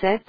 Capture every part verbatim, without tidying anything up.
sept.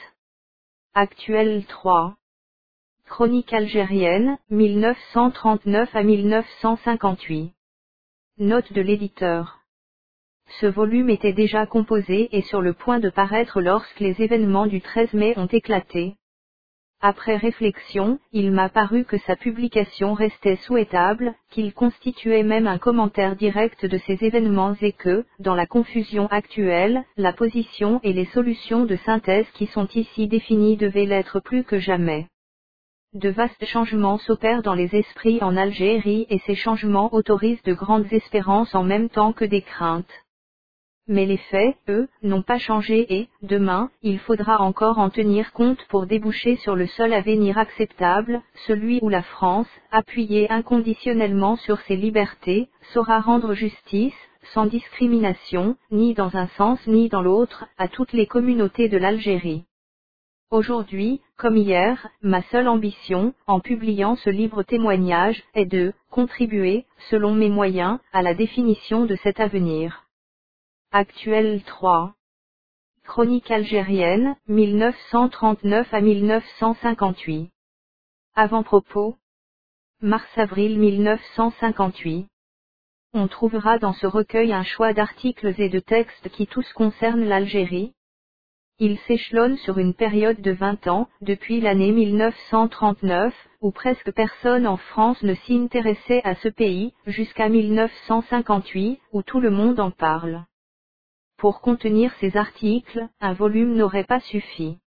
Actuel trois. Chronique algérienne, mille neuf cent trente-neuf à mille neuf cent cinquante-huit. Note de l'éditeur. Ce volume était déjà composé et sur le point de paraître lorsque les événements du treize mai ont éclaté. Après réflexion, il m'a paru que sa publication restait souhaitable, qu'il constituait même un commentaire direct de ces événements et que, dans la confusion actuelle, la position et les solutions de synthèse qui sont ici définies devaient l'être plus que jamais. De vastes changements s'opèrent dans les esprits en Algérie et ces changements autorisent de grandes espérances en même temps que des craintes. Mais les faits, eux, n'ont pas changé et, demain, il faudra encore en tenir compte pour déboucher sur le seul avenir acceptable, celui où la France, appuyée inconditionnellement sur ses libertés, saura rendre justice, sans discrimination, ni dans un sens ni dans l'autre, à toutes les communautés de l'Algérie. Aujourd'hui, comme hier, ma seule ambition, en publiant ce livre témoignage, est de contribuer, selon mes moyens, à la définition de cet avenir. Actuel trois. Chronique algérienne, mille neuf cent trente-neuf à mille neuf cent cinquante-huit. Avant-propos. Mars-avril mille neuf cent cinquante-huit. On trouvera dans ce recueil un choix d'articles et de textes qui tous concernent l'Algérie. Il s'échelonne sur une période de vingt ans, depuis l'année mille neuf cent trente-neuf, où presque personne en France ne s'y intéressait à ce pays, jusqu'à mille neuf cent cinquante-huit, où tout le monde en parle. Pour contenir ces articles, un volume n'aurait pas suffi.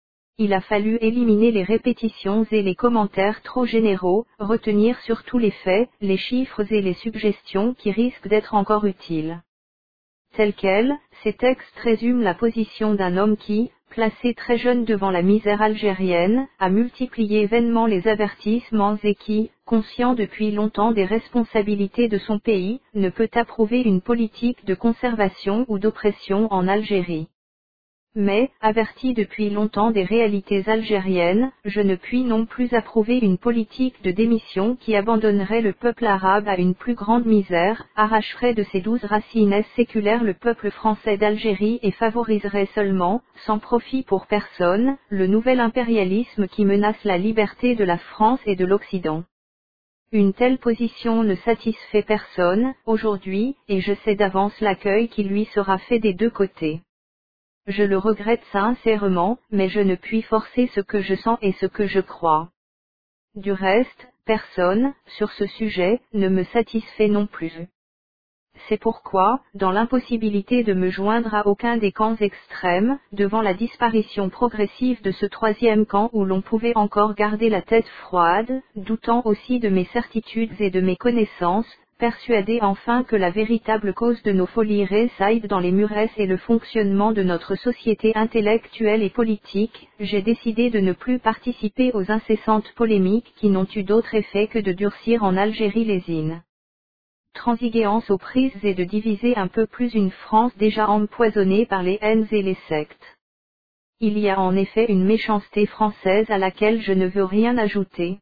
Il a fallu éliminer les répétitions et les commentaires trop généraux, retenir surtout les faits, les chiffres et les suggestions qui risquent d'être encore utiles. Tels quels, ces textes résument la position d'un homme qui, placé très jeune devant la misère algérienne, a multiplié vainement les avertissements et qui, conscient depuis longtemps des responsabilités de son pays, ne peut approuver une politique de conservation ou d'oppression en Algérie. Mais, averti depuis longtemps des réalités algériennes, je ne puis non plus approuver une politique de démission qui abandonnerait le peuple arabe à une plus grande misère, arracherait de ses douze racines séculaires le peuple français d'Algérie et favoriserait seulement, sans profit pour personne, le nouvel impérialisme qui menace la liberté de la France et de l'Occident. Une telle position ne satisfait personne, aujourd'hui, et je sais d'avance l'accueil qui lui sera fait des deux côtés. Je le regrette sincèrement, mais je ne puis forcer ce que je sens et ce que je crois. Du reste, personne, sur ce sujet, ne me satisfait non plus. C'est pourquoi, dans l'impossibilité de me joindre à aucun des camps extrêmes, devant la disparition progressive de ce troisième camp où l'on pouvait encore garder la tête froide, doutant aussi de mes certitudes et de mes connaissances, persuadé enfin que la véritable cause de nos folies réside dans les muresses et le fonctionnement de notre société intellectuelle et politique, j'ai décidé de ne plus participer aux incessantes polémiques qui n'ont eu d'autre effet que de durcir en Algérie les îles. Transigéance aux prises et de diviser un peu plus une France déjà empoisonnée par les haines et les sectes. Il y a en effet une méchanceté française à laquelle je ne veux rien ajouter.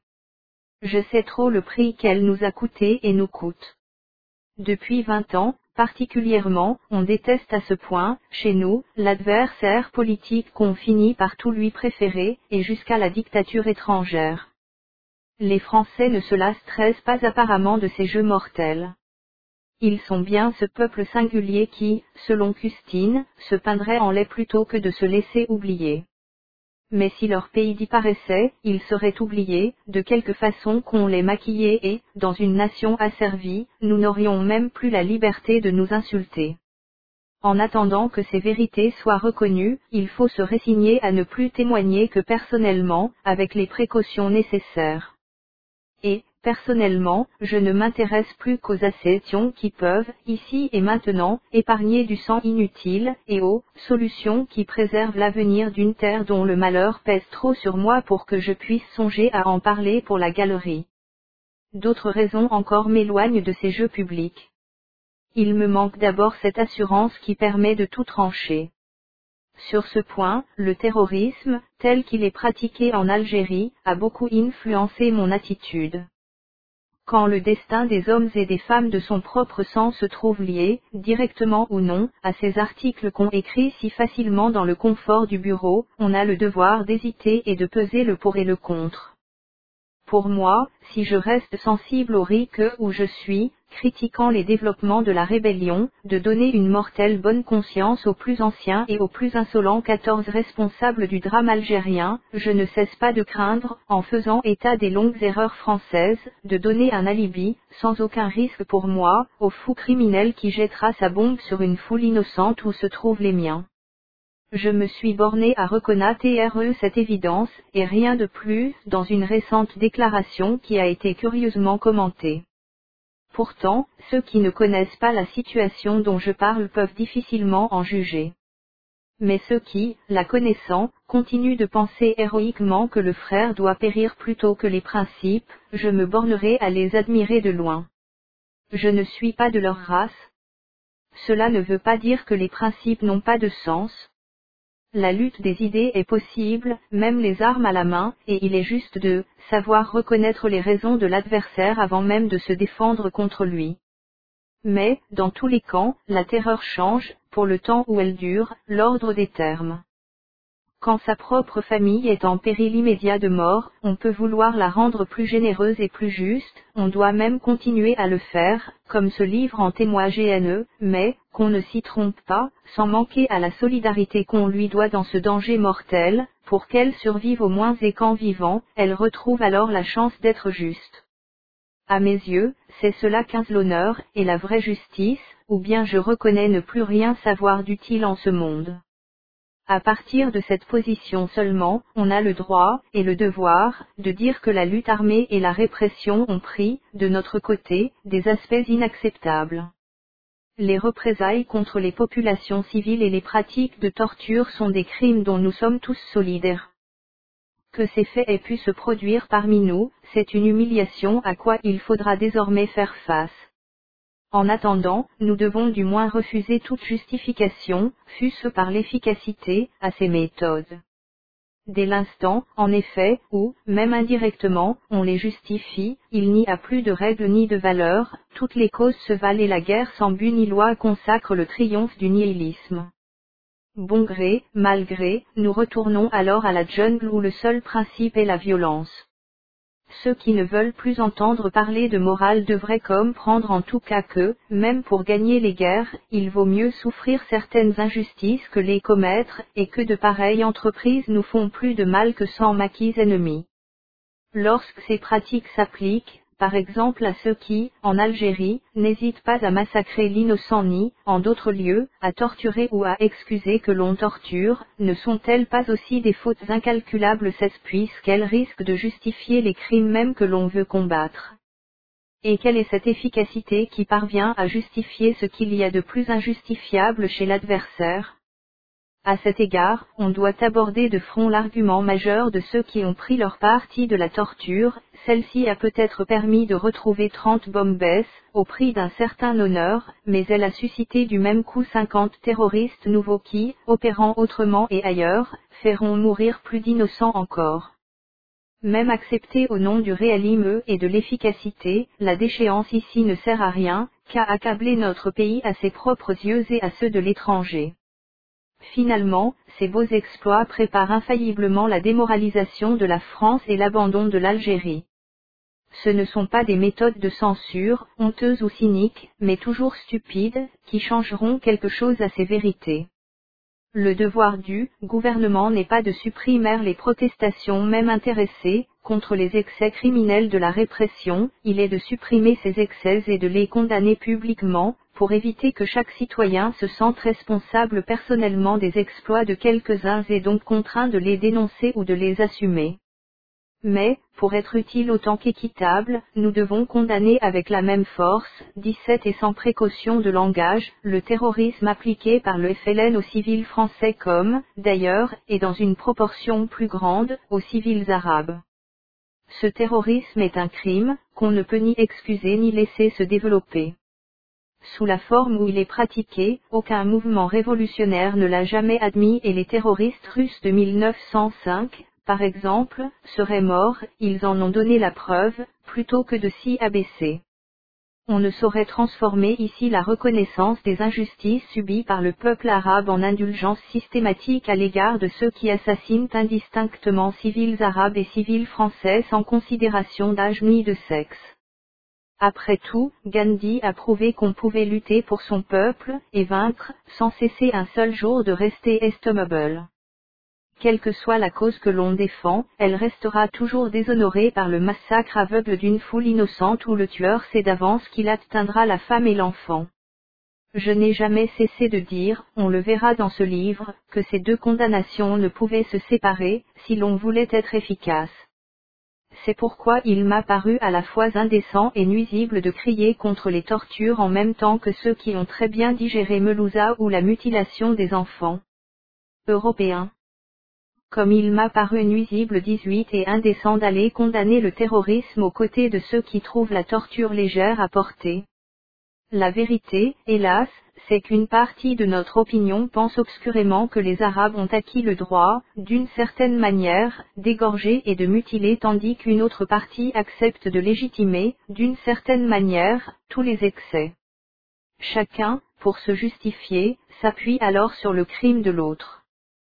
Je sais trop le prix qu'elle nous a coûté et nous coûte. Depuis vingt ans, particulièrement, on déteste à ce point, chez nous, l'adversaire politique qu'on finit par tout lui préférer, et jusqu'à la dictature étrangère. Les Français ne se lassent pas apparemment de ces jeux mortels. Ils sont bien ce peuple singulier qui, selon Custine, se peindrait en laid plutôt que de se laisser oublier. Mais si leur pays disparaissait, ils seraient oubliés, de quelque façon qu'on les maquillait et, dans une nation asservie, nous n'aurions même plus la liberté de nous insulter. En attendant que ces vérités soient reconnues, il faut se résigner à ne plus témoigner que personnellement, avec les précautions nécessaires. Et, personnellement, je ne m'intéresse plus qu'aux accessions qui peuvent, ici et maintenant, épargner du sang inutile, et aux solutions qui préservent l'avenir d'une terre dont le malheur pèse trop sur moi pour que je puisse songer à en parler pour la galerie. D'autres raisons encore m'éloignent de ces jeux publics. Il me manque d'abord cette assurance qui permet de tout trancher. Sur ce point, le terrorisme, tel qu'il est pratiqué en Algérie, a beaucoup influencé mon attitude. Quand le destin des hommes et des femmes de son propre sang se trouve lié, directement ou non, à ces articles qu'on écrit si facilement dans le confort du bureau, on a le devoir d'hésiter et de peser le pour et le contre. Pour moi, si je reste sensible au risque où je suis, critiquant les développements de la rébellion, de donner une mortelle bonne conscience aux plus anciens et aux plus insolents quatorze responsables du drame algérien, je ne cesse pas de craindre, en faisant état des longues erreurs françaises, de donner un alibi, sans aucun risque pour moi, au fou criminel qui jettera sa bombe sur une foule innocente où se trouvent les miens. Je me suis borné à reconnaître cette évidence, et rien de plus, dans une récente déclaration qui a été curieusement commentée. Pourtant, ceux qui ne connaissent pas la situation dont je parle peuvent difficilement en juger. Mais ceux qui, la connaissant, continuent de penser héroïquement que le frère doit périr plutôt que les principes, je me bornerai à les admirer de loin. Je ne suis pas de leur race. Cela ne veut pas dire que les principes n'ont pas de sens. La lutte des idées est possible, même les armes à la main, et il est juste de savoir reconnaître les raisons de l'adversaire avant même de se défendre contre lui. Mais, dans tous les camps, la terreur change, pour le temps où elle dure, l'ordre des termes. Quand sa propre famille est en péril immédiat de mort, on peut vouloir la rendre plus généreuse et plus juste, on doit même continuer à le faire, comme ce livre en témoigne G N E, mais, qu'on ne s'y trompe pas, sans manquer à la solidarité qu'on lui doit dans ce danger mortel, pour qu'elle survive au moins et qu'en vivant, elle retrouve alors la chance d'être juste. À mes yeux, c'est cela qu'est l'honneur, et la vraie justice, ou bien je reconnais ne plus rien savoir d'utile en ce monde. À partir de cette position seulement, on a le droit, et le devoir, de dire que la lutte armée et la répression ont pris, de notre côté, des aspects inacceptables. Les représailles contre les populations civiles et les pratiques de torture sont des crimes dont nous sommes tous solidaires. Que ces faits aient pu se produire parmi nous, c'est une humiliation à quoi il faudra désormais faire face. En attendant, nous devons du moins refuser toute justification, fût-ce par l'efficacité, à ces méthodes. Dès l'instant, en effet, où, même indirectement, on les justifie, il n'y a plus de règles ni de valeurs, toutes les causes se valent et la guerre sans but ni loi consacre le triomphe du nihilisme. Bon gré, mal gré, nous retournons alors à la jungle où le seul principe est la violence. Ceux qui ne veulent plus entendre parler de morale devraient comprendre en tout cas que, même pour gagner les guerres, il vaut mieux souffrir certaines injustices que les commettre, et que de pareilles entreprises nous font plus de mal que cent maquis ennemis. Lorsque ces pratiques s'appliquent, par exemple à ceux qui, en Algérie, n'hésitent pas à massacrer l'innocent ni, en d'autres lieux, à torturer ou à excuser que l'on torture, ne sont-elles pas aussi des fautes incalculables puisqu'elles risquent de justifier les crimes mêmes que l'on veut combattre? Et quelle est cette efficacité qui parvient à justifier ce qu'il y a de plus injustifiable chez l'adversaire? À cet égard, on doit aborder de front l'argument majeur de ceux qui ont pris leur parti de la torture. Celle-ci a peut-être permis de retrouver trente bombes, au prix d'un certain honneur, mais elle a suscité du même coup cinquante terroristes nouveaux qui, opérant autrement et ailleurs, feront mourir plus d'innocents encore. Même acceptée au nom du réalisme et de l'efficacité, la déchéance ici ne sert à rien, qu'à accabler notre pays à ses propres yeux et à ceux de l'étranger. Finalement, ces beaux exploits préparent infailliblement la démoralisation de la France et l'abandon de l'Algérie. Ce ne sont pas des méthodes de censure, honteuses ou cyniques, mais toujours stupides, qui changeront quelque chose à ces vérités. Le devoir du gouvernement n'est pas de supprimer les protestations même intéressées, contre les excès criminels de la répression, il est de supprimer ces excès et de les condamner publiquement, pour éviter que chaque citoyen se sente responsable personnellement des exploits de quelques-uns et donc contraint de les dénoncer ou de les assumer. Mais, pour être utile autant qu'équitable, nous devons condamner avec la même force, dix-sept et sans précaution de langage, le terrorisme appliqué par le F L N aux civils français comme, d'ailleurs, et dans une proportion plus grande, aux civils arabes. Ce terrorisme est un crime, qu'on ne peut ni excuser ni laisser se développer. Sous la forme où il est pratiqué, aucun mouvement révolutionnaire ne l'a jamais admis et les terroristes russes de mille neuf cent cinq, par exemple, seraient morts, ils en ont donné la preuve, plutôt que de s'y abaisser. On ne saurait transformer ici la reconnaissance des injustices subies par le peuple arabe en indulgence systématique à l'égard de ceux qui assassinent indistinctement civils arabes et civils français sans considération d'âge ni de sexe. Après tout, Gandhi a prouvé qu'on pouvait lutter pour son peuple, et vaincre, sans cesser un seul jour de rester estimable. Quelle que soit la cause que l'on défend, elle restera toujours déshonorée par le massacre aveugle d'une foule innocente où le tueur sait d'avance qu'il atteindra la femme et l'enfant. Je n'ai jamais cessé de dire, on le verra dans ce livre, que ces deux condamnations ne pouvaient se séparer, si l'on voulait être efficace. C'est pourquoi il m'a paru à la fois indécent et nuisible de crier contre les tortures en même temps que ceux qui ont très bien digéré Melouza ou la mutilation des enfants européens. Comme il m'a paru nuisible dix-huit et indécent d'aller condamner le terrorisme aux côtés de ceux qui trouvent la torture légère à porter. La vérité, hélas, c'est qu'une partie de notre opinion pense obscurément que les Arabes ont acquis le droit, d'une certaine manière, d'égorger et de mutiler tandis qu'une autre partie accepte de légitimer, d'une certaine manière, tous les excès. Chacun, pour se justifier, s'appuie alors sur le crime de l'autre.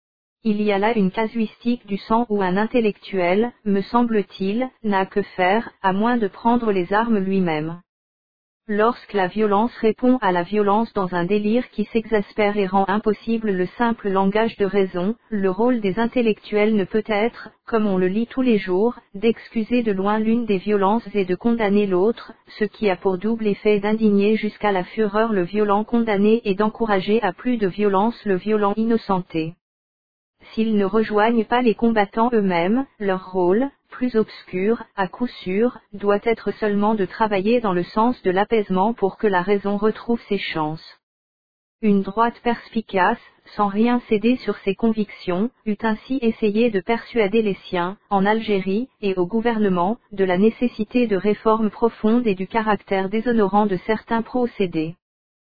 Il y a là une casuistique du sang où un intellectuel, me semble-t-il, n'a que faire, à moins de prendre les armes lui-même. Lorsque la violence répond à la violence dans un délire qui s'exaspère et rend impossible le simple langage de raison, le rôle des intellectuels ne peut être, comme on le lit tous les jours, d'excuser de loin l'une des violences et de condamner l'autre, ce qui a pour double effet d'indigner jusqu'à la fureur le violent condamné et d'encourager à plus de violence le violent innocenté. S'ils ne rejoignent pas les combattants eux-mêmes, leur rôle, plus obscur, à coup sûr, doit être seulement de travailler dans le sens de l'apaisement pour que la raison retrouve ses chances. Une droite perspicace, sans rien céder sur ses convictions, eût ainsi essayé de persuader les siens, en Algérie, et au gouvernement, de la nécessité de réformes profondes et du caractère déshonorant de certains procédés.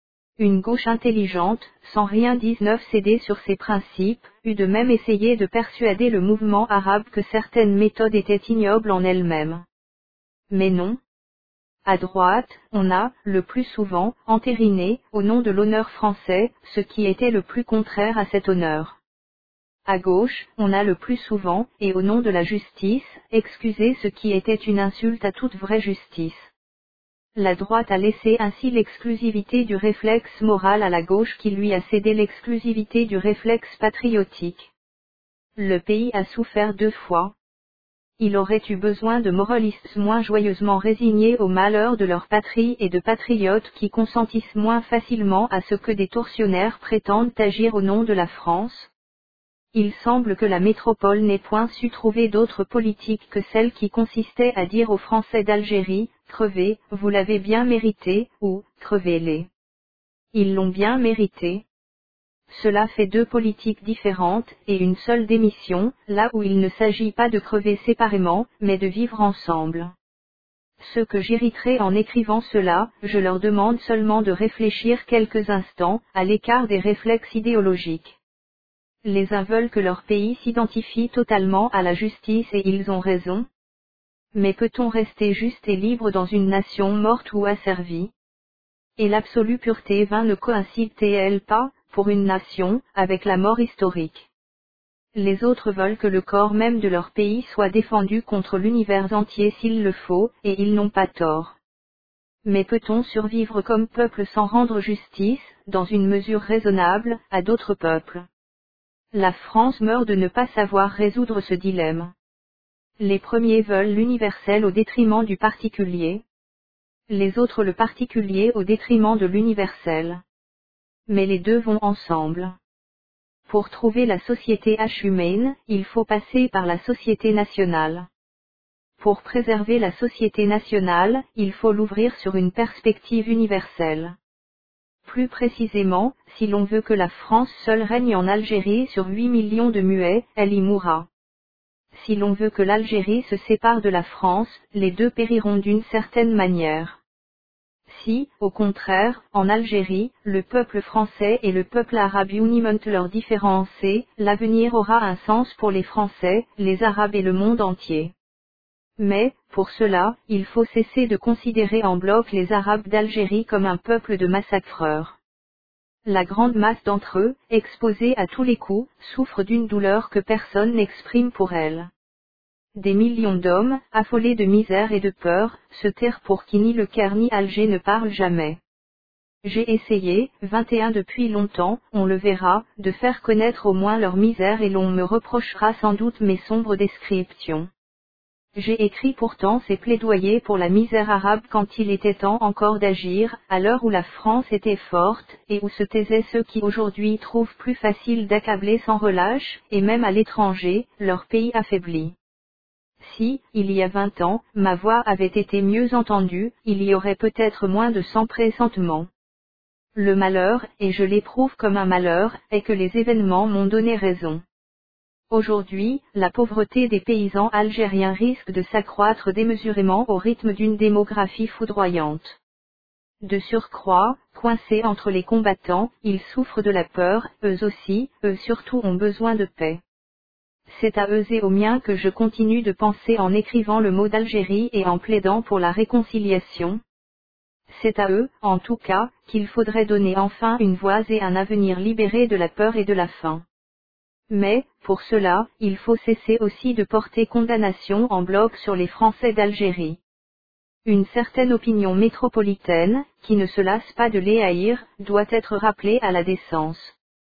Une gauche intelligente, sans rien dix-neuf céder sur ses principes, eût de même essayé de persuader le mouvement arabe que certaines méthodes étaient ignobles en elles-mêmes. Mais non. À droite, on a, le plus souvent, entériné, au nom de l'honneur français, ce qui était le plus contraire à cet honneur. À gauche, on a le plus souvent, et au nom de la justice, excusé ce qui était une insulte à toute vraie justice. La droite a laissé ainsi l'exclusivité du réflexe moral à la gauche qui lui a cédé l'exclusivité du réflexe patriotique. Le pays a souffert deux fois. Il aurait eu besoin de moralistes moins joyeusement résignés au malheur de leur patrie et de patriotes qui consentissent moins facilement à ce que des tortionnaires prétendent agir au nom de la France. Il semble que la métropole n'ait point su trouver d'autre politique que celle qui consistait à dire aux Français d'Algérie, crevez, vous l'avez bien mérité, ou, crevez-les. Ils l'ont bien mérité. Cela fait deux politiques différentes, et une seule démission, là où il ne s'agit pas de crever séparément, mais de vivre ensemble. Ceux que j'irriterai en écrivant cela, je leur demande seulement de réfléchir quelques instants, à l'écart des réflexes idéologiques. Les uns veulent que leur pays s'identifie totalement à la justice et ils ont raison. Mais peut-on rester juste et libre dans une nation morte ou asservie? Et l'absolue pureté vain ne coïncide-t-elle pas, pour une nation, avec la mort historique? Les autres veulent que le corps même de leur pays soit défendu contre l'univers entier s'il le faut, et ils n'ont pas tort. Mais peut-on survivre comme peuple sans rendre justice, dans une mesure raisonnable, à d'autres peuples? La France meurt de ne pas savoir résoudre ce dilemme. Les premiers veulent l'universel au détriment du particulier. Les autres le particulier au détriment de l'universel. Mais les deux vont ensemble. Pour trouver la société humaine, il faut passer par la société nationale. Pour préserver la société nationale, il faut l'ouvrir sur une perspective universelle. Plus précisément, si l'on veut que la France seule règne en Algérie sur huit millions de muets, elle y mourra. Si l'on veut que l'Algérie se sépare de la France, les deux périront d'une certaine manière. Si, au contraire, en Algérie, le peuple français et le peuple arabe uniment leurs différences, l'avenir aura un sens pour les Français, les Arabes et le monde entier. Mais, pour cela, il faut cesser de considérer en bloc les Arabes d'Algérie comme un peuple de massacreurs. La grande masse d'entre eux, exposée à tous les coups, souffre d'une douleur que personne n'exprime pour elle. Des millions d'hommes, affolés de misère et de peur, se tairent pour qui ni le Caire ni Alger ne parlent jamais. J'ai essayé, vingt et un depuis longtemps, on le verra, de faire connaître au moins leur misère et l'on me reprochera sans doute mes sombres descriptions. J'ai écrit pourtant ces plaidoyers pour la misère arabe quand il était temps encore d'agir, à l'heure où la France était forte, et où se taisaient ceux qui aujourd'hui trouvent plus facile d'accabler sans relâche, et même à l'étranger, leur pays affaibli. Si, il y a vingt ans, ma voix avait été mieux entendue, il y aurait peut-être moins de sang pressentement. Le malheur, et je l'éprouve comme un malheur, est que les événements m'ont donné raison. Aujourd'hui, la pauvreté des paysans algériens risque de s'accroître démesurément au rythme d'une démographie foudroyante. De surcroît, coincés entre les combattants, ils souffrent de la peur, eux aussi, eux surtout ont besoin de paix. C'est à eux et aux miens que je continue de penser en écrivant le mot d'Algérie et en plaidant pour la réconciliation. C'est à eux, en tout cas, qu'il faudrait donner enfin une voix et un avenir libéré de la peur et de la faim. Mais, pour cela, il faut cesser aussi de porter condamnation en bloc sur les Français d'Algérie. Une certaine opinion métropolitaine, qui ne se lasse pas de les haïr, doit être rappelée à la décence.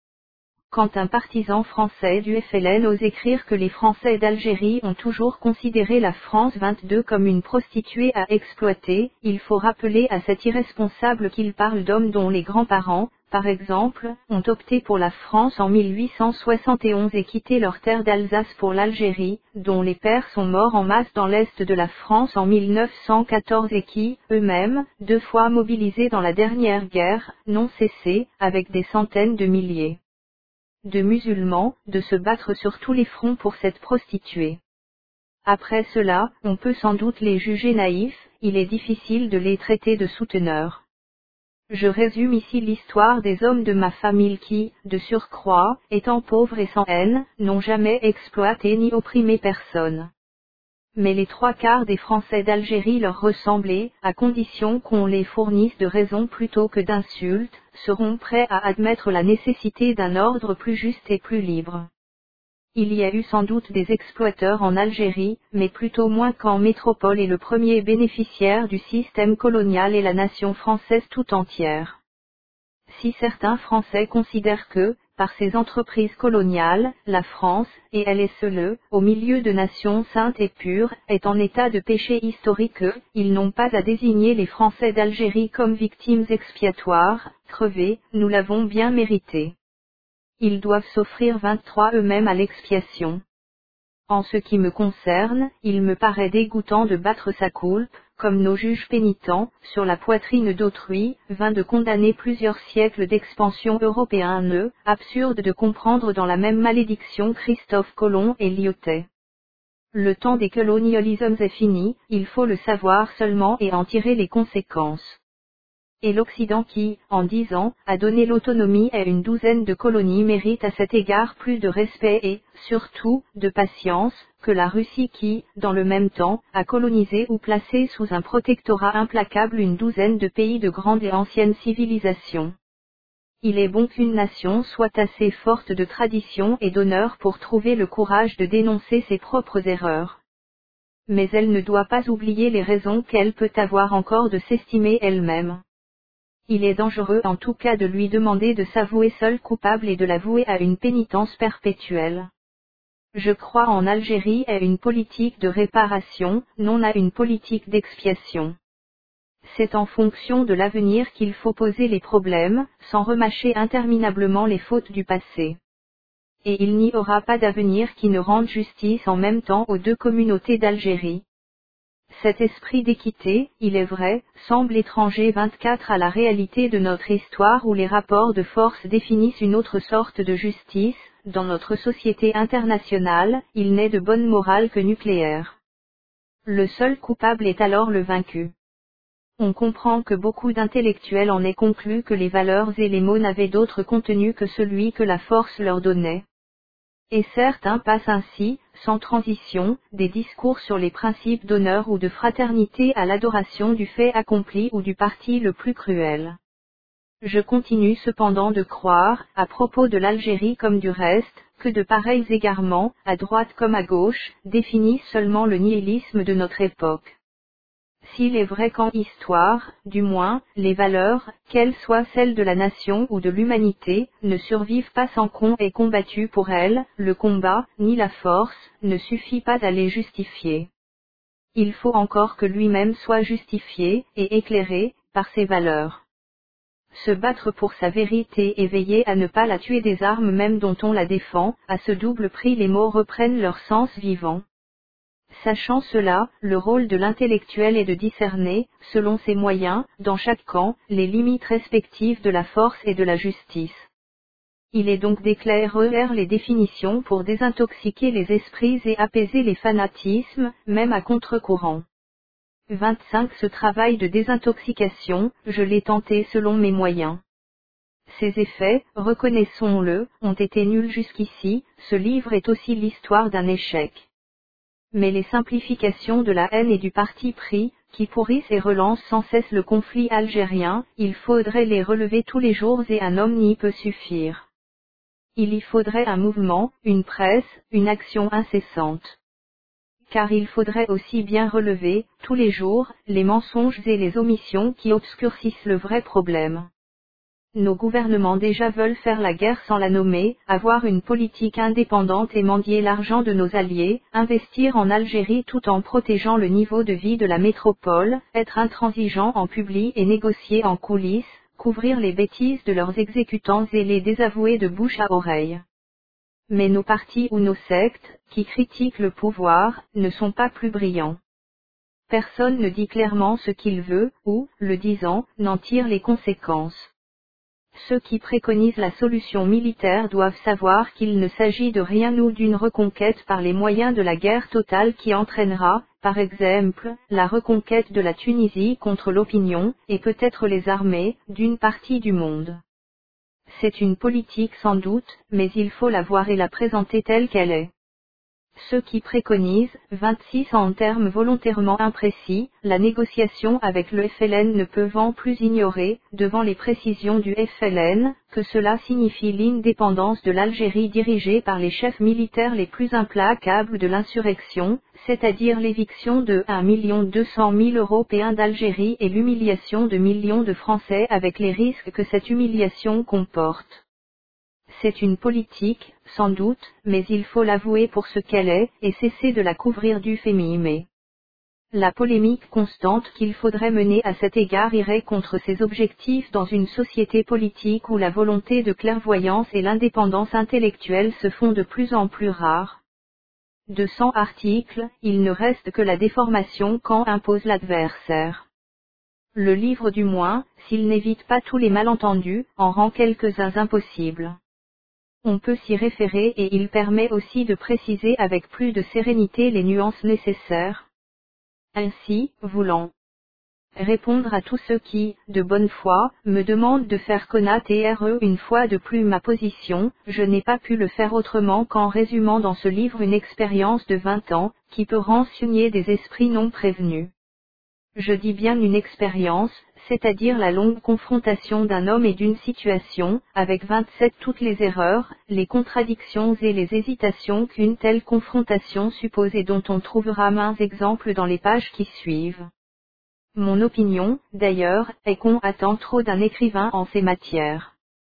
Quand un partisan français du F L N ose écrire que les Français d'Algérie ont toujours considéré la France vingt-deux comme une prostituée à exploiter, il faut rappeler à cet irresponsable qu'il parle d'hommes dont les grands-parents, par exemple, ont opté pour la France en mille huit cent soixante et onze et quitté leur terre d'Alsace pour l'Algérie, dont les pères sont morts en masse dans l'est de la France en mille neuf cent quatorze et qui, eux-mêmes, deux fois mobilisés dans la dernière guerre, n'ont cessé, avec des centaines de milliers de musulmans, de se battre sur tous les fronts pour cette prostituée. Après cela, on peut sans doute les juger naïfs, il est difficile de les traiter de souteneurs. Je résume ici l'histoire des hommes de ma famille qui, de surcroît, étant pauvres et sans haine, n'ont jamais exploité ni opprimé personne. Mais les trois quarts des Français d'Algérie leur ressemblaient, à condition qu'on les fournisse de raisons plutôt que d'insultes, seront prêts à admettre la nécessité d'un ordre plus juste et plus libre. Il y a eu sans doute des exploiteurs en Algérie, mais plutôt moins qu'en métropole et le premier bénéficiaire du système colonial est la nation française tout entière. Si certains Français considèrent que, par ses entreprises coloniales, la France, et elle est seule, au milieu de nations saintes et pures, est en état de péché historique, ils n'ont pas à désigner les Français d'Algérie comme victimes expiatoires, crevés, nous l'avons bien mérité. Ils doivent s'offrir vingt-trois eux-mêmes à l'expiation. En ce qui me concerne, il me paraît dégoûtant de battre sa coulpe, comme nos juges pénitents, sur la poitrine d'autrui, vint de condamner plusieurs siècles d'expansion européenne, absurde de comprendre dans la même malédiction Christophe Colomb et Lyotet. Le temps des colonialismes est fini, il faut le savoir seulement et en tirer les conséquences. Et l'Occident qui, en dix ans, a donné l'autonomie à une douzaine de colonies mérite à cet égard plus de respect et, surtout, de patience, que la Russie qui, dans le même temps, a colonisé ou placé sous un protectorat implacable une douzaine de pays de grande et ancienne civilisation. Il est bon qu'une nation soit assez forte de tradition et d'honneur pour trouver le courage de dénoncer ses propres erreurs. Mais elle ne doit pas oublier les raisons qu'elle peut avoir encore de s'estimer elle-même. Il est dangereux en tout cas de lui demander de s'avouer seul coupable et de l'avouer à une pénitence perpétuelle. Je crois en Algérie à une politique de réparation, non à une politique d'expiation. C'est en fonction de l'avenir qu'il faut poser les problèmes, sans remâcher interminablement les fautes du passé. Et il n'y aura pas d'avenir qui ne rende justice en même temps aux deux communautés d'Algérie. Cet esprit d'équité, il est vrai, semble étranger vingt-quatre à la réalité de notre histoire où les rapports de force définissent une autre sorte de justice. Dans notre société internationale, il n'est de bonne morale que nucléaire. Le seul coupable est alors le vaincu. On comprend que beaucoup d'intellectuels en aient conclu que les valeurs et les mots n'avaient d'autre contenu que celui que la force leur donnait. Et certains passent ainsi, sans transition, des discours sur les principes d'honneur ou de fraternité à l'adoration du fait accompli ou du parti le plus cruel. Je continue cependant de croire, à propos de l'Algérie comme du reste, que de pareils égarements, à droite comme à gauche, définissent seulement le nihilisme de notre époque. S'il est vrai qu'en histoire, du moins, les valeurs, qu'elles soient celles de la nation ou de l'humanité, ne survivent pas sans qu'on ait combattu pour elles, le combat, ni la force, ne suffit pas à les justifier. Il faut encore que lui-même soit justifié, et éclairé, par ses valeurs. Se battre pour sa vérité et veiller à ne pas la tuer des armes même dont on la défend, à ce double prix les mots reprennent leur sens vivant. Sachant cela, le rôle de l'intellectuel est de discerner, selon ses moyens, dans chaque camp, les limites respectives de la force et de la justice. Il est donc d'éclairer les définitions pour désintoxiquer les esprits et apaiser les fanatismes, même à contre-courant. vingt-cinq Ce travail de désintoxication, je l'ai tenté selon mes moyens. Ses effets, reconnaissons-le, ont été nuls jusqu'ici, ce livre est aussi l'histoire d'un échec. Mais les simplifications de la haine et du parti pris, qui pourrissent et relancent sans cesse le conflit algérien, il faudrait les relever tous les jours et un homme n'y peut suffire. Il y faudrait un mouvement, une presse, une action incessante. Car il faudrait aussi bien relever, tous les jours, les mensonges et les omissions qui obscurcissent le vrai problème. Nos gouvernements déjà veulent faire la guerre sans la nommer, avoir une politique indépendante et mendier l'argent de nos alliés, investir en Algérie tout en protégeant le niveau de vie de la métropole, être intransigeants en public et négocier en coulisses, couvrir les bêtises de leurs exécutants et les désavouer de bouche à oreille. Mais nos partis ou nos sectes, qui critiquent le pouvoir, ne sont pas plus brillants. Personne ne dit clairement ce qu'il veut, ou, le disant, n'en tire les conséquences. Ceux qui préconisent la solution militaire doivent savoir qu'il ne s'agit de rien ou d'une reconquête par les moyens de la guerre totale qui entraînera, par exemple, la reconquête de la Tunisie contre l'opinion, et peut-être les armées, d'une partie du monde. C'est une politique sans doute, mais il faut la voir et la présenter telle qu'elle est. Ceux qui préconisent, vingt-six en termes volontairement imprécis, la négociation avec le F L N ne peuvent plus ignorer, devant les précisions du F L N, que cela signifie l'indépendance de l'Algérie dirigée par les chefs militaires les plus implacables de l'insurrection, c'est-à-dire l'éviction de un million deux cent mille Européens d'Algérie et l'humiliation de millions de Français avec les risques que cette humiliation comporte. C'est une politique, sans doute, mais il faut l'avouer pour ce qu'elle est, et cesser de la couvrir du féminisme. La polémique constante qu'il faudrait mener à cet égard irait contre ses objectifs dans une société politique où la volonté de clairvoyance et l'indépendance intellectuelle se font de plus en plus rares. De cent articles, il ne reste que la déformation quand impose l'adversaire. Le livre du moins, s'il n'évite pas tous les malentendus, en rend quelques-uns impossibles. On peut s'y référer et il permet aussi de préciser avec plus de sérénité les nuances nécessaires. Ainsi, voulant répondre à tous ceux qui, de bonne foi, me demandent de faire connaître une fois de plus ma position, je n'ai pas pu le faire autrement qu'en résumant dans ce livre une expérience de vingt ans, qui peut renseigner des esprits non prévenus. Je dis bien une expérience, c'est-à-dire la longue confrontation d'un homme et d'une situation, avec vingt-sept toutes les erreurs, les contradictions et les hésitations qu'une telle confrontation suppose et dont on trouvera maints exemples dans les pages qui suivent. Mon opinion, d'ailleurs, est qu'on attend trop d'un écrivain en ces matières.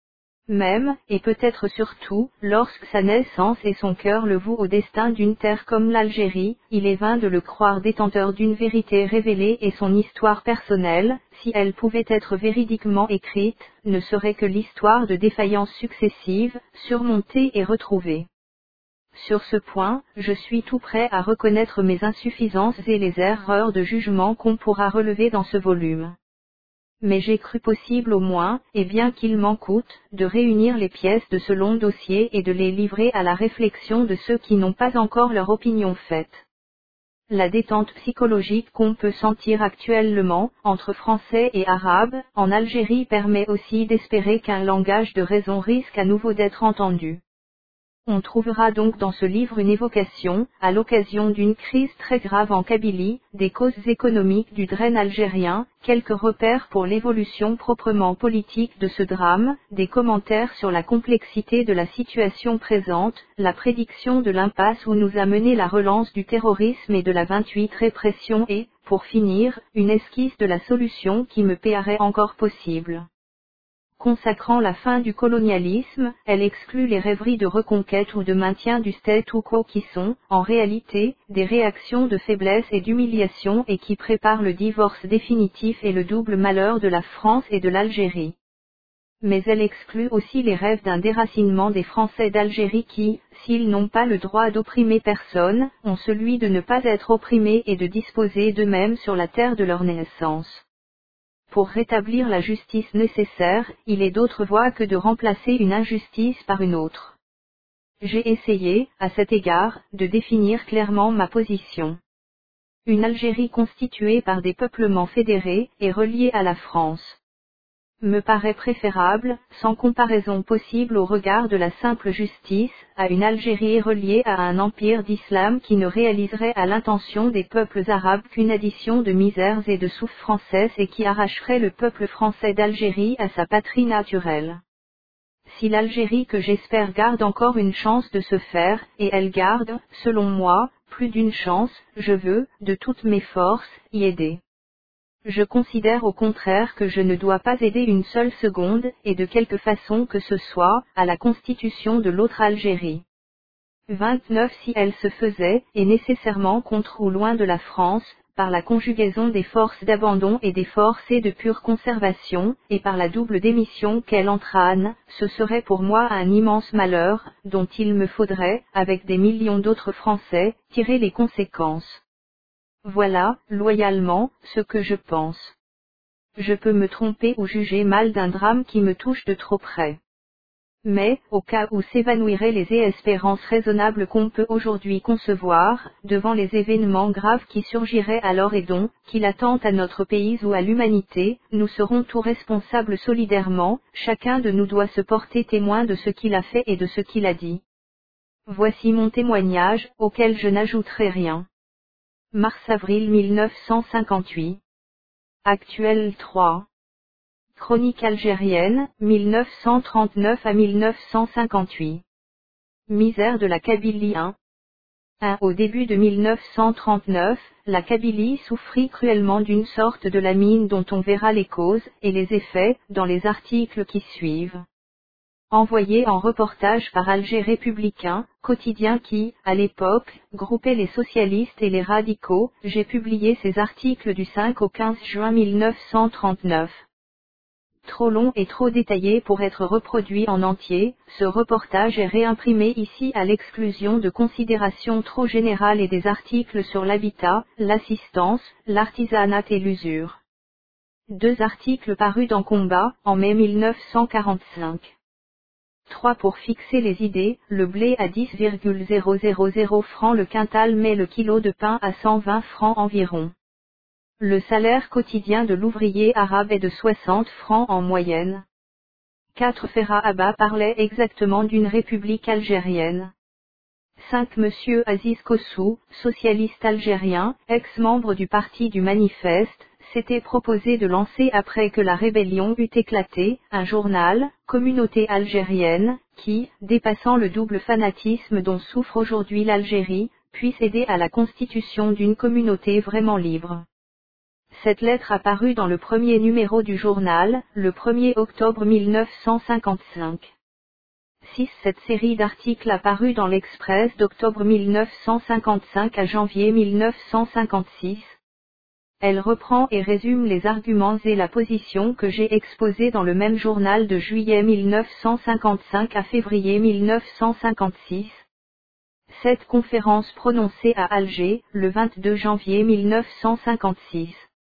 Même, et peut-être surtout, lorsque sa naissance et son cœur le vouent au destin d'une terre comme l'Algérie, il est vain de le croire détenteur d'une vérité révélée et son histoire personnelle, si elle pouvait être véridiquement écrite, ne serait que l'histoire de défaillances successives, surmontées et retrouvées. Sur ce point, je suis tout prêt à reconnaître mes insuffisances et les erreurs de jugement qu'on pourra relever dans ce volume. Mais j'ai cru possible au moins, et bien qu'il m'en coûte, de réunir les pièces de ce long dossier et de les livrer à la réflexion de ceux qui n'ont pas encore leur opinion faite. La détente psychologique qu'on peut sentir actuellement, entre Français et Arabes, en Algérie permet aussi d'espérer qu'un langage de raison risque à nouveau d'être entendu. On trouvera donc dans ce livre une évocation, à l'occasion d'une crise très grave en Kabylie, des causes économiques du drain algérien, quelques repères pour l'évolution proprement politique de ce drame, des commentaires sur la complexité de la situation présente, la prédiction de l'impasse où nous a mené la relance du terrorisme et de la vingt-huit répression et, pour finir, une esquisse de la solution qui me paraît encore possible. Consacrant la fin du colonialisme, elle exclut les rêveries de reconquête ou de maintien du statu quo qui sont, en réalité, des réactions de faiblesse et d'humiliation et qui préparent le divorce définitif et le double malheur de la France et de l'Algérie. Mais elle exclut aussi les rêves d'un déracinement des Français d'Algérie qui, s'ils n'ont pas le droit d'opprimer personne, ont celui de ne pas être opprimés et de disposer d'eux-mêmes sur la terre de leur naissance. Pour rétablir la justice nécessaire, il est d'autres voies que de remplacer une injustice par une autre. J'ai essayé, à cet égard, de définir clairement ma position. Une Algérie constituée par des peuplements fédérés et reliés à la France me paraît préférable, sans comparaison possible au regard de la simple justice, à une Algérie reliée à un empire d'islam qui ne réaliserait à l'intention des peuples arabes qu'une addition de misères et de souffrances et qui arracherait le peuple français d'Algérie à sa patrie naturelle. Si l'Algérie que j'espère garde encore une chance de se faire, et elle garde, selon moi, plus d'une chance, je veux, de toutes mes forces, y aider. Je considère au contraire que je ne dois pas aider une seule seconde, et de quelque façon que ce soit, à la constitution de l'autre Algérie. vingt-neuf Si elle se faisait, et nécessairement contre ou loin de la France, par la conjugaison des forces d'abandon et des forces de pure conservation, et par la double démission qu'elle entraîne, ce serait pour moi un immense malheur, dont il me faudrait, avec des millions d'autres Français, tirer les conséquences. Voilà, loyalement, ce que je pense. Je peux me tromper ou juger mal d'un drame qui me touche de trop près. Mais, au cas où s'évanouiraient les espérances raisonnables qu'on peut aujourd'hui concevoir, devant les événements graves qui surgiraient alors et dont, qu'il attente à notre pays ou à l'humanité, nous serons tous responsables solidairement, chacun de nous doit se porter témoin de ce qu'il a fait et de ce qu'il a dit. Voici mon témoignage, auquel je n'ajouterai rien. Mars-avril mille neuf cent cinquante-huit. Actuel trois. Chronique algérienne, mille neuf cent trente-neuf à mille neuf cent cinquante-huit. Misère de la Kabylie un. un Au début de mille neuf cent trente-neuf, la Kabylie souffrit cruellement d'une sorte de lamine dont on verra les causes et les effets dans les articles qui suivent. Envoyé en reportage par Alger Républicain, quotidien qui, à l'époque, groupait les socialistes et les radicaux, j'ai publié ces articles du cinq au quinze juin mille neuf cent trente-neuf. Trop long et trop détaillé pour être reproduit en entier, ce reportage est réimprimé ici à l'exclusion de considérations trop générales et des articles sur l'habitat, l'assistance, l'artisanat et l'usure. Deux articles parus dans Combat, en mai mille neuf cent quarante-cinq. trois Pour fixer les idées, le blé à dix virgule zéro zéro zéro francs le quintal mais le kilo de pain à cent vingt francs environ. Le salaire quotidien de l'ouvrier arabe est de soixante francs en moyenne. quatre Ferhat Abba parlait exactement d'une république algérienne. cinq Monsieur Aziz Kossou, socialiste algérien, ex-membre du parti du Manifeste, s'était proposé de lancer après que la rébellion eut éclaté, un journal, Communauté algérienne, qui, dépassant le double fanatisme dont souffre aujourd'hui l'Algérie, puisse aider à la constitution d'une communauté vraiment libre. Cette lettre apparut dans le premier numéro du journal, le premier octobre mille neuf cent cinquante-cinq. six Cette série d'articles apparut dans l'Express d'octobre mille neuf cent cinquante-cinq à janvier mille neuf cent cinquante-six. Elle reprend et résume les arguments et la position que j'ai exposée dans le même journal de juillet mille neuf cent cinquante-cinq à février mille neuf cent cinquante-six. Cette conférence prononcée à Alger, le vingt-deux janvier mille neuf cent cinquante-six.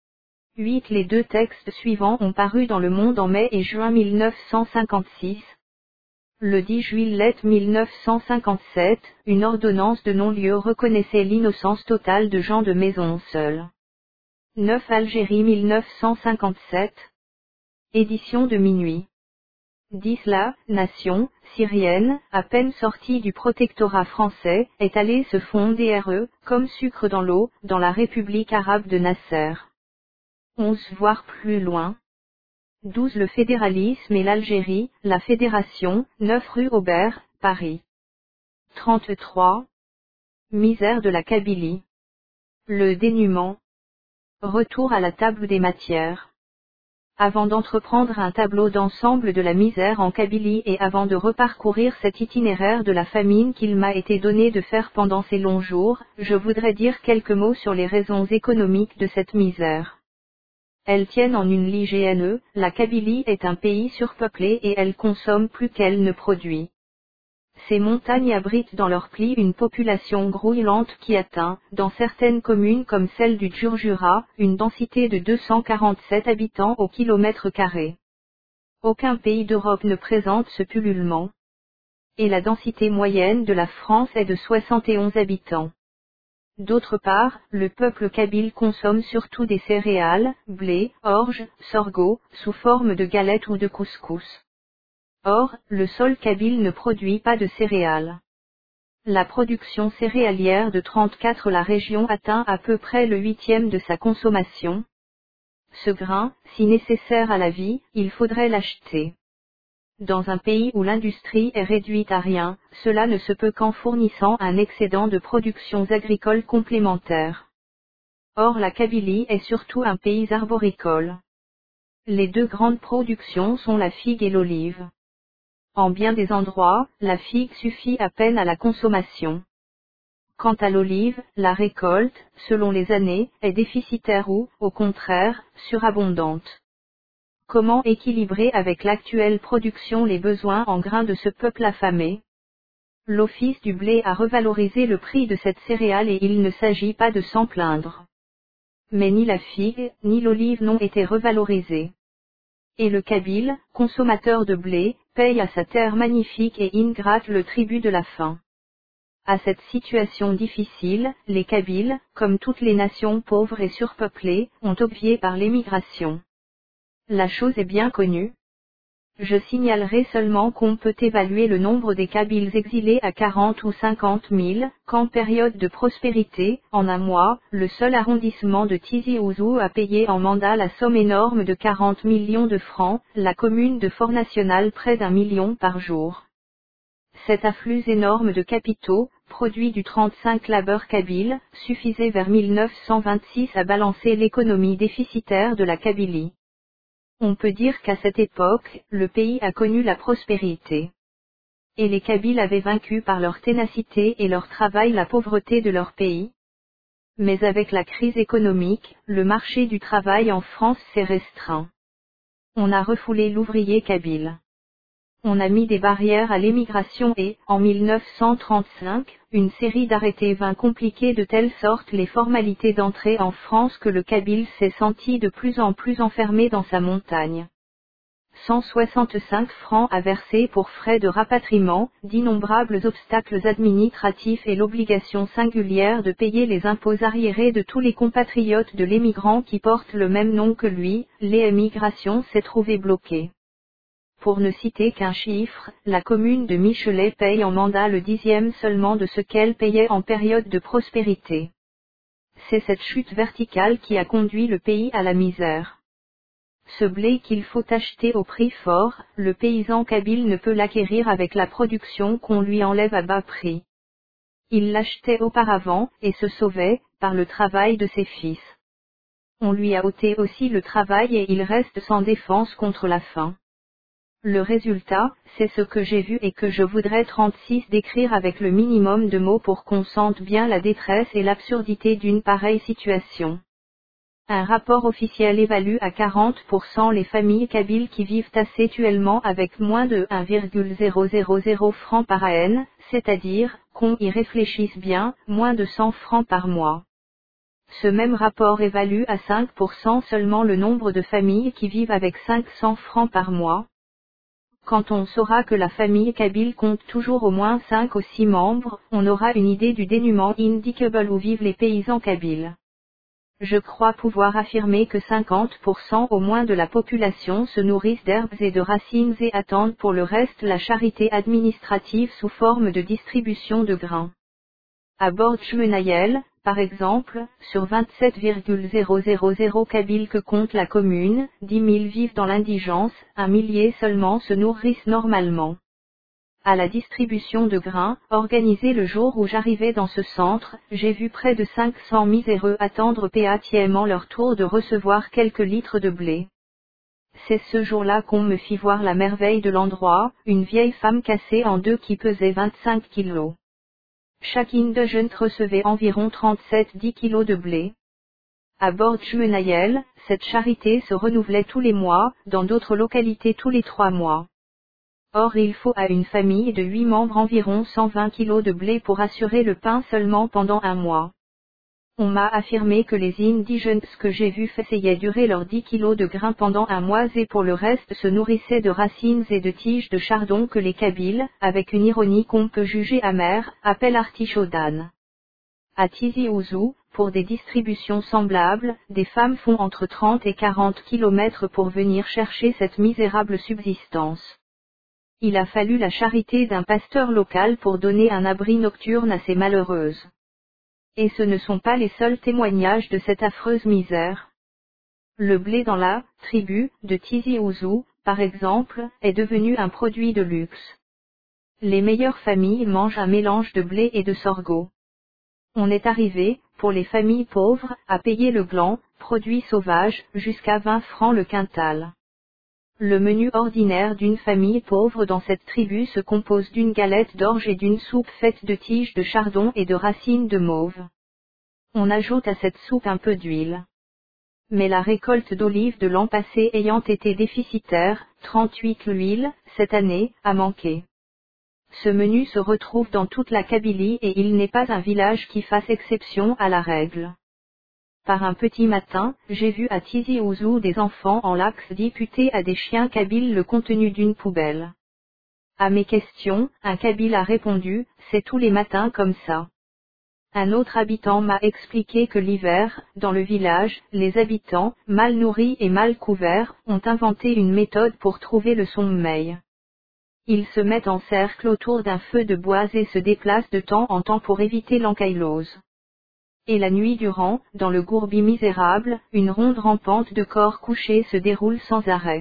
huit Les deux textes suivants ont paru dans Le Monde en mai et juin mille neuf cent cinquante-six. Le dix juillet mille neuf cent cinquante-sept, une ordonnance de non-lieu reconnaissait l'innocence totale de Jean de Maisonseul. neuf Algérie mille neuf cent cinquante-sept. Édition de minuit. dix La nation, syrienne, à peine sortie du protectorat français, est allée se fonder re, comme sucre dans l'eau, dans la République arabe de Nasser. onze Voire plus loin. douze Le fédéralisme et l'Algérie, la fédération, neuf rue Aubert, Paris. trente-trois. Misère de la Kabylie. Le dénuement. Retour à la table des matières. Avant d'entreprendre un tableau d'ensemble de la misère en Kabylie et avant de reparcourir cet itinéraire de la famine qu'il m'a été donné de faire pendant ces longs jours, je voudrais dire quelques mots sur les raisons économiques de cette misère. Elles tiennent en une l'I G N E, la Kabylie est un pays surpeuplé et elle consomme plus qu'elle ne produit. Ces montagnes abritent dans leurs plis une population grouillante qui atteint, dans certaines communes comme celle du Djurdjura, une densité de deux cent quarante-sept habitants au kilomètre carré. Aucun pays d'Europe ne présente ce pullulement. Et la densité moyenne de la France est de soixante et onze habitants. D'autre part, le peuple kabyle consomme surtout des céréales, blé, orge, sorgho, sous forme de galettes ou de couscous. Or, le sol kabyle ne produit pas de céréales. La production céréalière de trente-quatre la région atteint à peu près le huitième de sa consommation. Ce grain, si nécessaire à la vie, il faudrait l'acheter. Dans un pays où l'industrie est réduite à rien, cela ne se peut qu'en fournissant un excédent de productions agricoles complémentaires. Or la Kabylie est surtout un pays arboricole. Les deux grandes productions sont la figue et l'olive. En bien des endroits, la figue suffit à peine à la consommation. Quant à l'olive, la récolte, selon les années, est déficitaire ou, au contraire, surabondante. Comment équilibrer avec l'actuelle production les besoins en grains de ce peuple affamé? L'Office du blé a revalorisé le prix de cette céréale et il ne s'agit pas de s'en plaindre. Mais ni la figue, ni l'olive n'ont été revalorisées. Et le Kabyle, consommateur de blé, paye à sa terre magnifique et ingrate le tribut de la faim. À cette situation difficile, les Kabyles, comme toutes les nations pauvres et surpeuplées, ont obvié par l'émigration. La chose est bien connue. Je signalerai seulement qu'on peut évaluer le nombre des Kabyles exilés à quarante ou cinquante mille, qu'en période de prospérité, en un mois, le seul arrondissement de Tizi Ouzou a payé en mandat la somme énorme de quarante millions de francs, la commune de Fort National près d'un million par jour. Cet afflux énorme de capitaux, produit du trente-cinq labeur kabyle, suffisait vers mille neuf cent vingt-six à balancer l'économie déficitaire de la Kabylie. On peut dire qu'à cette époque, le pays a connu la prospérité. Et les Kabyles avaient vaincu par leur ténacité et leur travail la pauvreté de leur pays. Mais avec la crise économique, le marché du travail en France s'est restreint. On a refoulé l'ouvrier kabyle. On a mis des barrières à l'émigration et, en mille neuf cent trente-cinq, une série d'arrêtés vint compliquer de telle sorte les formalités d'entrée en France que le Kabyle s'est senti de plus en plus enfermé dans sa montagne. cent soixante-cinq francs à verser pour frais de rapatriement, d'innombrables obstacles administratifs et l'obligation singulière de payer les impôts arriérés de tous les compatriotes de l'émigrant qui portent le même nom que lui, l'émigration s'est trouvée bloquée. Pour ne citer qu'un chiffre, la commune de Michelet paye en mandat le dixième seulement de ce qu'elle payait en période de prospérité. C'est cette chute verticale qui a conduit le pays à la misère. Ce blé qu'il faut acheter au prix fort, le paysan kabyle ne peut l'acquérir avec la production qu'on lui enlève à bas prix. Il l'achetait auparavant, et se sauvait, par le travail de ses fils. On lui a ôté aussi le travail et il reste sans défense contre la faim. Le résultat, c'est ce que j'ai vu et que je voudrais trente-six décrire avec le minimum de mots pour qu'on sente bien la détresse et l'absurdité d'une pareille situation. Un rapport officiel évalue à quarante pour cent les familles kabyles qui vivent assuétuellement avec moins de un virgule zéro zéro zéro francs par an, c'est-à-dire, qu'on y réfléchisse bien, moins de cent francs par mois. Ce même rapport évalue à cinq pour cent seulement le nombre de familles qui vivent avec cinq cents francs par mois. Quand on saura que la famille kabyle compte toujours au moins cinq ou six membres, on aura une idée du dénuement indicable où vivent les paysans kabyles. Je crois pouvoir affirmer que cinquante pour cent au moins de la population se nourrissent d'herbes et de racines et attendent pour le reste la charité administrative sous forme de distribution de grains. À Bordjmenayel, par exemple, sur vingt-sept virgule zéro zéro zéro Kabyles que compte la commune, dix mille vivent dans l'indigence, un millier seulement se nourrissent normalement. À la distribution de grains, organisée le jour où j'arrivais dans ce centre, j'ai vu près de cinq cents miséreux attendre patiemment leur tour de recevoir quelques litres de blé. C'est ce jour-là qu'on me fit voir la merveille de l'endroit, une vieille femme cassée en deux qui pesait vingt-cinq kilos. Chaque indigène recevait environ trente-sept à dix kilos de blé. À Bordjmenayel, cette charité se renouvelait tous les mois, dans d'autres localités tous les trois mois. Or il faut à une famille de huit membres environ cent vingt kilos de blé pour assurer le pain seulement pendant un mois. On m'a affirmé que les indigènes que j'ai vus faisaient durer leurs dix kilos de grains pendant un mois et pour le reste se nourrissaient de racines et de tiges de chardon que les Kabyles, avec une ironie qu'on peut juger amère, appellent artichaut d'âne. À Tizi Ouzou, pour des distributions semblables, des femmes font entre trente et quarante kilomètres pour venir chercher cette misérable subsistance. Il a fallu la charité d'un pasteur local pour donner un abri nocturne à ces malheureuses. Et ce ne sont pas les seuls témoignages de cette affreuse misère. Le blé dans la tribu de Tizi Ouzou, par exemple, est devenu un produit de luxe. Les meilleures familles mangent un mélange de blé et de sorgho. On est arrivé, pour les familles pauvres, à payer le gland, produit sauvage, jusqu'à vingt francs le quintal. Le menu ordinaire d'une famille pauvre dans cette tribu se compose d'une galette d'orge et d'une soupe faite de tiges de chardon et de racines de mauve. On ajoute à cette soupe un peu d'huile. Mais la récolte d'olives de l'an passé ayant été déficitaire, trente-huit l'huile, cette année, a manqué. Ce menu se retrouve dans toute la Kabylie et il n'est pas un village qui fasse exception à la règle. Par un petit matin, j'ai vu à Tizi Ouzou des enfants en lax disputer à des chiens kabyles le contenu d'une poubelle. À mes questions, un kabyle a répondu, c'est tous les matins comme ça. Un autre habitant m'a expliqué que l'hiver, dans le village, les habitants, mal nourris et mal couverts, ont inventé une méthode pour trouver le sommeil. Ils se mettent en cercle autour d'un feu de bois et se déplacent de temps en temps pour éviter l'encaillose. Et la nuit durant, dans le gourbi misérable, une ronde rampante de corps couchés se déroule sans arrêt.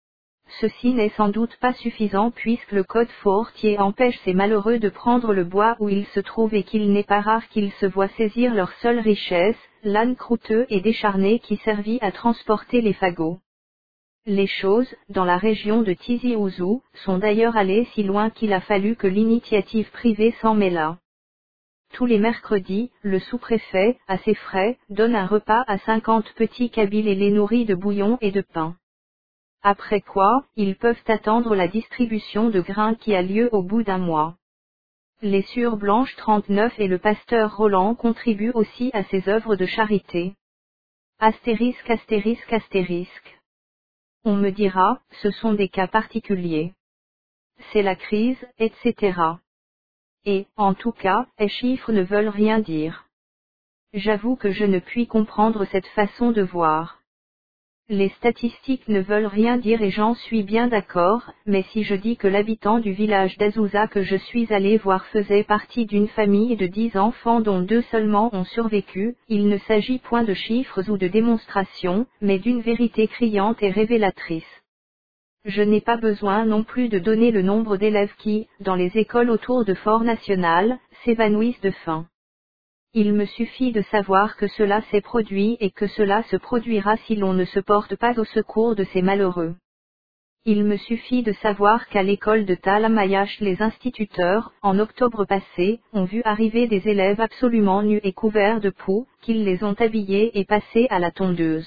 Ceci n'est sans doute pas suffisant puisque le code fortier empêche ces malheureux de prendre le bois où ils se trouvent et qu'il n'est pas rare qu'ils se voient saisir leur seule richesse, l'âne croûteux et décharné qui servit à transporter les fagots. Les choses, dans la région de Tizi Ouzou, sont d'ailleurs allées si loin qu'il a fallu que l'initiative privée s'en mêlât. Tous les mercredis, le sous-préfet, à ses frais, donne un repas à cinquante petits kabyles et les nourrit de bouillon et de pain. Après quoi, ils peuvent attendre la distribution de grains qui a lieu au bout d'un mois. Les Sœurs Blanches trente-neuf et le pasteur Roland contribuent aussi à ces œuvres de charité. Astérisque astérisque astérisque. On me dira, ce sont des cas particuliers. C'est la crise, et cetera. Et, en tout cas, les chiffres ne veulent rien dire. J'avoue que je ne puis comprendre cette façon de voir. Les statistiques ne veulent rien dire et j'en suis bien d'accord, mais si je dis que l'habitant du village d'Azouza que je suis allé voir faisait partie d'une famille de dix enfants dont deux seulement ont survécu, il ne s'agit point de chiffres ou de démonstrations, mais d'une vérité criante et révélatrice. Je n'ai pas besoin non plus de donner le nombre d'élèves qui, dans les écoles autour de Fort National, s'évanouissent de faim. Il me suffit de savoir que cela s'est produit et que cela se produira si l'on ne se porte pas au secours de ces malheureux. Il me suffit de savoir qu'à l'école de Talamayash les instituteurs, en octobre passé, ont vu arriver des élèves absolument nus et couverts de poux, qu'ils les ont habillés et passés à la tondeuse.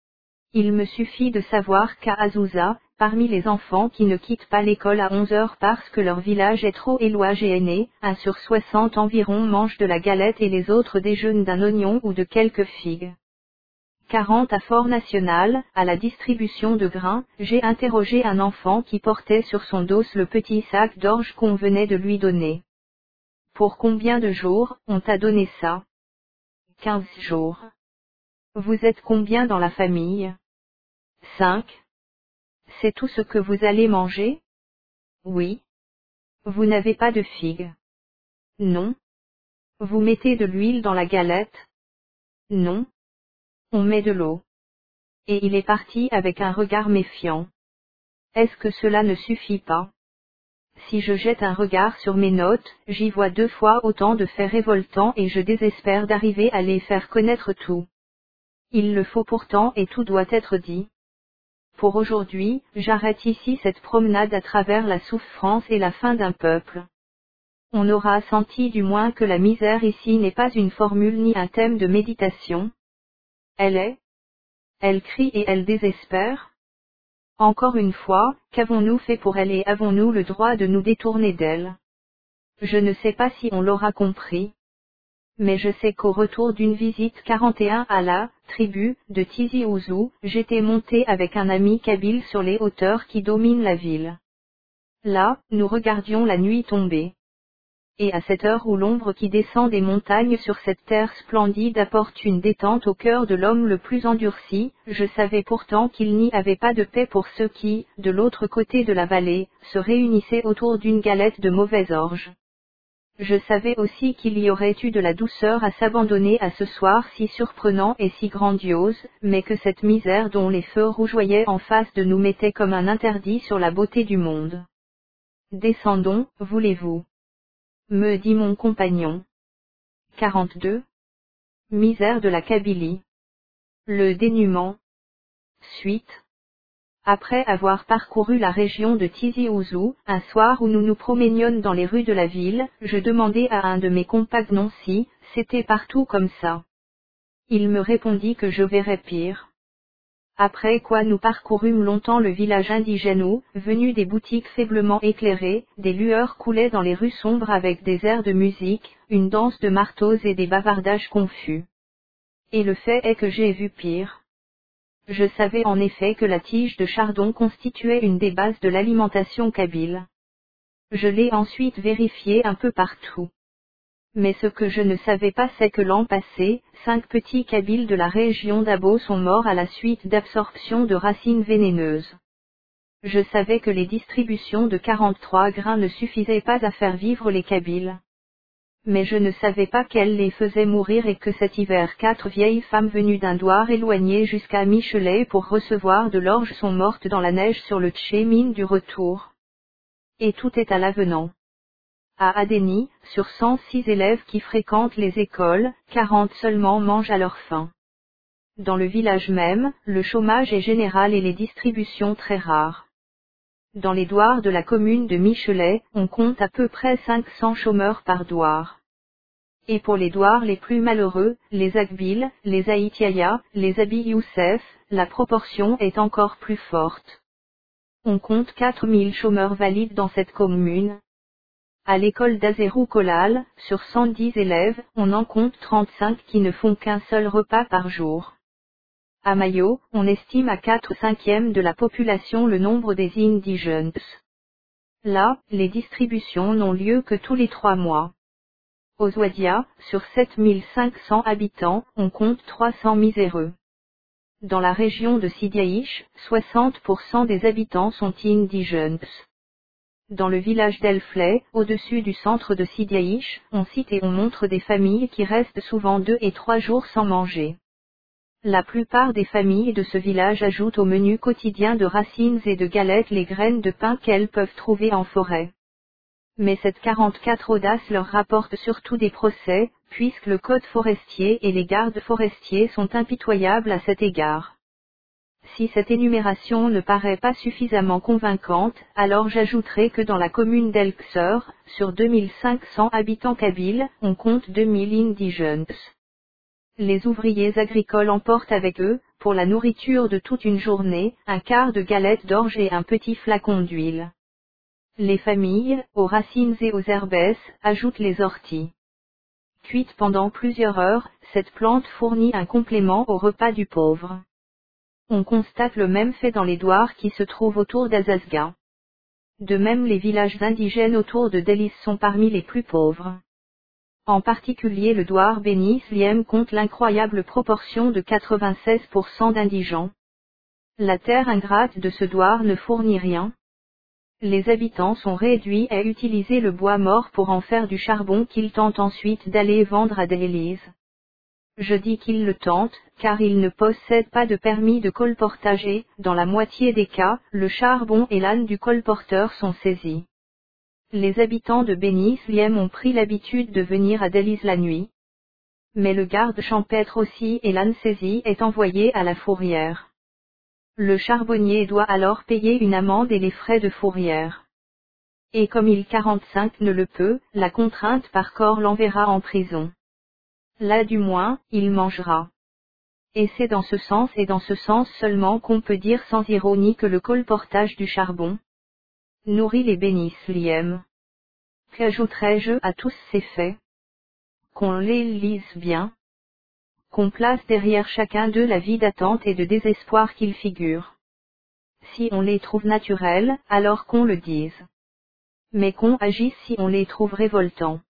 Il me suffit de savoir qu'à Azouza, parmi les enfants qui ne quittent pas l'école à onze heures parce que leur village est trop éloigné, un sur soixante environ mange de la galette et les autres déjeunent d'un oignon ou de quelques figues. quarante à Fort National, à la distribution de grains, j'ai interrogé un enfant qui portait sur son dos le petit sac d'orge qu'on venait de lui donner. Pour combien de jours, on t'a donné ça? Quinze jours. Vous êtes combien dans la famille? Cinq. C'est tout ce que vous allez manger? Oui. Vous n'avez pas de figues? Non. Vous mettez de l'huile dans la galette? Non. On met de l'eau. Et il est parti avec un regard méfiant. Est-ce que cela ne suffit pas? Si je jette un regard sur mes notes, j'y vois deux fois autant de faits révoltants et je désespère d'arriver à les faire connaître tout. Il le faut pourtant et tout doit être dit. Pour aujourd'hui, j'arrête ici cette promenade à travers la souffrance et la faim d'un peuple. On aura senti du moins que la misère ici n'est pas une formule ni un thème de méditation. Elle est. Elle crie et elle désespère. Encore une fois, qu'avons-nous fait pour elle et avons-nous le droit de nous détourner d'elle? Je ne sais pas si on l'aura compris. Mais je sais qu'au retour d'une visite quarante et un à la tribu de Tizi Ouzou, j'étais monté avec un ami kabyle sur les hauteurs qui dominent la ville. Là, nous regardions la nuit tomber. Et à cette heure où l'ombre qui descend des montagnes sur cette terre splendide apporte une détente au cœur de l'homme le plus endurci, je savais pourtant qu'il n'y avait pas de paix pour ceux qui, de l'autre côté de la vallée, se réunissaient autour d'une galette de mauvaise orge. Je savais aussi qu'il y aurait eu de la douceur à s'abandonner à ce soir si surprenant et si grandiose, mais que cette misère dont les feux rougeoyaient en face de nous mettait comme un interdit sur la beauté du monde. Descendons, voulez-vous? Me dit mon compagnon. quarante-deux. Misère de la Kabylie. Le dénuement. Suite. Après avoir parcouru la région de Tizi Ouzou, un soir où nous nous promenions dans les rues de la ville, je demandai à un de mes compagnons si c'était partout comme ça. Il me répondit que je verrais pire. Après quoi nous parcourûmes longtemps le village indigène où, venu des boutiques faiblement éclairées, des lueurs coulaient dans les rues sombres avec des airs de musique, une danse de marteaux et des bavardages confus. Et le fait est que j'ai vu pire. Je savais en effet que la tige de chardon constituait une des bases de l'alimentation kabyle. Je l'ai ensuite vérifié un peu partout. Mais ce que je ne savais pas c'est que l'an passé, cinq petits Kabyles de la région d'Abo sont morts à la suite d'absorption de racines vénéneuses. Je savais que les distributions de quarante-trois grains ne suffisaient pas à faire vivre les Kabyles. Mais je ne savais pas qu'elles les faisaient mourir et que cet hiver quatre vieilles femmes venues d'un douar éloigné jusqu'à Michelet pour recevoir de l'orge sont mortes dans la neige sur le tchémine du retour. Et tout est à l'avenant. À Adéni, sur cent six élèves qui fréquentent les écoles, quarante seulement mangent à leur faim. Dans le village même, le chômage est général et les distributions très rares. Dans les douars de la commune de Michelet, on compte à peu près cinq cents chômeurs par douar. Et pour les douars les plus malheureux, les Agbil, les Aïtiaya, les Abi Youssef, la proportion est encore plus forte. On compte quatre mille chômeurs valides dans cette commune. À l'école d'Azerou Kolal, sur cent dix élèves, on en compte trente-cinq qui ne font qu'un seul repas par jour. À Mayo, on estime à quatre cinquièmes de la population le nombre des indigènes. Là, les distributions n'ont lieu que tous les trois mois. Aux Ouadia, sur sept mille cinq cents habitants, on compte trois cents miséreux. Dans la région de Sidiaïch, soixante pour cent des habitants sont indigènes. Dans le village d'Elflay, au-dessus du centre de Sidiaïch, on cite et on montre des familles qui restent souvent deux et trois jours sans manger. La plupart des familles de ce village ajoutent au menu quotidien de racines et de galettes les graines de pain qu'elles peuvent trouver en forêt. Mais cette quarante-quatre audace leur rapporte surtout des procès, puisque le code forestier et les gardes forestiers sont impitoyables à cet égard. Si cette énumération ne paraît pas suffisamment convaincante, alors j'ajouterai que dans la commune d'Elkseur, sur deux mille cinq cents habitants kabyles, on compte deux mille indigènes. Les ouvriers agricoles emportent avec eux, pour la nourriture de toute une journée, un quart de galette d'orge et un petit flacon d'huile. Les familles, aux racines et aux herbes, ajoutent les orties. Cuite pendant plusieurs heures, cette plante fournit un complément au repas du pauvre. On constate le même fait dans les douars qui se trouvent autour d'Azazga. De même, les villages indigènes autour de Delis sont parmi les plus pauvres. En particulier le douar Beni Sliem compte l'incroyable proportion de quatre-vingt-seize pour cent d'indigents. La terre ingrate de ce douar ne fournit rien. Les habitants sont réduits à utiliser le bois mort pour en faire du charbon qu'ils tentent ensuite d'aller vendre à Delis. Je dis qu'ils le tentent, car ils ne possèdent pas de permis de colportage et, dans la moitié des cas, le charbon et l'âne du colporteur sont saisis. Les habitants de Beni Sliem ont pris l'habitude de venir à Delis la nuit. Mais le garde champêtre aussi et l'âne saisi est envoyé à la fourrière. Le charbonnier doit alors payer une amende et les frais de fourrière. Et comme il quarante-cinq ne le peut, la contrainte par corps l'enverra en prison. Là du moins, il mangera. Et c'est dans ce sens et dans ce sens seulement qu'on peut dire sans ironie que le colportage du charbon nourrit les Beni Sliem. Qu'ajouterai-je à tous ces faits? Qu'on les lise bien. Qu'on place derrière chacun d'eux la vie d'attente et de désespoir qu'ils figurent. Si on les trouve naturels, alors qu'on le dise. Mais qu'on agisse si on les trouve révoltants.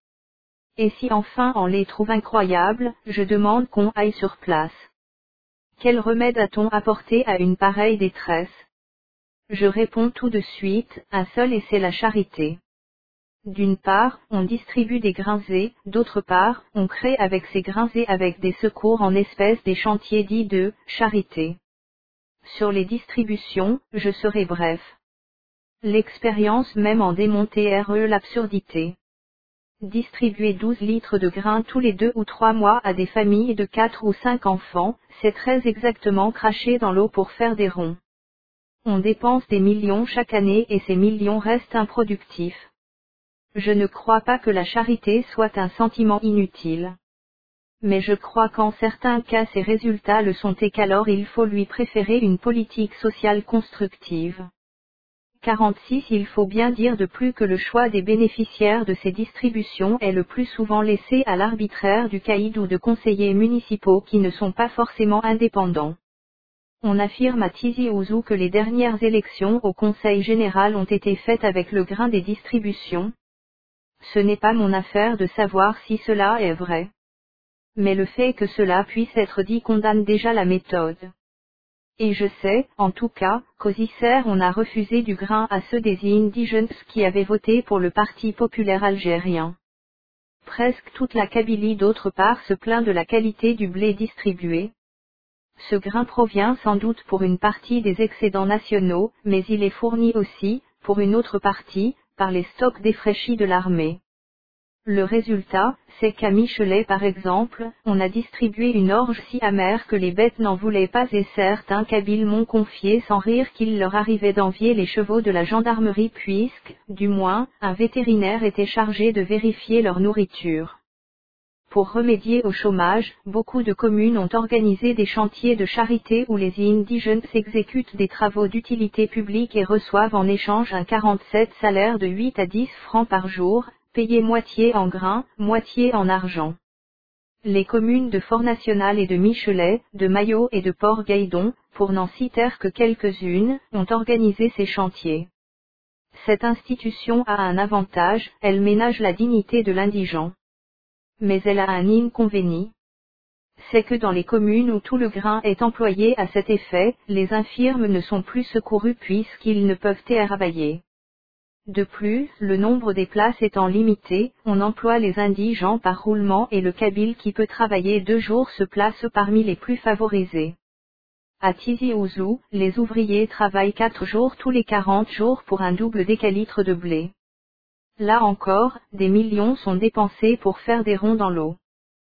Et si enfin on les trouve incroyables, je demande qu'on aille sur place. Quel remède a-t-on apporté à une pareille détresse? Je réponds tout de suite, un seul et c'est la charité. D'une part, on distribue des grinzés, d'autre part, on crée avec ces grinzés avec des secours en espèces des chantiers dits de charité. Sur les distributions, je serai bref. L'expérience même en démontait l'absurdité. Distribuer douze litres de grains tous les deux ou trois mois à des familles de quatre ou cinq enfants, c'est très exactement cracher dans l'eau pour faire des ronds. On dépense des millions chaque année et ces millions restent improductifs. Je ne crois pas que la charité soit un sentiment inutile. Mais je crois qu'en certains cas ces résultats le sont et qu'alors il faut lui préférer une politique sociale constructive. quarante-six Il faut bien dire de plus que le choix des bénéficiaires de ces distributions est le plus souvent laissé à l'arbitraire du caïd ou de conseillers municipaux qui ne sont pas forcément indépendants. On affirme à Tizi Ouzou que les dernières élections au Conseil général ont été faites avec le grain des distributions. Ce n'est pas mon affaire de savoir si cela est vrai. Mais le fait que cela puisse être dit condamne déjà la méthode. Et je sais, en tout cas, qu'aux Isères on a refusé du grain à ceux des indigènes qui avaient voté pour le Parti populaire algérien. Presque toute la Kabylie d'autre part se plaint de la qualité du blé distribué. Ce grain provient sans doute pour une partie des excédents nationaux, mais il est fourni aussi, pour une autre partie, par les stocks défraîchis de l'armée. Le résultat, c'est qu'à Michelet par exemple, on a distribué une orge si amère que les bêtes n'en voulaient pas et certains Kabyles m'ont confié sans rire qu'il leur arrivait d'envier les chevaux de la gendarmerie puisque, du moins, un vétérinaire était chargé de vérifier leur nourriture. Pour remédier au chômage, beaucoup de communes ont organisé des chantiers de charité où les indigènes exécutent des travaux d'utilité publique et reçoivent en échange un quarante-sept salaire de huit à dix francs par jour, payés moitié en grains, moitié en argent. Les communes de Fort-National et de Michelet, de Maillot et de Port-Gaïdon, pour n'en citer que quelques-unes, ont organisé ces chantiers. Cette institution a un avantage, elle ménage la dignité de l'indigent. Mais elle a un inconvénient. C'est que dans les communes où tout le grain est employé à cet effet, les infirmes ne sont plus secourus puisqu'ils ne peuvent y travailler. De plus, le nombre des places étant limité, on emploie les indigents par roulement et le Kabyle qui peut travailler deux jours se place parmi les plus favorisés. À Tizi Ouzou, les ouvriers travaillent quatre jours tous les quarante jours pour un double décalitre de blé. Là encore, des millions sont dépensés pour faire des ronds dans l'eau.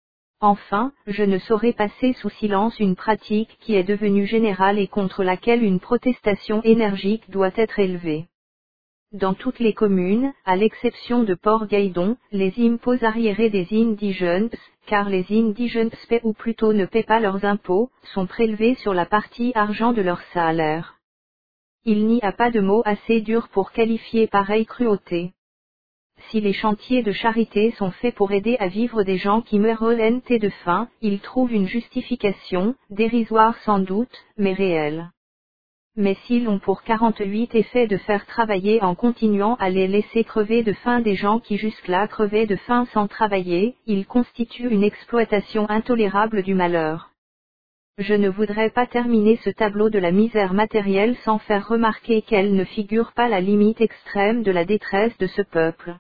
Enfin, je ne saurais passer sous silence une pratique qui est devenue générale et contre laquelle une protestation énergique doit être élevée. Dans toutes les communes, à l'exception de Port-Gaïdon, les impôts arriérés des indigènes, car les indigènes paient ou plutôt ne paient pas leurs impôts, sont prélevés sur la partie argent de leur salaire. Il n'y a pas de mot assez dur pour qualifier pareille cruauté. Si les chantiers de charité sont faits pour aider à vivre des gens qui meurent de faim, ils trouvent une justification, dérisoire sans doute, mais réelle. Mais s'ils ont pour quarante-huit effet de faire travailler en continuant à les laisser crever de faim des gens qui jusque-là crevaient de faim sans travailler, ils constituent une exploitation intolérable du malheur. Je ne voudrais pas terminer ce tableau de la misère matérielle sans faire remarquer qu'elle ne figure pas la limite extrême de la détresse de ce peuple.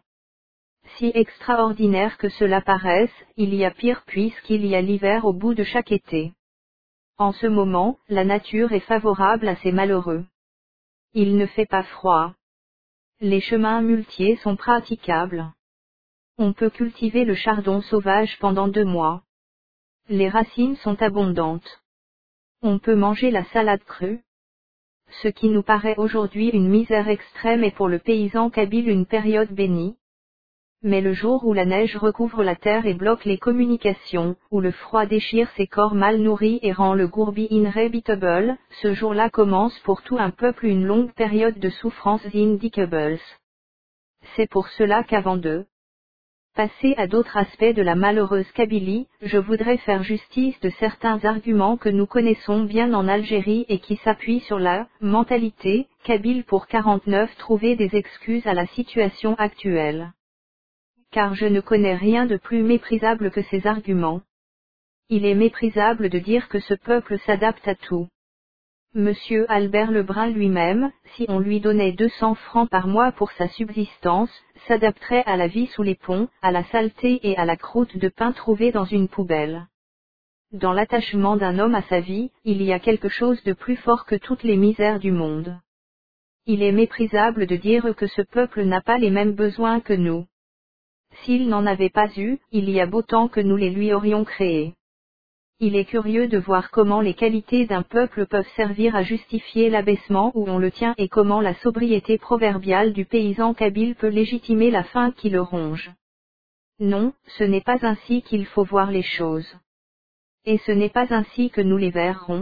Si extraordinaire que cela paraisse, il y a pire puisqu'il y a l'hiver au bout de chaque été. En ce moment, la nature est favorable à ces malheureux. Il ne fait pas froid. Les chemins muletiers sont praticables. On peut cultiver le chardon sauvage pendant deux mois. Les racines sont abondantes. On peut manger la salade crue. Ce qui nous paraît aujourd'hui une misère extrême est pour le paysan kabyle une période bénie. Mais le jour où la neige recouvre la terre et bloque les communications, où le froid déchire ses corps mal nourris et rend le gourbi inhabitable, ce jour-là commence pour tout un peuple une longue période de souffrances indicables. C'est pour cela qu'avant de passer à d'autres aspects de la malheureuse Kabylie, je voudrais faire justice de certains arguments que nous connaissons bien en Algérie et qui s'appuient sur la mentalité kabyle pour quarante-neuf trouver des excuses à la situation actuelle. Car je ne connais rien de plus méprisable que ces arguments. Il est méprisable de dire que ce peuple s'adapte à tout. Monsieur Albert Lebrun lui-même, si on lui donnait deux cents francs par mois pour sa subsistance, s'adapterait à la vie sous les ponts, à la saleté et à la croûte de pain trouvée dans une poubelle. Dans l'attachement d'un homme à sa vie, il y a quelque chose de plus fort que toutes les misères du monde. Il est méprisable de dire que ce peuple n'a pas les mêmes besoins que nous. S'il n'en avait pas eu, il y a beau temps que nous les lui aurions créés. Il est curieux de voir comment les qualités d'un peuple peuvent servir à justifier l'abaissement où on le tient et comment la sobriété proverbiale du paysan kabyle peut légitimer la faim qui le ronge. Non, ce n'est pas ainsi qu'il faut voir les choses. Et ce n'est pas ainsi que nous les verrons.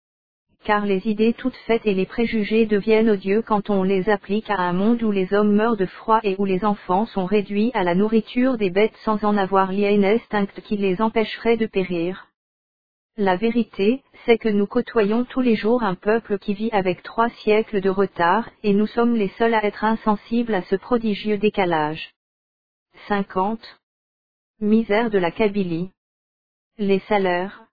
Car les idées toutes faites et les préjugés deviennent odieux quand on les applique à un monde où les hommes meurent de froid et où les enfants sont réduits à la nourriture des bêtes sans en avoir lien instinct qui les empêcherait de périr. La vérité, c'est que nous côtoyons tous les jours un peuple qui vit avec trois siècles de retard, et nous sommes les seuls à être insensibles à ce prodigieux décalage. cinquante. Misère de la Kabylie. Les salaires.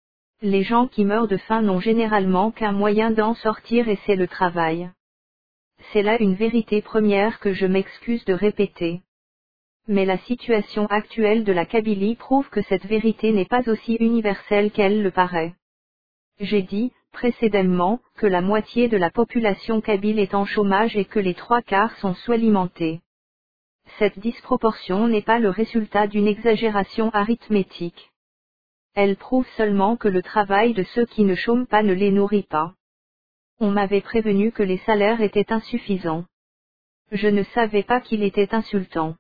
Les gens qui meurent de faim n'ont généralement qu'un moyen d'en sortir et c'est le travail. C'est là une vérité première que je m'excuse de répéter. Mais la situation actuelle de la Kabylie prouve que cette vérité n'est pas aussi universelle qu'elle le paraît. J'ai dit, précédemment, que la moitié de la population kabyle est en chômage et que les trois quarts sont sous-alimentés. Cette disproportion n'est pas le résultat d'une exagération arithmétique. Elle prouve seulement que le travail de ceux qui ne chôment pas ne les nourrit pas. On m'avait prévenu que les salaires étaient insuffisants. Je ne savais pas qu'il était insultant.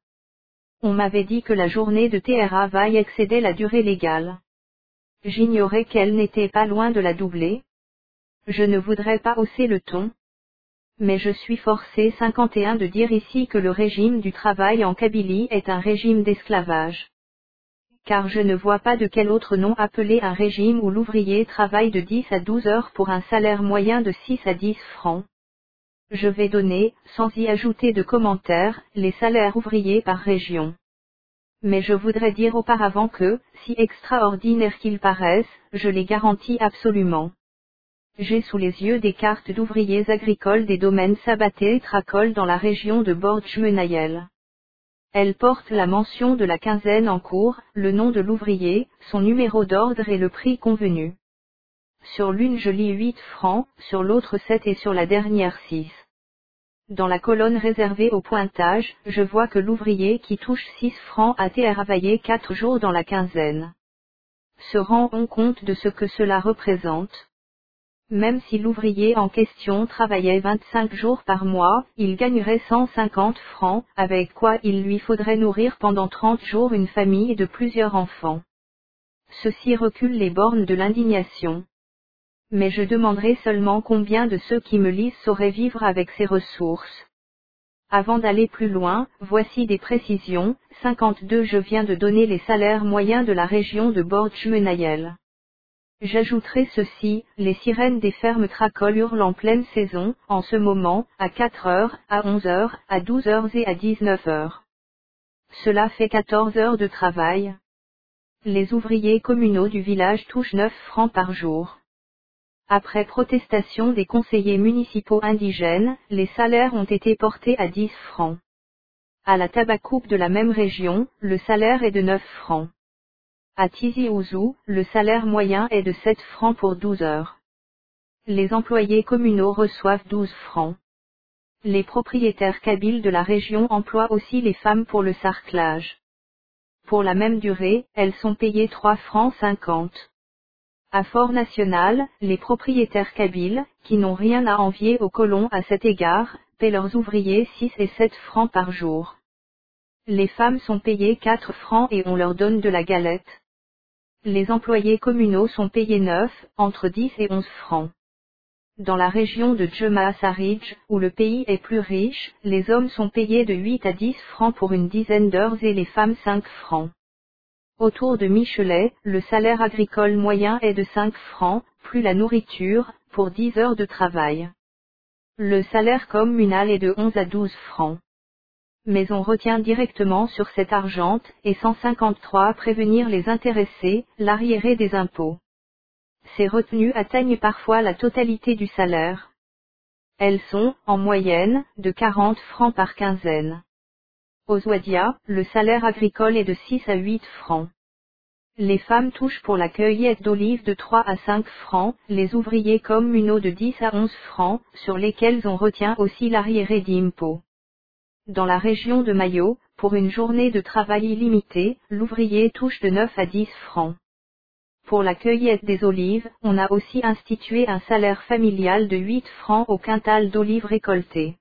On m'avait dit que la journée de travail excédait la durée légale. J'ignorais qu'elle n'était pas loin de la doubler. Je ne voudrais pas hausser le ton. Mais je suis forcé cinquante et un de dire ici que le régime du travail en Kabylie est un régime d'esclavage. Car je ne vois pas de quel autre nom appeler un régime où l'ouvrier travaille de dix à douze heures pour un salaire moyen de six à dix francs. Je vais donner, sans y ajouter de commentaires, les salaires ouvriers par région. Mais je voudrais dire auparavant que, si extraordinaires qu'ils paraissent, je les garantis absolument. J'ai sous les yeux des cartes d'ouvriers agricoles des domaines Sabaté et Tracol dans la région de Bordj-Menayel. Elles portent la mention de la quinzaine en cours, le nom de l'ouvrier, son numéro d'ordre et le prix convenu. Sur l'une je lis huit francs, sur l'autre sept et sur la dernière six. Dans la colonne réservée au pointage, je vois que l'ouvrier qui touche six francs a travaillé quatre jours dans la quinzaine. Se rend-on compte de ce que cela représente? Même si l'ouvrier en question travaillait vingt-cinq jours par mois, il gagnerait cent cinquante francs, avec quoi il lui faudrait nourrir pendant trente jours une famille de plusieurs enfants. Ceci recule les bornes de l'indignation. Mais je demanderai seulement combien de ceux qui me lisent sauraient vivre avec ces ressources. Avant d'aller plus loin, voici des précisions. cinquante-deux Je viens de donner les salaires moyens de la région de Borj-Menayel. J'ajouterai ceci, les sirènes des fermes cracolent hurlent en pleine saison, en ce moment, à quatre heures, à onze heures, à douze heures et à dix-neuf heures. Cela fait quatorze heures de travail. Les ouvriers communaux du village touchent neuf francs par jour. Après protestation des conseillers municipaux indigènes, les salaires ont été portés à dix francs. À la Tabacoupe de la même région, le salaire est de neuf francs. À Tizi Ouzou, le salaire moyen est de sept francs pour douze heures. Les employés communaux reçoivent douze francs. Les propriétaires kabyles de la région emploient aussi les femmes pour le sarclage. Pour la même durée, elles sont payées trois francs cinquante. À Fort National, les propriétaires kabyles, qui n'ont rien à envier aux colons à cet égard, paient leurs ouvriers six et sept francs par jour. Les femmes sont payées quatre francs et on leur donne de la galette. Les employés communaux sont payés neuf, entre dix et onze francs. Dans la région de Jemaah Sarij, où le pays est plus riche, les hommes sont payés de huit à dix francs pour une dizaine d'heures et les femmes cinq francs. Autour de Michelet, le salaire agricole moyen est de cinq francs, plus la nourriture, pour dix heures de travail. Le salaire communal est de onze à douze francs. Mais on retient directement sur cet argent, et cent cinquante-trois prévenir les intéressés, l'arriéré des impôts. Ces retenues atteignent parfois la totalité du salaire. Elles sont, en moyenne, de quarante francs par quinzaine. Aux Ouadia, le salaire agricole est de six à huit francs. Les femmes touchent pour la cueillette d'olives de trois à cinq francs, les ouvriers communaux de dix à onze francs, sur lesquels on retient aussi l'arriéré d'impôts. Dans la région de Mayo, pour une journée de travail illimitée, l'ouvrier touche de neuf à dix francs. Pour la cueillette des olives, on a aussi institué un salaire familial de huit francs au quintal d'olives récoltées.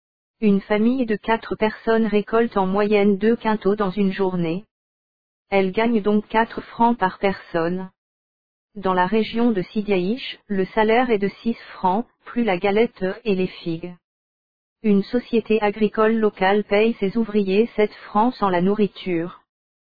Une famille de quatre personnes récolte en moyenne deux quintaux dans une journée. Elle gagne donc quatre francs par personne. Dans la région de Sidiaïch, le salaire est de six francs, plus la galette et les figues. Une société agricole locale paye ses ouvriers sept francs sans la nourriture.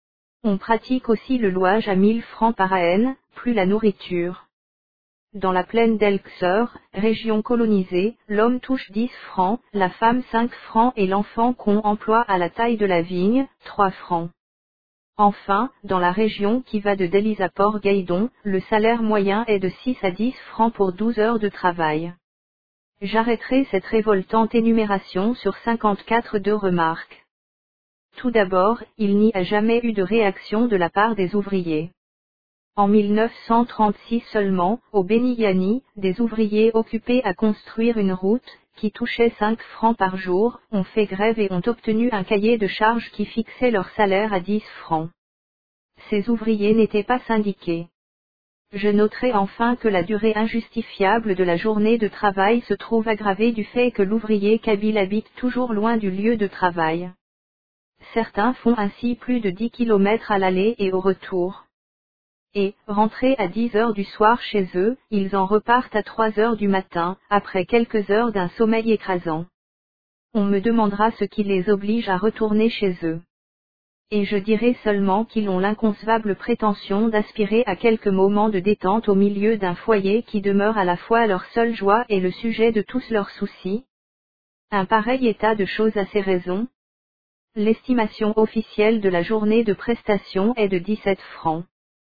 On pratique aussi le louage à mille francs par an, plus la nourriture. Dans la plaine d'El-Kseur, région colonisée, l'homme touche dix francs, la femme cinq francs et l'enfant qu'on emploie à la taille de la vigne, trois francs. Enfin, dans la région qui va de Deliz à Port-Gaïdon, le salaire moyen est de six à dix francs pour douze heures de travail. J'arrêterai cette révoltante énumération sur cinquante-quatre deux remarques. Tout d'abord, il n'y a jamais eu de réaction de la part des ouvriers. En mille neuf cent trente-six seulement, au Béni-Yani, des ouvriers occupés à construire une route, qui touchaient cinq francs par jour, ont fait grève et ont obtenu un cahier de charges qui fixait leur salaire à dix francs. Ces ouvriers n'étaient pas syndiqués. Je noterai enfin que la durée injustifiable de la journée de travail se trouve aggravée du fait que l'ouvrier kabyle habite toujours loin du lieu de travail. Certains font ainsi plus de dix kilomètres à l'aller et au retour. Et, rentrés à dix heures du soir chez eux, ils en repartent à trois heures du matin, après quelques heures d'un sommeil écrasant. On me demandera ce qui les oblige à retourner chez eux. Et je dirai seulement qu'ils ont l'inconcevable prétention d'aspirer à quelques moments de détente au milieu d'un foyer qui demeure à la fois leur seule joie et le sujet de tous leurs soucis. Un pareil état de choses a ses raisons. L'estimation officielle de la journée de prestation est de dix-sept francs.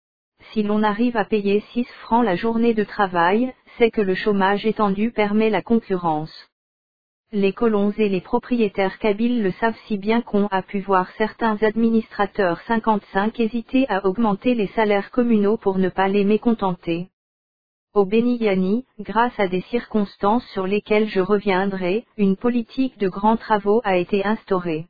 Si l'on arrive à payer six francs la journée de travail, c'est que le chômage étendu permet la concurrence. Les colons et les propriétaires kabyles le savent si bien qu'on a pu voir certains administrateurs cinquante-cinq hésiter à augmenter les salaires communaux pour ne pas les mécontenter. Au Béni-Yani, grâce à des circonstances sur lesquelles je reviendrai, une politique de grands travaux a été instaurée.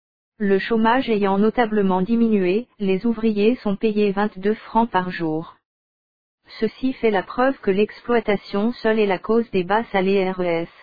Le chômage ayant notablement diminué, les ouvriers sont payés vingt-deux francs par jour. Ceci fait la preuve que l'exploitation seule est la cause des bas salaires.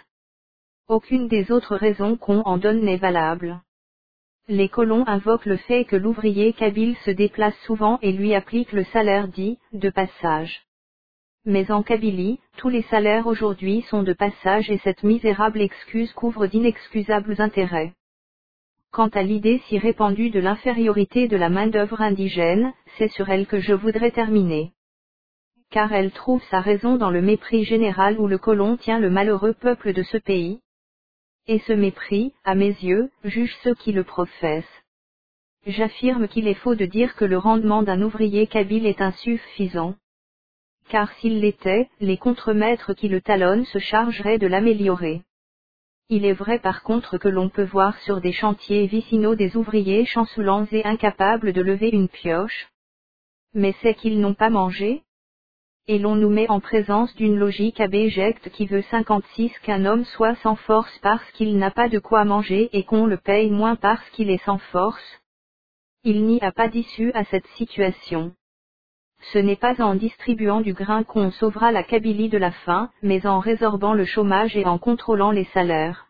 Aucune des autres raisons qu'on en donne n'est valable. Les colons invoquent le fait que l'ouvrier kabyle se déplace souvent et lui appliquent le salaire dit, de passage. Mais en Kabylie, tous les salaires aujourd'hui sont de passage et cette misérable excuse couvre d'inexcusables intérêts. Quant à l'idée si répandue de l'infériorité de la main-d'œuvre indigène, c'est sur elle que je voudrais terminer. Car elle trouve sa raison dans le mépris général où le colon tient le malheureux peuple de ce pays. Et ce mépris, à mes yeux, juge ceux qui le professent. J'affirme qu'il est faux de dire que le rendement d'un ouvrier kabyle est insuffisant. Car s'il l'était, les contremaîtres qui le talonnent se chargeraient de l'améliorer. Il est vrai par contre que l'on peut voir sur des chantiers vicinaux des ouvriers chancelants et incapables de lever une pioche. Mais c'est qu'ils n'ont pas mangé. Et l'on nous met en présence d'une logique abéjecte qui veut cinquante-six qu'un homme soit sans force parce qu'il n'a pas de quoi manger et qu'on le paye moins parce qu'il est sans force. Il n'y a pas d'issue à cette situation. Ce n'est pas en distribuant du grain qu'on sauvera la Kabylie de la faim, mais en résorbant le chômage et en contrôlant les salaires.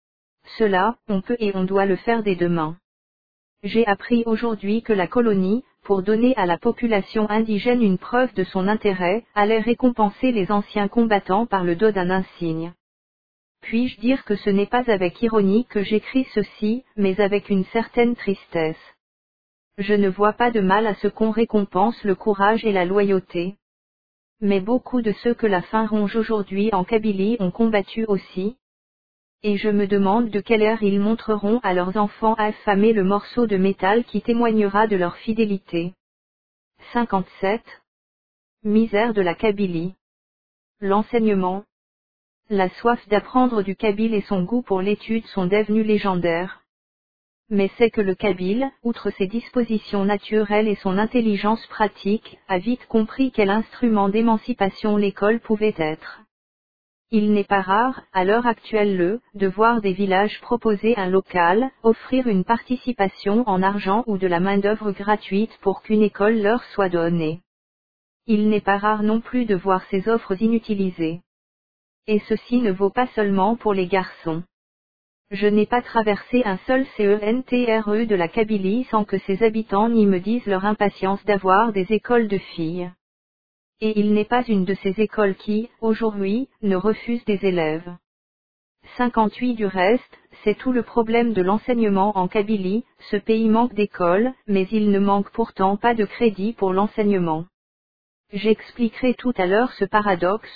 Cela, on peut et on doit le faire dès demain. J'ai appris aujourd'hui que la colonie, pour donner à la population indigène une preuve de son intérêt, allait récompenser les anciens combattants par le dos d'un insigne. Puis-je dire que ce n'est pas avec ironie que j'écris ceci, mais avec une certaine tristesse. Je ne vois pas de mal à ce qu'on récompense le courage et la loyauté. Mais beaucoup de ceux que la faim ronge aujourd'hui en Kabylie ont combattu aussi. Et je me demande de quelle heure ils montreront à leurs enfants affamés le morceau de métal qui témoignera de leur fidélité. cinquante-sept. Misère de la Kabylie. L'enseignement. La soif d'apprendre du kabyle et son goût pour l'étude sont devenus légendaires. Mais c'est que le kabyle, outre ses dispositions naturelles et son intelligence pratique, a vite compris quel instrument d'émancipation l'école pouvait être. Il n'est pas rare, à l'heure actuelle le, de voir des villages proposer un local, offrir une participation en argent ou de la main-d'œuvre gratuite pour qu'une école leur soit donnée. Il n'est pas rare non plus de voir ces offres inutilisées. Et ceci ne vaut pas seulement pour les garçons. Je n'ai pas traversé un seul centre de la Kabylie sans que ses habitants n'y me disent leur impatience d'avoir des écoles de filles. Et il n'est pas une de ces écoles qui, aujourd'hui, ne refuse des élèves. cinquante-huit Du reste, c'est tout le problème de l'enseignement en Kabylie, ce pays manque d'écoles, mais il ne manque pourtant pas de crédit pour l'enseignement. J'expliquerai tout à l'heure ce paradoxe.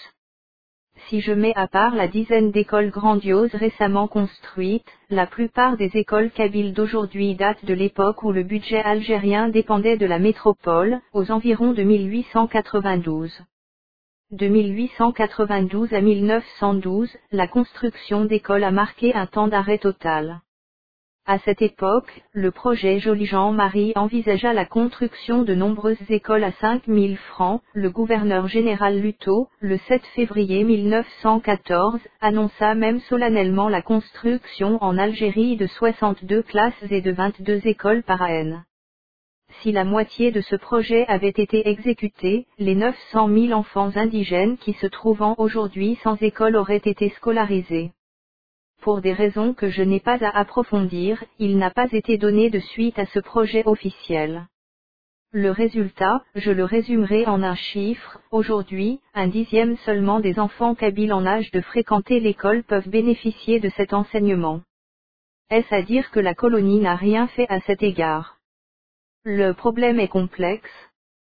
Si je mets à part la dizaine d'écoles grandioses récemment construites, la plupart des écoles kabyles d'aujourd'hui datent de l'époque où le budget algérien dépendait de la métropole, aux environs de mille huit cent quatre-vingt-douze. De mille huit cent quatre-vingt-douze à mille neuf cent douze, la construction d'écoles a marqué un temps d'arrêt total. À cette époque, le projet Joly-Jean-Marie envisagea la construction de nombreuses écoles à cinq mille francs. Le gouverneur général Luto, le sept février mille neuf cent quatorze, annonça même solennellement la construction en Algérie de soixante-deux classes et de vingt-deux écoles par an. Si la moitié de ce projet avait été exécutée, les neuf cent mille enfants indigènes qui se trouvent aujourd'hui sans école auraient été scolarisés. Pour des raisons que je n'ai pas à approfondir, il n'a pas été donné de suite à ce projet officiel. Le résultat, je le résumerai en un chiffre, aujourd'hui, un dixième seulement des enfants kabyles en âge de fréquenter l'école peuvent bénéficier de cet enseignement. Est-ce à dire que la colonie n'a rien fait à cet égard? Le problème est complexe.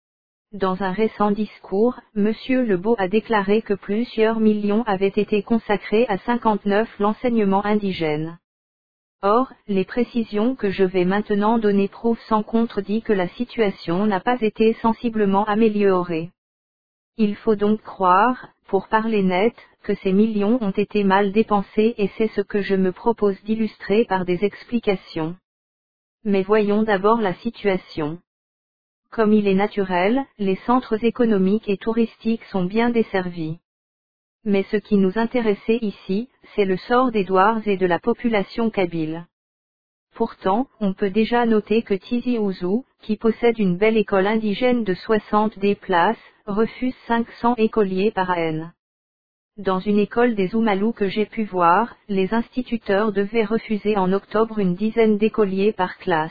Dans un récent discours, M. Lebeau a déclaré que plusieurs millions avaient été consacrés à cinquante-neuf l'enseignement indigène. Or, les précisions que je vais maintenant donner prouvent sans contredit que la situation n'a pas été sensiblement améliorée. Il faut donc croire, pour parler net, que ces millions ont été mal dépensés et c'est ce que je me propose d'illustrer par des explications. Mais voyons d'abord la situation. Comme il est naturel, les centres économiques et touristiques sont bien desservis. Mais ce qui nous intéressait ici, c'est le sort des douars et de la population kabyle. Pourtant, on peut déjà noter que Tizi Ouzou, qui possède une belle école indigène de soixante places, refuse cinq cents écoliers par an. Dans une école des Oumalous que j'ai pu voir, les instituteurs devaient refuser en octobre une dizaine d'écoliers par classe.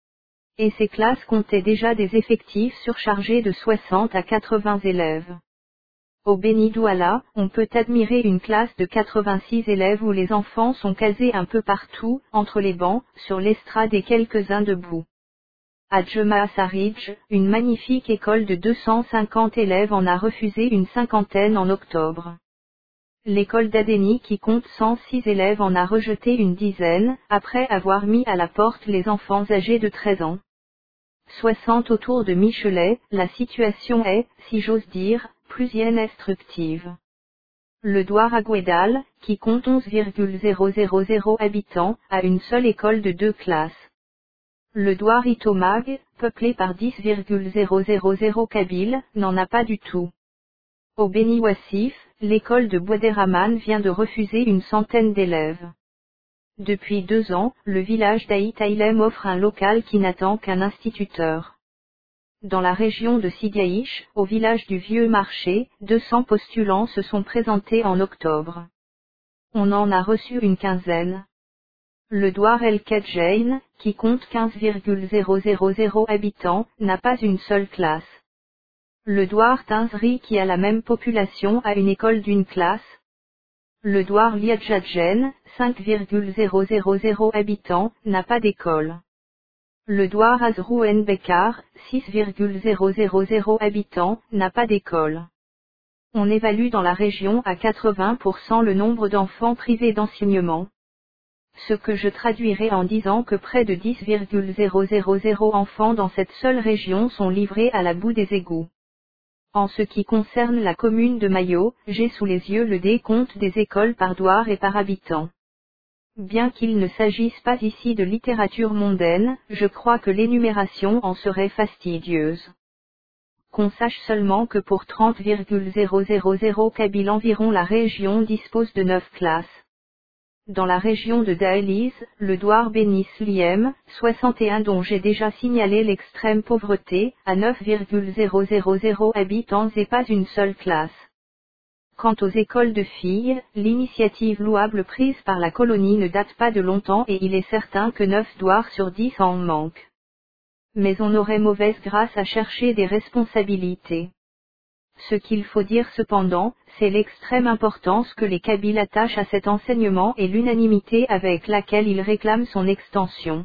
Et ces classes comptaient déjà des effectifs surchargés de soixante à quatre-vingts élèves. Au Beni Douala, on peut admirer une classe de quatre-vingt-six élèves où les enfants sont casés un peu partout, entre les bancs, sur l'estrade et quelques-uns debout. À Jemaah Saridj, une magnifique école de deux cent cinquante élèves en a refusé une cinquantaine en octobre. L'école d'Adeni qui compte cent six élèves en a rejeté une dizaine, après avoir mis à la porte les enfants âgés de treize ans. soixante autour de Michelet, la situation est, si j'ose dire, plus instructive. Le Douar à Guédal, qui compte onze virgule zéro zéro zéro habitants, a une seule école de deux classes. Le Douar Itomag, peuplé par dix virgule zéro zéro zéro Kabyles, n'en a pas du tout. Au Beni Wassif, l'école de Bouadéraman vient de refuser une centaine d'élèves. Depuis deux ans, le village d'Aït Aïlem offre un local qui n'attend qu'un instituteur. Dans la région de Sidiaïch, au village du Vieux Marché, deux cents postulants se sont présentés en octobre. On en a reçu une quinzaine. Le Douar El Kedjain, qui compte quinze virgule zéro zéro zéro habitants, n'a pas une seule classe. Le Douar Tinzri qui a la même population a une école d'une classe. Le Douar Liadjadjen, cinq virgule zéro zéro zéro habitants, n'a pas d'école. Le Douar Azrouen Bekar, six virgule zéro zéro zéro habitants, n'a pas d'école. On évalue dans la région à quatre-vingts pour cent le nombre d'enfants privés d'enseignement. Ce que je traduirai en disant que près de dix virgule zéro zéro zéro enfants dans cette seule région sont livrés à la boue des égouts. En ce qui concerne la commune de Mayo, j'ai sous les yeux le décompte des écoles par douar et par habitant. Bien qu'il ne s'agisse pas ici de littérature mondaine, je crois que l'énumération en serait fastidieuse. Qu'on sache seulement que pour trente virgule zéro zéro zéro Kabyles environ la région dispose de neuf classes. Dans la région de Daaliz, le Douar Beni Sliem, soixante et un dont j'ai déjà signalé l'extrême pauvreté, à neuf virgule zéro zéro zéro habitants et pas une seule classe. Quant aux écoles de filles, l'initiative louable prise par la colonie ne date pas de longtemps et il est certain que neuf douars sur dix en manquent. Mais on aurait mauvaise grâce à chercher des responsabilités. Ce qu'il faut dire cependant, c'est l'extrême importance que les Kabyles attachent à cet enseignement et l'unanimité avec laquelle ils réclament son extension.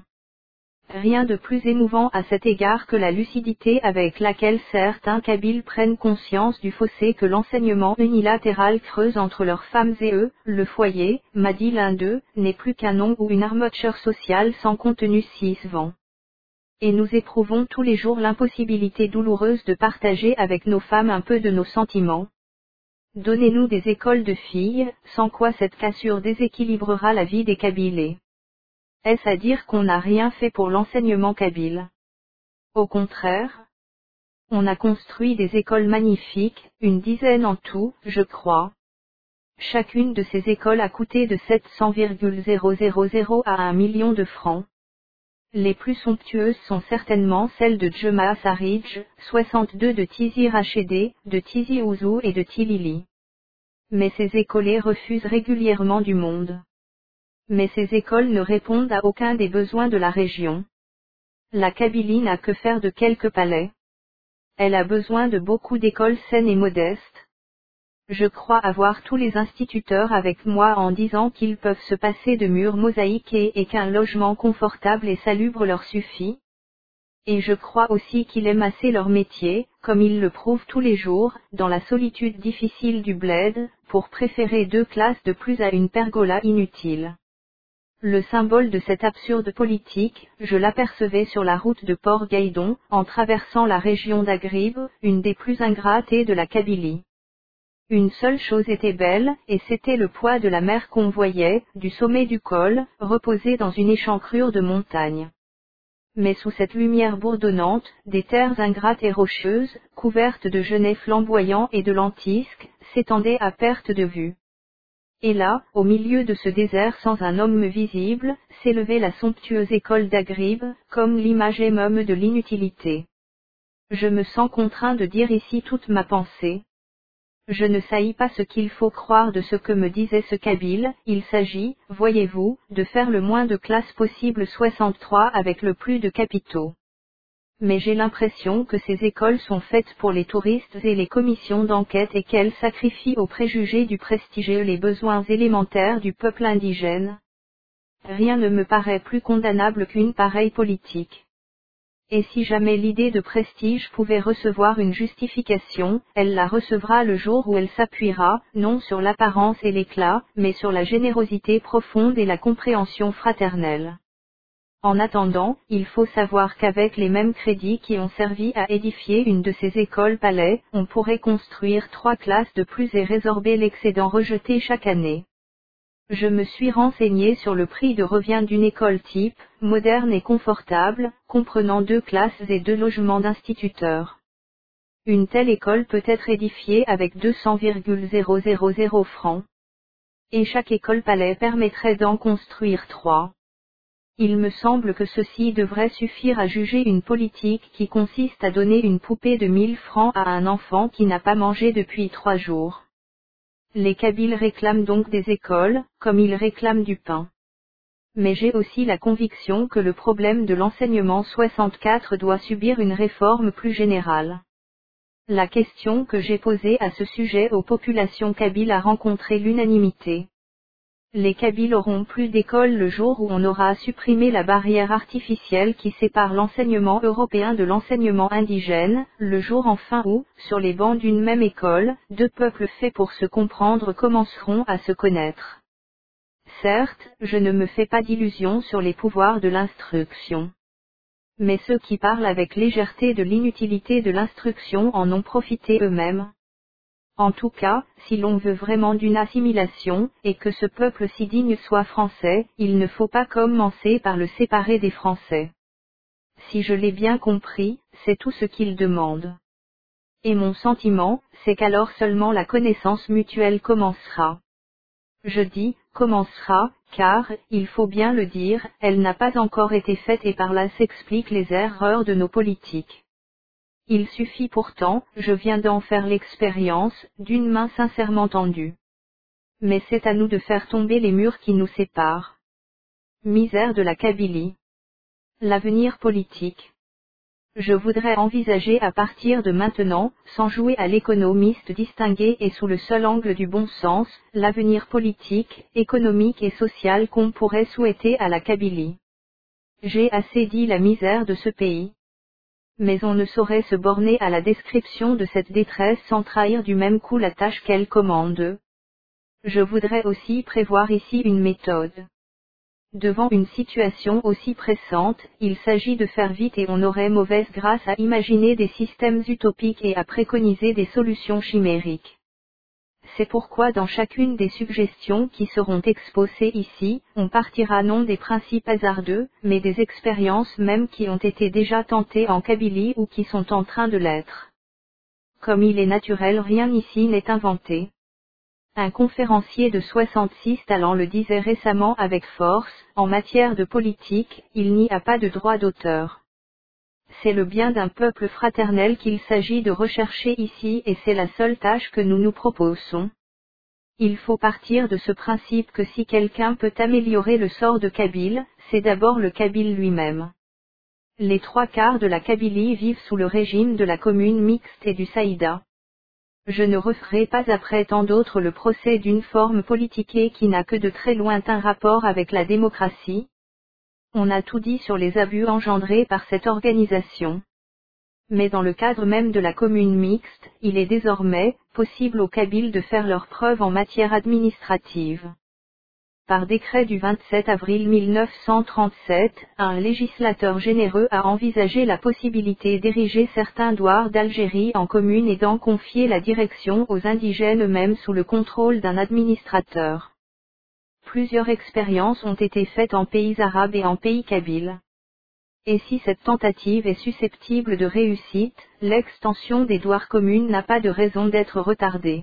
Rien de plus émouvant à cet égard que la lucidité avec laquelle certains Kabyles prennent conscience du fossé que l'enseignement unilatéral creuse entre leurs femmes et eux. Le foyer, m'a dit l'un d'eux, n'est plus qu'un nom ou une armature sociale sans contenu si vent. Et nous éprouvons tous les jours l'impossibilité douloureuse de partager avec nos femmes un peu de nos sentiments. Donnez-nous des écoles de filles, sans quoi cette cassure déséquilibrera la vie des Kabyles. Est-ce à dire qu'on n'a rien fait pour l'enseignement kabyle? Au contraire. On a construit des écoles magnifiques, une dizaine en tout, je crois. Chacune de ces écoles a coûté de sept cents virgule zéro zéro zéro à un million de francs. Les plus somptueuses sont certainement celles de Jemaah Saridj, soixante-deux de Tizi Rachédé, de Tizi Ouzou et de Tilili. Mais ces écolés refusent régulièrement du monde. Mais ces écoles ne répondent à aucun des besoins de la région. La Kabylie n'a que faire de quelques palais. Elle a besoin de beaucoup d'écoles saines et modestes. Je crois avoir tous les instituteurs avec moi en disant qu'ils peuvent se passer de murs mosaïqués et qu'un logement confortable et salubre leur suffit. Et je crois aussi qu'ils aiment assez leur métier, comme ils le prouvent tous les jours, dans la solitude difficile du bled, pour préférer deux classes de plus à une pergola inutile. Le symbole de cette absurde politique, je l'apercevais sur la route de Port-Gaïdon, en traversant la région d'Agrib, une des plus ingrates de la Kabylie. Une seule chose était belle, et c'était le poids de la mer qu'on voyait, du sommet du col, reposer dans une échancrure de montagne. Mais sous cette lumière bourdonnante, des terres ingrates et rocheuses, couvertes de genêts flamboyants et de lentisques, s'étendaient à perte de vue. Et là, au milieu de ce désert sans un homme visible, s'élevait la somptueuse école d'Agrib, comme l'image même de l'inutilité. Je me sens contraint de dire ici toute ma pensée. Je ne saillis pas ce qu'il faut croire de ce que me disait ce Kabyle, il s'agit, voyez-vous, de faire le moins de classes possible soixante-trois avec le plus de capitaux. Mais j'ai l'impression que ces écoles sont faites pour les touristes et les commissions d'enquête et qu'elles sacrifient aux préjugés du prestige et les besoins élémentaires du peuple indigène. Rien ne me paraît plus condamnable qu'une pareille politique. Et si jamais l'idée de prestige pouvait recevoir une justification, elle la recevra le jour où elle s'appuiera, non sur l'apparence et l'éclat, mais sur la générosité profonde et la compréhension fraternelle. En attendant, il faut savoir qu'avec les mêmes crédits qui ont servi à édifier une de ces écoles-palais, on pourrait construire trois classes de plus et résorber l'excédent rejeté chaque année. Je me suis renseigné sur le prix de revient d'une école type, moderne et confortable, comprenant deux classes et deux logements d'instituteurs. Une telle école peut être édifiée avec deux cents virgule zéro zéro zéro francs. Et chaque école-palais permettrait d'en construire trois. Il me semble que ceci devrait suffire à juger une politique qui consiste à donner une poupée de mille francs à un enfant qui n'a pas mangé depuis trois jours. Les Kabyles réclament donc des écoles, comme ils réclament du pain. Mais j'ai aussi la conviction que le problème de l'enseignement soixante-quatre doit subir une réforme plus générale. La question que j'ai posée à ce sujet aux populations kabyles a rencontré l'unanimité. Les Kabyles auront plus d'écoles le jour où on aura supprimé la barrière artificielle qui sépare l'enseignement européen de l'enseignement indigène, le jour enfin où, sur les bancs d'une même école, deux peuples faits pour se comprendre commenceront à se connaître. Certes, je ne me fais pas d'illusions sur les pouvoirs de l'instruction. Mais ceux qui parlent avec légèreté de l'inutilité de l'instruction en ont profité eux-mêmes. En tout cas, si l'on veut vraiment d'une assimilation, et que ce peuple si digne soit français, il ne faut pas commencer par le séparer des Français. Si je l'ai bien compris, c'est tout ce qu'il demande. Et mon sentiment, c'est qu'alors seulement la connaissance mutuelle commencera. Je dis, commencera, car, il faut bien le dire, elle n'a pas encore été faite et par là s'expliquent les erreurs de nos politiques. Il suffit pourtant, je viens d'en faire l'expérience, d'une main sincèrement tendue. Mais c'est à nous de faire tomber les murs qui nous séparent. Misère de la Kabylie. L'avenir politique. Je voudrais envisager à partir de maintenant, sans jouer à l'économiste distingué et sous le seul angle du bon sens, l'avenir politique, économique et social qu'on pourrait souhaiter à la Kabylie. J'ai assez dit la misère de ce pays. Mais on ne saurait se borner à la description de cette détresse sans trahir du même coup la tâche qu'elle commande. Je voudrais aussi prévoir ici une méthode. Devant une situation aussi pressante, il s'agit de faire vite et on aurait mauvaise grâce à imaginer des systèmes utopiques et à préconiser des solutions chimériques. C'est pourquoi dans chacune des suggestions qui seront exposées ici, on partira non des principes hasardeux, mais des expériences même qui ont été déjà tentées en Kabylie ou qui sont en train de l'être. Comme il est naturel, rien ici n'est inventé. Un conférencier de soixante-six talents le disait récemment avec force, en matière de politique, il n'y a pas de droit d'auteur. C'est le bien d'un peuple fraternel qu'il s'agit de rechercher ici et c'est la seule tâche que nous nous proposons. Il faut partir de ce principe que si quelqu'un peut améliorer le sort de Kabyle, c'est d'abord le Kabyle lui-même. Les trois quarts de la Kabylie vivent sous le régime de la commune mixte et du Saïda. Je ne referai pas après tant d'autres le procès d'une forme politiquée qui n'a que de très lointains rapports avec la démocratie. On a tout dit sur les abus engendrés par cette organisation. Mais dans le cadre même de la commune mixte, il est désormais possible aux Kabyles de faire leurs preuves en matière administrative. Par décret du vingt-sept avril mille neuf cent trente-sept, un législateur généreux a envisagé la possibilité d'ériger certains douars d'Algérie en communes et d'en confier la direction aux indigènes eux-mêmes sous le contrôle d'un administrateur. Plusieurs expériences ont été faites en pays arabes et en pays kabyles. Et si cette tentative est susceptible de réussite, l'extension des douars communes n'a pas de raison d'être retardée.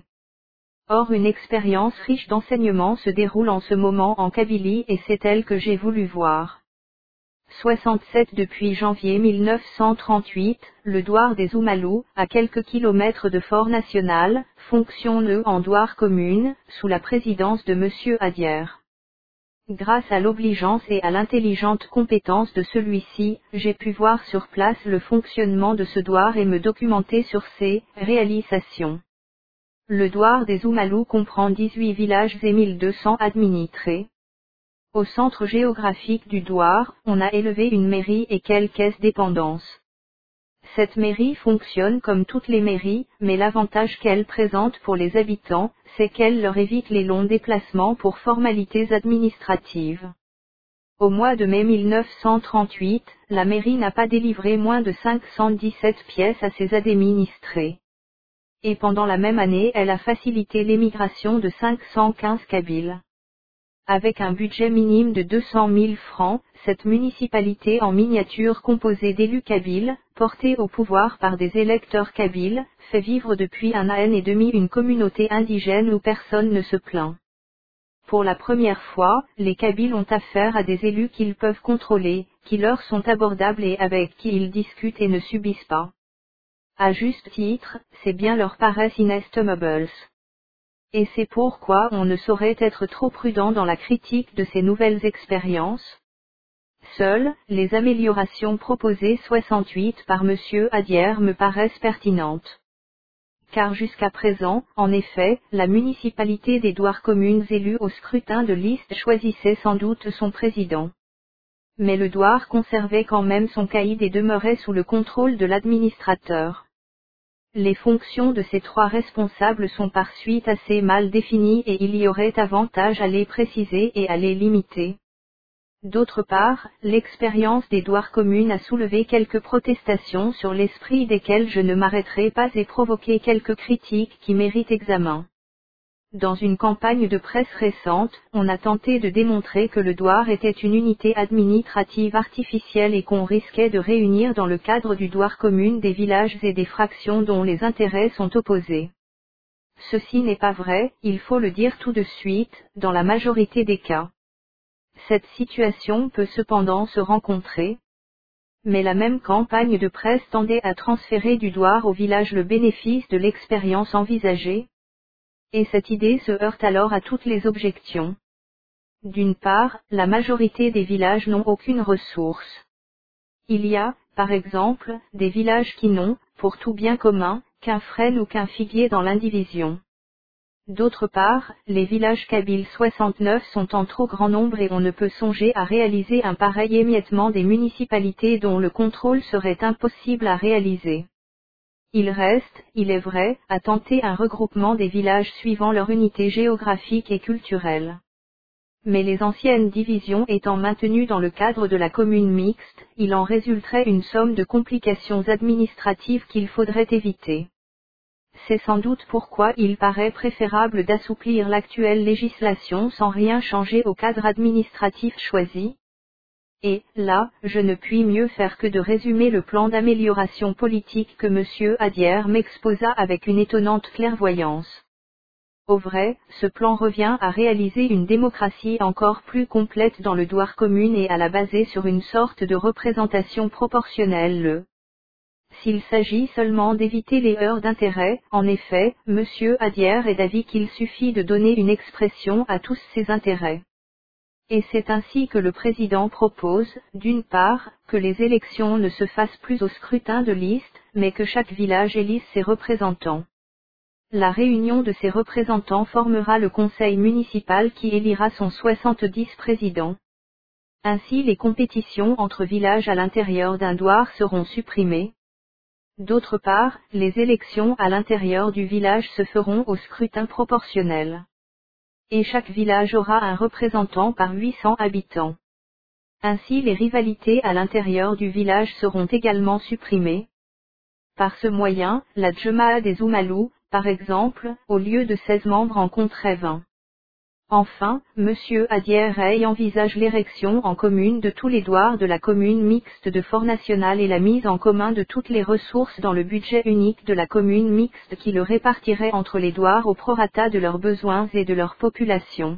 Or une expérience riche d'enseignements se déroule en ce moment en Kabylie et c'est elle que j'ai voulu voir. soixante-sept Depuis janvier mille neuf cent trente-huit, le douar des Oumalous, à quelques kilomètres de Fort National, fonctionne en douar commune, sous la présidence de Monsieur Adière. Grâce à l'obligeance et à l'intelligente compétence de celui-ci, j'ai pu voir sur place le fonctionnement de ce douar et me documenter sur ses réalisations. Le douar des Oumalou comprend dix-huit villages et mille deux cents administrés. Au centre géographique du douar, on a élevé une mairie et quelques dépendances. Cette mairie fonctionne comme toutes les mairies, mais l'avantage qu'elle présente pour les habitants, c'est qu'elle leur évite les longs déplacements pour formalités administratives. Au mois de mai mille neuf cent trente-huit, la mairie n'a pas délivré moins de cinq cent dix-sept pièces à ses administrés. Et pendant la même année, elle a facilité l'émigration de cinq cent quinze Kabyles. Avec un budget minime de deux cent mille francs, cette municipalité en miniature composée d'élus kabyles, portés au pouvoir par des électeurs kabyles, fait vivre depuis un an et demi une communauté indigène où personne ne se plaint. Pour la première fois, les Kabyles ont affaire à des élus qu'ils peuvent contrôler, qui leur sont abordables et avec qui ils discutent et ne subissent pas. À juste titre, c'est bien leur paresse inestimables. Et c'est pourquoi on ne saurait être trop prudent dans la critique de ces nouvelles expériences. Seules, les améliorations proposées soixante-huit par Monsieur Adière me paraissent pertinentes. Car jusqu'à présent, en effet, la municipalité des douars communes élues au scrutin de liste choisissait sans doute son président. Mais le douar conservait quand même son caïd et demeurait sous le contrôle de l'administrateur. Les fonctions de ces trois responsables sont par suite assez mal définies et il y aurait avantage à les préciser et à les limiter. D'autre part, l'expérience des douars communes a soulevé quelques protestations sur l'esprit desquelles je ne m'arrêterai pas et provoqué quelques critiques qui méritent examen. Dans une campagne de presse récente, on a tenté de démontrer que le douar était une unité administrative artificielle et qu'on risquait de réunir dans le cadre du douar commun des villages et des fractions dont les intérêts sont opposés. Ceci n'est pas vrai, il faut le dire tout de suite, dans la majorité des cas. Cette situation peut cependant se rencontrer. Mais la même campagne de presse tendait à transférer du douar au village le bénéfice de l'expérience envisagée. Et cette idée se heurte alors à toutes les objections. D'une part, la majorité des villages n'ont aucune ressource. Il y a, par exemple, des villages qui n'ont, pour tout bien commun, qu'un frêne ou qu'un figuier dans l'indivision. D'autre part, les villages kabyles soixante-neuf sont en trop grand nombre et on ne peut songer à réaliser un pareil émiettement des municipalités dont le contrôle serait impossible à réaliser. Il reste, il est vrai, à tenter un regroupement des villages suivant leur unité géographique et culturelle. Mais les anciennes divisions étant maintenues dans le cadre de la commune mixte, il en résulterait une somme de complications administratives qu'il faudrait éviter. C'est sans doute pourquoi il paraît préférable d'assouplir l'actuelle législation sans rien changer au cadre administratif choisi. Et, là, je ne puis mieux faire que de résumer le plan d'amélioration politique que Monsieur Adière m'exposa avec une étonnante clairvoyance. Au vrai, ce plan revient à réaliser une démocratie encore plus complète dans le douar commun et à la baser sur une sorte de représentation proportionnelle. Le. S'il s'agit seulement d'éviter les heurts d'intérêt, en effet, Monsieur Adière est d'avis qu'il suffit de donner une expression à tous ces intérêts. Et c'est ainsi que le président propose, d'une part, que les élections ne se fassent plus au scrutin de liste, mais que chaque village élise ses représentants. La réunion de ces représentants formera le conseil municipal qui élira son soixante-dix présidents. Ainsi les compétitions entre villages à l'intérieur d'un douar seront supprimées. D'autre part, les élections à l'intérieur du village se feront au scrutin proportionnel. Et chaque village aura un représentant par huit cents habitants. Ainsi les rivalités à l'intérieur du village seront également supprimées. Par ce moyen, la Djema'a des Oumalou, par exemple, au lieu de seize membres en compterait vingt. Enfin, Monsieur Adière envisage l'érection en commune de tous les douars de la commune mixte de Fort National et la mise en commun de toutes les ressources dans le budget unique de la commune mixte qui le répartirait entre les douars au prorata de leurs besoins et de leur population.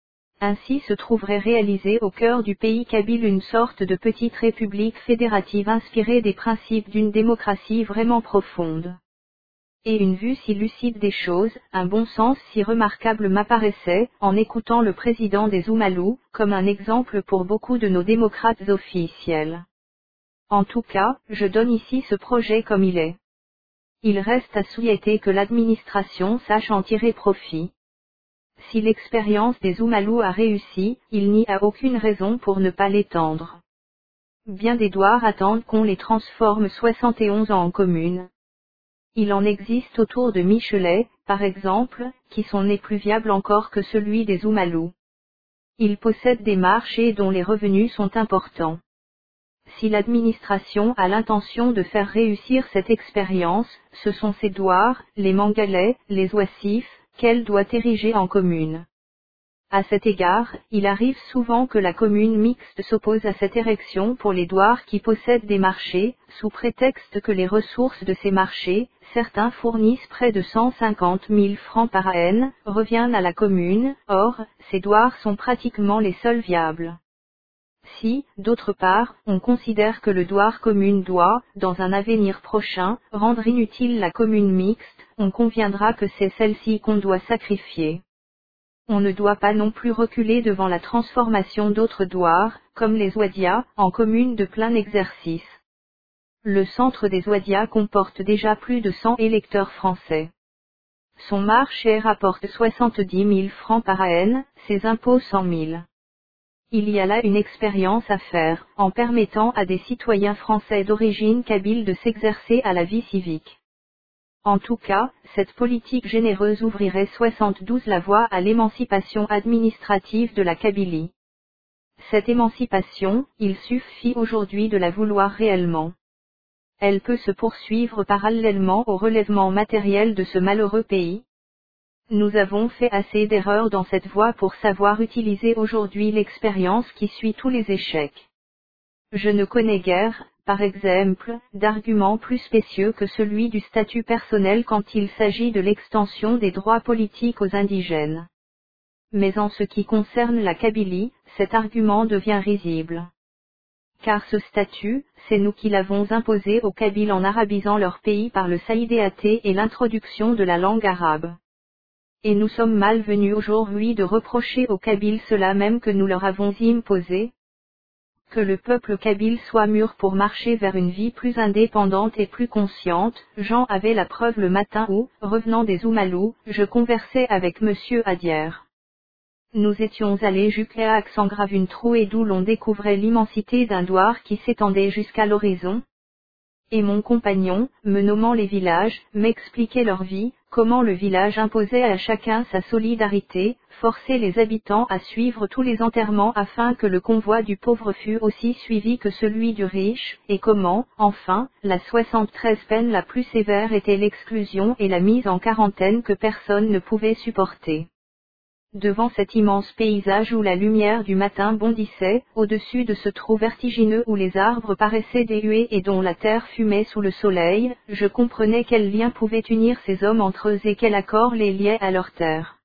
Ainsi se trouverait réalisée au cœur du pays kabyle une sorte de petite république fédérative inspirée des principes d'une démocratie vraiment profonde. Et une vue si lucide des choses, un bon sens si remarquable m'apparaissait, en écoutant le président des Oumalous, comme un exemple pour beaucoup de nos démocrates officiels. En tout cas, je donne ici ce projet comme il est. Il reste à souhaiter que l'administration sache en tirer profit. Si l'expérience des Oumalous a réussi, il n'y a aucune raison pour ne pas l'étendre. Bien des douars attendent qu'on les transforme soixante et onze ans en communes. Il en existe autour de Michelet, par exemple, qui sont nés plus viables encore que celui des Oumalous. Ils possèdent des marchés dont les revenus sont importants. Si l'administration a l'intention de faire réussir cette expérience, ce sont ces douars, les Mangalais, les Oissifs, qu'elle doit ériger en commune. À cet égard, il arrive souvent que la commune mixte s'oppose à cette érection pour les douars qui possèdent des marchés, sous prétexte que les ressources de ces marchés, certains fournissent près de cent cinquante mille francs par an, reviennent à la commune, or, ces douars sont pratiquement les seuls viables. Si, d'autre part, on considère que le douar commune doit, dans un avenir prochain, rendre inutile la commune mixte, on conviendra que c'est celle-ci qu'on doit sacrifier. On ne doit pas non plus reculer devant la transformation d'autres douars, comme les Ouadias, en communes de plein exercice. Le centre des Ouadias comporte déjà plus de cent électeurs français. Son marché rapporte soixante-dix mille francs par an, ses impôts cent mille. Il y a là une expérience à faire, en permettant à des citoyens français d'origine kabyle de s'exercer à la vie civique. En tout cas, cette politique généreuse ouvrirait soixante-douze la voie à l'émancipation administrative de la Kabylie. Cette émancipation, il suffit aujourd'hui de la vouloir réellement. Elle peut se poursuivre parallèlement au relèvement matériel de ce malheureux pays. Nous avons fait assez d'erreurs dans cette voie pour savoir utiliser aujourd'hui l'expérience qui suit tous les échecs. Je ne connais guère, par exemple, d'argument plus spécieux que celui du statut personnel quand il s'agit de l'extension des droits politiques aux indigènes. Mais en ce qui concerne la Kabylie, cet argument devient risible. Car ce statut, c'est nous qui l'avons imposé aux Kabyles en arabisant leur pays par le saïdéat et l'introduction de la langue arabe. Et nous sommes malvenus aujourd'hui de reprocher aux Kabyles cela même que nous leur avons imposé. Que le peuple kabyle soit mûr pour marcher vers une vie plus indépendante et plus consciente, j'en avais la preuve le matin où, revenant des Oumalous, je conversais avec monsieur Adier. Nous étions allés jusqu'à Aix-en-Graventrou et d'où l'on découvrait l'immensité d'un douar qui s'étendait jusqu'à l'horizon. Et mon compagnon, me nommant les villages, m'expliquait leur vie, comment le village imposait à chacun sa solidarité, forçait les habitants à suivre tous les enterrements afin que le convoi du pauvre fût aussi suivi que celui du riche, et comment, enfin, la soixante-treize peine la plus sévère était l'exclusion et la mise en quarantaine que personne ne pouvait supporter. Devant cet immense paysage où la lumière du matin bondissait, au-dessus de ce trou vertigineux où les arbres paraissaient déhués et dont la terre fumait sous le soleil, je comprenais quel lien pouvait unir ces hommes entre eux et quel accord les liait à leur terre.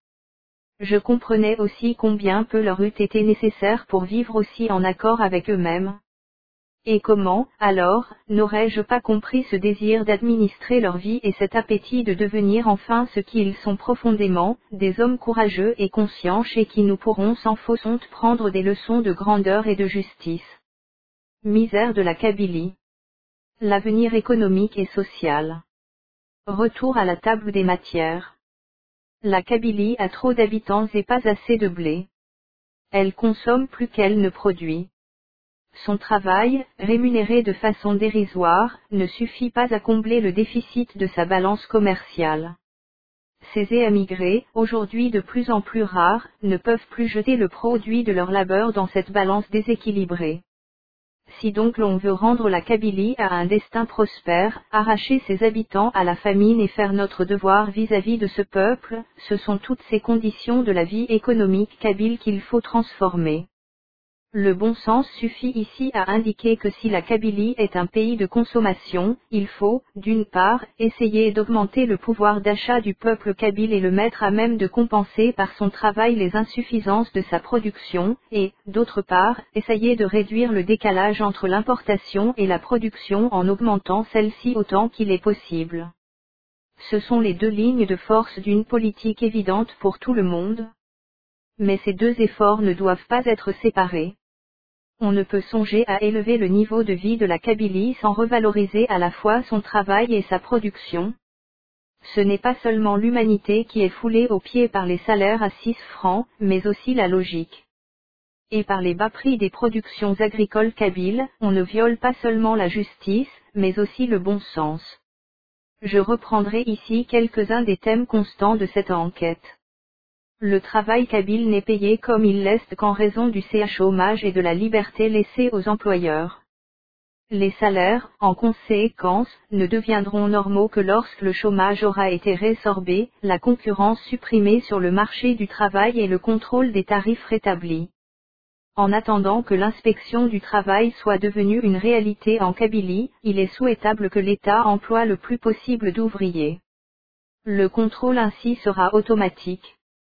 Je comprenais aussi combien peu leur eût été nécessaire pour vivre aussi en accord avec eux-mêmes. Et comment, alors, n'aurais-je pas compris ce désir d'administrer leur vie et cet appétit de devenir enfin ce qu'ils sont profondément, des hommes courageux et conscients chez qui nous pourrons sans fausse honte prendre des leçons de grandeur et de justice. Misère de la Kabylie. L'avenir économique et social. Retour à la table des matières. La Kabylie a trop d'habitants et pas assez de blé. Elle consomme plus qu'elle ne produit. Son travail, rémunéré de façon dérisoire, ne suffit pas à combler le déficit de sa balance commerciale. Ces émigrés, aujourd'hui de plus en plus rares, ne peuvent plus jeter le produit de leur labeur dans cette balance déséquilibrée. Si donc l'on veut rendre la Kabylie à un destin prospère, arracher ses habitants à la famine et faire notre devoir vis-à-vis de ce peuple, ce sont toutes ces conditions de la vie économique kabyle qu'il faut transformer. Le bon sens suffit ici à indiquer que si la Kabylie est un pays de consommation, il faut, d'une part, essayer d'augmenter le pouvoir d'achat du peuple kabyle et le mettre à même de compenser par son travail les insuffisances de sa production, et, d'autre part, essayer de réduire le décalage entre l'importation et la production en augmentant celle-ci autant qu'il est possible. ce sont les deux lignes de force d'une politique évidente pour tout le monde. Mais ces deux efforts ne doivent pas être séparés. On ne peut songer à élever le niveau de vie de la Kabylie sans revaloriser à la fois son travail et sa production. Ce n'est pas seulement l'humanité qui est foulée aux pieds par les salaires à six francs, mais aussi la logique. Et par les bas prix des productions agricoles kabyles, on ne viole pas seulement la justice, mais aussi le bon sens. Je reprendrai ici quelques-uns des thèmes constants de cette enquête. Le travail kabyle n'est payé comme il l'est qu'en raison du chômage et de la liberté laissée aux employeurs. Les salaires, en conséquence, ne deviendront normaux que lorsque le chômage aura été résorbé, la concurrence supprimée sur le marché du travail et le contrôle des tarifs rétablis. En attendant que l'inspection du travail soit devenue une réalité en Kabylie, il est souhaitable que l'État emploie le plus possible d'ouvriers. Le contrôle ainsi sera automatique.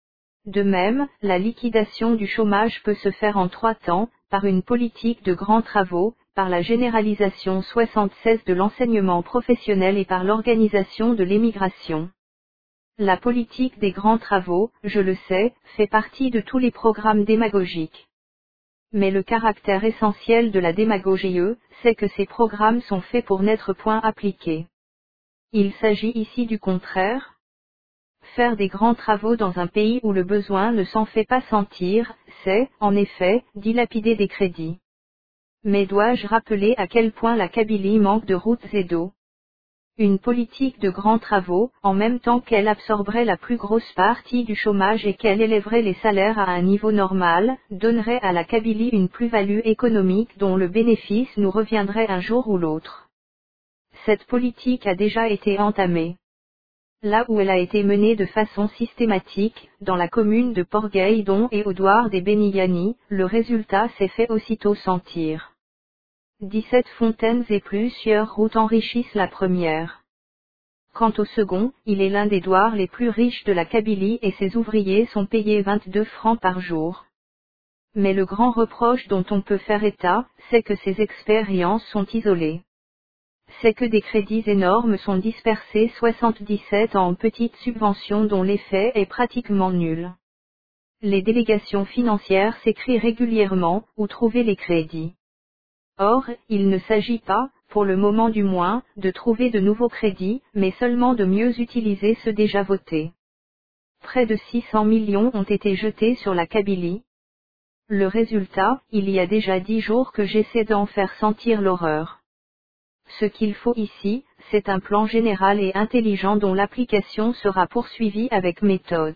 De même, la liquidation du chômage peut se faire en trois temps, par une politique de grands travaux, par la généralisation soixante-seize de l'enseignement professionnel et par l'organisation de l'émigration. La politique des grands travaux, je le sais, fait partie de tous les programmes démagogiques. Mais le caractère essentiel de la démagogie, c'est que ces programmes sont faits pour n'être point appliqués. Il s'agit ici du contraire. Faire des grands travaux dans un pays où le besoin ne s'en fait pas sentir, c'est, en effet, dilapider des crédits. Mais dois-je rappeler à quel point la Kabylie manque de routes et d'eau? Une politique de grands travaux, en même temps qu'elle absorberait la plus grosse partie du chômage et qu'elle élèverait les salaires à un niveau normal, donnerait à la Kabylie une plus-value économique dont le bénéfice nous reviendrait un jour ou l'autre. Cette politique a déjà été entamée. Là où elle a été menée de façon systématique, dans la commune de Port-Gaïdon et au douar des Beniani, le résultat s'est fait aussitôt sentir. dix-sept fontaines et plusieurs routes enrichissent la première. Quant au second, il est l'un des douars les plus riches de la Kabylie et ses ouvriers sont payés vingt-deux francs par jour. Mais le grand reproche dont on peut faire état, c'est que ces expériences sont isolées. C'est que des crédits énormes sont dispersés soixante-dix-sept en petites subventions dont l'effet est pratiquement nul. Les délégations financières s'écrient régulièrement, où trouver les crédits. Or, il ne s'agit pas, pour le moment du moins, de trouver de nouveaux crédits, mais seulement de mieux utiliser ceux déjà votés. Près de six cents millions ont été jetés sur la Kabylie. Le résultat, il y a déjà dix jours que j'essaie d'en faire sentir l'horreur. Ce qu'il faut ici, c'est un plan général et intelligent dont l'application sera poursuivie avec méthode.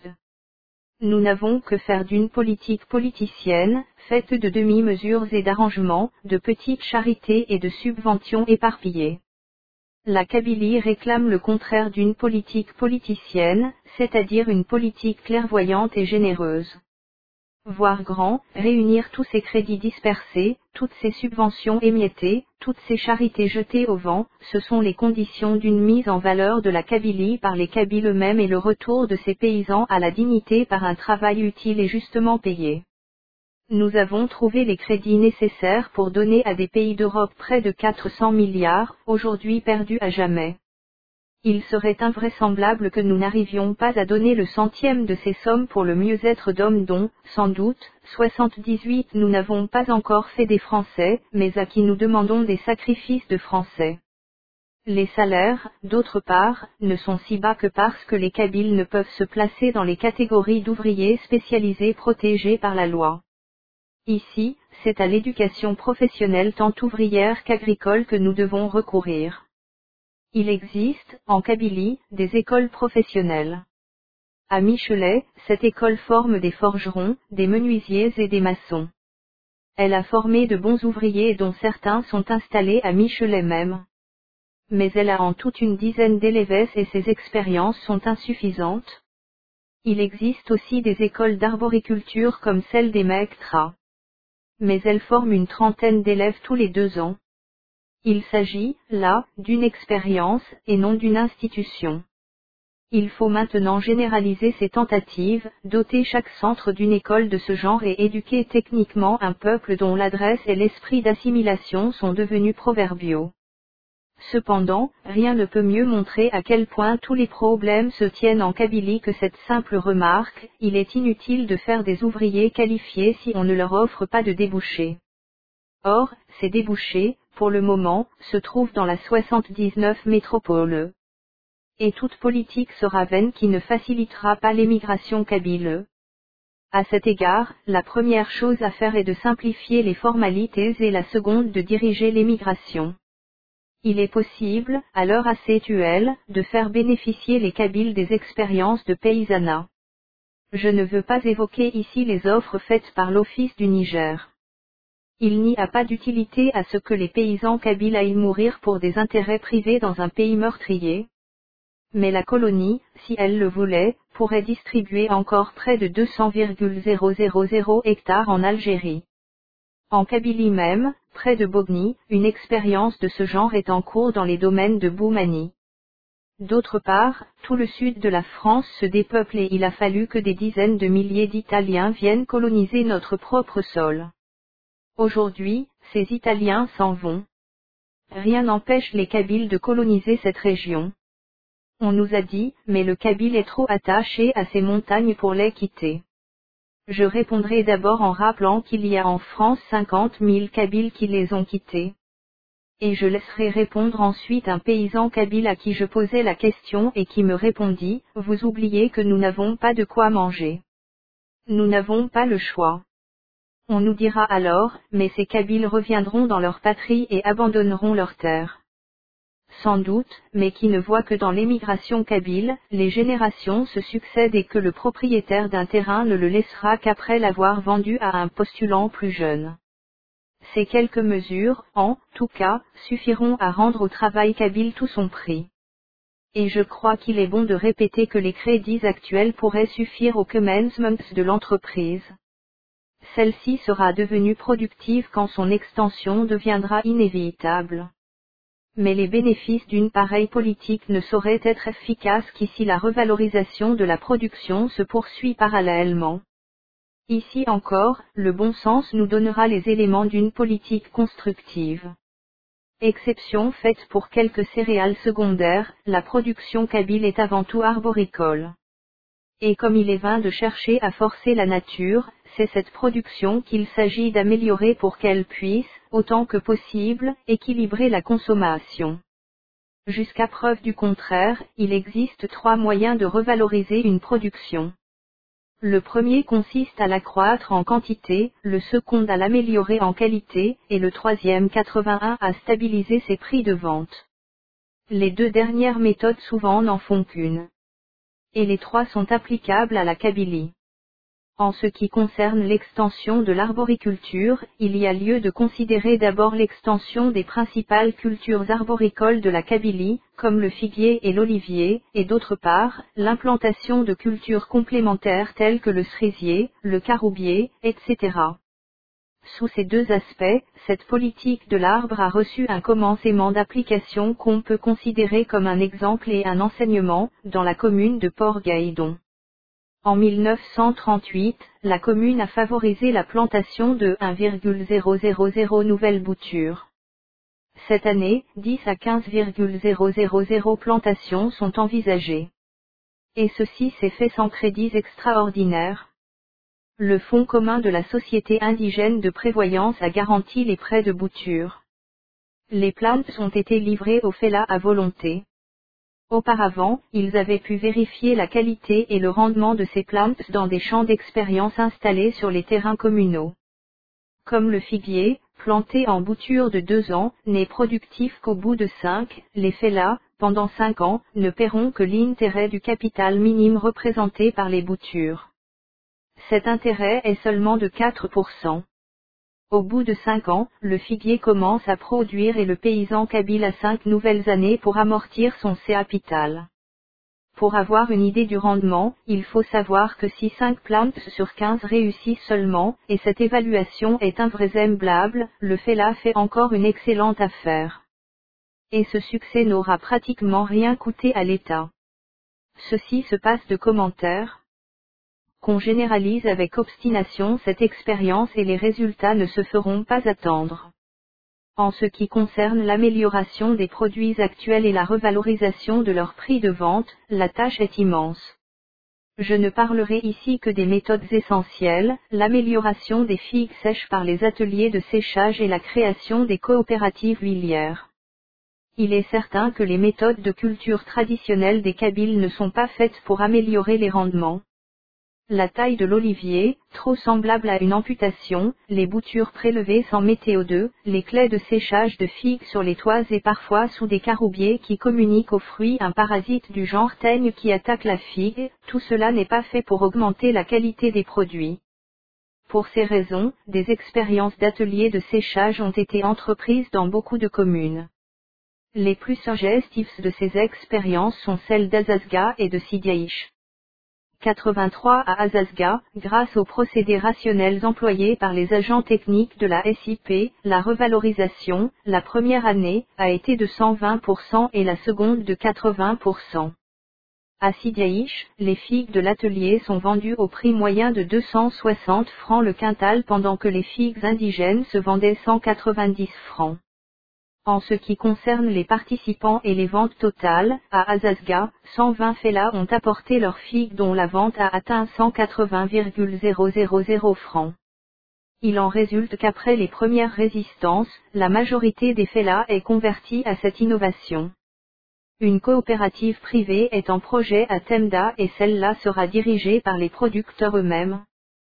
Nous n'avons que faire d'une politique politicienne, faite de demi-mesures et d'arrangements, de petites charités et de subventions éparpillées. La Kabylie réclame le contraire d'une politique politicienne, c'est-à-dire une politique clairvoyante et généreuse. Voir grand, réunir tous ces crédits dispersés, toutes ces subventions émiettées, toutes ces charités jetées au vent, ce sont les conditions d'une mise en valeur de la Kabylie par les Kabyles eux-mêmes et le retour de ces paysans à la dignité par un travail utile et justement payé. Nous avons trouvé les crédits nécessaires pour donner à des pays d'Europe près de quatre cents milliards, aujourd'hui perdus à jamais. Il serait invraisemblable que nous n'arrivions pas à donner le centième de ces sommes pour le mieux-être d'hommes dont, sans doute, soixante-dix-huit nous n'avons pas encore fait des Français, mais à qui nous demandons des sacrifices de Français. Les salaires, d'autre part, ne sont si bas que parce que les Kabyles ne peuvent se placer dans les catégories d'ouvriers spécialisés protégés par la loi. Ici, c'est à l'éducation professionnelle tant ouvrière qu'agricole que nous devons recourir. Il existe, en Kabylie, des écoles professionnelles. À Michelet, cette école forme des forgerons, des menuisiers et des maçons. Elle a formé de bons ouvriers dont certains sont installés à Michelet même. Mais elle a en toute une dizaine d'élèves et ses expériences sont insuffisantes. Il existe aussi des écoles d'arboriculture comme celle des Maectra. Mais elles forment une trentaine d'élèves tous les deux ans. Il s'agit, là, d'une expérience, et non d'une institution. Il faut maintenant généraliser ces tentatives, doter chaque centre d'une école de ce genre et éduquer techniquement un peuple dont l'adresse et l'esprit d'assimilation sont devenus proverbiaux. Cependant, rien ne peut mieux montrer à quel point tous les problèmes se tiennent en Kabylie que cette simple remarque: il est inutile de faire des ouvriers qualifiés si on ne leur offre pas de débouchés. Or, ces débouchés, pour le moment, se trouvent dans la soixante-dix-neuf métropole. Et toute politique sera vaine qui ne facilitera pas l'émigration kabyle. À cet égard, la première chose à faire est de simplifier les formalités et la seconde de diriger l'émigration. Il est possible, à l'heure actuelle, de faire bénéficier les Kabyles des expériences de paysanat. Je ne veux pas évoquer ici les offres faites par l'Office du Niger. Il n'y a pas d'utilité à ce que les paysans kabyles aillent mourir pour des intérêts privés dans un pays meurtrier. Mais la colonie, si elle le voulait, pourrait distribuer encore près de deux cents virgule zéro zéro zéro hectares en Algérie. En Kabylie même, près de Bogny, une expérience de ce genre est en cours dans les domaines de Boumani. D'autre part, tout le sud de la France se dépeuple et il a fallu que des dizaines de milliers d'Italiens viennent coloniser notre propre sol. Aujourd'hui, ces Italiens s'en vont. Rien n'empêche les Kabyles de coloniser cette région. On nous a dit, mais le Kabyle est trop attaché à ces montagnes pour les quitter. Je répondrai d'abord en rappelant qu'il y a en France cinquante mille Kabyles qui les ont quittés. Et je laisserai répondre ensuite un paysan kabyle à qui je posais la question et qui me répondit: vous oubliez que nous n'avons pas de quoi manger. Nous n'avons pas le choix. On nous dira alors, mais ces Kabyles reviendront dans leur patrie et abandonneront leurs terres. Sans doute, mais qui ne voit que dans l'émigration kabyle, les générations se succèdent et que le propriétaire d'un terrain ne le laissera qu'après l'avoir vendu à un postulant plus jeune. Ces quelques mesures, en tout cas, suffiront à rendre au travail kabyle tout son prix. Et je crois qu'il est bon de répéter que les crédits actuels pourraient suffire au commencement de l'entreprise. Celle-ci sera devenue productive quand son extension deviendra inévitable. Mais les bénéfices d'une pareille politique ne sauraient être efficaces qu'ici la revalorisation de la production se poursuit parallèlement. Ici encore, le bon sens nous donnera les éléments d'une politique constructive. Exception faite pour quelques céréales secondaires, la production kabyle est avant tout arboricole. Et comme il est vain de chercher à forcer la nature, c'est cette production qu'il s'agit d'améliorer pour qu'elle puisse, autant que possible, équilibrer la consommation. Jusqu'à preuve du contraire, il existe trois moyens de revaloriser une production. Le premier consiste à l'accroître en quantité, le second à l'améliorer en qualité, et le troisième quatre-vingt-un à stabiliser ses prix de vente. Les deux dernières méthodes souvent n'en font qu'une. Et les trois sont applicables à la Kabylie. En ce qui concerne l'extension de l'arboriculture, il y a lieu de considérer d'abord l'extension des principales cultures arboricoles de la Kabylie, comme le figuier et l'olivier, et d'autre part, l'implantation de cultures complémentaires telles que le cerisier, le caroubier, et cetera. Sous ces deux aspects, cette politique de l'arbre a reçu un commencement d'application qu'on peut considérer comme un exemple et un enseignement, dans la commune de Port-Gaïdon. En mille neuf cent trente-huit, la commune a favorisé la plantation de un virgule zéro zéro zéro nouvelles boutures. Cette année, dix à quinze virgule zéro zéro zéro plantations sont envisagées. Et ceci s'est fait sans crédits extraordinaires. Le Fonds commun de la Société indigène de prévoyance a garanti les prêts de bouture. Les plantes ont été livrées au F E L A à volonté. Auparavant, ils avaient pu vérifier la qualité et le rendement de ces plantes dans des champs d'expérience installés sur les terrains communaux. Comme le figuier, planté en bouture de deux ans, n'est productif qu'au bout de cinq, les F E L A, pendant cinq ans, ne paieront que l'intérêt du capital minime représenté par les boutures. Cet intérêt est seulement de quatre pour cent. Au bout de cinq ans, le figuier commence à produire et le paysan kabyle a cinq nouvelles années pour amortir son capital. Pour avoir une idée du rendement, il faut savoir que si cinq plantes sur quinze réussissent seulement, et cette évaluation est invraisemblable, le F E L A fait encore une excellente affaire. Et ce succès n'aura pratiquement rien coûté à l'État. Ceci se passe de commentaires. Qu'on généralise avec obstination cette expérience et les résultats ne se feront pas attendre. En ce qui concerne l'amélioration des produits actuels et la revalorisation de leur prix de vente, la tâche est immense. Je ne parlerai ici que des méthodes essentielles, l'amélioration des figues sèches par les ateliers de séchage et la création des coopératives huilières. Il est certain que les méthodes de culture traditionnelles des Kabyles ne sont pas faites pour améliorer les rendements. La taille de l'olivier, trop semblable à une amputation, les boutures prélevées sans météo deux, les clés de séchage de figues sur les toits et parfois sous des caroubiers qui communiquent aux fruits un parasite du genre teigne qui attaque la figue, tout cela n'est pas fait pour augmenter la qualité des produits. Pour ces raisons, des expériences d'ateliers de séchage ont été entreprises dans beaucoup de communes. Les plus suggestives de ces expériences sont celles d'Azazga et de Sidiaïch. quatre-vingt-trois à Azazga, grâce aux procédés rationnels employés par les agents techniques de la S I P, la revalorisation, la première année, a été de cent vingt pour cent et la seconde de quatre-vingts pour cent. À Sidiaïch, les figues de l'atelier sont vendues au prix moyen de deux cent soixante francs le quintal pendant que les figues indigènes se vendaient cent quatre-vingt-dix francs. En ce qui concerne les participants et les ventes totales, à Azazga, cent vingt fellahs ont apporté leurs figues dont la vente a atteint cent quatre-vingts virgule zéro zéro zéro francs. Il en résulte qu'après les premières résistances, la majorité des fellahs est convertie à cette innovation. Une coopérative privée est en projet à Temda et celle-là sera dirigée par les producteurs eux-mêmes.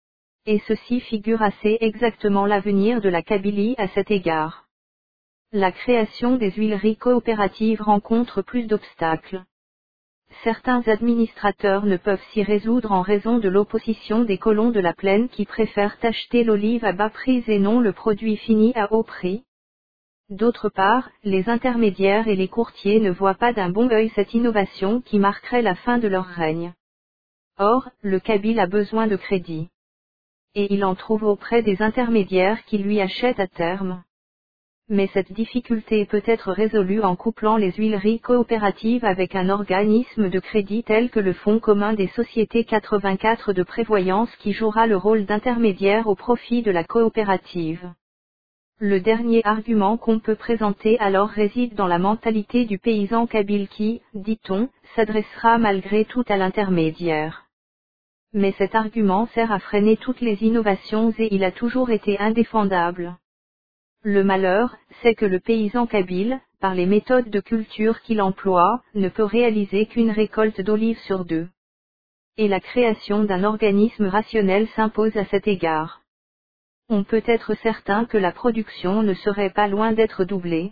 Et ceci figure assez exactement l'avenir de la Kabylie à cet égard. La création des huileries coopératives rencontre plus d'obstacles. Certains administrateurs ne peuvent s'y résoudre en raison de l'opposition des colons de la plaine qui préfèrent acheter l'olive à bas prix et non le produit fini à haut prix. D'autre part, les intermédiaires et les courtiers ne voient pas d'un bon œil cette innovation qui marquerait la fin de leur règne. Or, le Kabyle a besoin de crédit. Et il en trouve auprès des intermédiaires qui lui achètent à terme. Mais cette difficulté peut être résolue en couplant les huileries coopératives avec un organisme de crédit tel que le Fonds commun des sociétés quatre-vingt-quatre de prévoyance qui jouera le rôle d'intermédiaire au profit de la coopérative. Le dernier argument qu'on peut présenter alors réside dans la mentalité du paysan kabyle qui, dit-on, s'adressera malgré tout à l'intermédiaire. Mais cet argument sert à freiner toutes les innovations et il a toujours été indéfendable. Le malheur, c'est que le paysan kabyle, par les méthodes de culture qu'il emploie, ne peut réaliser qu'une récolte d'olives sur deux. Et la création d'un organisme rationnel s'impose à cet égard. On peut être certain que la production ne serait pas loin d'être doublée.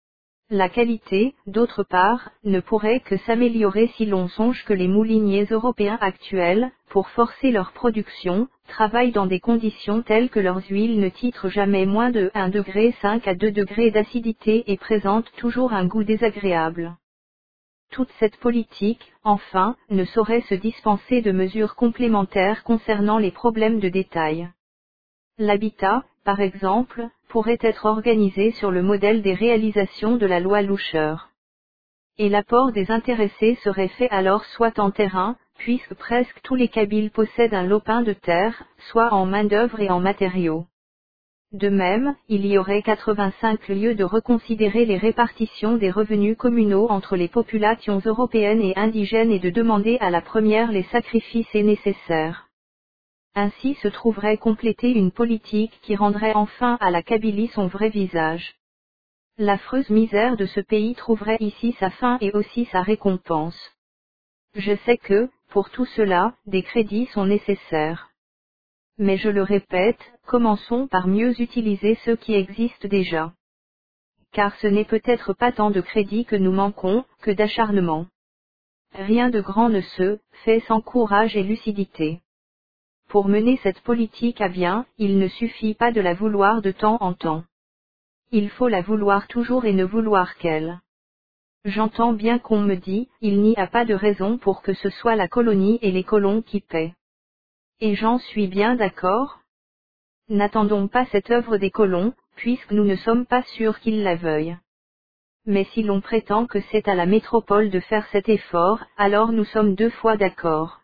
La qualité, d'autre part, ne pourrait que s'améliorer si l'on songe que les mouliniers européens actuels, pour forcer leur production, travaillent dans des conditions telles que leurs huiles ne titrent jamais moins de un degré cinq à deux degrés d'acidité et présentent toujours un goût désagréable. Toute cette politique, enfin, ne saurait se dispenser de mesures complémentaires concernant les problèmes de détail. L'habitat, par exemple, pourrait être organisé sur le modèle des réalisations de la loi Loucher. Et l'apport des intéressés serait fait alors soit en terrain, puisque presque tous les Kabyles possèdent un lopin de terre, soit en main-d'œuvre et en matériaux. De même, il y aurait quatre-vingt-cinq lieux de reconsidérer les répartitions des revenus communaux entre les populations européennes et indigènes et de demander à la première les sacrifices nécessaires. Ainsi se trouverait complétée une politique qui rendrait enfin à la Kabylie son vrai visage. L'affreuse misère de ce pays trouverait ici sa fin et aussi sa récompense. Je sais que, pour tout cela, des crédits sont nécessaires. Mais je le répète, commençons par mieux utiliser ceux qui existent déjà. Car ce n'est peut-être pas tant de crédits que nous manquons, que d'acharnement. Rien de grand ne se fait sans courage et lucidité. Pour mener cette politique à bien, il ne suffit pas de la vouloir de temps en temps. Il faut la vouloir toujours et ne vouloir qu'elle. J'entends bien qu'on me dit, il n'y a pas de raison pour que ce soit la colonie et les colons qui paient. Et j'en suis bien d'accord. N'attendons pas cette œuvre des colons, puisque nous ne sommes pas sûrs qu'ils la veuillent. Mais si l'on prétend que c'est à la métropole de faire cet effort, alors nous sommes deux fois d'accord.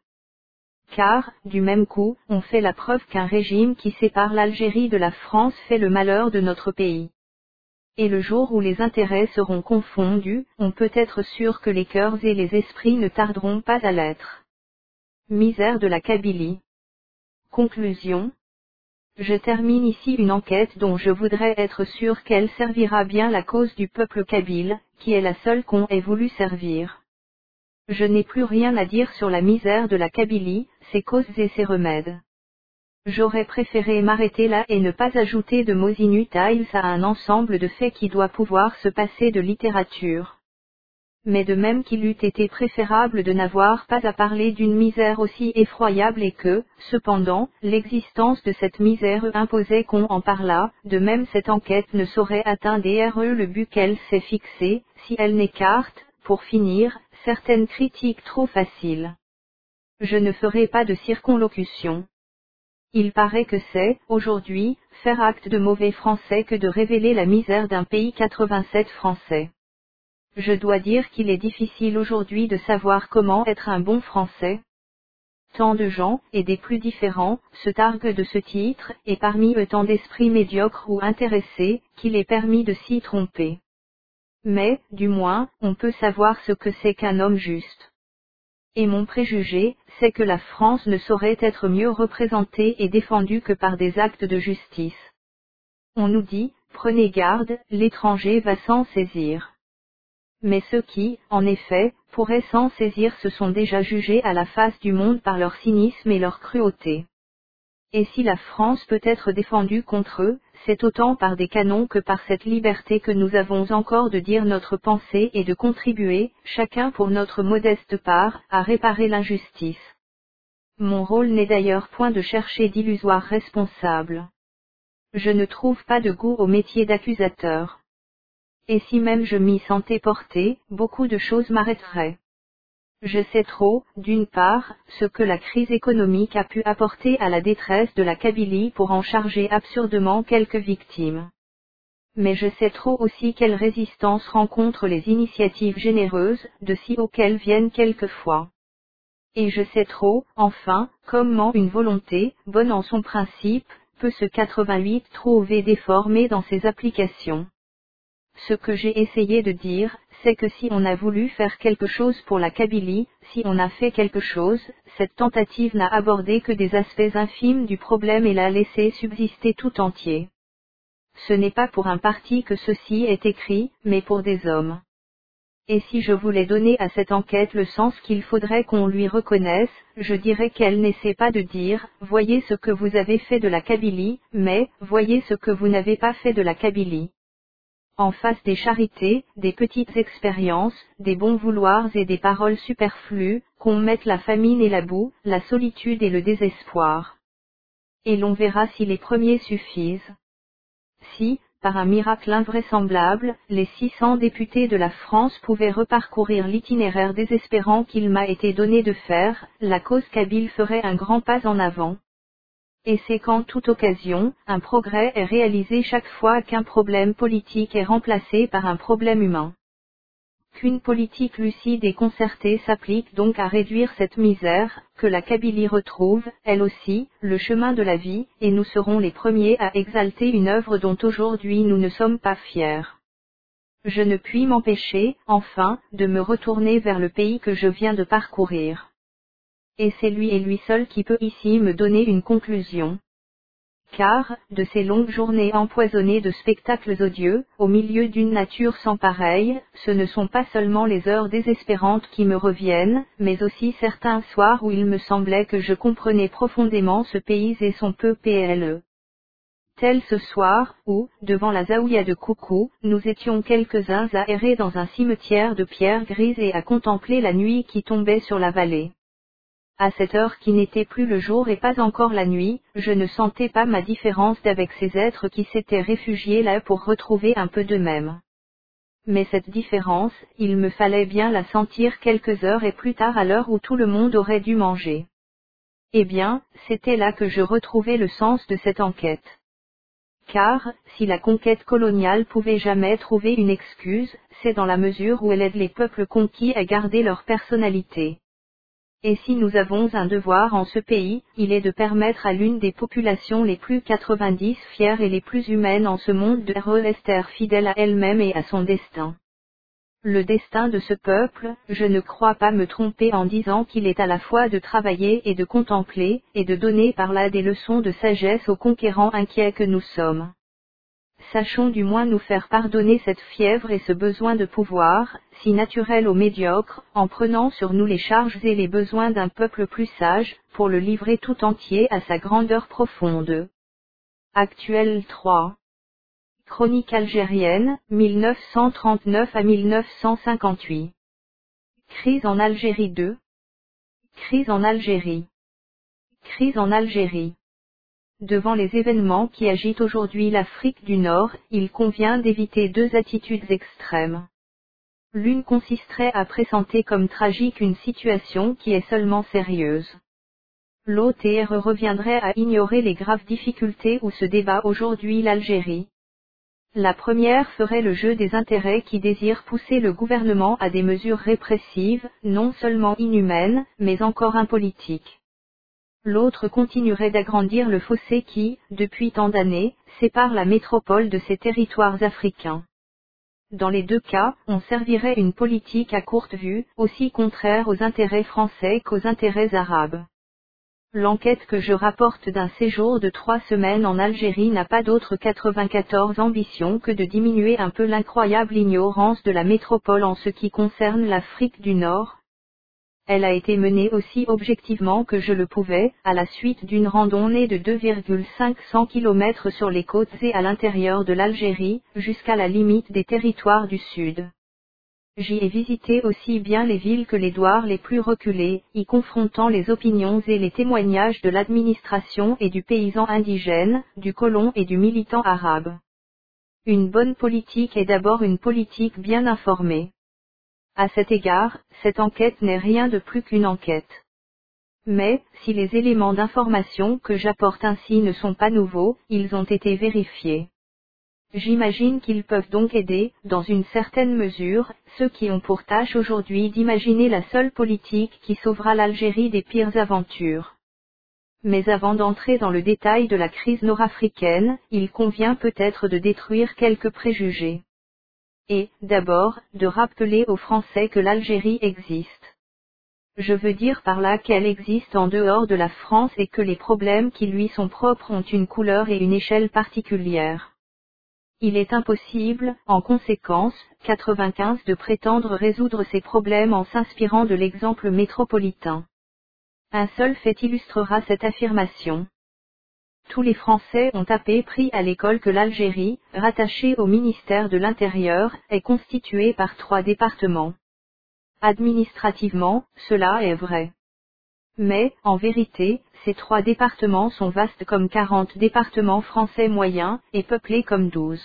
Car, du même coup, on fait la preuve qu'un régime qui sépare l'Algérie de la France fait le malheur de notre pays. Et le jour où les intérêts seront confondus, on peut être sûr que les cœurs et les esprits ne tarderont pas à l'être. Misère de la Kabylie. Conclusion. Je termine ici une enquête dont je voudrais être sûr qu'elle servira bien la cause du peuple kabyle, qui est la seule qu'on ait voulu servir. Je n'ai plus rien à dire sur la misère de la Kabylie, ses causes et ses remèdes. J'aurais préféré m'arrêter là et ne pas ajouter de mots inutiles à un ensemble de faits qui doit pouvoir se passer de littérature. Mais de même qu'il eût été préférable de n'avoir pas à parler d'une misère aussi effroyable et que, cependant, l'existence de cette misère imposait qu'on en parlât, de même cette enquête ne saurait atteindre le but qu'elle s'est fixé, si elle n'écarte, pour finir, certaines critiques trop faciles. Je ne ferai pas de circonlocution. Il paraît que c'est, aujourd'hui, faire acte de mauvais français que de révéler la misère d'un pays quatre-vingt-sept français. Je dois dire qu'il est difficile aujourd'hui de savoir comment être un bon français. Tant de gens, et des plus différents, se targuent de ce titre, et parmi eux tant d'esprits médiocres ou intéressés, qu'il est permis de s'y tromper. Mais, du moins, on peut savoir ce que c'est qu'un homme juste. Et mon préjugé, c'est que la France ne saurait être mieux représentée et défendue que par des actes de justice. On nous dit, prenez garde, l'étranger va s'en saisir. Mais ceux qui, en effet, pourraient s'en saisir se sont déjà jugés à la face du monde par leur cynisme et leur cruauté. Et si la France peut être défendue contre eux, c'est autant par des canons que par cette liberté que nous avons encore de dire notre pensée et de contribuer, chacun pour notre modeste part, à réparer l'injustice. Mon rôle n'est d'ailleurs point de chercher d'illusoires responsables. Je ne trouve pas de goût au métier d'accusateur. Et si même je m'y sentais porter, beaucoup de choses m'arrêteraient. Je sais trop, d'une part, ce que la crise économique a pu apporter à la détresse de la Kabylie pour en charger absurdement quelques victimes. Mais je sais trop aussi quelle résistance rencontrent les initiatives généreuses, de si auxquelles viennent quelquefois. Et je sais trop, enfin, comment une volonté, bonne en son principe, peut se quatre-vingt-huit trouver déformée dans ses applications. Ce que j'ai essayé de dire, c'est que si on a voulu faire quelque chose pour la Kabylie, si on a fait quelque chose, cette tentative n'a abordé que des aspects infimes du problème et l'a laissé subsister tout entier. Ce n'est pas pour un parti que ceci est écrit, mais pour des hommes. Et si je voulais donner à cette enquête le sens qu'il faudrait qu'on lui reconnaisse, je dirais qu'elle n'essaie pas de dire, voyez ce que vous avez fait de la Kabylie, mais, voyez ce que vous n'avez pas fait de la Kabylie. En face des charités, des petites expériences, des bons vouloirs et des paroles superflues, qu'on mette la famine et la boue, la solitude et le désespoir. Et l'on verra si les premiers suffisent. Si, par un miracle invraisemblable, les six cents députés de la France pouvaient reparcourir l'itinéraire désespérant qu'il m'a été donné de faire, la cause kabyle ferait un grand pas en avant. Et c'est qu'en toute occasion, un progrès est réalisé chaque fois qu'un problème politique est remplacé par un problème humain. Qu'une politique lucide et concertée s'applique donc à réduire cette misère, que la Kabylie retrouve, elle aussi, le chemin de la vie, et nous serons les premiers à exalter une œuvre dont aujourd'hui nous ne sommes pas fiers. Je ne puis m'empêcher, enfin, de me retourner vers le pays que je viens de parcourir. Et c'est lui et lui seul qui peut ici me donner une conclusion. Car, de ces longues journées empoisonnées de spectacles odieux, au milieu d'une nature sans pareille, ce ne sont pas seulement les heures désespérantes qui me reviennent, mais aussi certains soirs où il me semblait que je comprenais profondément ce pays et son peuple. Tel ce soir, où, devant la zaouïa de Coucou, nous étions quelques-uns à errer dans un cimetière de pierres grises et à contempler la nuit qui tombait sur la vallée. À cette heure qui n'était plus le jour et pas encore la nuit, je ne sentais pas ma différence d'avec ces êtres qui s'étaient réfugiés là pour retrouver un peu d'eux-mêmes. Mais cette différence, il me fallait bien la sentir quelques heures et plus tard à l'heure où tout le monde aurait dû manger. Eh bien, c'était là que je retrouvais le sens de cette enquête. Car, si la conquête coloniale pouvait jamais trouver une excuse, c'est dans la mesure où elle aide les peuples conquis à garder leur personnalité. Et si nous avons un devoir en ce pays, il est de permettre à l'une des populations les plus quatre-vingt-dix fières et les plus humaines en ce monde de rester fidèle à elle-même et à son destin. Le destin de ce peuple, je ne crois pas me tromper en disant qu'il est à la fois de travailler et de contempler, et de donner par là des leçons de sagesse aux conquérants inquiets que nous sommes. Sachons du moins nous faire pardonner cette fièvre et ce besoin de pouvoir, si naturel aux médiocres, en prenant sur nous les charges et les besoins d'un peuple plus sage, pour le livrer tout entier à sa grandeur profonde. Actuel trois. Chronique algérienne, mille neuf cent trente-neuf à mille neuf cent cinquante-huit. Crise en Algérie deux. Crise en Algérie. Crise en Algérie. Devant les événements qui agitent aujourd'hui l'Afrique du Nord, il convient d'éviter deux attitudes extrêmes. L'une consisterait à présenter comme tragique une situation qui est seulement sérieuse. L'autre reviendrait à ignorer les graves difficultés où se débat aujourd'hui l'Algérie. La première ferait le jeu des intérêts qui désirent pousser le gouvernement à des mesures répressives, non seulement inhumaines, mais encore impolitiques. L'autre continuerait d'agrandir le fossé qui, depuis tant d'années, sépare la métropole de ses territoires africains. Dans les deux cas, on servirait une politique à courte vue, aussi contraire aux intérêts français qu'aux intérêts arabes. L'enquête que je rapporte d'un séjour de trois semaines en Algérie n'a pas d'autre quatre-vingt-quatorze ambition que de diminuer un peu l'incroyable ignorance de la métropole en ce qui concerne l'Afrique du Nord. Elle a été menée aussi objectivement que je le pouvais, à la suite d'une randonnée de deux virgule cinq cents kilomètres sur les côtes et à l'intérieur de l'Algérie, jusqu'à la limite des territoires du Sud. J'y ai visité aussi bien les villes que les douars les plus reculés, y confrontant les opinions et les témoignages de l'administration et du paysan indigène, du colon et du militant arabe. Une bonne politique est d'abord une politique bien informée. À cet égard, cette enquête n'est rien de plus qu'une enquête. Mais, si les éléments d'information que j'apporte ainsi ne sont pas nouveaux, ils ont été vérifiés. J'imagine qu'ils peuvent donc aider, dans une certaine mesure, ceux qui ont pour tâche aujourd'hui d'imaginer la seule politique qui sauvera l'Algérie des pires aventures. Mais avant d'entrer dans le détail de la crise nord-africaine, il convient peut-être de détruire quelques préjugés. Et, d'abord, de rappeler aux Français que l'Algérie existe. Je veux dire par là qu'elle existe en dehors de la France et que les problèmes qui lui sont propres ont une couleur et une échelle particulières. Il est impossible, en conséquence, quatre-vingt-quinze de prétendre résoudre ces problèmes en s'inspirant de l'exemple métropolitain. Un seul fait illustrera cette affirmation. Tous les Français ont tapé pris à l'école que l'Algérie, rattachée au ministère de l'Intérieur, est constituée par trois départements. Administrativement, cela est vrai. Mais, en vérité, ces trois départements sont vastes comme quarante départements français moyens, et peuplés comme douze.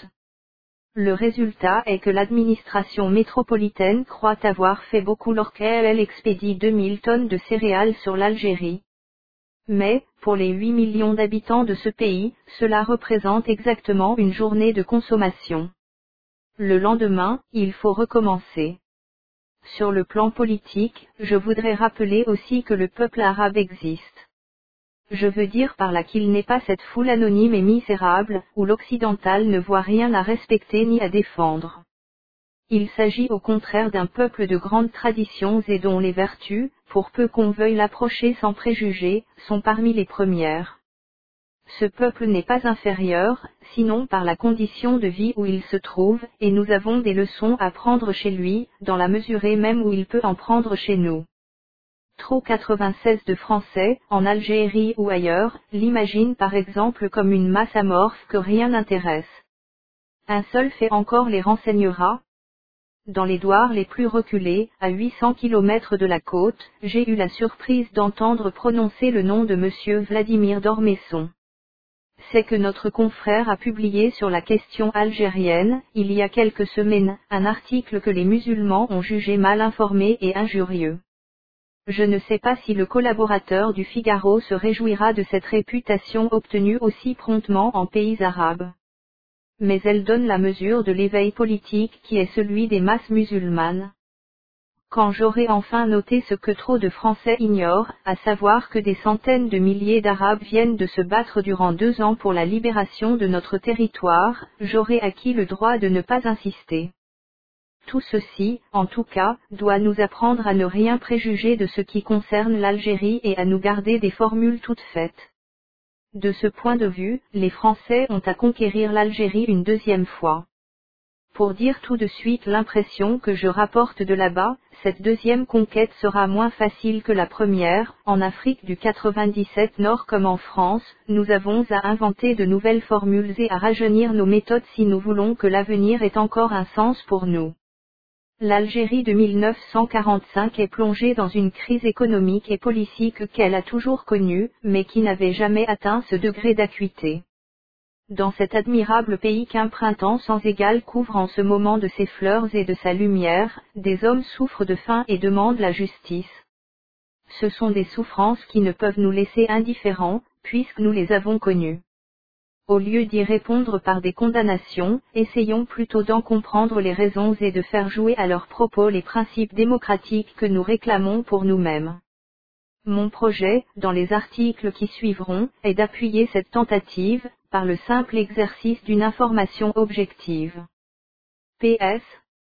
Le résultat est que l'administration métropolitaine croit avoir fait beaucoup lorsqu'elle expédie deux mille tonnes de céréales sur l'Algérie. Mais, pour les huit millions d'habitants de ce pays, cela représente exactement une journée de consommation. Le lendemain, il faut recommencer. Sur le plan politique, je voudrais rappeler aussi que le peuple arabe existe. Je veux dire par là qu'il n'est pas cette foule anonyme et misérable, où l'occidental ne voit rien à respecter ni à défendre. Il s'agit au contraire d'un peuple de grandes traditions et dont les vertus, pour peu qu'on veuille l'approcher sans préjugés, sont parmi les premières. Ce peuple n'est pas inférieur, sinon par la condition de vie où il se trouve, et nous avons des leçons à prendre chez lui, dans la mesure même où il peut en prendre chez nous. Trop quatre-vingt-seize de Français, en Algérie ou ailleurs, l'imaginent par exemple comme une masse amorphe que rien n'intéresse. Un seul fait encore les renseignera. Dans les douars les plus reculés, à huit cents kilomètres de la côte, j'ai eu la surprise d'entendre prononcer le nom de monsieur Vladimir d'Ormesson. C'est que notre confrère a publié sur la question algérienne, il y a quelques semaines, un article que les musulmans ont jugé mal informé et injurieux. Je ne sais pas si le collaborateur du Figaro se réjouira de cette réputation obtenue aussi promptement en pays arabes. Mais elle donne la mesure de l'éveil politique qui est celui des masses musulmanes. Quand j'aurai enfin noté ce que trop de Français ignorent, à savoir que des centaines de milliers d'Arabes viennent de se battre durant deux ans pour la libération de notre territoire, j'aurai acquis le droit de ne pas insister. Tout ceci, en tout cas, doit nous apprendre à ne rien préjuger de ce qui concerne l'Algérie et à nous garder des formules toutes faites. De ce point de vue, les Français ont à conquérir l'Algérie une deuxième fois. Pour dire tout de suite l'impression que je rapporte de là-bas, cette deuxième conquête sera moins facile que la première. En Afrique du quatre-vingt-dix-sept Nord comme en France, nous avons à inventer de nouvelles formules et à rajeunir nos méthodes si nous voulons que l'avenir ait encore un sens pour nous. L'Algérie de mille neuf cent quarante-cinq est plongée dans une crise économique et politique qu'elle a toujours connue, mais qui n'avait jamais atteint ce degré d'acuité. Dans cet admirable pays qu'un printemps sans égal couvre en ce moment de ses fleurs et de sa lumière, des hommes souffrent de faim et demandent la justice. Ce sont des souffrances qui ne peuvent nous laisser indifférents, puisque nous les avons connues. Au lieu d'y répondre par des condamnations, essayons plutôt d'en comprendre les raisons et de faire jouer à leur propos les principes démocratiques que nous réclamons pour nous-mêmes. Mon projet, dans les articles qui suivront, est d'appuyer cette tentative, par le simple exercice d'une information objective. P S.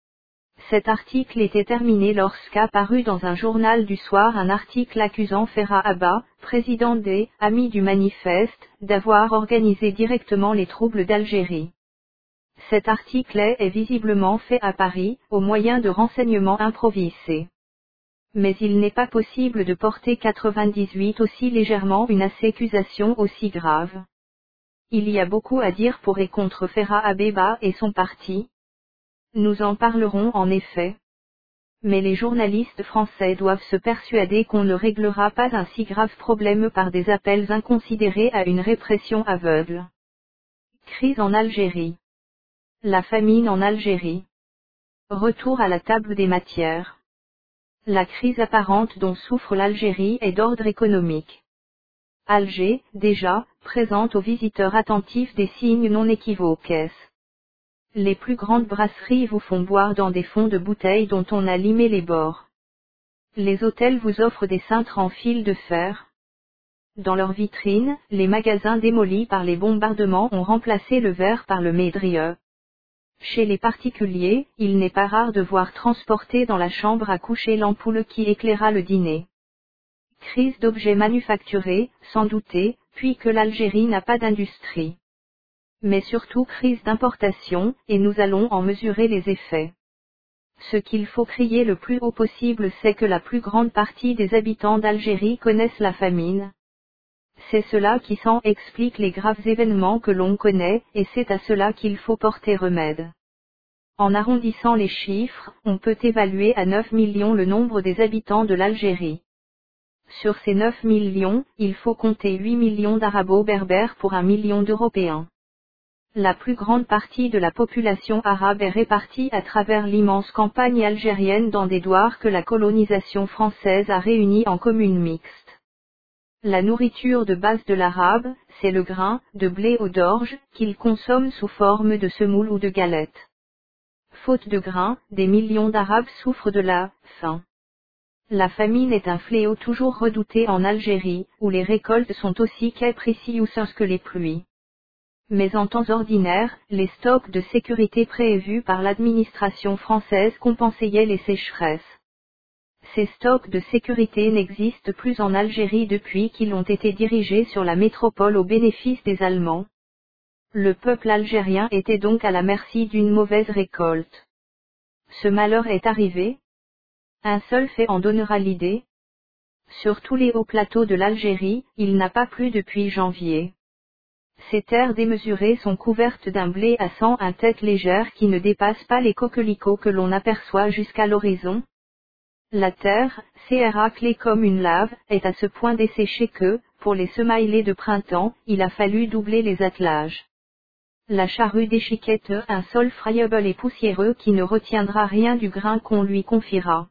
Cet article était terminé lorsqu'a paru dans un journal du soir un article accusant Ferhat Abba, président des « Amis du Manifeste », d'avoir organisé directement les troubles d'Algérie. Cet article est, est visiblement fait à Paris, au moyen de renseignements improvisés. Mais il n'est pas possible de porter quatre-vingt-dix-huit aussi légèrement une accusation aussi grave. Il y a beaucoup à dire pour et contre Ferhat Abba et son parti. Nous en parlerons en effet. Mais les journalistes français doivent se persuader qu'on ne réglera pas un si grave problème par des appels inconsidérés à une répression aveugle. Crise en Algérie. La famine en Algérie. Retour à la table des matières. La crise apparente dont souffre l'Algérie est d'ordre économique. Alger, déjà, présente aux visiteurs attentifs des signes non équivoques. Les plus grandes brasseries vous font boire dans des fonds de bouteilles dont on a limé les bords. Les hôtels vous offrent des cintres en fil de fer. Dans leurs vitrines, les magasins démolis par les bombardements ont remplacé le verre par le médrieux. Chez les particuliers, il n'est pas rare de voir transporter dans la chambre à coucher l'ampoule qui éclaira le dîner. Crise d'objets manufacturés, sans douter, puis que l'Algérie n'a pas d'industrie. Mais surtout crise d'importation, et nous allons en mesurer les effets. Ce qu'il faut crier le plus haut possible, c'est que la plus grande partie des habitants d'Algérie connaissent la famine. C'est cela qui s'en explique les graves événements que l'on connaît, et c'est à cela qu'il faut porter remède. En arrondissant les chiffres, on peut évaluer à neuf millions le nombre des habitants de l'Algérie. Sur ces neuf millions, il faut compter huit millions d'Arabo-Berbères pour un million d'Européens. La plus grande partie de la population arabe est répartie à travers l'immense campagne algérienne dans des douars que la colonisation française a réunis en communes mixtes. La nourriture de base de l'arabe, c'est le grain, de blé ou d'orge, qu'il consomme sous forme de semoule ou de galettes. Faute de grain, des millions d'Arabes souffrent de la faim. La famine est un fléau toujours redouté en Algérie, où les récoltes sont aussi capricieuses que les pluies. Mais en temps ordinaire, les stocks de sécurité prévus par l'administration française compensaient les sécheresses. Ces stocks de sécurité n'existent plus en Algérie depuis qu'ils ont été dirigés sur la métropole au bénéfice des Allemands. Le peuple algérien était donc à la merci d'une mauvaise récolte. Ce malheur est arrivé. Un seul fait en donnera l'idée. Sur tous les hauts plateaux de l'Algérie, il n'a pas plu depuis janvier. Ces terres démesurées sont couvertes d'un blé à cent un têtes légères qui ne dépasse pas les coquelicots que l'on aperçoit jusqu'à l'horizon. La terre, céraclée comme une lave, est à ce point desséchée que, pour les semailles de printemps, il a fallu doubler les attelages. La charrue déchiquette un sol friable et poussiéreux qui ne retiendra rien du grain qu'on lui confiera.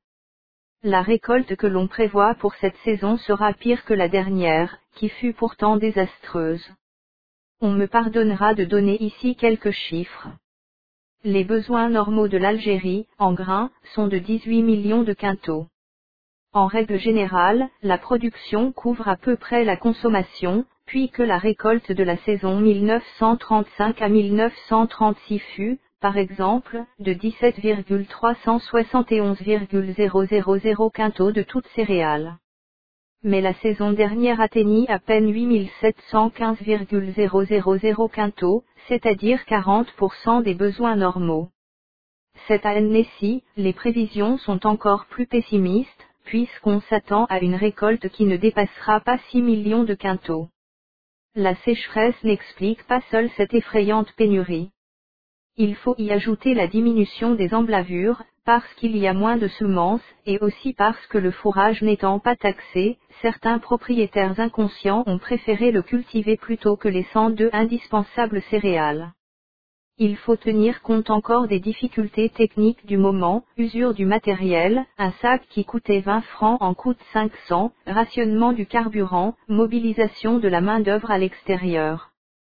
La récolte que l'on prévoit pour cette saison sera pire que la dernière, qui fut pourtant désastreuse. On me pardonnera de donner ici quelques chiffres. Les besoins normaux de l'Algérie, en grains, sont de dix-huit millions de quintaux. En règle générale, la production couvre à peu près la consommation, puis que la récolte de la saison mille neuf cent trente-cinq à mille neuf cent trente-six fut, par exemple, de dix-sept virgule trois cent soixante et onze virgule zéro zéro zéro quintaux de toutes céréales. Mais la saison dernière atteignit à peine huit mille sept cent quinze virgule zéro zéro zéro quintaux, c'est-à-dire quarante pour cent des besoins normaux. Cette année-ci, les prévisions sont encore plus pessimistes, puisqu'on s'attend à une récolte qui ne dépassera pas six millions de quintaux. La sécheresse n'explique pas seule cette effrayante pénurie. Il faut y ajouter la diminution des emblavures, parce qu'il y a moins de semences, et aussi parce que le fourrage n'étant pas taxé, certains propriétaires inconscients ont préféré le cultiver plutôt que les cent deux indispensables céréales. Il faut tenir compte encore des difficultés techniques du moment, usure du matériel, un sac qui coûtait vingt francs en coûte cinq cents, rationnement du carburant, mobilisation de la main-d'œuvre à l'extérieur.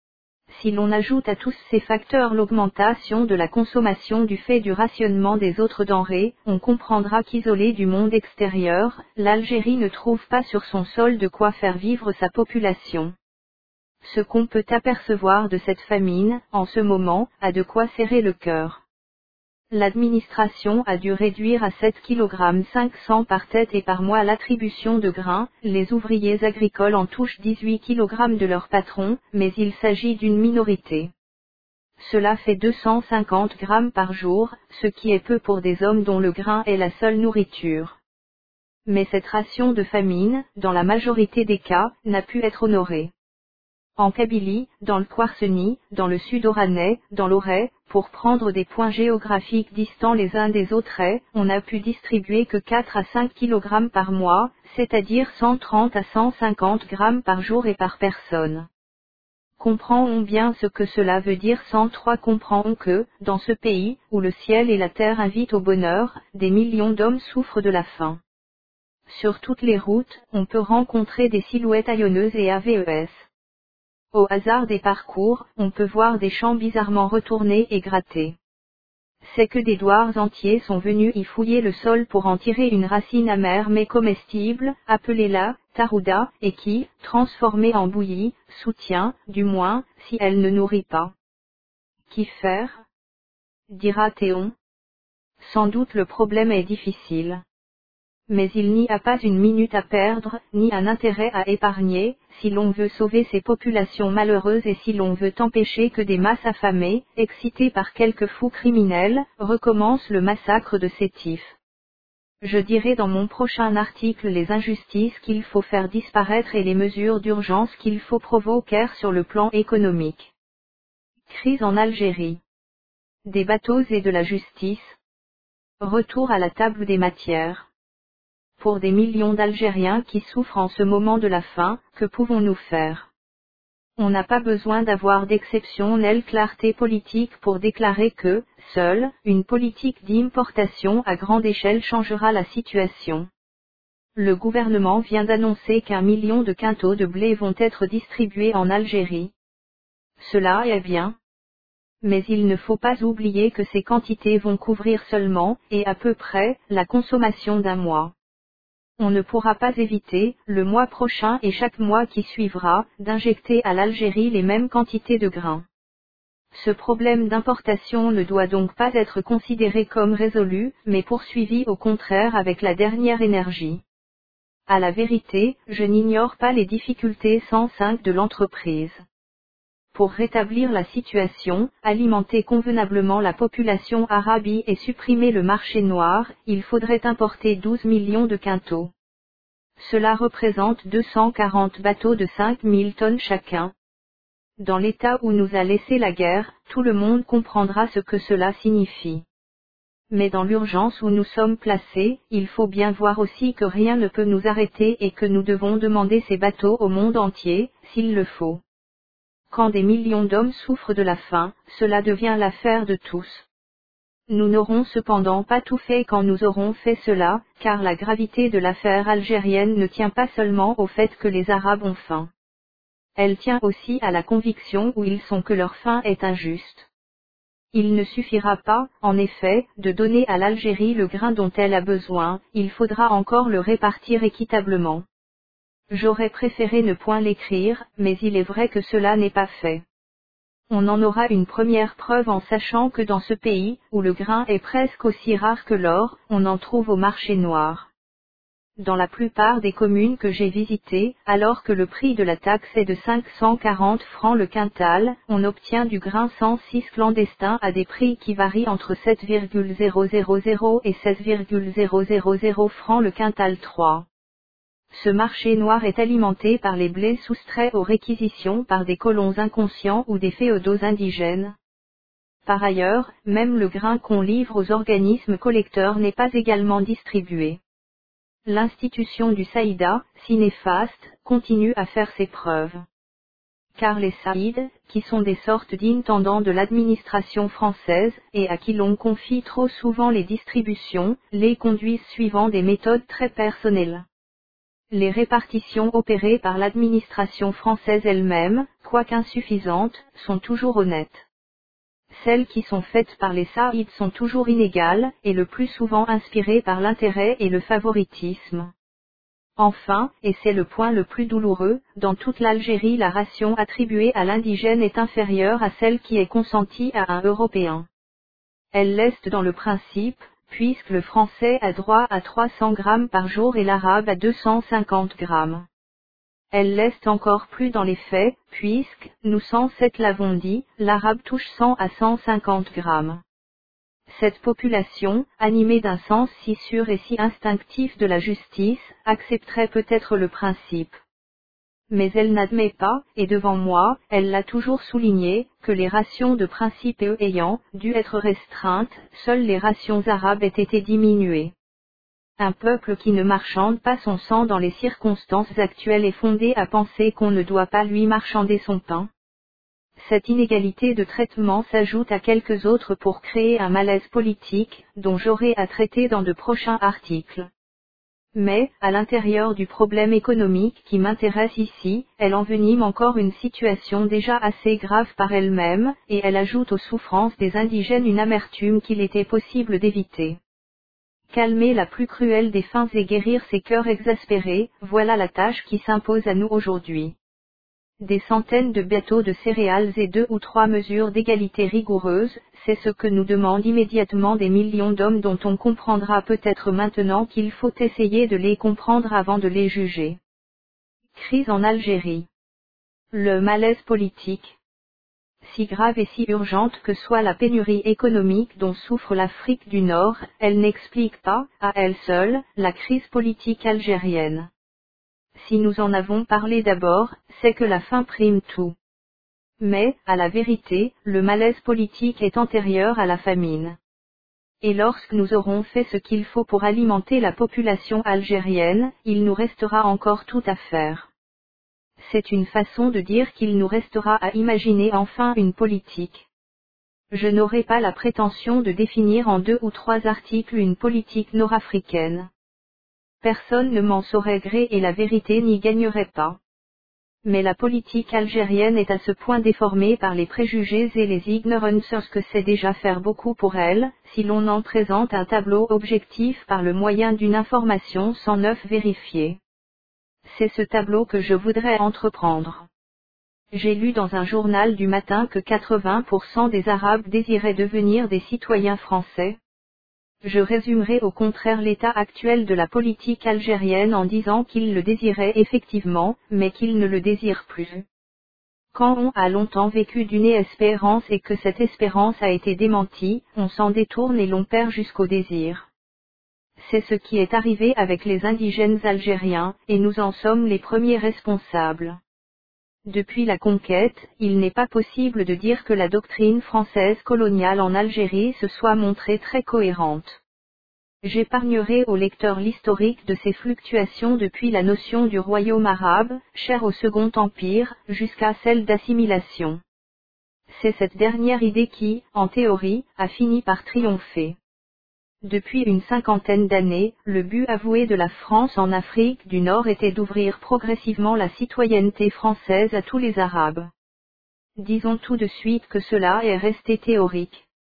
Si l'on ajoute à tous ces facteurs l'augmentation de la consommation du fait du rationnement des autres denrées, on comprendra qu'isolée du monde extérieur, l'Algérie ne trouve pas sur son sol de quoi faire vivre sa population. Ce qu'on peut apercevoir de cette famine, en ce moment, a de quoi serrer le cœur. L'administration a dû réduire à sept virgule cinq kilogrammes par tête et par mois l'attribution de grains, les ouvriers agricoles en touchent dix-huit kilogrammes de leur patron, mais il s'agit d'une minorité. Cela fait deux cent cinquante grammes par jour, ce qui est peu pour des hommes dont le grain est la seule nourriture. Mais cette ration de famine, dans la majorité des cas, n'a pu être honorée. En Kabylie, dans le Kouarceni, dans le Sud-Oranais, dans l'Auray, pour prendre des points géographiques distants les uns des autres, on n'a pu distribuer que quatre à cinq kilogrammes par mois, c'est-à-dire cent trente à cent cinquante grammes par jour et par personne. Comprend-on bien ce que cela veut dire cent trois Comprend-on que, dans ce pays, où le ciel et la terre invitent au bonheur, des millions d'hommes souffrent de la faim. Sur toutes les routes, on peut rencontrer des silhouettes aillonneuses et A V E S. Au hasard des parcours, on peut voir des champs bizarrement retournés et grattés. C'est que des douars entiers sont venus y fouiller le sol pour en tirer une racine amère mais comestible, appelée la tarouda, et qui, transformée en bouillie, soutient, du moins, si elle ne nourrit pas. Qu'y faire ? Dira Théon. Sans doute le problème est difficile. Mais il n'y a pas une minute à perdre, ni un intérêt à épargner, si l'on veut sauver ces populations malheureuses et si l'on veut empêcher que des masses affamées, excitées par quelques fous criminels, recommencent le massacre de Sétif. Je dirai dans mon prochain article les injustices qu'il faut faire disparaître et les mesures d'urgence qu'il faut provoquer sur le plan économique. Crise en Algérie. Des bateaux et de la justice. Retour à la table des matières. Pour des millions d'Algériens qui souffrent en ce moment de la faim, que pouvons-nous faire ? On n'a pas besoin d'avoir d'exceptionnelle clarté politique pour déclarer que, seule, une politique d'importation à grande échelle changera la situation. Le gouvernement vient d'annoncer qu'un million de quintaux de blé vont être distribués en Algérie. Cela est bien. Mais il ne faut pas oublier que ces quantités vont couvrir seulement, et à peu près, la consommation d'un mois. On ne pourra pas éviter, le mois prochain et chaque mois qui suivra, d'injecter à l'Algérie les mêmes quantités de grains. Ce problème d'importation ne doit donc pas être considéré comme résolu, mais poursuivi au contraire avec la dernière énergie. À la vérité, je n'ignore pas les difficultés cent cinq de l'entreprise. Pour rétablir la situation, alimenter convenablement la population arabe et supprimer le marché noir, il faudrait importer douze millions de quintaux. Cela représente deux cent quarante bateaux de cinq mille tonnes chacun. Dans l'état où nous a laissé la guerre, tout le monde comprendra ce que cela signifie. Mais dans l'urgence où nous sommes placés, il faut bien voir aussi que rien ne peut nous arrêter et que nous devons demander ces bateaux au monde entier, s'il le faut. Quand des millions d'hommes souffrent de la faim, cela devient l'affaire de tous. Nous n'aurons cependant pas tout fait quand nous aurons fait cela, car la gravité de l'affaire algérienne ne tient pas seulement au fait que les Arabes ont faim. Elle tient aussi à la conviction où ils sont que leur faim est injuste. Il ne suffira pas, en effet, de donner à l'Algérie le grain dont elle a besoin, il faudra encore le répartir équitablement. J'aurais préféré ne point l'écrire, mais il est vrai que cela n'est pas fait. On en aura une première preuve en sachant que dans ce pays, où le grain est presque aussi rare que l'or, on en trouve au marché noir. Dans la plupart des communes que j'ai visitées, alors que le prix de la taxe est de cinq cent quarante francs le quintal, on obtient du grain cent six clandestin à des prix qui varient entre sept virgule zéro zéro zéro et seize virgule zéro zéro zéro francs le quintal trois. Ce marché noir est alimenté par les blés soustraits aux réquisitions par des colons inconscients ou des féodaux indigènes. Par ailleurs, même le grain qu'on livre aux organismes collecteurs n'est pas également distribué. L'institution du Saïda, si néfaste, continue à faire ses preuves. Car les Saïds, qui sont des sortes d'intendants de l'administration française, et à qui l'on confie trop souvent les distributions, les conduisent suivant des méthodes très personnelles. Les répartitions opérées par l'administration française elle-même, quoique insuffisantes, sont toujours honnêtes. Celles qui sont faites par les Saïds sont toujours inégales, et le plus souvent inspirées par l'intérêt et le favoritisme. Enfin, et c'est le point le plus douloureux, dans toute l'Algérie la ration attribuée à l'indigène est inférieure à celle qui est consentie à un Européen. Elle l'est dans le principe, puisque le français a droit à trois cents grammes par jour et l'arabe à deux cent cinquante grammes. Elle l'est encore plus dans les faits, puisque, nous cent sept l'avons dit, l'arabe touche cent à cent cinquante grammes. Cette population, animée d'un sens si sûr et si instinctif de la justice, accepterait peut-être le principe. Mais elle n'admet pas, et devant moi, elle l'a toujours souligné, que les rations de principe ayant dû être restreintes, seules les rations arabes aient été diminuées. Un peuple qui ne marchande pas son sang dans les circonstances actuelles est fondé à penser qu'on ne doit pas lui marchander son pain. Cette inégalité de traitement s'ajoute à quelques autres pour créer un malaise politique, dont j'aurai à traiter dans de prochains articles. Mais, à l'intérieur du problème économique qui m'intéresse ici, elle envenime encore une situation déjà assez grave par elle-même, et elle ajoute aux souffrances des indigènes une amertume qu'il était possible d'éviter. Calmer la plus cruelle des faims et guérir ces cœurs exaspérés, voilà la tâche qui s'impose à nous aujourd'hui. Des centaines de bateaux de céréales et deux ou trois mesures d'égalité rigoureuses, c'est ce que nous demandent immédiatement des millions d'hommes dont on comprendra peut-être maintenant qu'il faut essayer de les comprendre avant de les juger. Crise en Algérie. Le malaise politique. Si grave et si urgente que soit la pénurie économique dont souffre l'Afrique du Nord, elle n'explique pas, à elle seule, la crise politique algérienne. Si nous en avons parlé d'abord, c'est que la faim prime tout. Mais, à la vérité, le malaise politique est antérieur à la famine. Et lorsque nous aurons fait ce qu'il faut pour alimenter la population algérienne, il nous restera encore tout à faire. C'est une façon de dire qu'il nous restera à imaginer enfin une politique. Je n'aurai pas la prétention de définir en deux ou trois articles une politique nord-africaine. Personne ne m'en saurait gré et la vérité n'y gagnerait pas. Mais la politique algérienne est à ce point déformée par les préjugés et les ignorances que c'est déjà faire beaucoup pour elle, si l'on en présente un tableau objectif par le moyen d'une information sans neuf vérifiée. C'est ce tableau que je voudrais entreprendre. J'ai lu dans un journal du matin que quatre-vingts pour cent des Arabes désiraient devenir des citoyens français. Je résumerai au contraire l'état actuel de la politique algérienne en disant qu'ils le désiraient effectivement, mais qu'ils ne le désirent plus. Quand on a longtemps vécu d'une espérance et que cette espérance a été démentie, on s'en détourne et l'on perd jusqu'au désir. C'est ce qui est arrivé avec les indigènes algériens, et nous en sommes les premiers responsables. Depuis la conquête, il n'est pas possible de dire que la doctrine française coloniale en Algérie se soit montrée très cohérente. J'épargnerai au lecteur l'historique de ces fluctuations depuis la notion du royaume arabe, chère au Second Empire, jusqu'à celle d'assimilation. C'est cette dernière idée qui, en théorie, a fini par triompher. Depuis une cinquantaine d'années, le but avoué de la France en Afrique du Nord était d'ouvrir progressivement la citoyenneté française à tous les Arabes. Disons tout de suite que cela est resté théorique.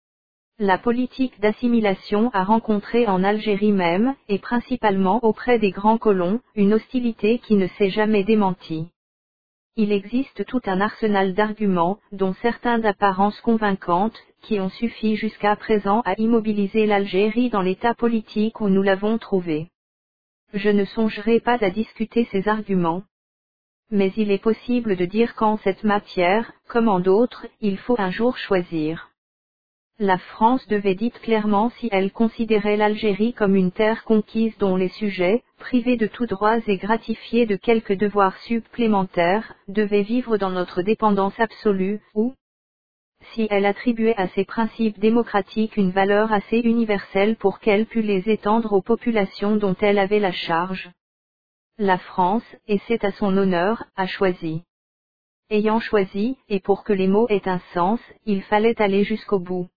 La politique d'assimilation a rencontré en Algérie même, et principalement auprès des grands colons, une hostilité qui ne s'est jamais démentie. Il existe tout un arsenal d'arguments, dont certains d'apparence convaincante, qui ont suffi jusqu'à présent à immobiliser l'Algérie dans l'état politique où nous l'avons trouvé. Je ne songerai pas à discuter ces arguments. Mais il est possible de dire qu'en cette matière, comme en d'autres, il faut un jour choisir. La France devait dire clairement si elle considérait l'Algérie comme une terre conquise dont les sujets, privés de tous droits et gratifiés de quelques devoirs supplémentaires, devaient vivre dans notre dépendance absolue, ou si elle attribuait à ces principes démocratiques une valeur assez universelle pour qu'elle pût les étendre aux populations dont elle avait la charge. La France, et c'est à son honneur, a choisi. Ayant choisi, et pour que les mots aient un sens, il fallait aller jusqu'au bout.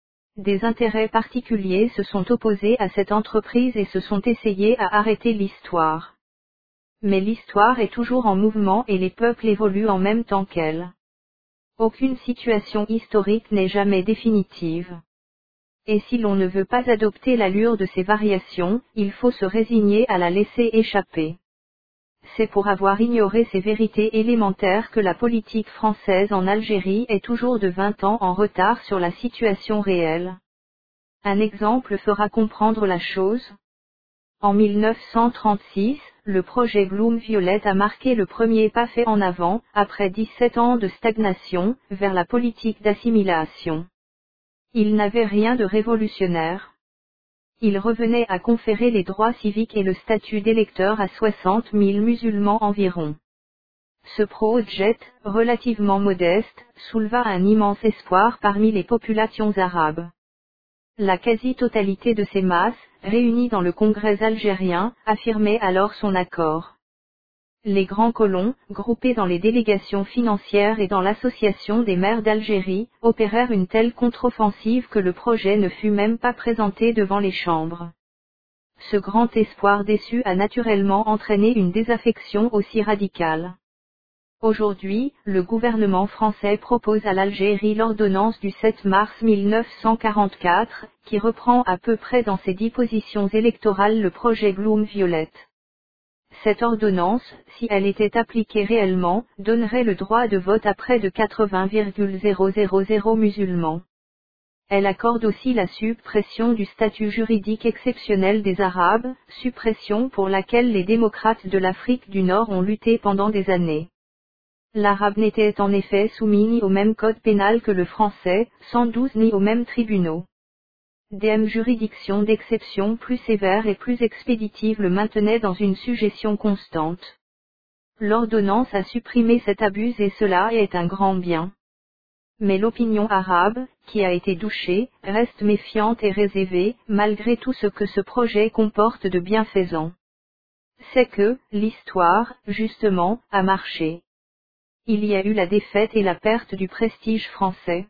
Des intérêts particuliers se sont opposés à cette entreprise et se sont essayés à arrêter l'histoire. Mais l'histoire est toujours en mouvement et les peuples évoluent en même temps qu'elle. Aucune situation historique n'est jamais définitive. Et si l'on ne veut pas adopter l'allure de ces variations, il faut se résigner à la laisser échapper. C'est pour avoir ignoré ces vérités élémentaires que la politique française en Algérie est toujours de vingt ans en retard sur la situation réelle. Un exemple fera comprendre la chose. En mille neuf cent trente-six, le projet Bloom-Violette a marqué le premier pas fait en avant, après dix-sept ans de stagnation, vers la politique d'assimilation. Il n'avait rien de révolutionnaire. Il revenait à conférer les droits civiques et le statut d'électeur à soixante mille musulmans environ. Ce projet, relativement modeste, souleva un immense espoir parmi les populations arabes. La quasi-totalité de ces masses, réunies dans le Congrès algérien, affirmait alors son accord. Les grands colons, groupés dans les délégations financières et dans l'association des maires d'Algérie, opérèrent une telle contre-offensive que le projet ne fut même pas présenté devant les chambres. Ce grand espoir déçu a naturellement entraîné une désaffection aussi radicale. Aujourd'hui, le gouvernement français propose à l'Algérie l'ordonnance du sept mars mille neuf cent quarante-quatre, qui reprend à peu près dans ses dispositions électorales le projet Bloom-Violette. Cette ordonnance, si elle était appliquée réellement, donnerait le droit de vote à près de quatre-vingts virgule zéro zéro zéro musulmans. Elle accorde aussi la suppression du statut juridique exceptionnel des Arabes, suppression pour laquelle les démocrates de l'Afrique du Nord ont lutté pendant des années. L'arabe n'était en effet soumis ni au même code pénal que le français, sans douze ni aux mêmes tribunaux. Des juridictions d'exception plus sévères et plus expéditives le maintenaient dans une sujétion constante. L'ordonnance a supprimé cet abus et cela est un grand bien. Mais l'opinion arabe, qui a été douchée, reste méfiante et réservée, malgré tout ce que ce projet comporte de bienfaisant. C'est que, l'histoire, justement, a marché. Il y a eu la défaite et la perte du prestige français.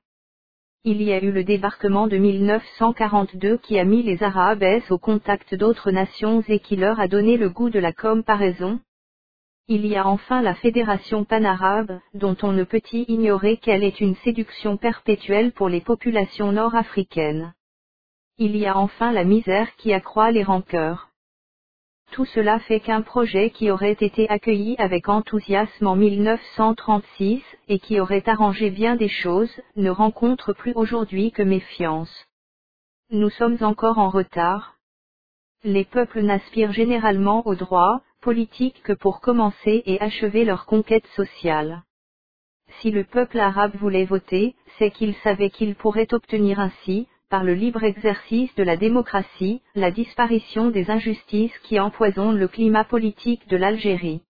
Il y a eu le débarquement de mille neuf cent quarante-deux qui a mis les Arabes au contact d'autres nations et qui leur a donné le goût de la comparaison. Il y a enfin la Fédération panarabe, dont on ne peut y ignorer qu'elle est une séduction perpétuelle pour les populations nord-africaines. Il y a enfin la misère qui accroît les rancœurs. Tout cela fait qu'un projet qui aurait été accueilli avec enthousiasme en mille neuf cent trente-six, et qui aurait arrangé bien des choses, ne rencontre plus aujourd'hui que méfiance. Nous sommes encore en retard. Les peuples n'aspirent généralement au droit politique que pour commencer et achever leur conquête sociale. Si le peuple arabe voulait voter, c'est qu'il savait qu'il pourrait obtenir ainsi, par le libre exercice de la démocratie, la disparition des injustices qui empoisonnent le climat politique de l'Algérie.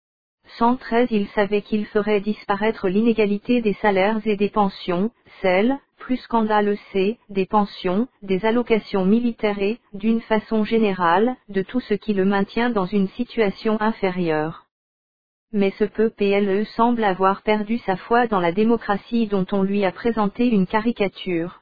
cent treize Il savait qu'il ferait disparaître l'inégalité des salaires et des pensions, celle, plus scandaleuse, des pensions, des allocations militaires et, d'une façon générale, de tout ce qui le maintient dans une situation inférieure. Mais ce peuple semble avoir perdu sa foi dans la démocratie dont on lui a présenté une caricature.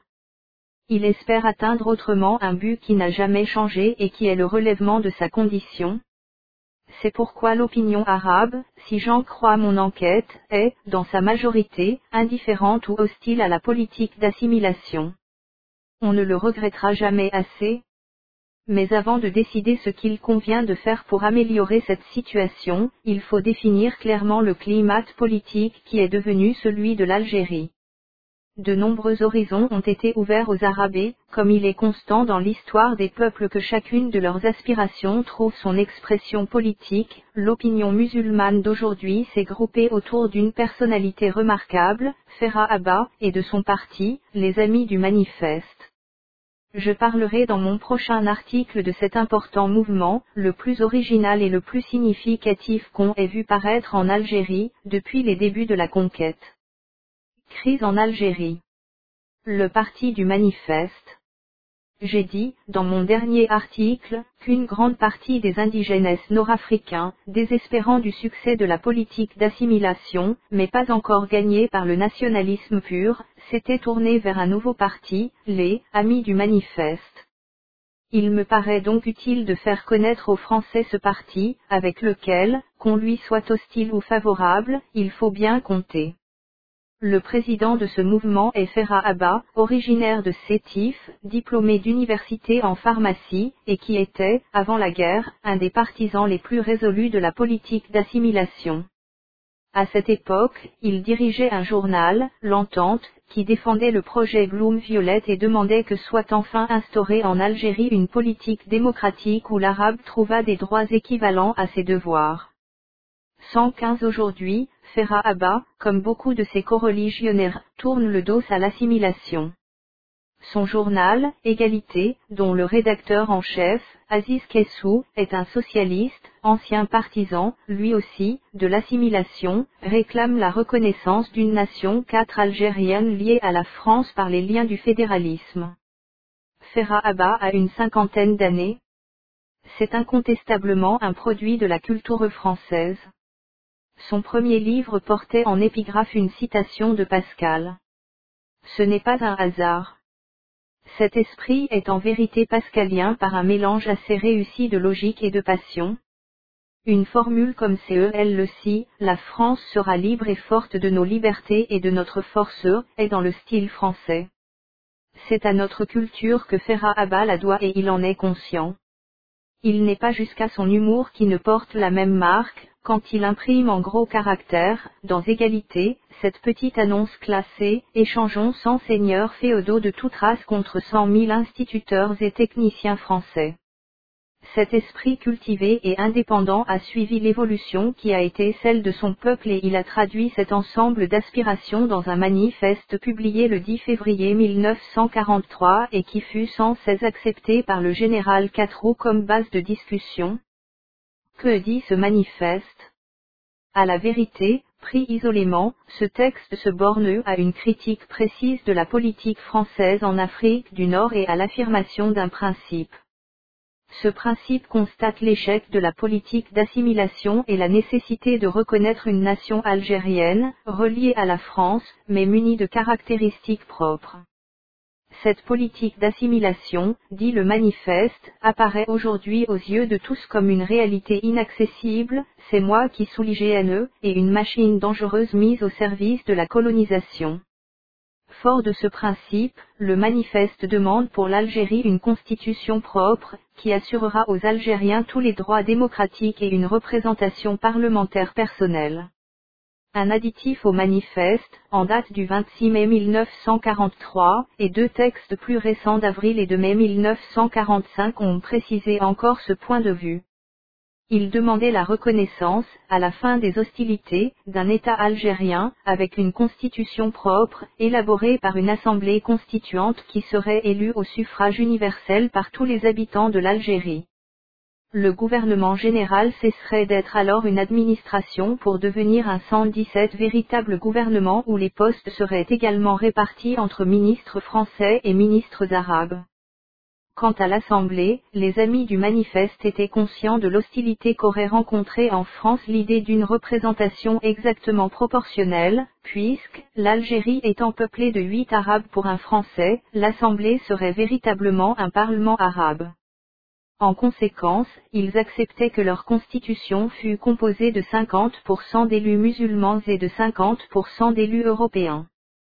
Il espère atteindre autrement un but qui n'a jamais changé et qui est le relèvement de sa condition. C'est pourquoi l'opinion arabe, si j'en crois mon enquête, est, dans sa majorité, indifférente ou hostile à la politique d'assimilation. On ne le regrettera jamais assez. Mais avant de décider ce qu'il convient de faire pour améliorer cette situation, il faut définir clairement le climat politique qui est devenu celui de l'Algérie. De nombreux horizons ont été ouverts aux Arabes, comme il est constant dans l'histoire des peuples que chacune de leurs aspirations trouve son expression politique. L'opinion musulmane d'aujourd'hui s'est groupée autour d'une personnalité remarquable, Ferhat Habba, et de son parti, les Amis du Manifeste. Je parlerai dans mon prochain article de cet important mouvement, le plus original et le plus significatif qu'on ait vu paraître en Algérie, depuis les débuts de la conquête. Crise en Algérie. Le parti du Manifeste. J'ai dit, dans mon dernier article, qu'une grande partie des indigènes nord-africains, désespérant du succès de la politique d'assimilation, mais pas encore gagnés par le nationalisme pur, s'étaient tournés vers un nouveau parti, les Amis du Manifeste. Il me paraît donc utile de faire connaître aux Français ce parti, avec lequel, qu'on lui soit hostile ou favorable, il faut bien compter. Le président de ce mouvement est Ferhat Habba, originaire de Sétif, diplômé d'université en pharmacie, et qui était, avant la guerre, un des partisans les plus résolus de la politique d'assimilation. À cette époque, il dirigeait un journal, L'Entente, qui défendait le projet Blum-Violette et demandait que soit enfin instaurée en Algérie une politique démocratique où l'arabe trouva des droits équivalents à ses devoirs. cent quinze aujourd'hui, Ferhat Habba, comme beaucoup de ses coreligionnaires, tourne le dos à l'assimilation. Son journal, Égalité, dont le rédacteur en chef, Aziz Kessou, est un socialiste, ancien partisan, lui aussi, de l'assimilation, réclame la reconnaissance d'une nation quatre algérienne liée à la France par les liens du fédéralisme. Ferhat Habba a une cinquantaine d'années. C'est incontestablement un produit de la culture française. Son premier livre portait en épigraphe une citation de Pascal. Ce n'est pas un hasard. Cet esprit est en vérité pascalien par un mélange assez réussi de logique et de passion. Une formule comme celle le si, la France sera libre et forte de nos libertés et de notre force, est dans le style français. C'est à notre culture que Ferhat Habba la doit et il en est conscient. Il n'est pas jusqu'à son humour qui ne porte la même marque, quand il imprime en gros caractères, dans Égalité, cette petite annonce classée, échangeons sans seigneurs féodaux de toute race contre cent mille instituteurs et techniciens français. Cet esprit cultivé et indépendant a suivi l'évolution qui a été celle de son peuple et il a traduit cet ensemble d'aspirations dans un manifeste publié le dix février mille neuf cent quarante-trois et qui fut sans cesse accepté par le général Quatreau comme base de discussion. Que dit ce manifeste ? À la vérité, pris isolément, ce texte se borne à une critique précise de la politique française en Afrique du Nord et à l'affirmation d'un principe. Ce principe constate l'échec de la politique d'assimilation et la nécessité de reconnaître une nation algérienne, reliée à la France, mais munie de caractéristiques propres. Cette politique d'assimilation, dit le manifeste, apparaît aujourd'hui aux yeux de tous comme une réalité inaccessible, c'est moi qui sous l'I G N E, et une machine dangereuse mise au service de la colonisation. Fort de ce principe, le manifeste demande pour l'Algérie une constitution propre, qui assurera aux Algériens tous les droits démocratiques et une représentation parlementaire personnelle. Un additif au manifeste, en date du vingt-six mai mille neuf cent quarante-trois, et deux textes plus récents d'avril et de mai mille neuf cent quarante-cinq ont précisé encore ce point de vue. Il demandait la reconnaissance, à la fin des hostilités, d'un État algérien, avec une constitution propre, élaborée par une assemblée constituante qui serait élue au suffrage universel par tous les habitants de l'Algérie. Le gouvernement général cesserait d'être alors une administration pour devenir un cent dix-sept véritable gouvernement où les postes seraient également répartis entre ministres français et ministres arabes. Quant à l'Assemblée, les amis du manifeste étaient conscients de l'hostilité qu'aurait rencontrée en France l'idée d'une représentation exactement proportionnelle, puisque, l'Algérie étant peuplée de huit Arabes pour un Français, l'Assemblée serait véritablement un parlement arabe. En conséquence, ils acceptaient que leur constitution fût composée de cinquante pour cent d'élus musulmans et de cinquante pour cent d'élus européens.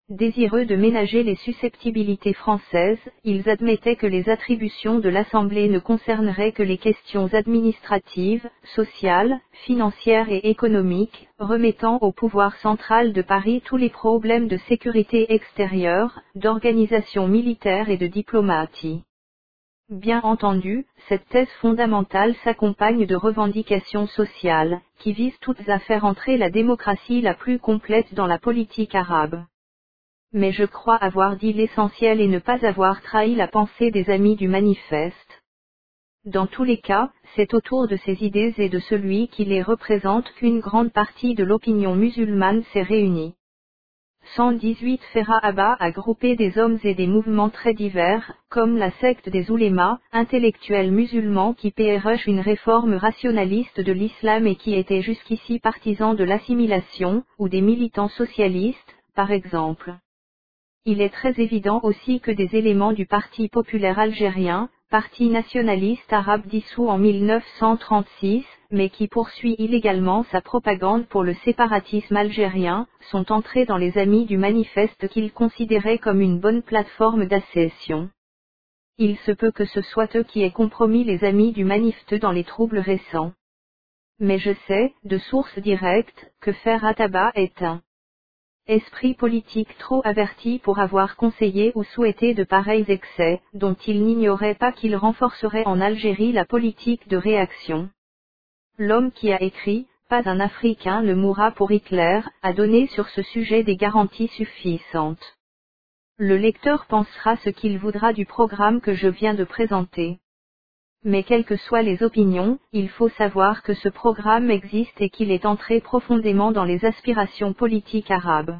Désireux de ménager les susceptibilités françaises, ils admettaient que les attributions de l'Assemblée ne concerneraient que les questions administratives, sociales, financières et économiques, remettant au pouvoir central de Paris tous les problèmes de sécurité extérieure, d'organisation militaire et de diplomatie. Bien entendu, cette thèse fondamentale s'accompagne de revendications sociales, qui visent toutes à faire entrer la démocratie la plus complète dans la politique arabe. Mais je crois avoir dit l'essentiel et ne pas avoir trahi la pensée des amis du manifeste. Dans tous les cas, c'est autour de ces idées et de celui qui les représente qu'une grande partie de l'opinion musulmane s'est réunie. cent dix-huit Ferhat Abba a groupé des hommes et des mouvements très divers, comme la secte des oulémas, intellectuels musulmans qui prêchent une réforme rationaliste de l'islam et qui étaient jusqu'ici partisans de l'assimilation, ou des militants socialistes, par exemple. Il est très évident aussi que des éléments du Parti populaire algérien, parti nationaliste arabe dissous en mille neuf cent trente-six, mais qui poursuit illégalement sa propagande pour le séparatisme algérien, sont entrés dans les amis du manifeste qu'ils considéraient comme une bonne plateforme d'accession. Il se peut que ce soit eux qui aient compromis les amis du manifeste dans les troubles récents. Mais je sais, de source directe, que Ferhat Abba est un esprit politique trop averti pour avoir conseillé ou souhaité de pareils excès, dont il n'ignorait pas qu'ils renforceraient en Algérie la politique de réaction. L'homme qui a écrit « Pas un Africain ne mourra pour Hitler » a donné sur ce sujet des garanties suffisantes. Le lecteur pensera ce qu'il voudra du programme que je viens de présenter. Mais quelles que soient les opinions, il faut savoir que ce programme existe et qu'il est entré profondément dans les aspirations politiques arabes.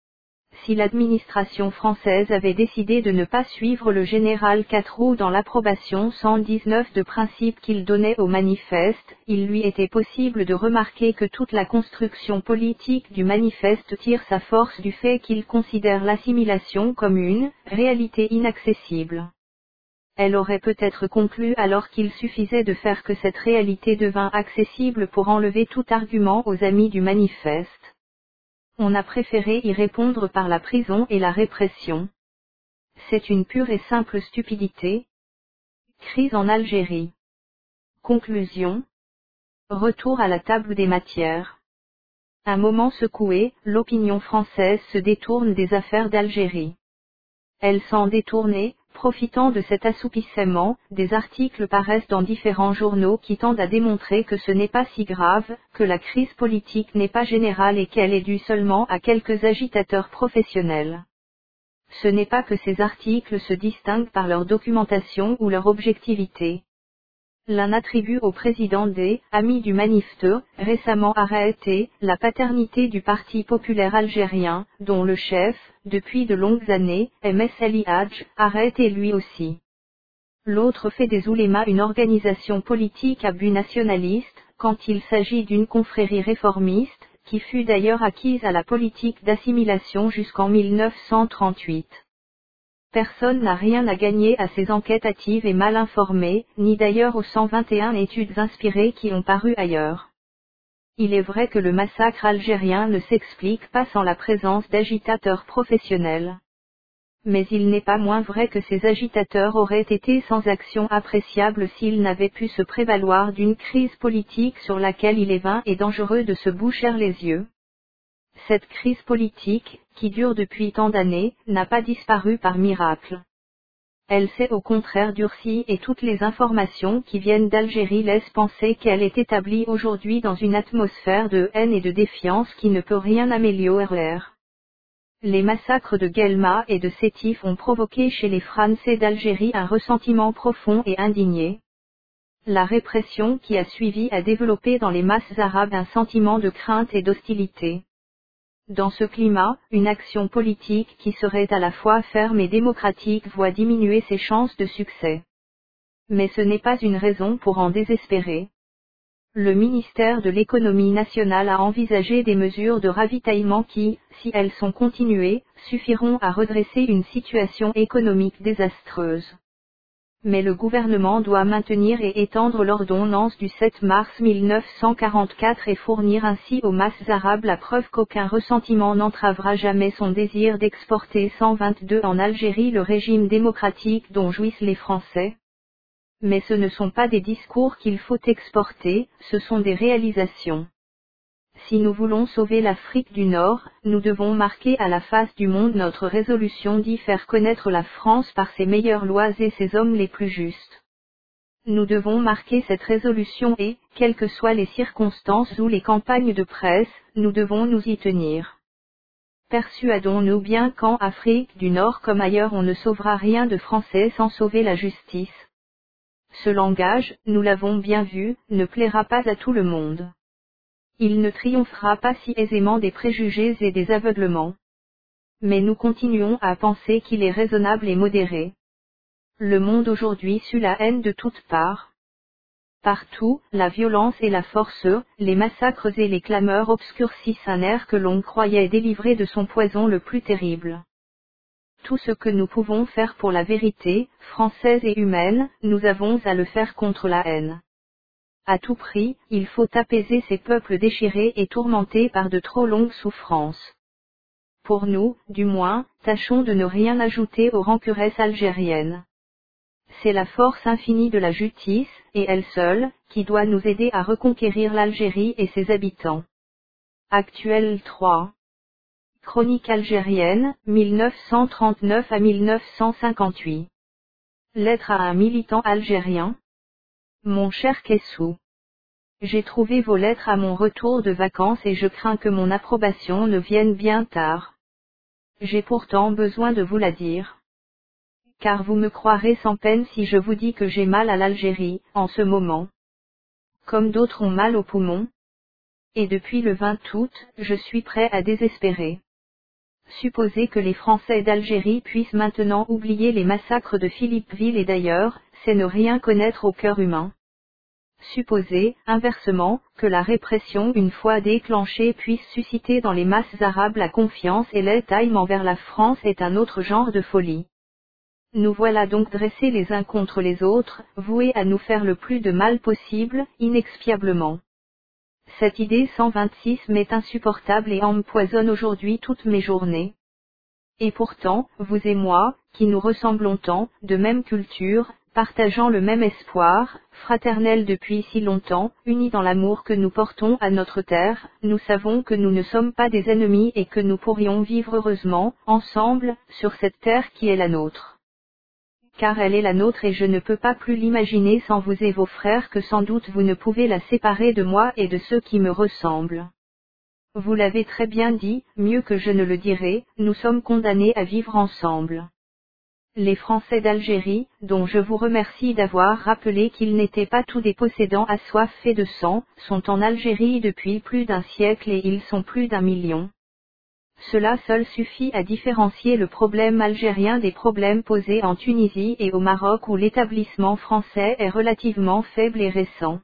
Si l'administration française avait décidé de ne pas suivre le général Quatroux dans l'approbation cent dix-neuf de principes qu'il donnait au manifeste, il lui était possible de remarquer que toute la construction politique du manifeste tire sa force du fait qu'il considère l'assimilation comme une réalité inaccessible. Elle aurait peut-être conclu alors qu'il suffisait de faire que cette réalité devint accessible pour enlever tout argument aux amis du manifeste. On a préféré y répondre par la prison et la répression. C'est une pure et simple stupidité. Crise en Algérie. Conclusion. Retour à la table des matières. Un moment secoué, l'opinion française se détourne des affaires d'Algérie. Elle s'en détournait. Profitant de cet assoupissement, des articles paraissent dans différents journaux qui tendent à démontrer que ce n'est pas si grave, que la crise politique n'est pas générale et qu'elle est due seulement à quelques agitateurs professionnels. Ce n'est pas que ces articles se distinguent par leur documentation ou leur objectivité. L'un attribue au président des « Amis du Manifeste », récemment arrêté, la paternité du Parti populaire algérien, dont le chef, depuis de longues années, est Mess Ali Hadj, arrêté lui aussi. L'autre fait des oulémas une organisation politique à but nationaliste, quand il s'agit d'une confrérie réformiste, qui fut d'ailleurs acquise à la politique d'assimilation jusqu'en mille neuf cent trente-huit. Personne n'a rien à gagner à ces enquêtes hâtives et mal informées, ni d'ailleurs aux cent vingt et un études inspirées qui ont paru ailleurs. Il est vrai que le massacre algérien ne s'explique pas sans la présence d'agitateurs professionnels. Mais il n'est pas moins vrai que ces agitateurs auraient été sans action appréciable s'ils n'avaient pu se prévaloir d'une crise politique sur laquelle il est vain et dangereux de se boucher les yeux. Cette crise politique, qui dure depuis tant d'années, n'a pas disparu par miracle. Elle s'est au contraire durcie et toutes les informations qui viennent d'Algérie laissent penser qu'elle est établie aujourd'hui dans une atmosphère de haine et de défiance qui ne peut rien améliorer. Les massacres de Guelma et de Sétif ont provoqué chez les Français d'Algérie un ressentiment profond et indigné. La répression qui a suivi a développé dans les masses arabes un sentiment de crainte et d'hostilité. Dans ce climat, une action politique qui serait à la fois ferme et démocratique voit diminuer ses chances de succès. Mais ce n'est pas une raison pour en désespérer. Le ministère de l'économie nationale a envisagé des mesures de ravitaillement qui, si elles sont continuées, suffiront à redresser une situation économique désastreuse. Mais le gouvernement doit maintenir et étendre l'ordonnance du sept mars mille neuf cent quarante-quatre et fournir ainsi aux masses arabes la preuve qu'aucun ressentiment n'entravera jamais son désir d'exporter cent vingt-deux en Algérie le régime démocratique dont jouissent les Français. Mais ce ne sont pas des discours qu'il faut exporter, ce sont des réalisations. Si nous voulons sauver l'Afrique du Nord, nous devons marquer à la face du monde notre résolution d'y faire connaître la France par ses meilleures lois et ses hommes les plus justes. Nous devons marquer cette résolution et, quelles que soient les circonstances ou les campagnes de presse, nous devons nous y tenir. Persuadons-nous bien qu'en Afrique du Nord comme ailleurs on ne sauvera rien de français sans sauver la justice. Ce langage, nous l'avons bien vu, ne plaira pas à tout le monde. Il ne triomphera pas si aisément des préjugés et des aveuglements. Mais nous continuons à penser qu'il est raisonnable et modéré. Le monde aujourd'hui sue la haine de toutes parts. Partout, la violence et la force, les massacres et les clameurs obscurcissent un air que l'on croyait délivré de son poison le plus terrible. Tout ce que nous pouvons faire pour la vérité, française et humaine, nous avons à le faire contre la haine. À tout prix, il faut apaiser ces peuples déchirés et tourmentés par de trop longues souffrances. Pour nous, du moins, tâchons de ne rien ajouter aux rancœuresses algériennes. C'est la force infinie de la justice, et elle seule, qui doit nous aider à reconquérir l'Algérie et ses habitants. Actuel trois. Chronique algérienne, mille neuf cent trente-neuf à mille neuf cent cinquante-huit. Lettre à un militant algérien. Mon cher Kessou. J'ai trouvé vos lettres à mon retour de vacances et je crains que mon approbation ne vienne bien tard. J'ai pourtant besoin de vous la dire. Car vous me croirez sans peine si je vous dis que j'ai mal à l'Algérie, en ce moment. Comme d'autres ont mal aux poumons. Et depuis le vingt août, je suis prêt à désespérer. Supposer que les Français d'Algérie puissent maintenant oublier les massacres de Philippeville et d'ailleurs, c'est ne rien connaître au cœur humain. Supposer, inversement, que la répression une fois déclenchée puisse susciter dans les masses arabes la confiance et l'aide envers la France est un autre genre de folie. Nous voilà donc dressés les uns contre les autres, voués à nous faire le plus de mal possible, inexpiablement. Cette idée cent vingt-six m'est insupportable et empoisonne aujourd'hui toutes mes journées. Et pourtant, vous et moi, qui nous ressemblons tant, de même culture, partageant le même espoir, fraternel depuis si longtemps, unis dans l'amour que nous portons à notre terre, nous savons que nous ne sommes pas des ennemis et que nous pourrions vivre heureusement, ensemble, sur cette terre qui est la nôtre. Car elle est la nôtre et je ne peux pas plus l'imaginer sans vous et vos frères que sans doute vous ne pouvez la séparer de moi et de ceux qui me ressemblent. Vous l'avez très bien dit, mieux que je ne le dirai, nous sommes condamnés à vivre ensemble. Les Français d'Algérie, dont je vous remercie d'avoir rappelé qu'ils n'étaient pas tous des possédants assoiffés de sang, sont en Algérie depuis plus d'un siècle et ils sont plus d'un million. Cela seul suffit à différencier le problème algérien des problèmes posés en Tunisie et au Maroc où l'établissement français est relativement faible et récent.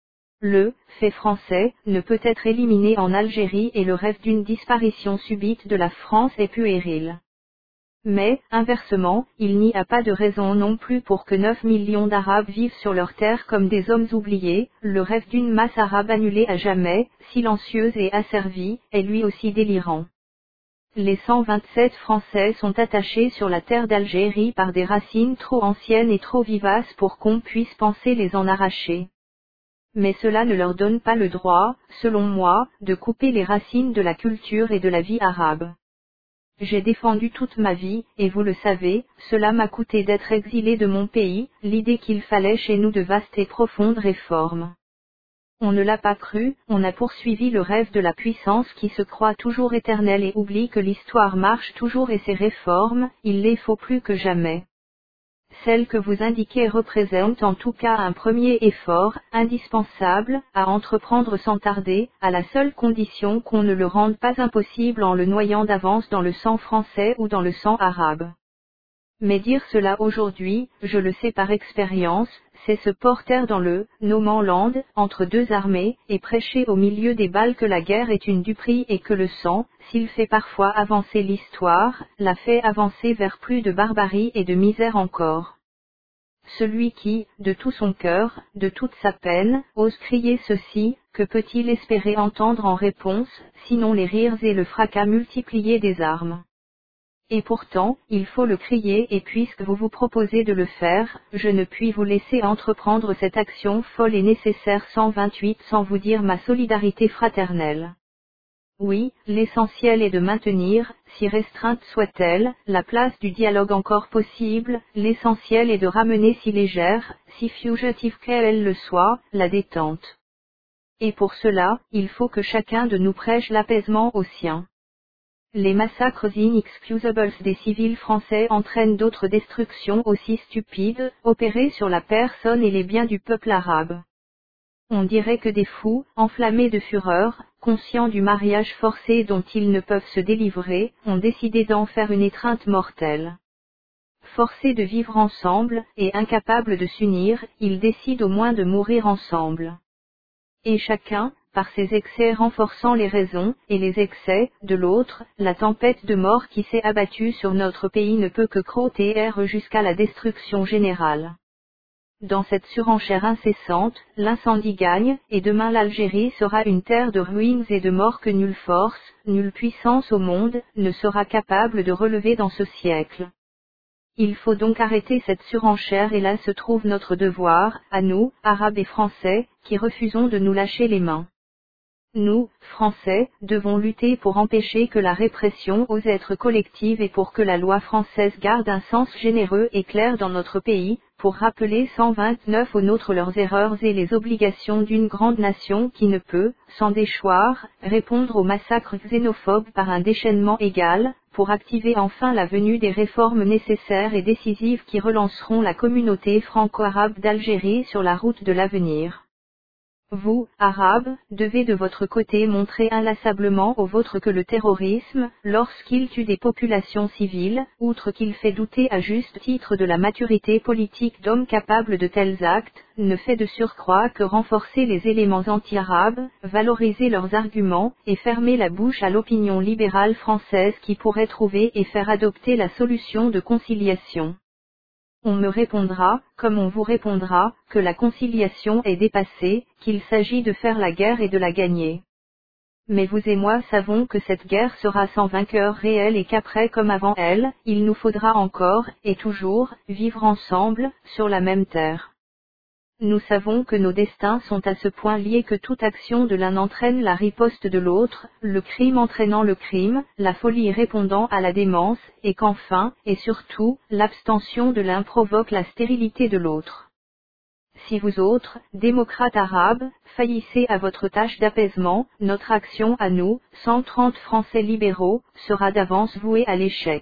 Le fait français ne peut être éliminé en Algérie et le rêve d'une disparition subite de la France est puéril. Mais, inversement, il n'y a pas de raison non plus pour que neuf millions d'Arabes vivent sur leur terre comme des hommes oubliés, le rêve d'une masse arabe annulée à jamais, silencieuse et asservie, est lui aussi délirant. Les cent vingt-sept Français sont attachés sur la terre d'Algérie par des racines trop anciennes et trop vivaces pour qu'on puisse penser les en arracher. Mais cela ne leur donne pas le droit, selon moi, de couper les racines de la culture et de la vie arabe. J'ai défendu toute ma vie, et vous le savez, cela m'a coûté d'être exilé de mon pays, l'idée qu'il fallait chez nous de vastes et profondes réformes. On ne l'a pas cru, on a poursuivi le rêve de la puissance qui se croit toujours éternelle et oublie que l'histoire marche toujours et ses réformes, il les faut plus que jamais. Celle que vous indiquez représente en tout cas un premier effort, indispensable, à entreprendre sans tarder, à la seule condition qu'on ne le rende pas impossible en le noyant d'avance dans le sang français ou dans le sang arabe. Mais dire cela aujourd'hui, je le sais par expérience, c'est se porter dans le « no man's land » entre deux armées, et prêcher au milieu des balles que la guerre est une duperie et que le sang, s'il fait parfois avancer l'histoire, la fait avancer vers plus de barbarie et de misère encore. celui qui, de tout son cœur, de toute sa peine, ose crier ceci, que peut-il espérer entendre en réponse, sinon les rires et le fracas multiplié des armes? Et pourtant, il faut le crier et puisque vous vous proposez de le faire, je ne puis vous laisser entreprendre cette action folle et nécessaire cent vingt-huit sans vous dire ma solidarité fraternelle. Oui, l'essentiel est de maintenir, si restreinte soit-elle, la place du dialogue encore possible, l'essentiel est de ramener si légère, si fugitive qu'elle le soit, la détente. Et pour cela, il faut que chacun de nous prêche l'apaisement aux siens. Les massacres inexcusables des civils français entraînent d'autres destructions aussi stupides, opérées sur la personne et les biens du peuple arabe. On dirait que des fous, enflammés de fureur, conscients du mariage forcé dont ils ne peuvent se délivrer, ont décidé d'en faire une étreinte mortelle. Forcés de vivre ensemble, et incapables de s'unir, ils décident au moins de mourir ensemble. Et chacun, par ses excès renforçant les raisons, et les excès, de l'autre, la tempête de mort qui s'est abattue sur notre pays ne peut que croître jusqu'à la destruction générale. Dans cette surenchère incessante, l'incendie gagne, et demain l'Algérie sera une terre de ruines et de morts que nulle force, nulle puissance au monde, ne sera capable de relever dans ce siècle. Il faut donc arrêter cette surenchère et là se trouve notre devoir, à nous, Arabes et Français, qui refusons de nous lâcher les mains. Nous, Français, devons lutter pour empêcher que la répression ose être collective et pour que la loi française garde un sens généreux et clair dans notre pays, pour rappeler cent vingt-neuf aux nôtres leurs erreurs et les obligations d'une grande nation qui ne peut, sans déchoir, répondre aux massacres xénophobes par un déchaînement égal, pour activer enfin la venue des réformes nécessaires et décisives qui relanceront la communauté franco-arabe d'Algérie sur la route de l'avenir. Vous, Arabes, devez de votre côté montrer inlassablement aux vôtres que le terrorisme, lorsqu'il tue des populations civiles, outre qu'il fait douter à juste titre de la maturité politique d'hommes capables de tels actes, ne fait de surcroît que renforcer les éléments anti-arabes, valoriser leurs arguments, et fermer la bouche à l'opinion libérale française qui pourrait trouver et faire adopter la solution de conciliation. On me répondra, comme on vous répondra, que la conciliation est dépassée, qu'il s'agit de faire la guerre et de la gagner. Mais vous et moi savons que cette guerre sera sans vainqueur réel et qu'après comme avant elle, il nous faudra encore, et toujours, vivre ensemble, sur la même terre. Nous savons que nos destins sont à ce point liés que toute action de l'un entraîne la riposte de l'autre, le crime entraînant le crime, la folie répondant à la démence, et qu'enfin, et surtout, l'abstention de l'un provoque la stérilité de l'autre. Si vous autres, démocrates arabes, faillissez à votre tâche d'apaisement, notre action à nous, cent trente Français libéraux, sera d'avance vouée à l'échec.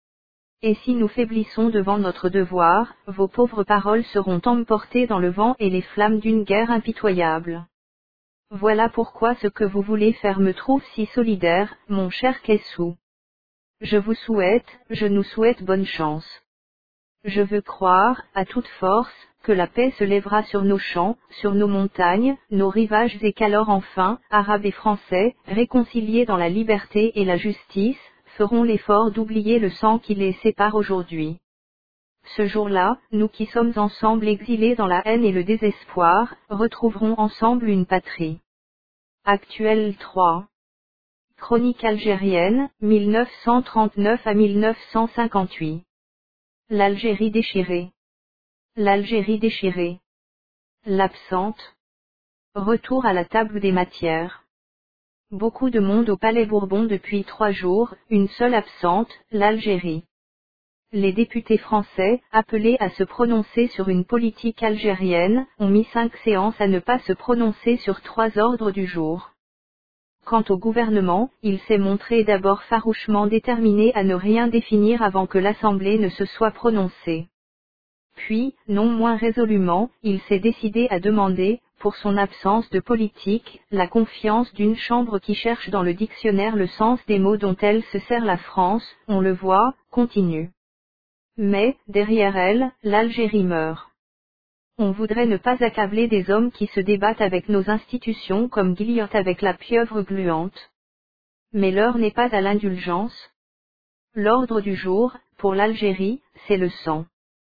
Et si nous faiblissons devant notre devoir, vos pauvres paroles seront emportées dans le vent et les flammes d'une guerre impitoyable. Voilà pourquoi ce que vous voulez faire me trouve si solidaire, mon cher Kessou. Je vous souhaite, je nous souhaite bonne chance. Je veux croire, à toute force, que la paix se lèvera sur nos champs, sur nos montagnes, nos rivages et qu'alors enfin, Arabes et Français, réconciliés dans la liberté et la justice, feront l'effort d'oublier le sang qui les sépare aujourd'hui. Ce jour-là, nous qui sommes ensemble exilés dans la haine et le désespoir, retrouverons ensemble une patrie. Actuel trois. Chronique algérienne, mille neuf cent trente-neuf à mille neuf cent cinquante-huit. L'Algérie déchirée. L'Algérie déchirée. L'absente. Retour à la table des matières. Beaucoup de monde au Palais Bourbon depuis trois jours, une seule absente, l'Algérie. Les députés français, appelés à se prononcer sur une politique algérienne, ont mis cinq séances à ne pas se prononcer sur trois ordres du jour. Quant au gouvernement, il s'est montré d'abord farouchement déterminé à ne rien définir avant que l'Assemblée ne se soit prononcée. Puis, non moins résolument, il s'est décidé à demander, pour son absence de politique, la confiance d'une chambre qui cherche dans le dictionnaire le sens des mots dont elle se sert la France, on le voit, continue. Mais, derrière elle, l'Algérie meurt. On voudrait ne pas accabler des hommes qui se débattent avec nos institutions comme Gilliatt avec la pieuvre gluante. Mais l'heure n'est pas à l'indulgence. L'ordre du jour, pour l'Algérie, c'est le sang.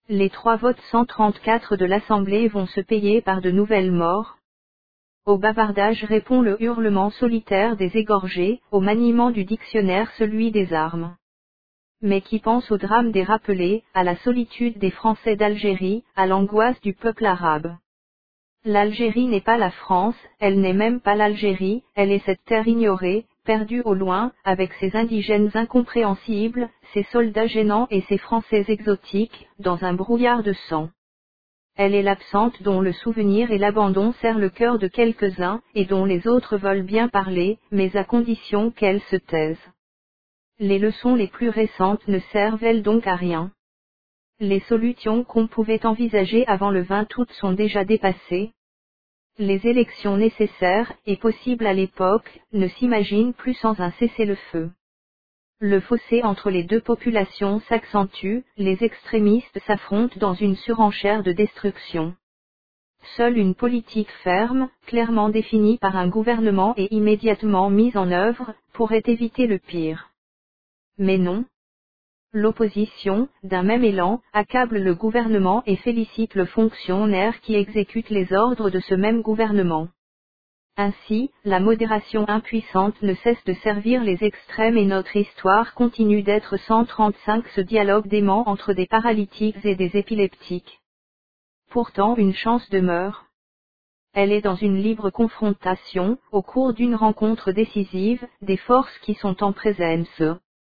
Les trois votes cent trente-quatre de l'Assemblée vont se payer par de nouvelles morts. Au bavardage répond le hurlement solitaire des égorgés, au maniement du dictionnaire celui des armes. Mais qui pense au drame des rappelés, à la solitude des Français d'Algérie, à l'angoisse du peuple arabe. L'Algérie n'est pas la France, elle n'est même pas l'Algérie, elle est cette terre ignorée, perdue au loin, avec ses indigènes incompréhensibles, ses soldats gênants et ses Français exotiques, dans un brouillard de sang. Elle est l'absente dont le souvenir et l'abandon serrent le cœur de quelques-uns, et dont les autres veulent bien parler, mais à condition qu'elle se taise. Les leçons les plus récentes ne servent-elles donc à rien? Les solutions qu'on pouvait envisager avant le vingt août sont déjà dépassées. Les élections nécessaires, et possibles à l'époque, ne s'imaginent plus sans un cessez-le-feu. Le fossé entre les deux populations s'accentue, les extrémistes s'affrontent dans une surenchère de destruction. Seule une politique ferme, clairement définie par un gouvernement et immédiatement mise en œuvre, pourrait éviter le pire. Mais non. L'opposition, d'un même élan, accable le gouvernement et félicite le fonctionnaire qui exécute les ordres de ce même gouvernement. Ainsi, la modération impuissante ne cesse de servir les extrêmes et notre histoire continue d'être cent trente-cinq ce dialogue dément entre des paralytiques et des épileptiques. Pourtant une chance demeure. Elle est dans une libre confrontation, au cours d'une rencontre décisive, des forces qui sont en présence.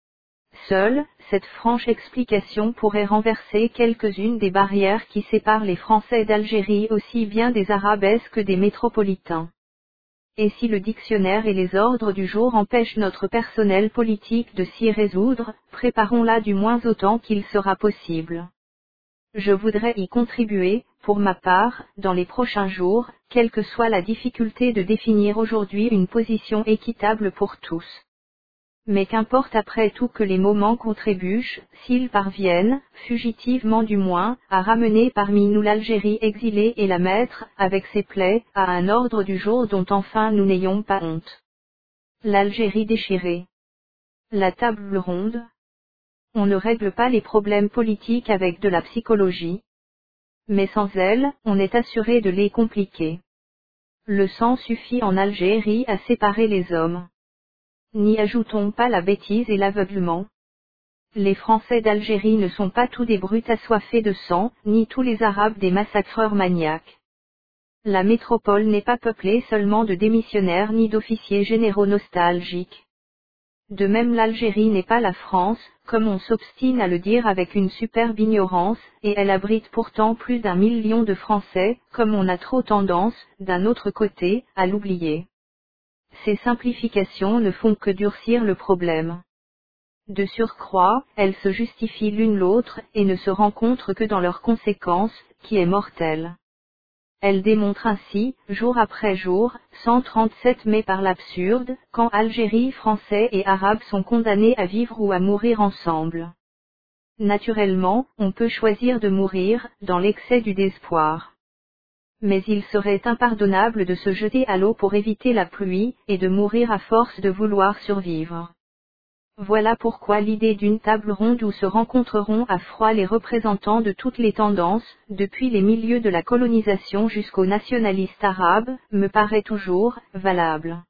Seule, cette franche explication pourrait renverser quelques-unes des barrières qui séparent les Français d'Algérie aussi bien des Arabes que des métropolitains. Et si le dictionnaire et les ordres du jour empêchent notre personnel politique de s'y résoudre, préparons-la du moins autant qu'il sera possible. Je voudrais y contribuer, pour ma part, dans les prochains jours, quelle que soit la difficulté de définir aujourd'hui une position équitable pour tous. Mais qu'importe après tout que les moments contribuent, s'ils parviennent, fugitivement du moins, à ramener parmi nous l'Algérie exilée et la mettre, avec ses plaies, à un ordre du jour dont enfin nous n'ayons pas honte. L'Algérie déchirée. La table ronde. On ne règle pas les problèmes politiques avec de la psychologie. Mais sans elle, on est assuré de les compliquer. Le sang suffit en Algérie à séparer les hommes. N'y ajoutons pas la bêtise et l'aveuglement. Les Français d'Algérie ne sont pas tous des brutes assoiffés de sang, ni tous les Arabes des massacreurs maniaques. La métropole n'est pas peuplée seulement de démissionnaires ni d'officiers généraux nostalgiques. De même l'Algérie n'est pas la France, comme on s'obstine à le dire avec une superbe ignorance, et elle abrite pourtant plus d'un million de Français, comme on a trop tendance, d'un autre côté, à l'oublier. Ces simplifications ne font que durcir le problème. De surcroît, elles se justifient l'une l'autre et ne se rencontrent que dans leur conséquence, qui est mortelle. Elles démontrent ainsi, jour après jour, cent trente-sept mai par l'absurde, quand Algérie, Français et Arabes sont condamnés à vivre ou à mourir ensemble. Naturellement, on peut choisir de mourir, dans l'excès du désespoir. Mais il serait impardonnable de se jeter à l'eau pour éviter la pluie, et de mourir à force de vouloir survivre. Voilà pourquoi l'idée d'une table ronde où se rencontreront à froid les représentants de toutes les tendances, depuis les milieux de la colonisation jusqu'aux nationalistes arabes, me paraît toujours valable.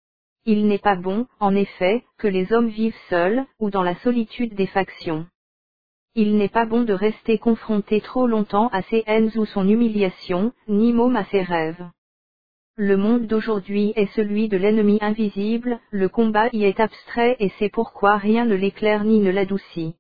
Il n'est pas bon, en effet, que les hommes vivent seuls, ou dans la solitude des factions. Il n'est pas bon de rester confronté trop longtemps à ses haines ou son humiliation, ni môme à ses rêves. Le monde d'aujourd'hui est celui de l'ennemi invisible, le combat y est abstrait et c'est pourquoi rien ne l'éclaire ni ne l'adoucit.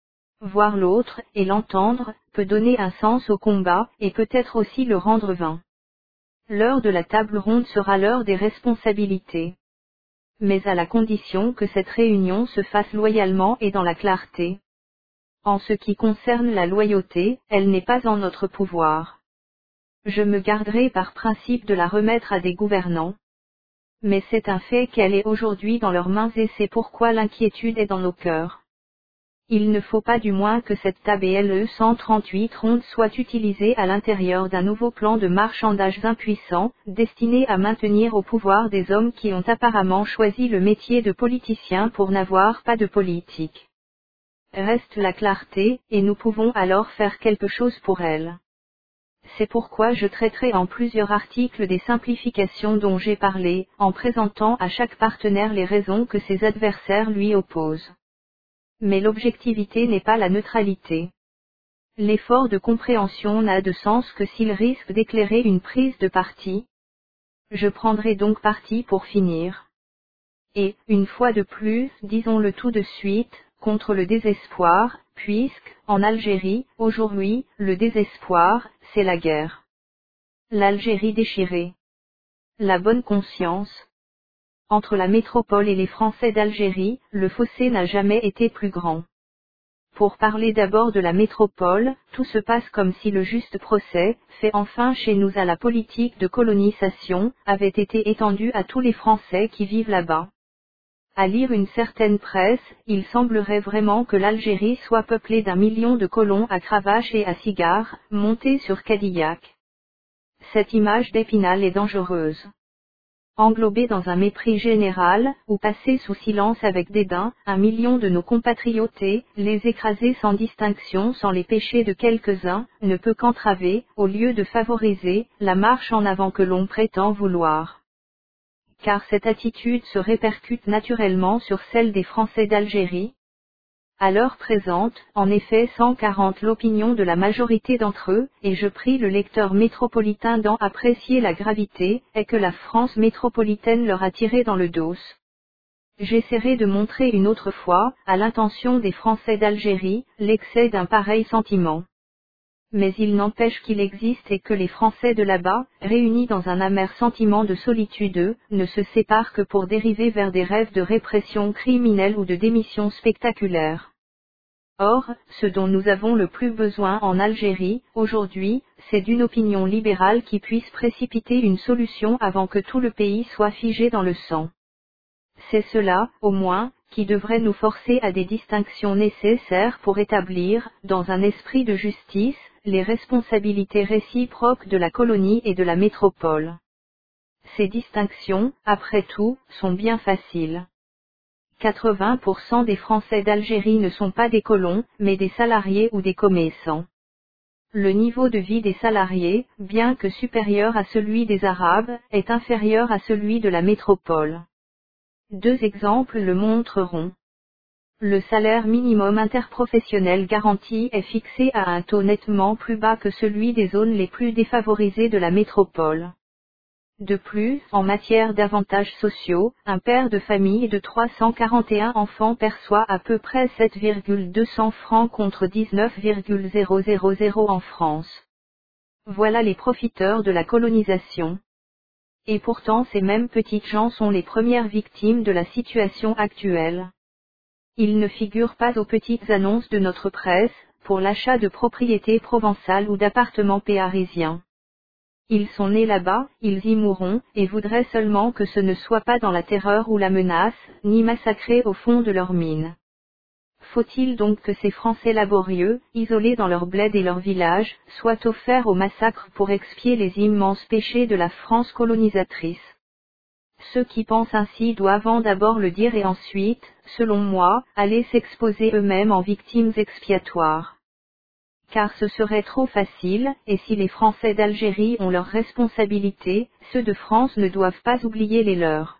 Voir l'autre, et l'entendre, peut donner un sens au combat, et peut-être aussi le rendre vain. L'heure de la table ronde sera l'heure des responsabilités. Mais à la condition que cette réunion se fasse loyalement et dans la clarté. En ce qui concerne la loyauté, elle n'est pas en notre pouvoir. Je me garderai par principe de la remettre à des gouvernants. Mais c'est un fait qu'elle est aujourd'hui dans leurs mains et c'est pourquoi l'inquiétude est dans nos cœurs. Il ne faut pas du moins que cette table cent trente-huit ronde soit utilisée à l'intérieur d'un nouveau plan de marchandage impuissant, destiné à maintenir au pouvoir des hommes qui ont apparemment choisi le métier de politicien pour n'avoir pas de politique. reste la clarté, et nous pouvons alors faire quelque chose pour elle. C'est pourquoi je traiterai en plusieurs articles des simplifications dont j'ai parlé, en présentant à chaque partenaire les raisons que ses adversaires lui opposent. Mais l'objectivité n'est pas la neutralité. L'effort de compréhension n'a de sens que s'il risque d'éclairer une prise de parti. Je prendrai donc parti pour finir. Et, une fois de plus, disons-le tout de suite, contre le désespoir, puisque, en Algérie, aujourd'hui, le désespoir, c'est la guerre. L'Algérie déchirée. La bonne conscience. Entre la métropole et les Français d'Algérie, le fossé n'a jamais été plus grand. Pour parler d'abord de la métropole, tout se passe comme si le juste procès, fait enfin chez nous à la politique de colonisation, avait été étendu à tous les Français qui vivent là-bas. À lire une certaine presse, il semblerait vraiment que l'Algérie soit peuplée d'un million de colons à cravache et à cigares, montés sur Cadillac. Cette image d'Épinal est dangereuse. Englobés dans un mépris général, ou passés sous silence avec dédain, un million de nos compatriotes, les écraser sans distinction sans les péchés de quelques-uns, ne peut qu'entraver, au lieu de favoriser, la marche en avant que l'on prétend vouloir. Car cette attitude se répercute naturellement sur celle des Français d'Algérie. À l'heure présente, en effet cent quarante l'opinion de la majorité d'entre eux, et je prie le lecteur métropolitain d'en apprécier la gravité, est que la France métropolitaine leur a tiré dans le dos. J'essaierai de montrer une autre fois, à l'intention des Français d'Algérie, l'excès d'un pareil sentiment. Mais il n'empêche qu'il existe et que les Français de là-bas, réunis dans un amer sentiment de solitude, ne se séparent que pour dériver vers des rêves de répression criminelle ou de démission spectaculaire. Or, ce dont nous avons le plus besoin en Algérie, aujourd'hui, c'est d'une opinion libérale qui puisse précipiter une solution avant que tout le pays soit figé dans le sang. C'est cela, au moins, qui devrait nous forcer à des distinctions nécessaires pour établir, dans un esprit de justice, les responsabilités réciproques de la colonie et de la métropole. Ces distinctions, après tout, sont bien faciles. quatre-vingts pour cent des Français d'Algérie ne sont pas des colons, mais des salariés ou des commerçants. Le niveau de vie des salariés, bien que supérieur à celui des Arabes, est inférieur à celui de la métropole. Deux exemples le montreront. Le salaire minimum interprofessionnel garanti est fixé à un taux nettement plus bas que celui des zones les plus défavorisées de la métropole. De plus, en matière d'avantages sociaux, un père de famille de trois cent quarante et un enfants perçoit à peu près sept virgule deux cents francs contre dix-neuf virgule zéro zéro zéro en France. Voilà les profiteurs de la colonisation. Et pourtant ces mêmes petites gens sont les premières victimes de la situation actuelle. Ils ne figurent pas aux petites annonces de notre presse, pour l'achat de propriétés provençales ou d'appartements parisiens. Ils sont nés là-bas, ils y mourront, et voudraient seulement que ce ne soit pas dans la terreur ou la menace, ni massacrés au fond de leurs mines. Faut-il donc que ces Français laborieux, isolés dans leurs bleds et leurs villages, soient offerts au massacre pour expier les immenses péchés de la France colonisatrice? Ceux qui pensent ainsi doivent d'abord le dire et ensuite, selon moi, aller s'exposer eux-mêmes en victimes expiatoires. Car ce serait trop facile, et si les Français d'Algérie ont leurs responsabilités, ceux de France ne doivent pas oublier les leurs.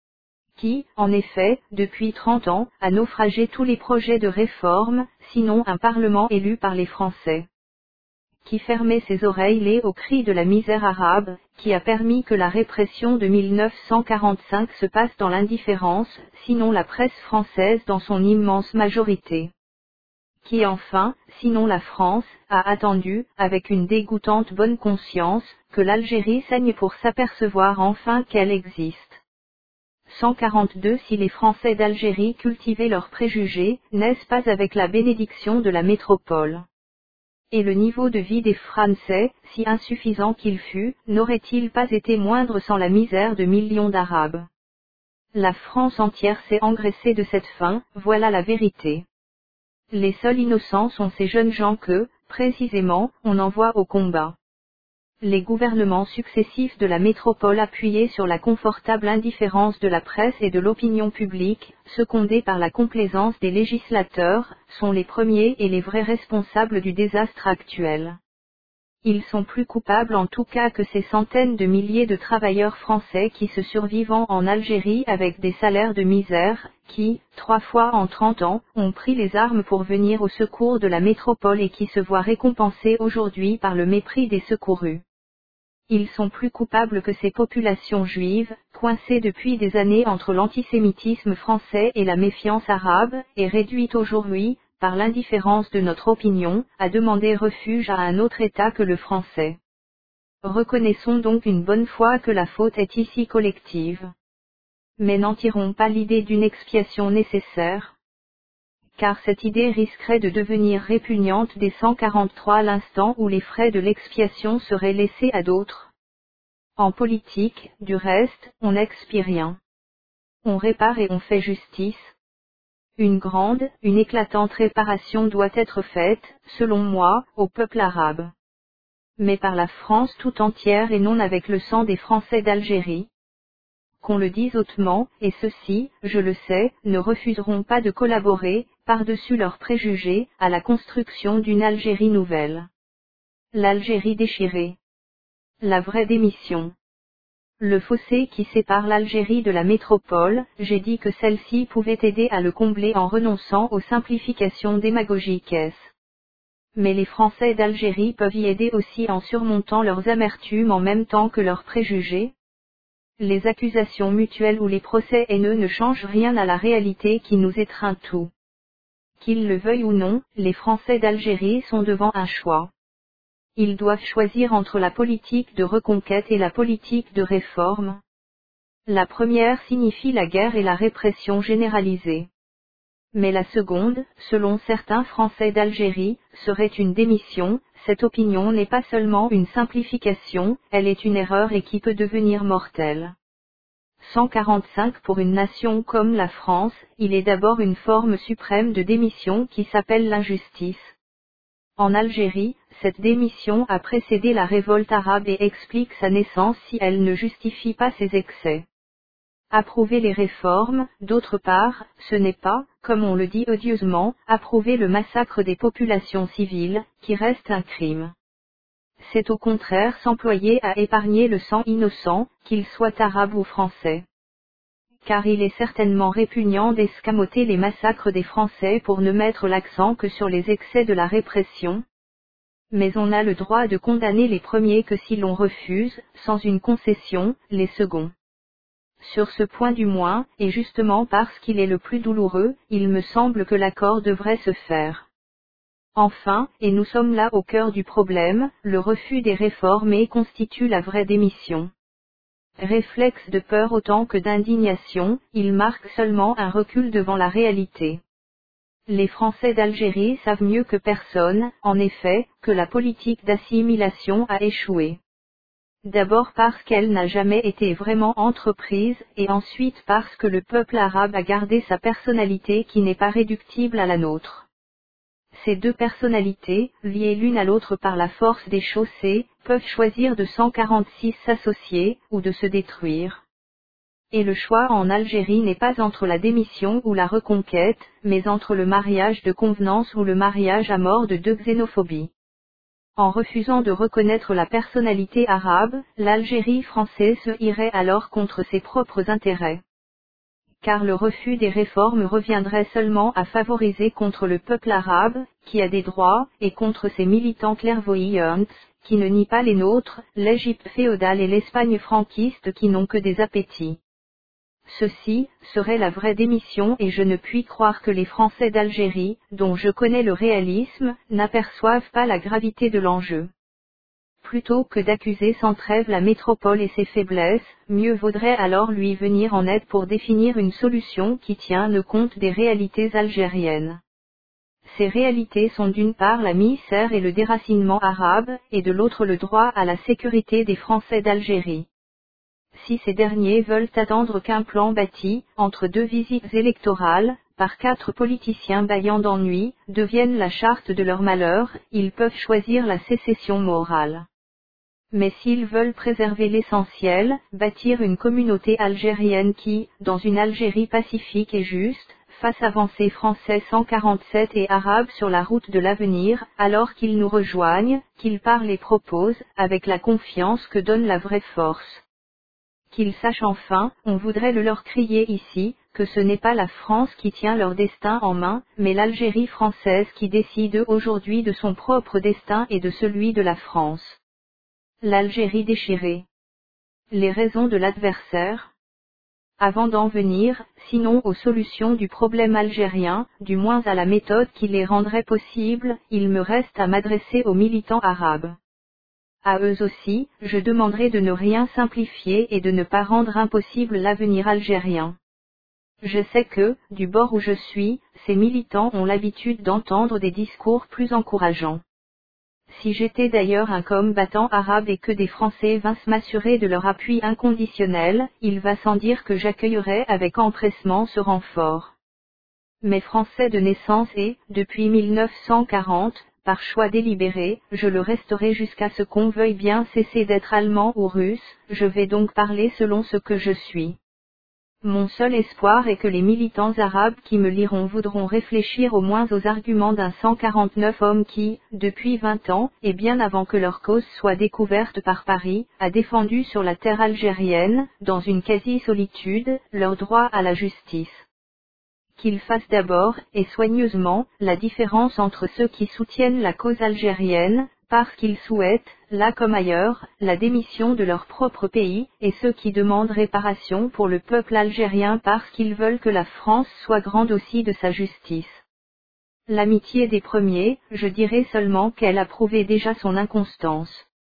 Qui, en effet, depuis trente ans, a naufragé tous les projets de réforme, sinon un Parlement élu par les Français. Qui fermait ses oreilles aux cris de la misère arabe, qui a permis que la répression de mille neuf cent quarante-cinq se passe dans l'indifférence, sinon la presse française dans son immense majorité. Qui enfin, sinon la France, a attendu, avec une dégoûtante bonne conscience, que l'Algérie saigne pour s'apercevoir enfin qu'elle existe. cent quarante-deux Si les Français d'Algérie cultivaient leurs préjugés, n'est-ce pas avec la bénédiction de la métropole? Et le niveau de vie des Français, si insuffisant qu'il fût, n'aurait-il pas été moindre sans la misère de millions d'Arabes? La France entière s'est engraissée de cette faim, voilà la vérité. Les seuls innocents sont ces jeunes gens que, précisément, on envoie au combat. Les gouvernements successifs de la métropole appuyés sur la confortable indifférence de la presse et de l'opinion publique, secondés par la complaisance des législateurs, sont les premiers et les vrais responsables du désastre actuel. Ils sont plus coupables en tout cas que ces centaines de milliers de travailleurs français qui se survivent en Algérie avec des salaires de misère, qui, trois fois en trente ans, ont pris les armes pour venir au secours de la métropole et qui se voient récompensés aujourd'hui par le mépris des secourus. Ils sont plus coupables que ces populations juives, coincées depuis des années entre l'antisémitisme français et la méfiance arabe, et réduites aujourd'hui, par l'indifférence de notre opinion, à demander refuge à un autre État que le français. Reconnaissons donc une bonne fois que la faute est ici collective. Mais n'en tirons pas l'idée d'une expiation nécessaire. Car cette idée risquerait de devenir répugnante dès cent quarante-trois à l'instant où les frais de l'expiation seraient laissés à d'autres. En politique, du reste, on n'expie rien. On répare et on fait justice. Une grande, une éclatante réparation doit être faite, selon moi, au peuple arabe. Mais par la France tout entière et non avec le sang des Français d'Algérie. Qu'on le dise hautement, et ceux-ci, je le sais, ne refuseront pas de collaborer, par-dessus leurs préjugés, à la construction d'une Algérie nouvelle. L'Algérie déchirée. La vraie démission. Le fossé qui sépare l'Algérie de la métropole, j'ai dit que celle-ci pouvait aider à le combler en renonçant aux simplifications démagogiques. Mais les Français d'Algérie peuvent y aider aussi en surmontant leurs amertumes en même temps que leurs préjugés. Les accusations mutuelles ou les procès haineux ne changent rien à la réalité qui nous étreint tout. Qu'ils le veuillent ou non, les Français d'Algérie sont devant un choix. Ils doivent choisir entre la politique de reconquête et la politique de réforme. La première signifie la guerre et la répression généralisée. Mais la seconde, selon certains Français d'Algérie, serait une démission. Cette opinion n'est pas seulement une simplification, elle est une erreur et qui peut devenir mortelle. cent quarante-cinq Pour une nation comme la France, il est d'abord une forme suprême de démission qui s'appelle l'injustice. En Algérie, cette démission a précédé la révolte arabe et explique sa naissance si elle ne justifie pas ses excès. Approuver les réformes, d'autre part, ce n'est pas, comme on le dit odieusement, approuver le massacre des populations civiles, qui reste un crime. C'est au contraire s'employer à épargner le sang innocent, qu'il soit arabe ou français. Car il est certainement répugnant d'escamoter les massacres des Français pour ne mettre l'accent que sur les excès de la répression. Mais on a le droit de condamner les premiers que si l'on refuse, sans une concession, les seconds. Sur ce point du moins, et justement parce qu'il est le plus douloureux, il me semble que l'accord devrait se faire. Enfin, et nous sommes là au cœur du problème, le refus des réformes constitue la vraie démission. Réflexe de peur autant que d'indignation, il marque seulement un recul devant la réalité. Les Français d'Algérie savent mieux que personne, en effet, que la politique d'assimilation a échoué. D'abord parce qu'elle n'a jamais été vraiment entreprise, et ensuite parce que le peuple arabe a gardé sa personnalité qui n'est pas réductible à la nôtre. Ces deux personnalités, liées l'une à l'autre par la force des chaussées, peuvent choisir de cent quarante-six s'associer, ou de se détruire. Et le choix en Algérie n'est pas entre la démission ou la reconquête, mais entre le mariage de convenance ou le mariage à mort de deux xénophobies. En refusant de reconnaître la personnalité arabe, l'Algérie française se irait alors contre ses propres intérêts. Car le refus des réformes reviendrait seulement à favoriser contre le peuple arabe, qui a des droits, et contre ses militants clairvoyants, qui ne nient pas les nôtres, l'Égypte féodale et l'Espagne franquiste qui n'ont que des appétits. Ceci, serait la vraie démission et je ne puis croire que les Français d'Algérie, dont je connais le réalisme, n'aperçoivent pas la gravité de l'enjeu. Plutôt que d'accuser sans trêve la métropole et ses faiblesses, mieux vaudrait alors lui venir en aide pour définir une solution qui tienne compte des réalités algériennes. Ces réalités sont d'une part la misère et le déracinement arabe, et de l'autre le droit à la sécurité des Français d'Algérie. Si ces derniers veulent attendre qu'un plan bâti, entre deux visites électorales, par quatre politiciens bâillants d'ennui, devienne la charte de leur malheur, ils peuvent choisir la sécession morale. Mais s'ils veulent préserver l'essentiel, bâtir une communauté algérienne qui, dans une Algérie pacifique et juste, fasse avancer Français cent quarante-sept et Arabes sur la route de l'avenir, alors qu'ils nous rejoignent, qu'ils parlent et proposent, avec la confiance que donne la vraie force. Qu'ils sachent enfin, on voudrait le leur crier ici, que ce n'est pas la France qui tient leur destin en main, mais l'Algérie française qui décide aujourd'hui de son propre destin et de celui de la France. L'Algérie déchirée. Les raisons de l'adversaire. Avant d'en venir, sinon aux solutions du problème algérien, du moins à la méthode qui les rendrait possibles, il me reste à m'adresser aux militants arabes. À eux aussi, je demanderai de ne rien simplifier et de ne pas rendre impossible l'avenir algérien. Je sais que, du bord où je suis, ces militants ont l'habitude d'entendre des discours plus encourageants. Si j'étais d'ailleurs un combattant arabe et que des Français vinssent m'assurer de leur appui inconditionnel, il va sans dire que j'accueillerais avec empressement ce renfort. Mais Français de naissance et, depuis mille neuf cent quarante, par choix délibéré, je le resterai jusqu'à ce qu'on veuille bien cesser d'être allemand ou russe, je vais donc parler selon ce que je suis. Mon seul espoir est que les militants arabes qui me liront voudront réfléchir au moins aux arguments d'un cent quarante-neuf hommes qui, depuis vingt ans, et bien avant que leur cause soit découverte par Paris, a défendu sur la terre algérienne, dans une quasi-solitude, leur droit à la justice. Qu'ils fassent d'abord, et soigneusement, la différence entre ceux qui soutiennent la cause algérienne, parce qu'ils souhaitent, là comme ailleurs, la démission de leur propre pays, et ceux qui demandent réparation pour le peuple algérien parce qu'ils veulent que la France soit grande aussi de sa justice. L'amitié des premiers, je dirais seulement qu'elle a prouvé déjà son inconstance.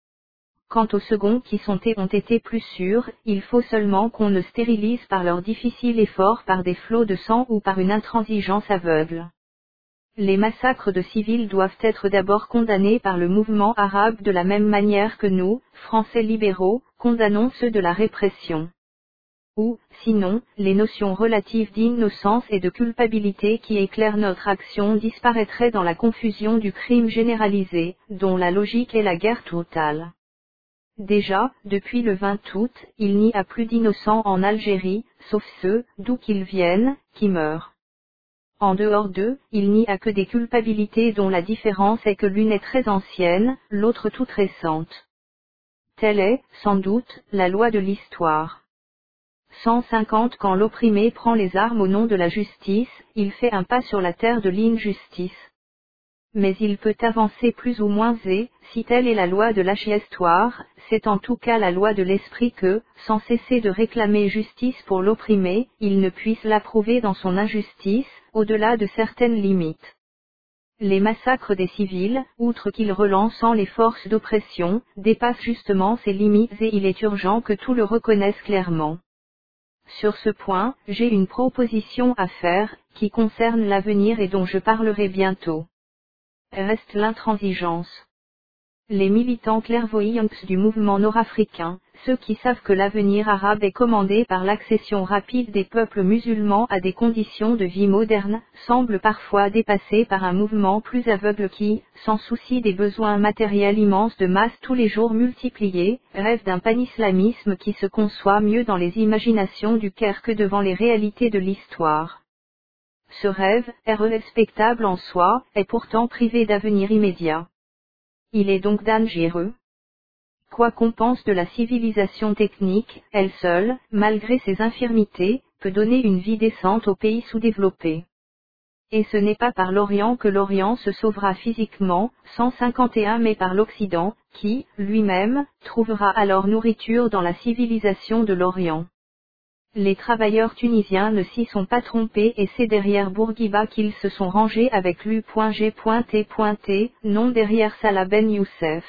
Quant aux seconds qui sont et ont été plus sûrs, il faut seulement qu'on ne stérilise par leur difficile effort par des flots de sang ou par une intransigeance aveugle. Les massacres de civils doivent être d'abord condamnés par le mouvement arabe de la même manière que nous, Français libéraux, condamnons ceux de la répression. Ou, sinon, les notions relatives d'innocence et de culpabilité qui éclairent notre action disparaîtraient dans la confusion du crime généralisé, dont la logique est la guerre totale. Déjà, depuis le vingt août, il n'y a plus d'innocents en Algérie, sauf ceux, d'où qu'ils viennent, qui meurent. En dehors d'eux, il n'y a que des culpabilités dont la différence est que l'une est très ancienne, l'autre toute récente. Telle est, sans doute, la loi de l'histoire. cent cinquante Quand l'opprimé prend les armes au nom de la justice, il fait un pas sur la terre de l'injustice. Mais il peut avancer plus ou moins et, si telle est la loi de l'histoire, c'est en tout cas la loi de l'esprit que, sans cesser de réclamer justice pour l'opprimé, il ne puisse l'approuver dans son injustice, au-delà de certaines limites. Les massacres des civils, outre qu'ils relancent les forces d'oppression, dépassent justement ces limites et il est urgent que tout le reconnaisse clairement. Sur ce point, j'ai une proposition à faire, qui concerne l'avenir et dont je parlerai bientôt. Reste l'intransigeance. Les militants clairvoyants du mouvement nord-africain, ceux qui savent que l'avenir arabe est commandé par l'accession rapide des peuples musulmans à des conditions de vie modernes, semblent parfois dépassés par un mouvement plus aveugle qui, sans souci des besoins matériels immenses de masse tous les jours multipliés, rêve d'un panislamisme qui se conçoit mieux dans les imaginations du Caire que devant les réalités de l'histoire. Ce rêve, respectable en soi, est pourtant privé d'avenir immédiat. Il est donc dangereux. Quoi qu'on pense de la civilisation technique, elle seule, malgré ses infirmités, peut donner une vie décente aux pays sous-développés. Et ce n'est pas par l'Orient que l'Orient se sauvera physiquement, cent cinquante et un mais par l'Occident, qui, lui-même, trouvera alors nourriture dans la civilisation de l'Orient. Les travailleurs tunisiens ne s'y sont pas trompés et c'est derrière Bourguiba qu'ils se sont rangés avec l'U G T, non derrière Salah Ben Youssef.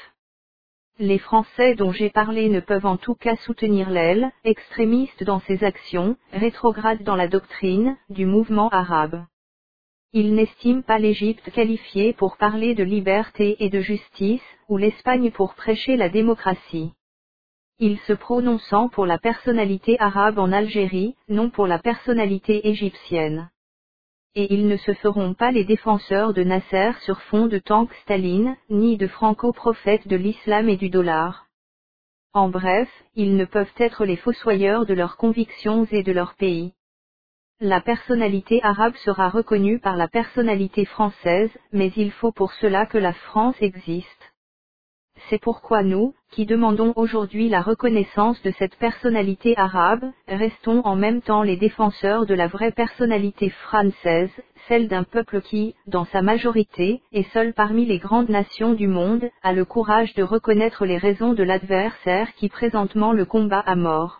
Les Français dont j'ai parlé ne peuvent en tout cas soutenir l'aile, extrémiste dans ses actions, rétrograde dans la doctrine, du mouvement arabe. Ils n'estiment pas l'Égypte qualifiée pour parler de liberté et de justice, ou l'Espagne pour prêcher la démocratie. Ils se prononçant pour la personnalité arabe en Algérie, non pour la personnalité égyptienne. Et ils ne se feront pas les défenseurs de Nasser sur fond de tank Staline, ni de franco-prophète de l'islam et du dollar. En bref, ils ne peuvent être les fossoyeurs de leurs convictions et de leur pays. La personnalité arabe sera reconnue par la personnalité française, mais il faut pour cela que la France existe. C'est pourquoi nous, qui demandons aujourd'hui la reconnaissance de cette personnalité arabe, restons en même temps les défenseurs de la vraie personnalité française, celle d'un peuple qui, dans sa majorité, et seul parmi les grandes nations du monde, a le courage de reconnaître les raisons de l'adversaire qui présentement le combat à mort.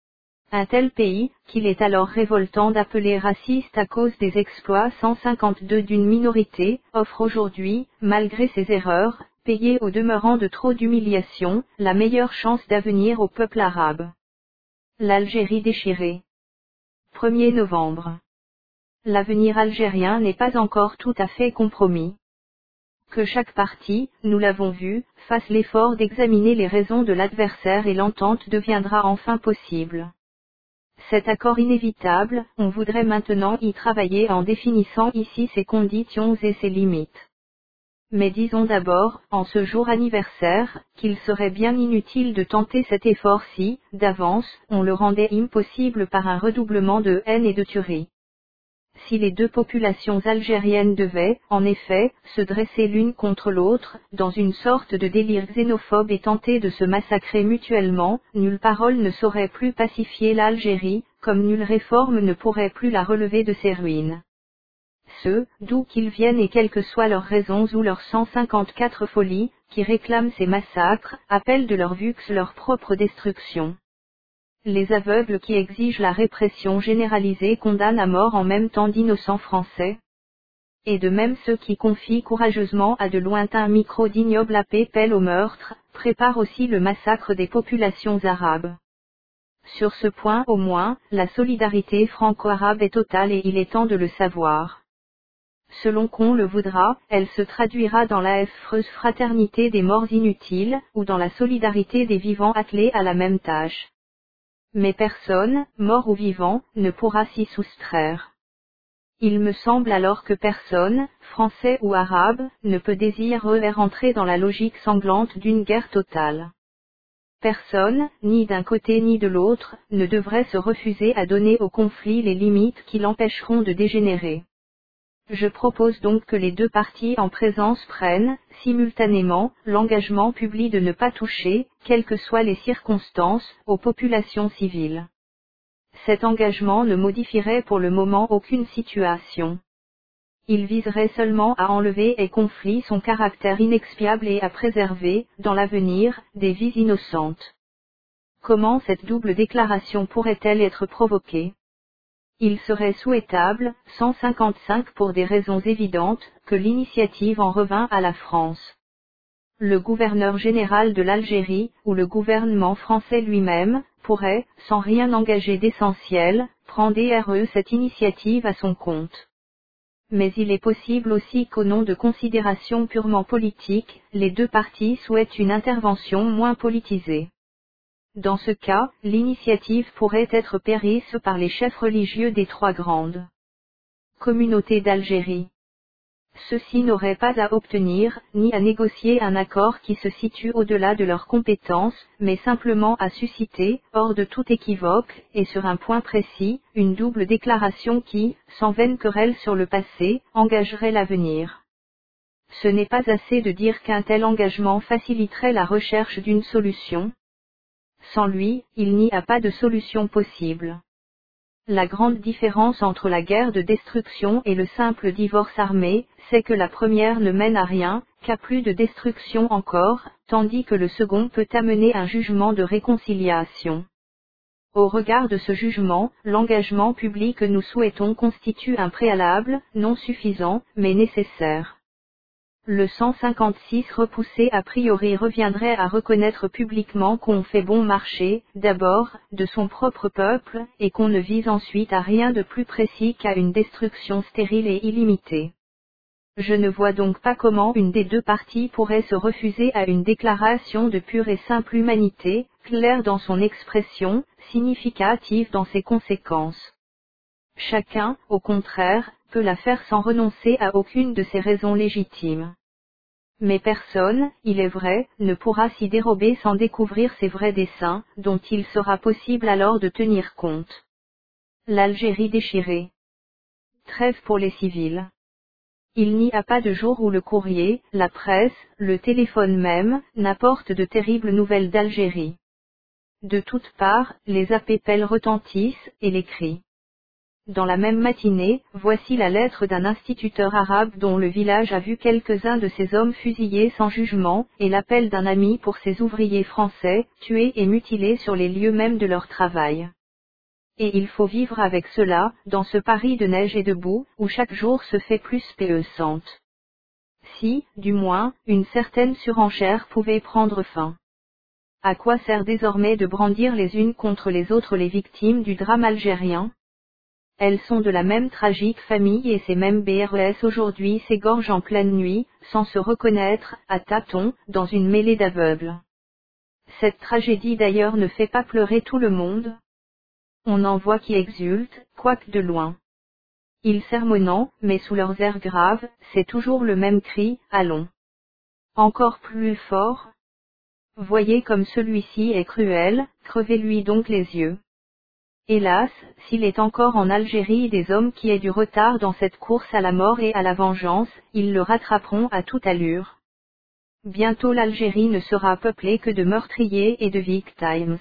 Un tel pays, qu'il est alors révoltant d'appeler raciste à cause des exploits cent cinquante-deux d'une minorité, offre aujourd'hui, malgré ses erreurs, payées au demeurant de trop d'humiliation, la meilleure chance d'avenir au peuple arabe. L'Algérie déchirée. premier novembre. L'avenir algérien n'est pas encore tout à fait compromis. Que chaque partie, nous l'avons vu, fasse l'effort d'examiner les raisons de l'adversaire et l'entente deviendra enfin possible. Cet accord inévitable, on voudrait maintenant y travailler en définissant ici ses conditions et ses limites. Mais disons d'abord, en ce jour anniversaire, qu'il serait bien inutile de tenter cet effort si, d'avance, on le rendait impossible par un redoublement de haine et de tuerie. Si les deux populations algériennes devaient, en effet, se dresser l'une contre l'autre, dans une sorte de délire xénophobe et tenter de se massacrer mutuellement, nulle parole ne saurait plus pacifier l'Algérie, comme nulle réforme ne pourrait plus la relever de ses ruines. Ceux, d'où qu'ils viennent et quelles que soient leurs raisons ou leurs cent cinquante-quatre folies, qui réclament ces massacres, appellent de leur vux leur propre destruction. Les aveugles qui exigent la répression généralisée condamnent à mort en même temps d'innocents Français. Et de même ceux qui confient courageusement à de lointains micros d'ignobles appels au meurtre, préparent aussi le massacre des populations arabes. Sur ce point au moins, la solidarité franco-arabe est totale et il est temps de le savoir. Selon qu'on le voudra, elle se traduira dans la affreuse fraternité des morts inutiles, ou dans la solidarité des vivants attelés à la même tâche. Mais personne, mort ou vivant, ne pourra s'y soustraire. Il me semble alors que personne, français ou arabe, ne peut désirer rentrer dans la logique sanglante d'une guerre totale. Personne, ni d'un côté ni de l'autre, ne devrait se refuser à donner au conflit les limites qui l'empêcheront de dégénérer. Je propose donc que les deux parties en présence prennent, simultanément, l'engagement public de ne pas toucher, quelles que soient les circonstances, aux populations civiles. Cet engagement ne modifierait pour le moment aucune situation. Il viserait seulement à enlever et conflit son caractère inexpiable et à préserver, dans l'avenir, des vies innocentes. Comment cette double déclaration pourrait-elle être provoquée ? Il serait souhaitable, cent cinquante-cinq pour des raisons évidentes, que l'initiative en revint à la France. Le gouverneur général de l'Algérie, ou le gouvernement français lui-même, pourrait, sans rien engager d'essentiel, prendre cette initiative à son compte. Mais il est possible aussi qu'au nom de considérations purement politiques, les deux parties souhaitent une intervention moins politisée. Dans ce cas, l'initiative pourrait être prise par les chefs religieux des trois grandes communautés d'Algérie. Ceux-ci n'auraient pas à obtenir, ni à négocier un accord qui se situe au-delà de leurs compétences, mais simplement à susciter, hors de tout équivoque, et sur un point précis, une double déclaration qui, sans vaine querelle sur le passé, engagerait l'avenir. Ce n'est pas assez de dire qu'un tel engagement faciliterait la recherche d'une solution. Sans lui, il n'y a pas de solution possible. La grande différence entre la guerre de destruction et le simple divorce armé, c'est que la première ne mène à rien, qu'à plus de destruction encore, tandis que le second peut amener un jugement de réconciliation. Au regard de ce jugement, l'engagement public que nous souhaitons constitue un préalable, non suffisant, mais nécessaire. Le cent cinquante-six repoussé a priori reviendrait à reconnaître publiquement qu'on fait bon marché, d'abord, de son propre peuple, et qu'on ne vise ensuite à rien de plus précis qu'à une destruction stérile et illimitée. Je ne vois donc pas comment une des deux parties pourrait se refuser à une déclaration de pure et simple humanité, claire dans son expression, significative dans ses conséquences. Chacun, au contraire, peut la faire sans renoncer à aucune de ses raisons légitimes. Mais personne, il est vrai, ne pourra s'y dérober sans découvrir ses vrais desseins, dont il sera possible alors de tenir compte. L'Algérie déchirée. Trêve pour les civils. Il n'y a pas de jour où le courrier, la presse, le téléphone même, n'apporte de terribles nouvelles d'Algérie. De toutes parts, les appels retentissent, et les cris. Dans la même matinée, voici la lettre d'un instituteur arabe dont le village a vu quelques-uns de ses hommes fusillés sans jugement, et l'appel d'un ami pour ses ouvriers français, tués et mutilés sur les lieux mêmes de leur travail. Et il faut vivre avec cela, dans ce Paris de neige et de boue, où chaque jour se fait plus péessante. Si, du moins, une certaine surenchère pouvait prendre fin. À quoi sert désormais de brandir les unes contre les autres les victimes du drame algérien ? Elles sont de la même tragique famille et ces mêmes B R E S aujourd'hui s'égorgent en pleine nuit, sans se reconnaître, à tâtons, dans une mêlée d'aveugles. Cette tragédie d'ailleurs ne fait pas pleurer tout le monde. On en voit qui exultent, quoique de loin. Ils sermonnant, mais sous leurs airs graves, c'est toujours le même cri, allons. Encore plus fort. Voyez comme celui-ci est cruel, crevez-lui donc les yeux. Hélas, s'il est encore en Algérie des hommes qui aient du retard dans cette course à la mort et à la vengeance, ils le rattraperont à toute allure. Bientôt l'Algérie ne sera peuplée que de meurtriers et de victimes.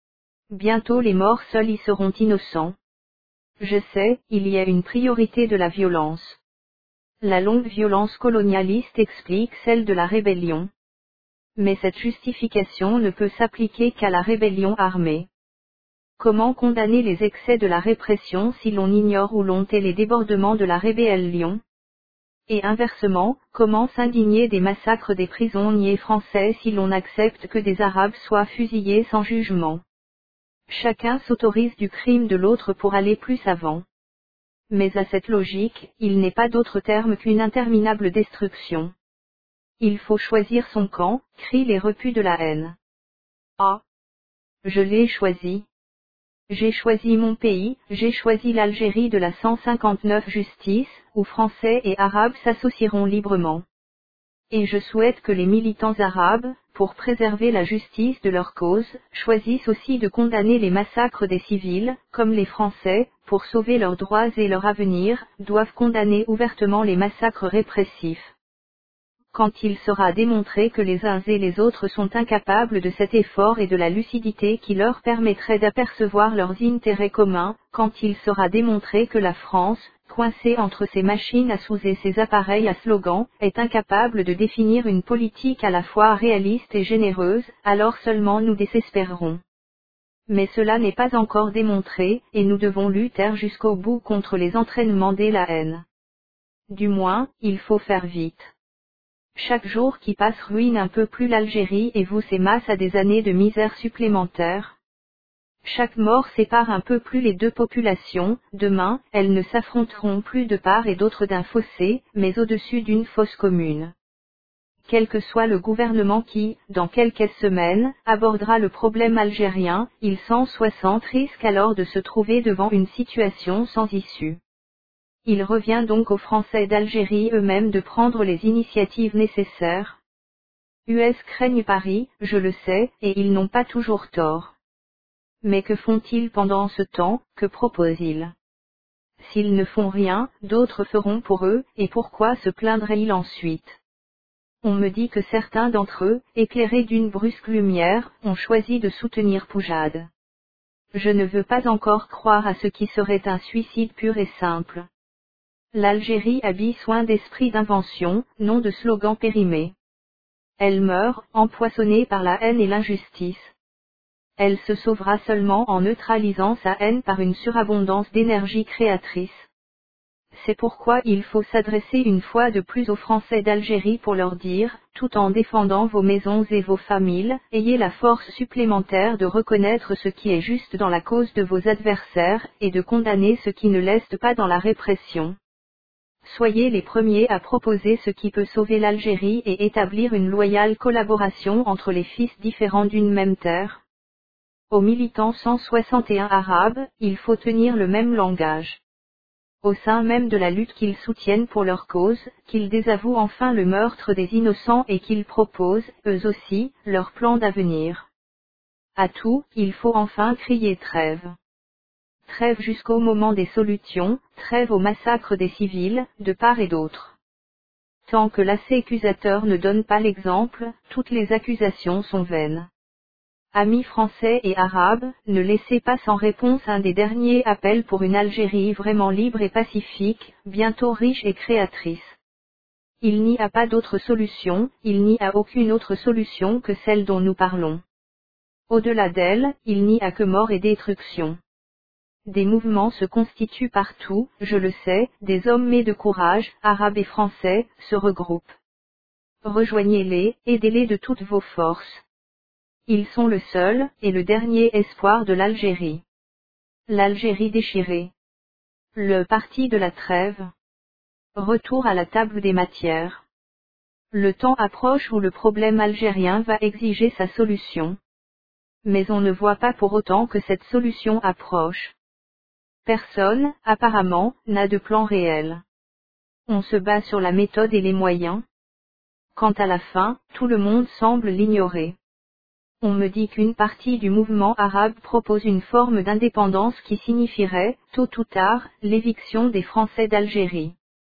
Bientôt les morts seuls y seront innocents. Je sais, il y a une priorité de la violence. La longue violence colonialiste explique celle de la rébellion. Mais cette justification ne peut s'appliquer qu'à la rébellion armée. Comment condamner les excès de la répression si l'on ignore où l'on tait les débordements de la rébellion ? Et inversement, comment s'indigner des massacres des prisonniers français si l'on accepte que des Arabes soient fusillés sans jugement ? Chacun s'autorise du crime de l'autre pour aller plus avant. Mais à cette logique, il n'est pas d'autre terme qu'une interminable destruction. Il faut choisir son camp, crient les repus de la haine. Ah ! Je l'ai choisi. J'ai choisi mon pays, j'ai choisi l'Algérie de la cent cinquante-neuf justice, où Français et Arabes s'associeront librement. Et je souhaite que les militants arabes, pour préserver la justice de leur cause, choisissent aussi de condamner les massacres des civils, comme les Français, pour sauver leurs droits et leur avenir, doivent condamner ouvertement les massacres répressifs. Quand il sera démontré que les uns et les autres sont incapables de cet effort et de la lucidité qui leur permettrait d'apercevoir leurs intérêts communs, quand il sera démontré que la France, coincée entre ses machines à sous et ses appareils à slogan, est incapable de définir une politique à la fois réaliste et généreuse, alors seulement nous désespérerons. Mais cela n'est pas encore démontré, et nous devons lutter jusqu'au bout contre les entraînements de la haine. Du moins, il faut faire vite. Chaque jour qui passe ruine un peu plus l'Algérie et vous ses masses à des années de misère supplémentaire. Chaque mort sépare un peu plus les deux populations, demain, elles ne s'affronteront plus de part et d'autre d'un fossé, mais au-dessus d'une fosse commune. Quel que soit le gouvernement qui, dans quelques semaines, abordera le problème algérien, il cent soixante risque alors de se trouver devant une situation sans issue. Il revient donc aux Français d'Algérie eux-mêmes de prendre les initiatives nécessaires. U S craignent Paris, je le sais, et ils n'ont pas toujours tort. Mais que font-ils pendant ce temps, que proposent-ils ? S'ils ne font rien, d'autres feront pour eux, et pourquoi se plaindraient-ils ensuite ? On me dit que certains d'entre eux, éclairés d'une brusque lumière, ont choisi de soutenir Poujade. Je ne veux pas encore croire à ce qui serait un suicide pur et simple. L'Algérie a besoin d'esprit d'invention, non de slogans périmés. Elle meurt, empoisonnée par la haine et l'injustice. Elle se sauvera seulement en neutralisant sa haine par une surabondance d'énergie créatrice. C'est pourquoi il faut s'adresser une fois de plus aux Français d'Algérie pour leur dire, tout en défendant vos maisons et vos familles, ayez la force supplémentaire de reconnaître ce qui est juste dans la cause de vos adversaires, et de condamner ce qui ne l'est pas dans la répression. Soyez les premiers à proposer ce qui peut sauver l'Algérie et établir une loyale collaboration entre les fils différents d'une même terre. Aux militants cent soixante et un arabes, il faut tenir le même langage. au sein même de la lutte qu'ils soutiennent pour leur cause, qu'ils désavouent enfin le meurtre des innocents et qu'ils proposent, eux aussi, leur plan d'avenir. À tout, il faut enfin crier trêve. Trêve jusqu'au moment des solutions, trêve au massacre des civils, de part et d'autre. Tant que l'accusateur ne donne pas l'exemple, toutes les accusations sont vaines. Amis français et arabes, ne laissez pas sans réponse un des derniers appels pour une Algérie vraiment libre et pacifique, bientôt riche et créatrice. Il n'y a pas d'autre solution, il n'y a aucune autre solution que celle dont nous parlons. Au-delà d'elle, il n'y a que mort et destruction. Des mouvements se constituent partout, je le sais, des hommes mets de courage, arabes et français, se regroupent. Rejoignez-les, aidez-les de toutes vos forces. Ils sont le seul, et le dernier espoir de l'Algérie. L'Algérie déchirée. Le parti de la trêve. Retour à la table des matières. Le temps approche où le problème algérien va exiger sa solution. Mais on ne voit pas pour autant que cette solution approche. Personne, apparemment, n'a de plan réel. On se bat sur la méthode et les moyens. Quant à la fin, tout le monde semble l'ignorer. On me dit qu'une partie du mouvement arabe propose une forme d'indépendance qui signifierait, tôt ou tard, l'éviction des Français d'Algérie.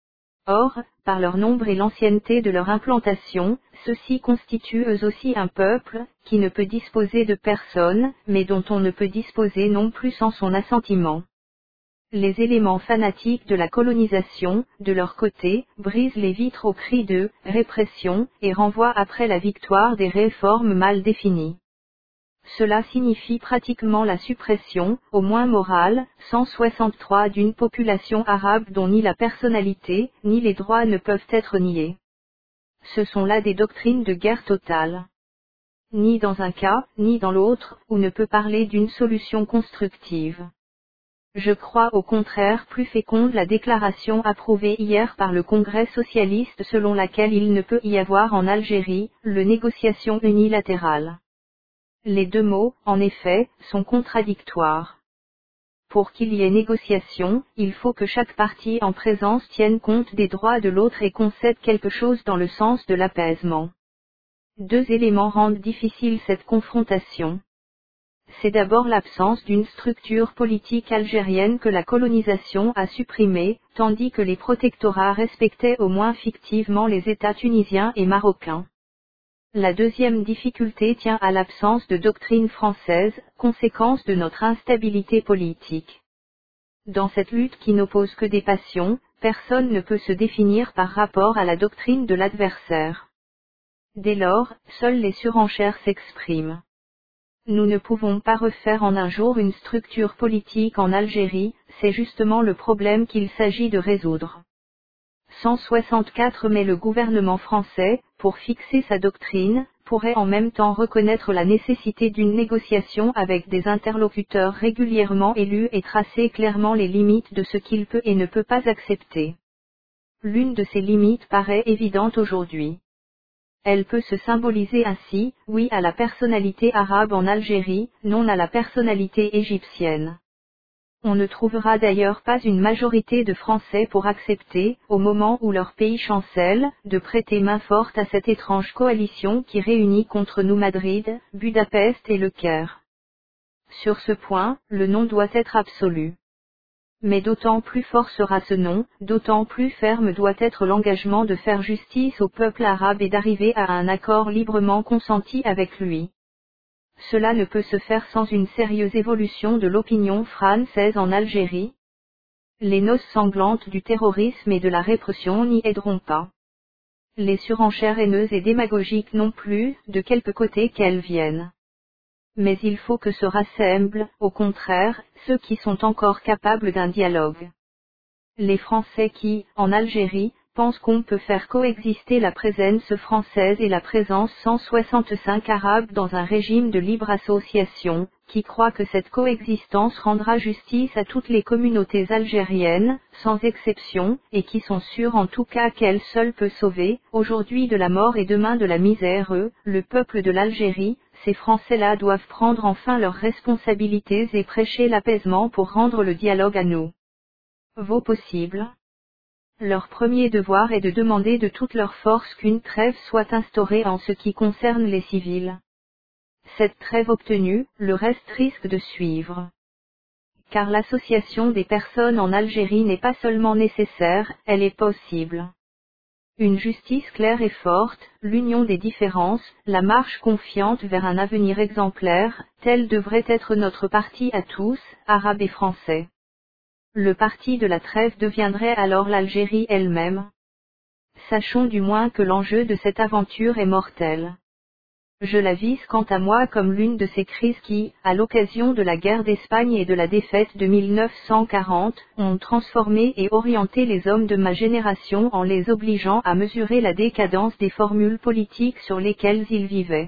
Or, par leur nombre et l'ancienneté de leur implantation, ceux-ci constituent eux aussi un peuple, qui ne peut disposer de personne, mais dont on ne peut disposer non plus sans son assentiment. Les éléments fanatiques de la colonisation, de leur côté, brisent les vitres au cri de « répression » et renvoient après la victoire des réformes mal définies. Cela signifie pratiquement la suppression, au moins morale, cent soixante-trois d'une population arabe dont ni la personnalité, ni les droits ne peuvent être niés. Ce sont là des doctrines de guerre totale. Ni dans un cas, ni dans l'autre, on ne peut parler d'une solution constructive. Je crois au contraire plus féconde la déclaration approuvée hier par le Congrès socialiste selon laquelle il ne peut y avoir en Algérie, le négociation unilatérale. Les deux mots, en effet, sont contradictoires. Pour qu'il y ait négociation, il faut que chaque partie en présence tienne compte des droits de l'autre et concède quelque chose dans le sens de l'apaisement. Deux éléments rendent difficile cette confrontation. C'est d'abord l'absence d'une structure politique algérienne que la colonisation a supprimée, tandis que les protectorats respectaient au moins fictivement les États tunisiens et marocains. La deuxième difficulté tient à l'absence de doctrine française, conséquence de notre instabilité politique. Dans cette lutte qui n'oppose que des passions, personne ne peut se définir par rapport à la doctrine de l'adversaire. Dès lors, seules les surenchères s'expriment. Nous ne pouvons pas refaire en un jour une structure politique en Algérie, c'est justement le problème qu'il s'agit de résoudre. cent soixante-quatre Mais le gouvernement français, pour fixer sa doctrine, pourrait en même temps reconnaître la nécessité d'une négociation avec des interlocuteurs régulièrement élus et tracer clairement les limites de ce qu'il peut et ne peut pas accepter. L'une de ces limites paraît évidente aujourd'hui. Elle peut se symboliser ainsi, oui à la personnalité arabe en Algérie, non à la personnalité égyptienne. On ne trouvera d'ailleurs pas une majorité de Français pour accepter, au moment où leur pays chancelle, de prêter main forte à cette étrange coalition qui réunit contre nous Madrid, Budapest et Le Caire. Sur ce point, le non doit être absolu. Mais d'autant plus fort sera ce non, d'autant plus ferme doit être l'engagement de faire justice au peuple arabe et d'arriver à un accord librement consenti avec lui. Cela ne peut se faire sans une sérieuse évolution de l'opinion française en Algérie. Les noces sanglantes du terrorisme et de la répression n'y aideront pas. Les surenchères haineuses et démagogiques non plus, de quelque côté qu'elles viennent. Mais il faut que se rassemblent, au contraire, ceux qui sont encore capables d'un dialogue. Les Français qui, en Algérie, pensent qu'on peut faire coexister la présence française et la présence cent soixante-cinq arabe dans un régime de libre association, qui croient que cette coexistence rendra justice à toutes les communautés algériennes, sans exception, et qui sont sûrs en tout cas qu'elle seule peut sauver, aujourd'hui de la mort et demain de la misère eux, le peuple de l'Algérie. Ces Français-là doivent prendre enfin leurs responsabilités et prêcher l'apaisement pour rendre le dialogue à nous. vaut possible. Leur premier devoir est de demander de toute leur force qu'une trêve soit instaurée en ce qui concerne les civils. Cette trêve obtenue, le reste risque de suivre. Car l'association des personnes en Algérie n'est pas seulement nécessaire, elle est possible. Une justice claire et forte, l'union des différences, la marche confiante vers un avenir exemplaire, tel devrait être notre parti à tous, arabes et français. Le parti de la trêve deviendrait alors l'Algérie elle-même. Sachons du moins que l'enjeu de cette aventure est mortel. Je la vise quant à moi comme l'une de ces crises qui, à l'occasion de la guerre d'Espagne et de la défaite de mille neuf cent quarante, ont transformé et orienté les hommes de ma génération en les obligeant à mesurer la décadence des formules politiques sur lesquelles ils vivaient.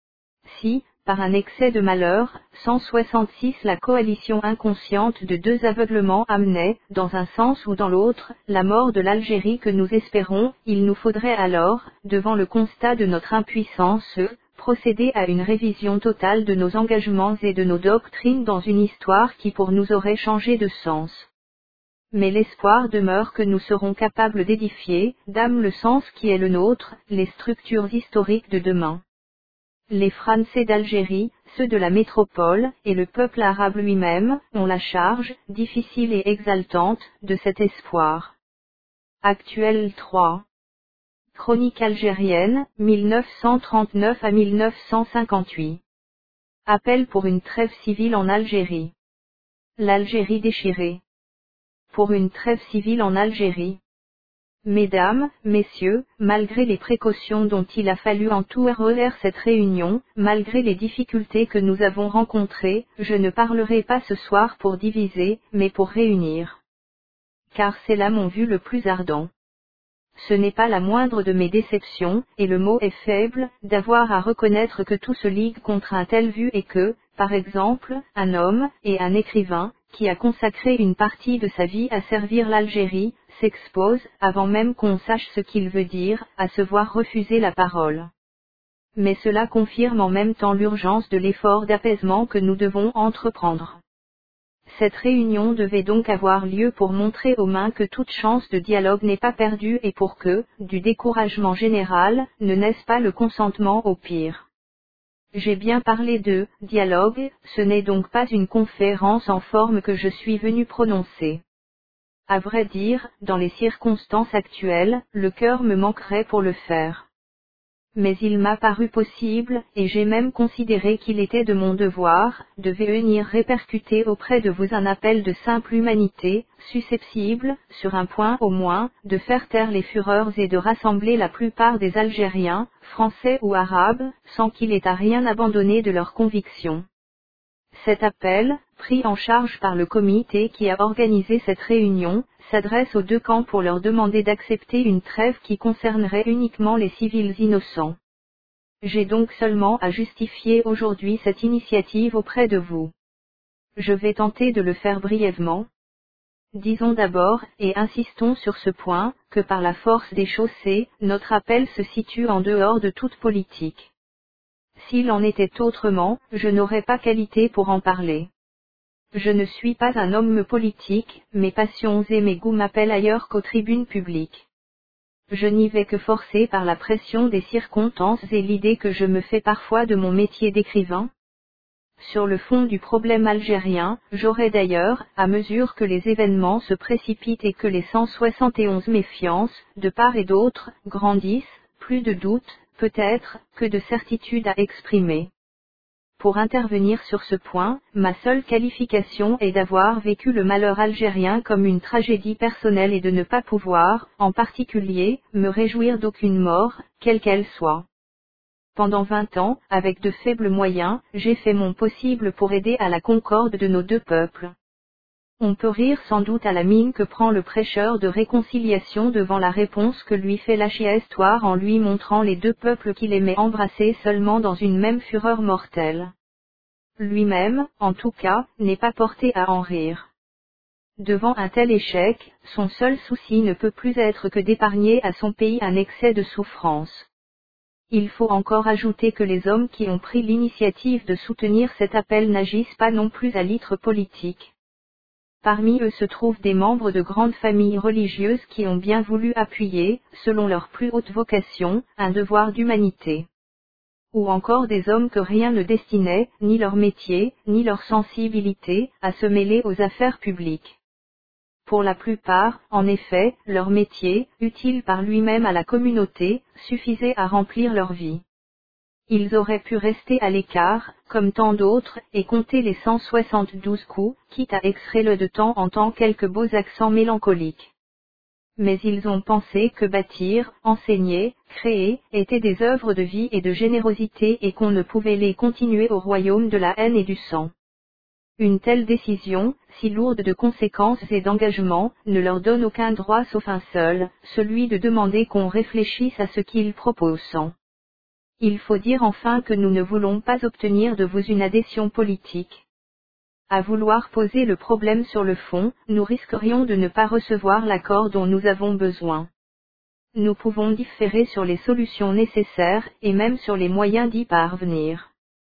Si, par un excès de malheur, cent soixante-six la coalition inconsciente de deux aveuglements amenait, dans un sens ou dans l'autre, la mort de l'Algérie que nous espérons, il nous faudrait alors, devant le constat de notre impuissance, procéder à une révision totale de nos engagements et de nos doctrines dans une histoire qui pour nous aurait changé de sens. Mais l'espoir demeure que nous serons capables d'édifier, d'âme le sens qui est le nôtre, les structures historiques de demain. Les Français d'Algérie, ceux de la métropole, et le peuple arabe lui-même, ont la charge, difficile et exaltante, de cet espoir. Actuel trois. Chronique algérienne, mille neuf cent trente-neuf à mille neuf cent cinquante-huit. Appel pour une trêve civile en Algérie. L'Algérie déchirée. Pour une trêve civile en Algérie. Mesdames, Messieurs, malgré les précautions dont il a fallu entourer cette réunion, malgré les difficultés que nous avons rencontrées, je ne parlerai pas ce soir pour diviser, mais pour réunir. Car c'est là mon but le plus ardent. Ce n'est pas la moindre de mes déceptions, et le mot est faible, d'avoir à reconnaître que tout se ligue contre un tel but et que, par exemple, un homme, et un écrivain, qui a consacré une partie de sa vie à servir l'Algérie, s'expose, avant même qu'on sache ce qu'il veut dire, à se voir refuser la parole. Mais cela confirme en même temps l'urgence de l'effort d'apaisement que nous devons entreprendre. Cette réunion devait donc avoir lieu pour montrer aux mains que toute chance de dialogue n'est pas perdue et pour que, du découragement général, ne naisse pas le consentement au pire. J'ai bien parlé de « dialogue », ce n'est donc pas une conférence en forme que je suis venu prononcer. À vrai dire, dans les circonstances actuelles, le cœur me manquerait pour le faire. Mais il m'a paru possible, et j'ai même considéré qu'il était de mon devoir, de venir répercuter auprès de vous un appel de simple humanité, susceptible, sur un point au moins, de faire taire les fureurs et de rassembler la plupart des Algériens, français ou arabes, sans qu'il ait à rien abandonné de leurs convictions. Cet appel, pris en charge par le comité qui a organisé cette réunion, s'adresse aux deux camps pour leur demander d'accepter une trêve qui concernerait uniquement les civils innocents. J'ai donc seulement à justifier aujourd'hui cette initiative auprès de vous. Je vais tenter de le faire brièvement. Disons d'abord, et insistons sur ce point, que par la force des choses, notre appel se situe en dehors de toute politique. S'il en était autrement, je n'aurais pas qualité pour en parler. Je ne suis pas un homme politique, mes passions et mes goûts m'appellent ailleurs qu'aux tribunes publiques. Je n'y vais que forcé par la pression des circonstances et l'idée que je me fais parfois de mon métier d'écrivain. Sur le fond du problème algérien, j'aurai d'ailleurs, à mesure que les événements se précipitent et que les cent soixante et onze méfiances, de part et d'autre, grandissent, plus de doutes, peut-être, que de certitudes à exprimer. Pour intervenir sur ce point, ma seule qualification est d'avoir vécu le malheur algérien comme une tragédie personnelle et de ne pas pouvoir, en particulier, me réjouir d'aucune mort, quelle qu'elle soit. Pendant vingt ans, avec de faibles moyens, j'ai fait mon possible pour aider à la concorde de nos deux peuples. On peut rire sans doute à la mine que prend le prêcheur de réconciliation devant la réponse que lui fait l'histoire en lui montrant les deux peuples qu'il aimait embrasser seulement dans une même fureur mortelle. Lui-même, en tout cas, n'est pas porté à en rire. Devant un tel échec, son seul souci ne peut plus être que d'épargner à son pays un excès de souffrance. Il faut encore ajouter que les hommes qui ont pris l'initiative de soutenir cet appel n'agissent pas non plus à litre politique. Parmi eux se trouvent des membres de grandes familles religieuses qui ont bien voulu appuyer, selon leur plus haute vocation, un devoir d'humanité. Ou encore des hommes que rien ne destinait, ni leur métier, ni leur sensibilité, à se mêler aux affaires publiques. Pour la plupart, en effet, leur métier, utile par lui-même à la communauté, suffisait à remplir leur vie. Ils auraient pu rester à l'écart, comme tant d'autres, et compter les cent soixante-douze coups, quitte à extraire de temps en temps quelques beaux accents mélancoliques. Mais ils ont pensé que bâtir, enseigner, créer, étaient des œuvres de vie et de générosité et qu'on ne pouvait les continuer au royaume de la haine et du sang. Une telle décision, si lourde de conséquences et d'engagements, ne leur donne aucun droit sauf un seul, celui de demander qu'on réfléchisse à ce qu'ils proposent. Il faut dire enfin que nous ne voulons pas obtenir de vous une adhésion politique. À vouloir poser le problème sur le fond, nous risquerions de ne pas recevoir l'accord dont nous avons besoin. Nous pouvons différer sur les solutions nécessaires, et même sur les moyens d'y parvenir.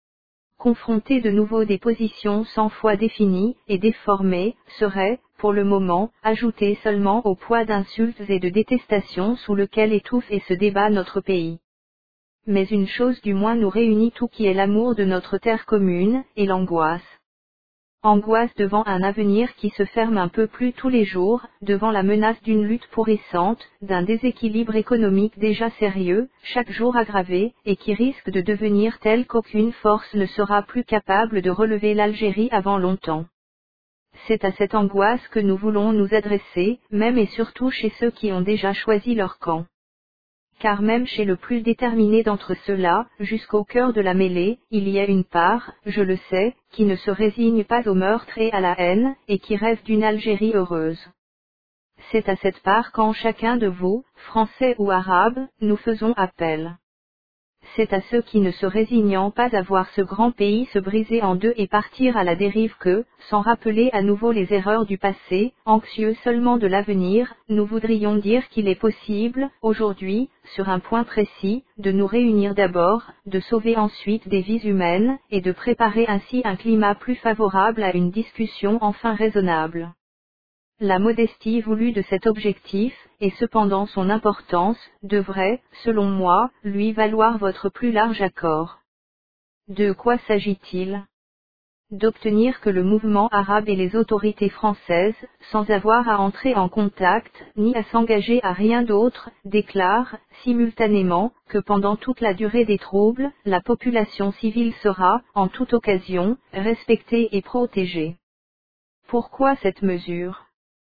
Confronter de nouveau des positions cent fois définies et déformées, serait, pour le moment, ajouter seulement au poids d'insultes et de détestations sous lequel étouffe et se débat notre pays. Mais une chose du moins nous réunit tout qui est l'amour de notre terre commune, et l'angoisse. Angoisse devant un avenir qui se ferme un peu plus tous les jours, devant la menace d'une lutte pourrissante, d'un déséquilibre économique déjà sérieux, chaque jour aggravé, et qui risque de devenir tel qu'aucune force ne sera plus capable de relever l'Algérie avant longtemps. C'est à cette angoisse que nous voulons nous adresser, même et surtout chez ceux qui ont déjà choisi leur camp. Car même chez le plus déterminé d'entre ceux-là, jusqu'au cœur de la mêlée, il y a une part, je le sais, qui ne se résigne pas au meurtre et à la haine, et qui rêve d'une Algérie heureuse. C'est à cette part qu'en chacun de vous, Français ou Arabes, nous faisons appel. C'est à ceux qui ne se résignant pas à voir ce grand pays se briser en deux et partir à la dérive que, sans rappeler à nouveau les erreurs du passé, anxieux seulement de l'avenir, nous voudrions dire qu'il est possible, aujourd'hui, sur un point précis, de nous réunir d'abord, de sauver ensuite des vies humaines, et de préparer ainsi un climat plus favorable à une discussion enfin raisonnable. La modestie voulue de cet objectif, et cependant son importance, devrait, selon moi, lui valoir votre plus large accord. De quoi s'agit-il ? D'obtenir que le mouvement arabe et les autorités françaises, sans avoir à entrer en contact, ni à s'engager à rien d'autre, déclarent, simultanément, que pendant toute la durée des troubles, la population civile sera, en toute occasion, respectée et protégée. Pourquoi cette mesure ?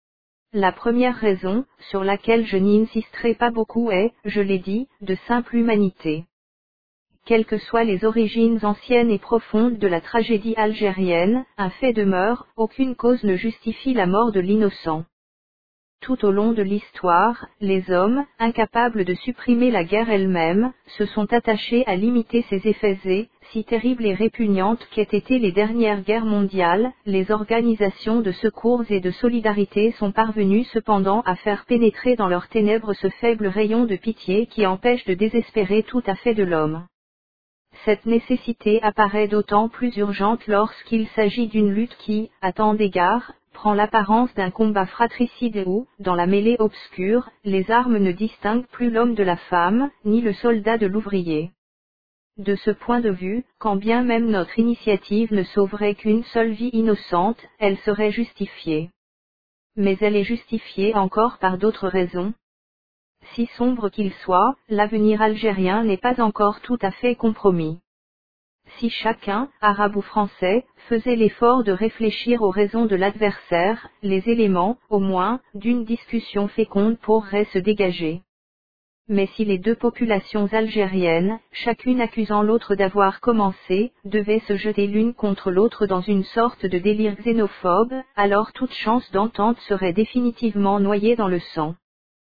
La première raison, sur laquelle je n'insisterai pas beaucoup est, je l'ai dit, de simple humanité. Quelles que soient les origines anciennes et profondes de la tragédie algérienne, un fait demeure, aucune cause ne justifie la mort de l'innocent. Tout au long de l'histoire, les hommes, incapables de supprimer la guerre elle-même, se sont attachés à limiter ses effets et, si terribles et répugnantes qu'aient été les dernières guerres mondiales, les organisations de secours et de solidarité sont parvenues cependant à faire pénétrer dans leurs ténèbres ce faible rayon de pitié qui empêche de désespérer tout à fait de l'homme. Cette nécessité apparaît d'autant plus urgente lorsqu'il s'agit d'une lutte qui, à tant d'égards, prend l'apparence d'un combat fratricide où, dans la mêlée obscure, les armes ne distinguent plus l'homme de la femme, ni le soldat de l'ouvrier. De ce point de vue, quand bien même notre initiative ne sauverait qu'une seule vie innocente, elle serait justifiée. Mais elle est justifiée encore par d'autres raisons. Si sombre qu'il soit, l'avenir algérien n'est pas encore tout à fait compromis. Si chacun, arabe ou français, faisait l'effort de réfléchir aux raisons de l'adversaire, les éléments, au moins, d'une discussion féconde pourraient se dégager. Mais si les deux populations algériennes, chacune accusant l'autre d'avoir commencé, devaient se jeter l'une contre l'autre dans une sorte de délire xénophobe, alors toute chance d'entente serait définitivement noyée dans le sang.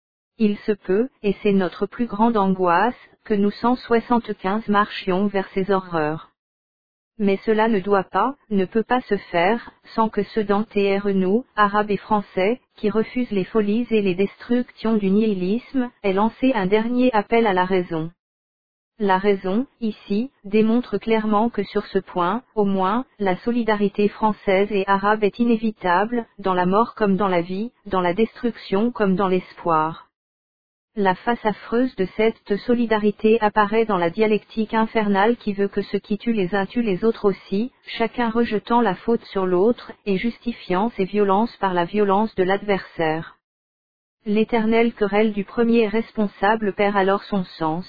Il se peut, et c'est notre plus grande angoisse, que nous cent soixante-quinze marchions vers ces horreurs. Mais cela ne doit pas, ne peut pas se faire, sans que ceux d'entre nous, arabes et français, qui refusent les folies et les destructions du nihilisme, aient lancé un dernier appel à la raison. La raison, ici, démontre clairement que sur ce point, au moins, la solidarité française et arabe est inévitable, dans la mort comme dans la vie, dans la destruction comme dans l'espoir. La face affreuse de cette solidarité apparaît dans la dialectique infernale qui veut que ceux qui tuent les uns tuent les autres aussi, chacun rejetant la faute sur l'autre, et justifiant ses violences par la violence de l'adversaire. L'éternelle querelle du premier responsable perd alors son sens.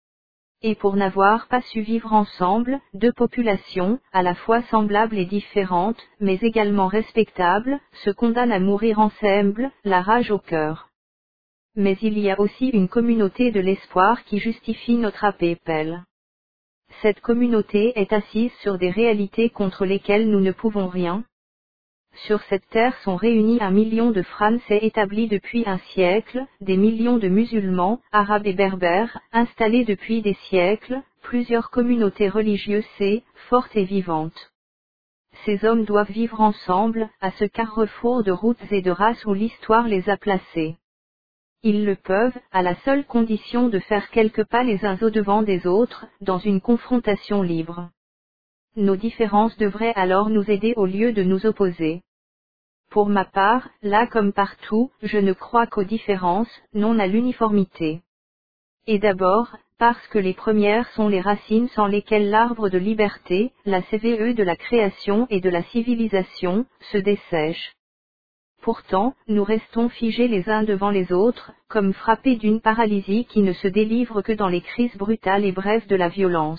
Et pour n'avoir pas su vivre ensemble, deux populations, à la fois semblables et différentes, mais également respectables, se condamnent à mourir ensemble, la rage au cœur. Mais il y a aussi une communauté de l'espoir qui justifie notre appel. Cette communauté est assise sur des réalités contre lesquelles nous ne pouvons rien. Sur cette terre sont réunis un million de Français établis depuis un siècle, des millions de musulmans, arabes et berbères, installés depuis des siècles, plusieurs communautés religieuses et, fortes et vivantes. Ces hommes doivent vivre ensemble, à ce carrefour de routes et de races où l'histoire les a placés. Ils le peuvent, à la seule condition de faire quelques pas les uns au-devant des autres, dans une confrontation libre. Nos différences devraient alors nous aider au lieu de nous opposer. Pour ma part, là comme partout, je ne crois qu'aux différences, non à l'uniformité. Et d'abord, parce que les premières sont les racines sans lesquelles l'arbre de liberté, la C V E de la création et de la civilisation, se dessèche. Pourtant, nous restons figés les uns devant les autres, comme frappés d'une paralysie qui ne se délivre que dans les crises brutales et brèves de la violence.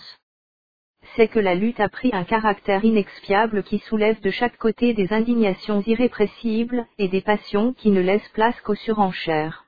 C'est que la lutte a pris un caractère inexpiable qui soulève de chaque côté des indignations irrépressibles, et des passions qui ne laissent place qu'aux surenchères.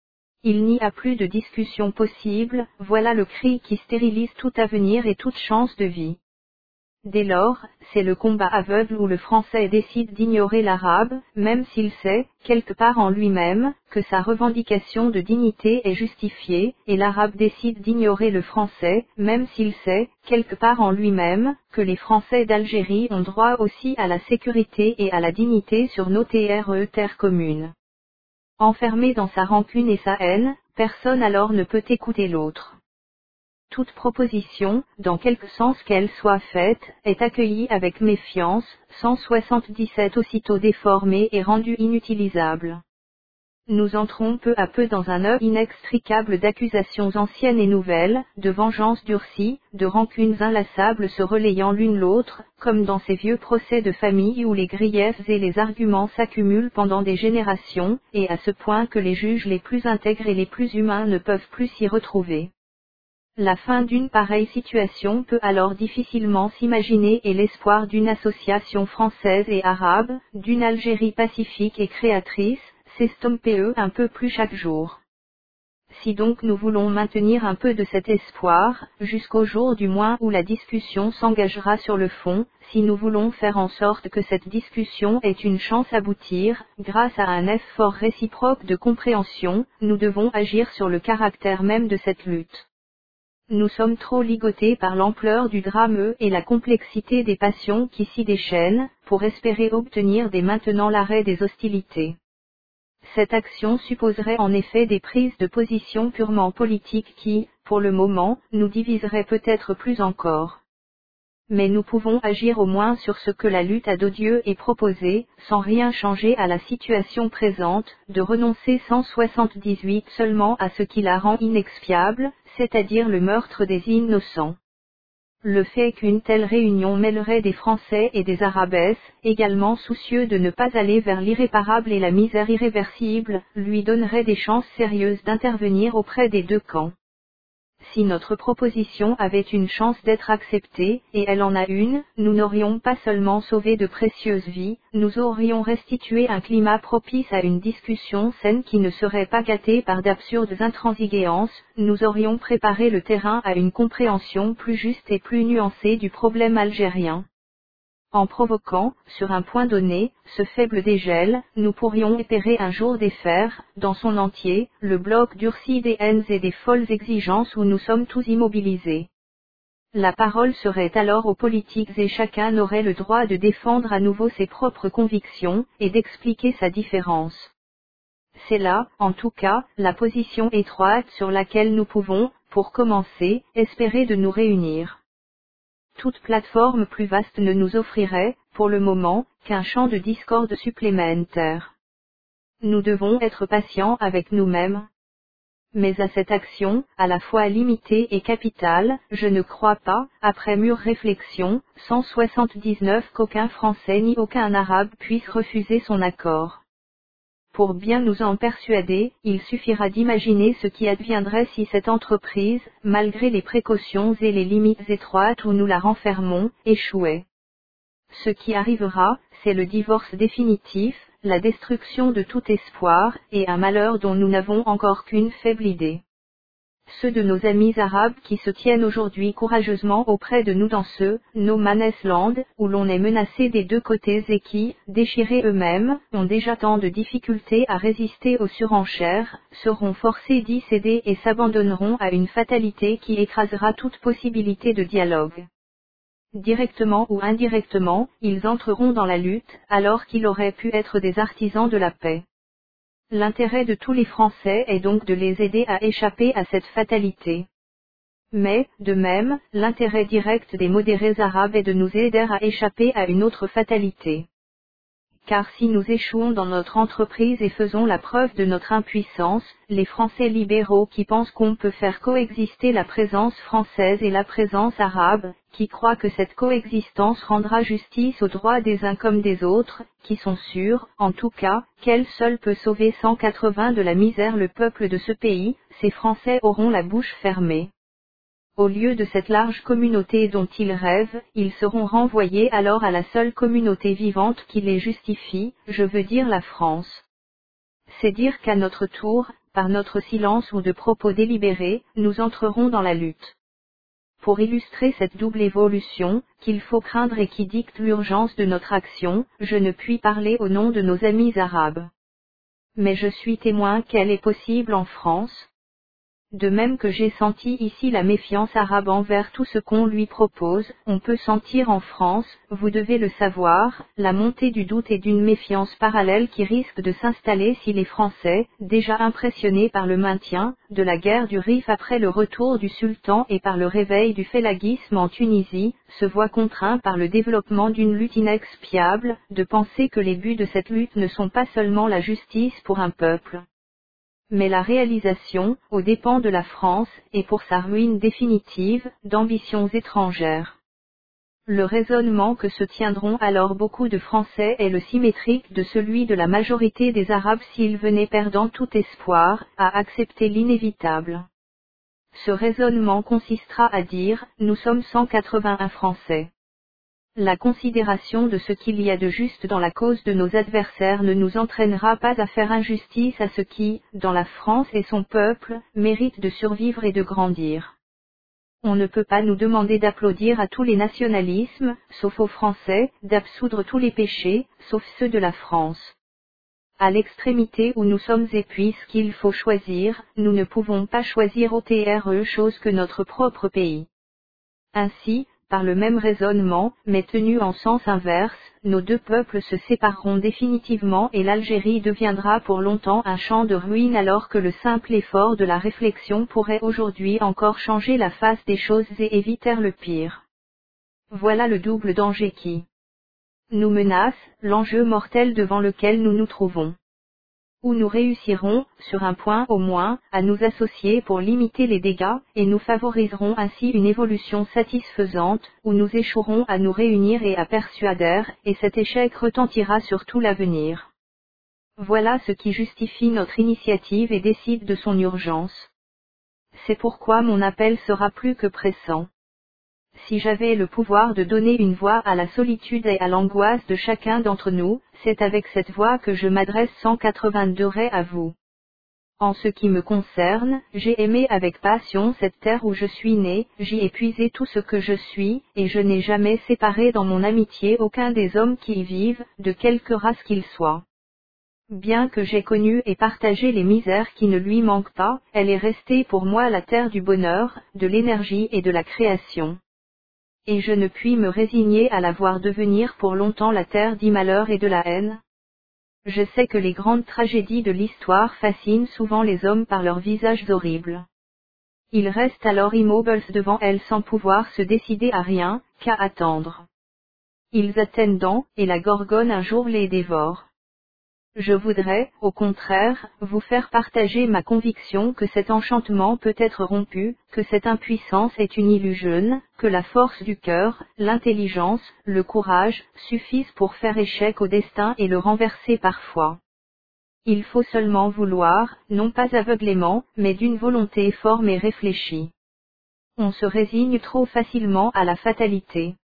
Il n'y a plus de discussion possible, voilà le cri qui stérilise tout avenir et toute chance de vie. Dès lors, c'est le combat aveugle où le Français décide d'ignorer l'Arabe, même s'il sait, quelque part en lui-même, que sa revendication de dignité est justifiée, et l'Arabe décide d'ignorer le Français, même s'il sait, quelque part en lui-même, que les Français d'Algérie ont droit aussi à la sécurité et à la dignité sur nos terres, terres communes. Enfermé dans sa rancune et sa haine, personne alors ne peut écouter l'autre. Toute proposition, dans quelque sens qu'elle soit faite, est accueillie avec méfiance, cent soixante-dix-sept aussitôt déformée et rendue inutilisable. Nous entrons peu à peu dans un nœud inextricable d'accusations anciennes et nouvelles, de vengeances durcies, de rancunes inlassables se relayant l'une l'autre, comme dans ces vieux procès de famille où les griefs et les arguments s'accumulent pendant des générations, et à ce point que les juges les plus intègres et les plus humains ne peuvent plus s'y retrouver. La fin d'une pareille situation peut alors difficilement s'imaginer et l'espoir d'une association française et arabe, d'une Algérie pacifique et créatrice, s'estompe un peu plus chaque jour. Si donc nous voulons maintenir un peu de cet espoir, jusqu'au jour du moins où la discussion s'engagera sur le fond, si nous voulons faire en sorte que cette discussion ait une chance d'aboutir, grâce à un effort réciproque de compréhension, nous devons agir sur le caractère même de cette lutte. Nous sommes trop ligotés par l'ampleur du drame et la complexité des passions qui s'y déchaînent, pour espérer obtenir dès maintenant l'arrêt des hostilités. Cette action supposerait en effet des prises de position purement politiques qui, pour le moment, nous diviseraient peut-être plus encore. Mais nous pouvons agir au moins sur ce que la lutte à d'odieux est proposée, sans rien changer à la situation présente, de renoncer cent soixante-dix-huit seulement à ce qui la rend inexpiable, c'est-à-dire le meurtre des innocents. Le fait qu'une telle réunion mêlerait des Français et des Arabes, également soucieux de ne pas aller vers l'irréparable et la misère irréversible, lui donnerait des chances sérieuses d'intervenir auprès des deux camps. Si notre proposition avait une chance d'être acceptée, et elle en a une, nous n'aurions pas seulement sauvé de précieuses vies, nous aurions restitué un climat propice à une discussion saine qui ne serait pas gâtée par d'absurdes intransigeances, nous aurions préparé le terrain à une compréhension plus juste et plus nuancée du problème algérien. En provoquant, sur un point donné, ce faible dégel, nous pourrions espérer un jour défaire, dans son entier, le bloc durci des haines et des folles exigences où nous sommes tous immobilisés. La parole serait alors aux politiques et chacun aurait le droit de défendre à nouveau ses propres convictions, et d'expliquer sa différence. C'est là, en tout cas, la position étroite sur laquelle nous pouvons, pour commencer, espérer de nous réunir. Toute plateforme plus vaste ne nous offrirait, pour le moment, qu'un champ de discorde supplémentaire. Nous devons être patients avec nous-mêmes. Mais à cette action, à la fois limitée et capitale, je ne crois pas, après mûre réflexion, cent soixante-dix-neuf qu'aucun Français ni aucun Arabe puisse refuser son accord. Pour bien nous en persuader, il suffira d'imaginer ce qui adviendrait si cette entreprise, malgré les précautions et les limites étroites où nous la renfermons, échouait. Ce qui arrivera, c'est le divorce définitif, la destruction de tout espoir, et un malheur dont nous n'avons encore qu'une faible idée. Ceux de nos amis arabes qui se tiennent aujourd'hui courageusement auprès de nous dans ce No Man's Land, où l'on est menacé des deux côtés et qui, déchirés eux-mêmes, ont déjà tant de difficultés à résister aux surenchères, seront forcés d'y céder et s'abandonneront à une fatalité qui écrasera toute possibilité de dialogue. Directement ou indirectement, ils entreront dans la lutte, alors qu'ils auraient pu être des artisans de la paix. L'intérêt de tous les Français est donc de les aider à échapper à cette fatalité. Mais, de même, l'intérêt direct des modérés arabes est de nous aider à échapper à une autre fatalité. Car si nous échouons dans notre entreprise et faisons la preuve de notre impuissance, les Français libéraux qui pensent qu'on peut faire coexister la présence française et la présence arabe, qui croient que cette coexistence rendra justice aux droits des uns comme des autres, qui sont sûrs, en tout cas, qu'elle seule peut sauver cent quatre-vingts de la misère le peuple de ce pays, ces Français auront la bouche fermée. Au lieu de cette large communauté dont ils rêvent, ils seront renvoyés alors à la seule communauté vivante qui les justifie, je veux dire la France. C'est dire qu'à notre tour, par notre silence ou de propos délibérés, nous entrerons dans la lutte. Pour illustrer cette double évolution, qu'il faut craindre et qui dicte l'urgence de notre action, je ne puis parler au nom de nos amis arabes. Mais je suis témoin qu'elle est possible en France. De même que j'ai senti ici la méfiance arabe envers tout ce qu'on lui propose, on peut sentir en France, vous devez le savoir, la montée du doute et d'une méfiance parallèle qui risque de s'installer si les Français, déjà impressionnés par le maintien de la guerre du Rif après le retour du sultan et par le réveil du félaguisme en Tunisie, se voient contraints par le développement d'une lutte inexpiable, de penser que les buts de cette lutte ne sont pas seulement la justice pour un peuple, mais la réalisation, aux dépens de la France, et pour sa ruine définitive, d'ambitions étrangères. Le raisonnement que se tiendront alors beaucoup de Français est le symétrique de celui de la majorité des Arabes s'ils venaient perdant tout espoir, à accepter l'inévitable. Ce raisonnement consistera à dire, nous sommes cent quatre-vingt-un Français. La considération de ce qu'il y a de juste dans la cause de nos adversaires ne nous entraînera pas à faire injustice à ce qui, dans la France et son peuple, mérite de survivre et de grandir. On ne peut pas nous demander d'applaudir à tous les nationalismes, sauf aux Français, d'absoudre tous les péchés, sauf ceux de la France. À l'extrémité où nous sommes et puisqu'il faut choisir, nous ne pouvons pas choisir autre chose que notre propre pays. Ainsi, par le même raisonnement, mais tenu en sens inverse, nos deux peuples se sépareront définitivement et l'Algérie deviendra pour longtemps un champ de ruines alors que le simple effort de la réflexion pourrait aujourd'hui encore changer la face des choses et éviter le pire. Voilà le double danger qui nous menace, l'enjeu mortel devant lequel nous nous trouvons. Où nous réussirons, sur un point au moins, à nous associer pour limiter les dégâts, et nous favoriserons ainsi une évolution satisfaisante, où nous échouerons à nous réunir et à persuader, et cet échec retentira sur tout l'avenir. Voilà ce qui justifie notre initiative et décide de son urgence. C'est pourquoi mon appel sera plus que pressant. Si j'avais le pouvoir de donner une voix à la solitude et à l'angoisse de chacun d'entre nous, c'est avec cette voix que je m'adresse cent quatre-vingt-deux à vous. En ce qui me concerne, j'ai aimé avec passion cette terre où je suis né, j'y ai puisé tout ce que je suis, et je n'ai jamais séparé dans mon amitié aucun des hommes qui y vivent, de quelque race qu'ils soient. Bien que j'ai connu et partagé les misères qui ne lui manquent pas, elle est restée pour moi la terre du bonheur, de l'énergie et de la création. Et je ne puis me résigner à la voir devenir pour longtemps la terre du malheur et de la haine. Je sais que les grandes tragédies de l'histoire fascinent souvent les hommes par leurs visages horribles. Ils restent alors immobiles devant elle sans pouvoir se décider à rien, qu'à attendre. Ils atteignent Dan, et la Gorgone un jour les dévore. Je voudrais, au contraire, vous faire partager ma conviction que cet enchantement peut être rompu, que cette impuissance est une illusion, que la force du cœur, l'intelligence, le courage, suffisent pour faire échec au destin et le renverser parfois. Il faut seulement vouloir, non pas aveuglément, mais d'une volonté forte et réfléchie. On se résigne trop facilement à la fatalité.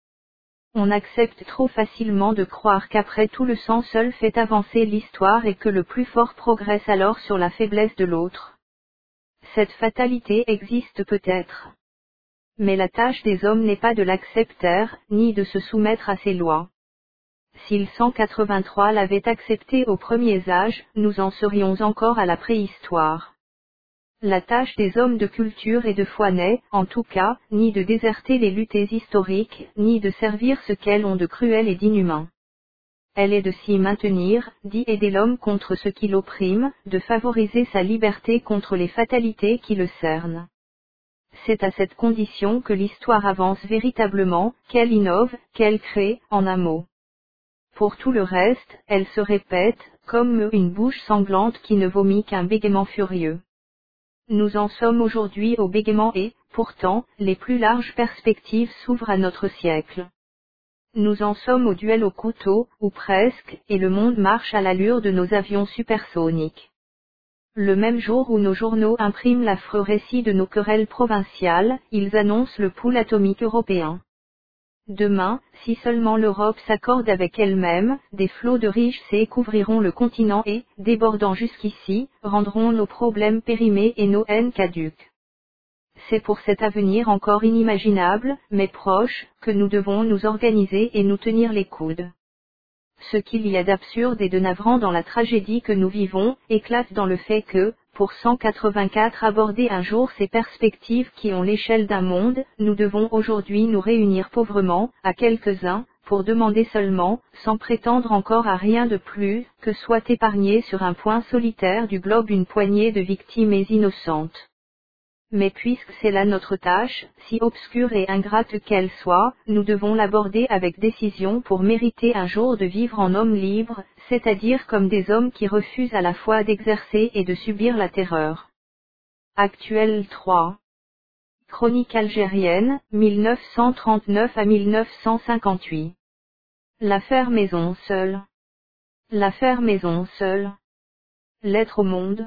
On accepte trop facilement de croire qu'après tout le sang seul fait avancer l'histoire et que le plus fort progresse alors sur la faiblesse de l'autre. Cette fatalité existe peut-être. Mais la tâche des hommes n'est pas de l'accepter, ni de se soumettre à ses lois. S'ils cent quatre-vingt-trois l'avaient accepté aux premiers âges, nous en serions encore à la préhistoire. La tâche des hommes de culture et de foi n'est, en tout cas, ni de déserter les luttes historiques, ni de servir ce qu'elles ont de cruel et d'inhumain. Elle est de s'y maintenir, d'y aider l'homme contre ce qui l'opprime, de favoriser sa liberté contre les fatalités qui le cernent. C'est à cette condition que l'histoire avance véritablement, qu'elle innove, qu'elle crée, en un mot. Pour tout le reste, elle se répète, comme une bouche sanglante qui ne vomit qu'un bégaiement furieux. Nous en sommes aujourd'hui au bégaiement et, pourtant, les plus larges perspectives s'ouvrent à notre siècle. Nous en sommes au duel au couteau, ou presque, et le monde marche à l'allure de nos avions supersoniques. Le même jour où nos journaux impriment l'affreux récit de nos querelles provinciales, ils annoncent le pool atomique européen. Demain, si seulement l'Europe s'accorde avec elle-même, des flots de riches C couvriront le continent et, débordant jusqu'ici, rendront nos problèmes périmés et nos haines caduques. C'est pour cet avenir encore inimaginable, mais proche, que nous devons nous organiser et nous tenir les coudes. Ce qu'il y a d'absurde et de navrant dans la tragédie que nous vivons, éclate dans le fait que, pour cent quatre-vingt-quatre aborder un jour ces perspectives qui ont l'échelle d'un monde, nous devons aujourd'hui nous réunir pauvrement, à quelques-uns, pour demander seulement, sans prétendre encore à rien de plus, que soit épargnée sur un point solitaire du globe une poignée de victimes innocentes. Mais puisque c'est là notre tâche, si obscure et ingrate qu'elle soit, nous devons l'aborder avec décision pour mériter un jour de vivre en hommes libres, c'est-à-dire comme des hommes qui refusent à la fois d'exercer et de subir la terreur. Actuel trois. Chronique algérienne, mille neuf cent trente-neuf à mille neuf cent cinquante-huit. L'affaire Maison seule. L'affaire Maison seule. Lettre au monde.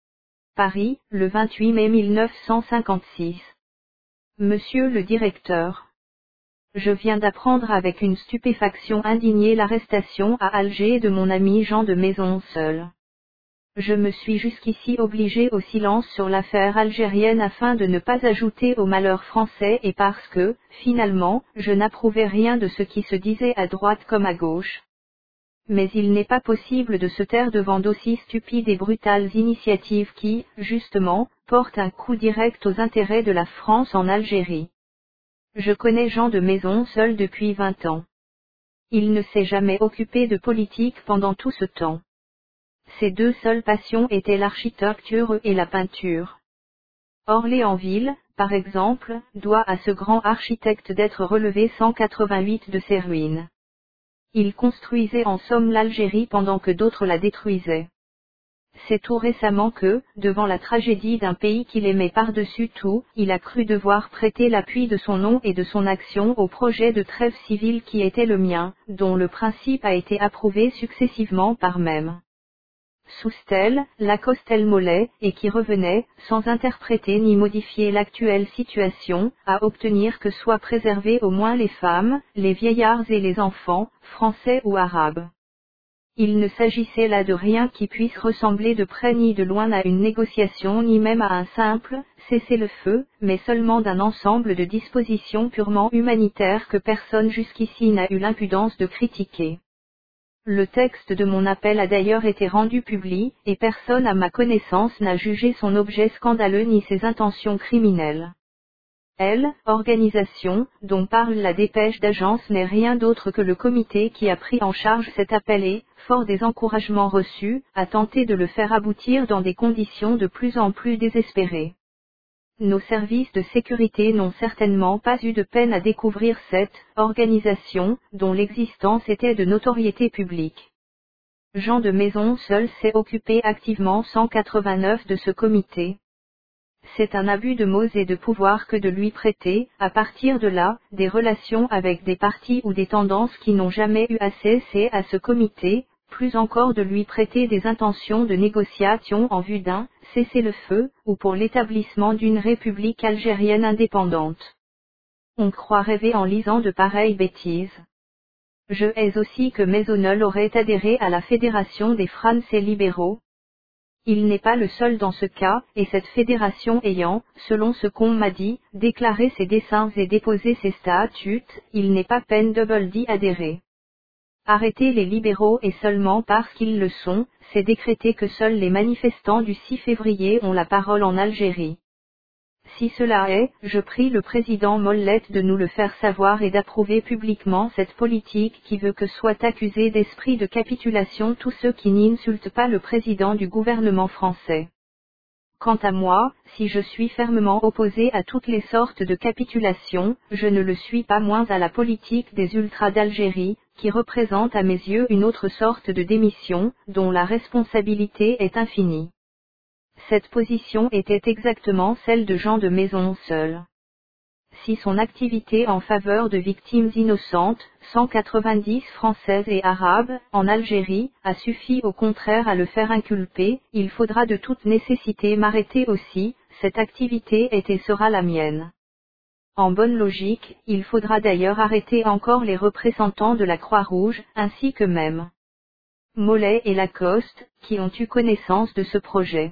Paris, le vingt-huit mai mille neuf cent cinquante-six. Monsieur le directeur. Je viens d'apprendre avec une stupéfaction indignée l'arrestation à Alger de mon ami Jean de Maison seul. Je me suis jusqu'ici obligé au silence sur l'affaire algérienne afin de ne pas ajouter au malheur français et parce que, finalement, je n'approuvais rien de ce qui se disait à droite comme à gauche. Mais il n'est pas possible de se taire devant d'aussi stupides et brutales initiatives qui, justement, portent un coup direct aux intérêts de la France en Algérie. Je connais Jean de Maison seul depuis vingt ans. Il ne s'est jamais occupé de politique pendant tout ce temps. Ses deux seules passions étaient l'architecture et la peinture. Orléansville, par exemple, doit à ce grand architecte d'être relevé cent quatre-vingt-huit de ses ruines. Il construisait en somme l'Algérie pendant que d'autres la détruisaient. C'est tout récemment que, devant la tragédie d'un pays qu'il aimait par-dessus tout, il a cru devoir prêter l'appui de son nom et de son action au projet de trêve civile qui était le mien, dont le principe a été approuvé successivement par même Soustelle, Lacostel-Mollet, et qui revenait, sans interpréter ni modifier l'actuelle situation, à obtenir que soient préservées au moins les femmes, les vieillards et les enfants, français ou arabes. Il ne s'agissait là de rien qui puisse ressembler de près ni de loin à une négociation ni même à un simple cessez-le-feu, mais seulement d'un ensemble de dispositions purement humanitaires que personne jusqu'ici n'a eu l'impudence de critiquer. Le texte de mon appel a d'ailleurs été rendu public, et personne à ma connaissance n'a jugé son objet scandaleux ni ses intentions criminelles. Elle, organisation, dont parle la dépêche d'agence n'est rien d'autre que le comité qui a pris en charge cet appel et, fort des encouragements reçus, a tenté de le faire aboutir dans des conditions de plus en plus désespérées. Nos services de sécurité n'ont certainement pas eu de peine à découvrir cette organisation, dont l'existence était de notoriété publique. Jean de Maison seul s'est occupé activement cent quatre-vingt-neuf de ce comité. C'est un abus de mots et de pouvoir que de lui prêter, à partir de là, des relations avec des partis ou des tendances qui n'ont jamais eu à cesser à ce comité, plus encore de lui prêter des intentions de négociation en vue d'un cessez-le-feu, ou pour l'établissement d'une république algérienne indépendante. On croit rêver en lisant de pareilles bêtises. Je hais aussi que Maisonneuil aurait adhéré à la Fédération des Français libéraux. Il n'est pas le seul dans ce cas, et cette fédération ayant, selon ce qu'on m'a dit, déclaré ses desseins et déposé ses statuts, il n'est pas peine double d'y adhérer. Arrêter les libéraux et seulement parce qu'ils le sont, c'est décréter que seuls les manifestants du six février ont la parole en Algérie. Si cela est, je prie le président Mollette de nous le faire savoir et d'approuver publiquement cette politique qui veut que soient accusés d'esprit de capitulation tous ceux qui n'insultent pas le président du gouvernement français. Quant à moi, si je suis fermement opposé à toutes les sortes de capitulation, je ne le suis pas moins à la politique des ultras d'Algérie, qui représente à mes yeux une autre sorte de démission, dont la responsabilité est infinie. Cette position était exactement celle de Jean de Maison seul. Si son activité en faveur de victimes innocentes, cent quatre-vingt-dix françaises et arabes, en Algérie, a suffi au contraire à le faire inculper, il faudra de toute nécessité m'arrêter aussi, cette activité est et sera la mienne. En bonne logique, il faudra d'ailleurs arrêter encore les représentants de la Croix-Rouge, ainsi que même Mollet et Lacoste, qui ont eu connaissance de ce projet.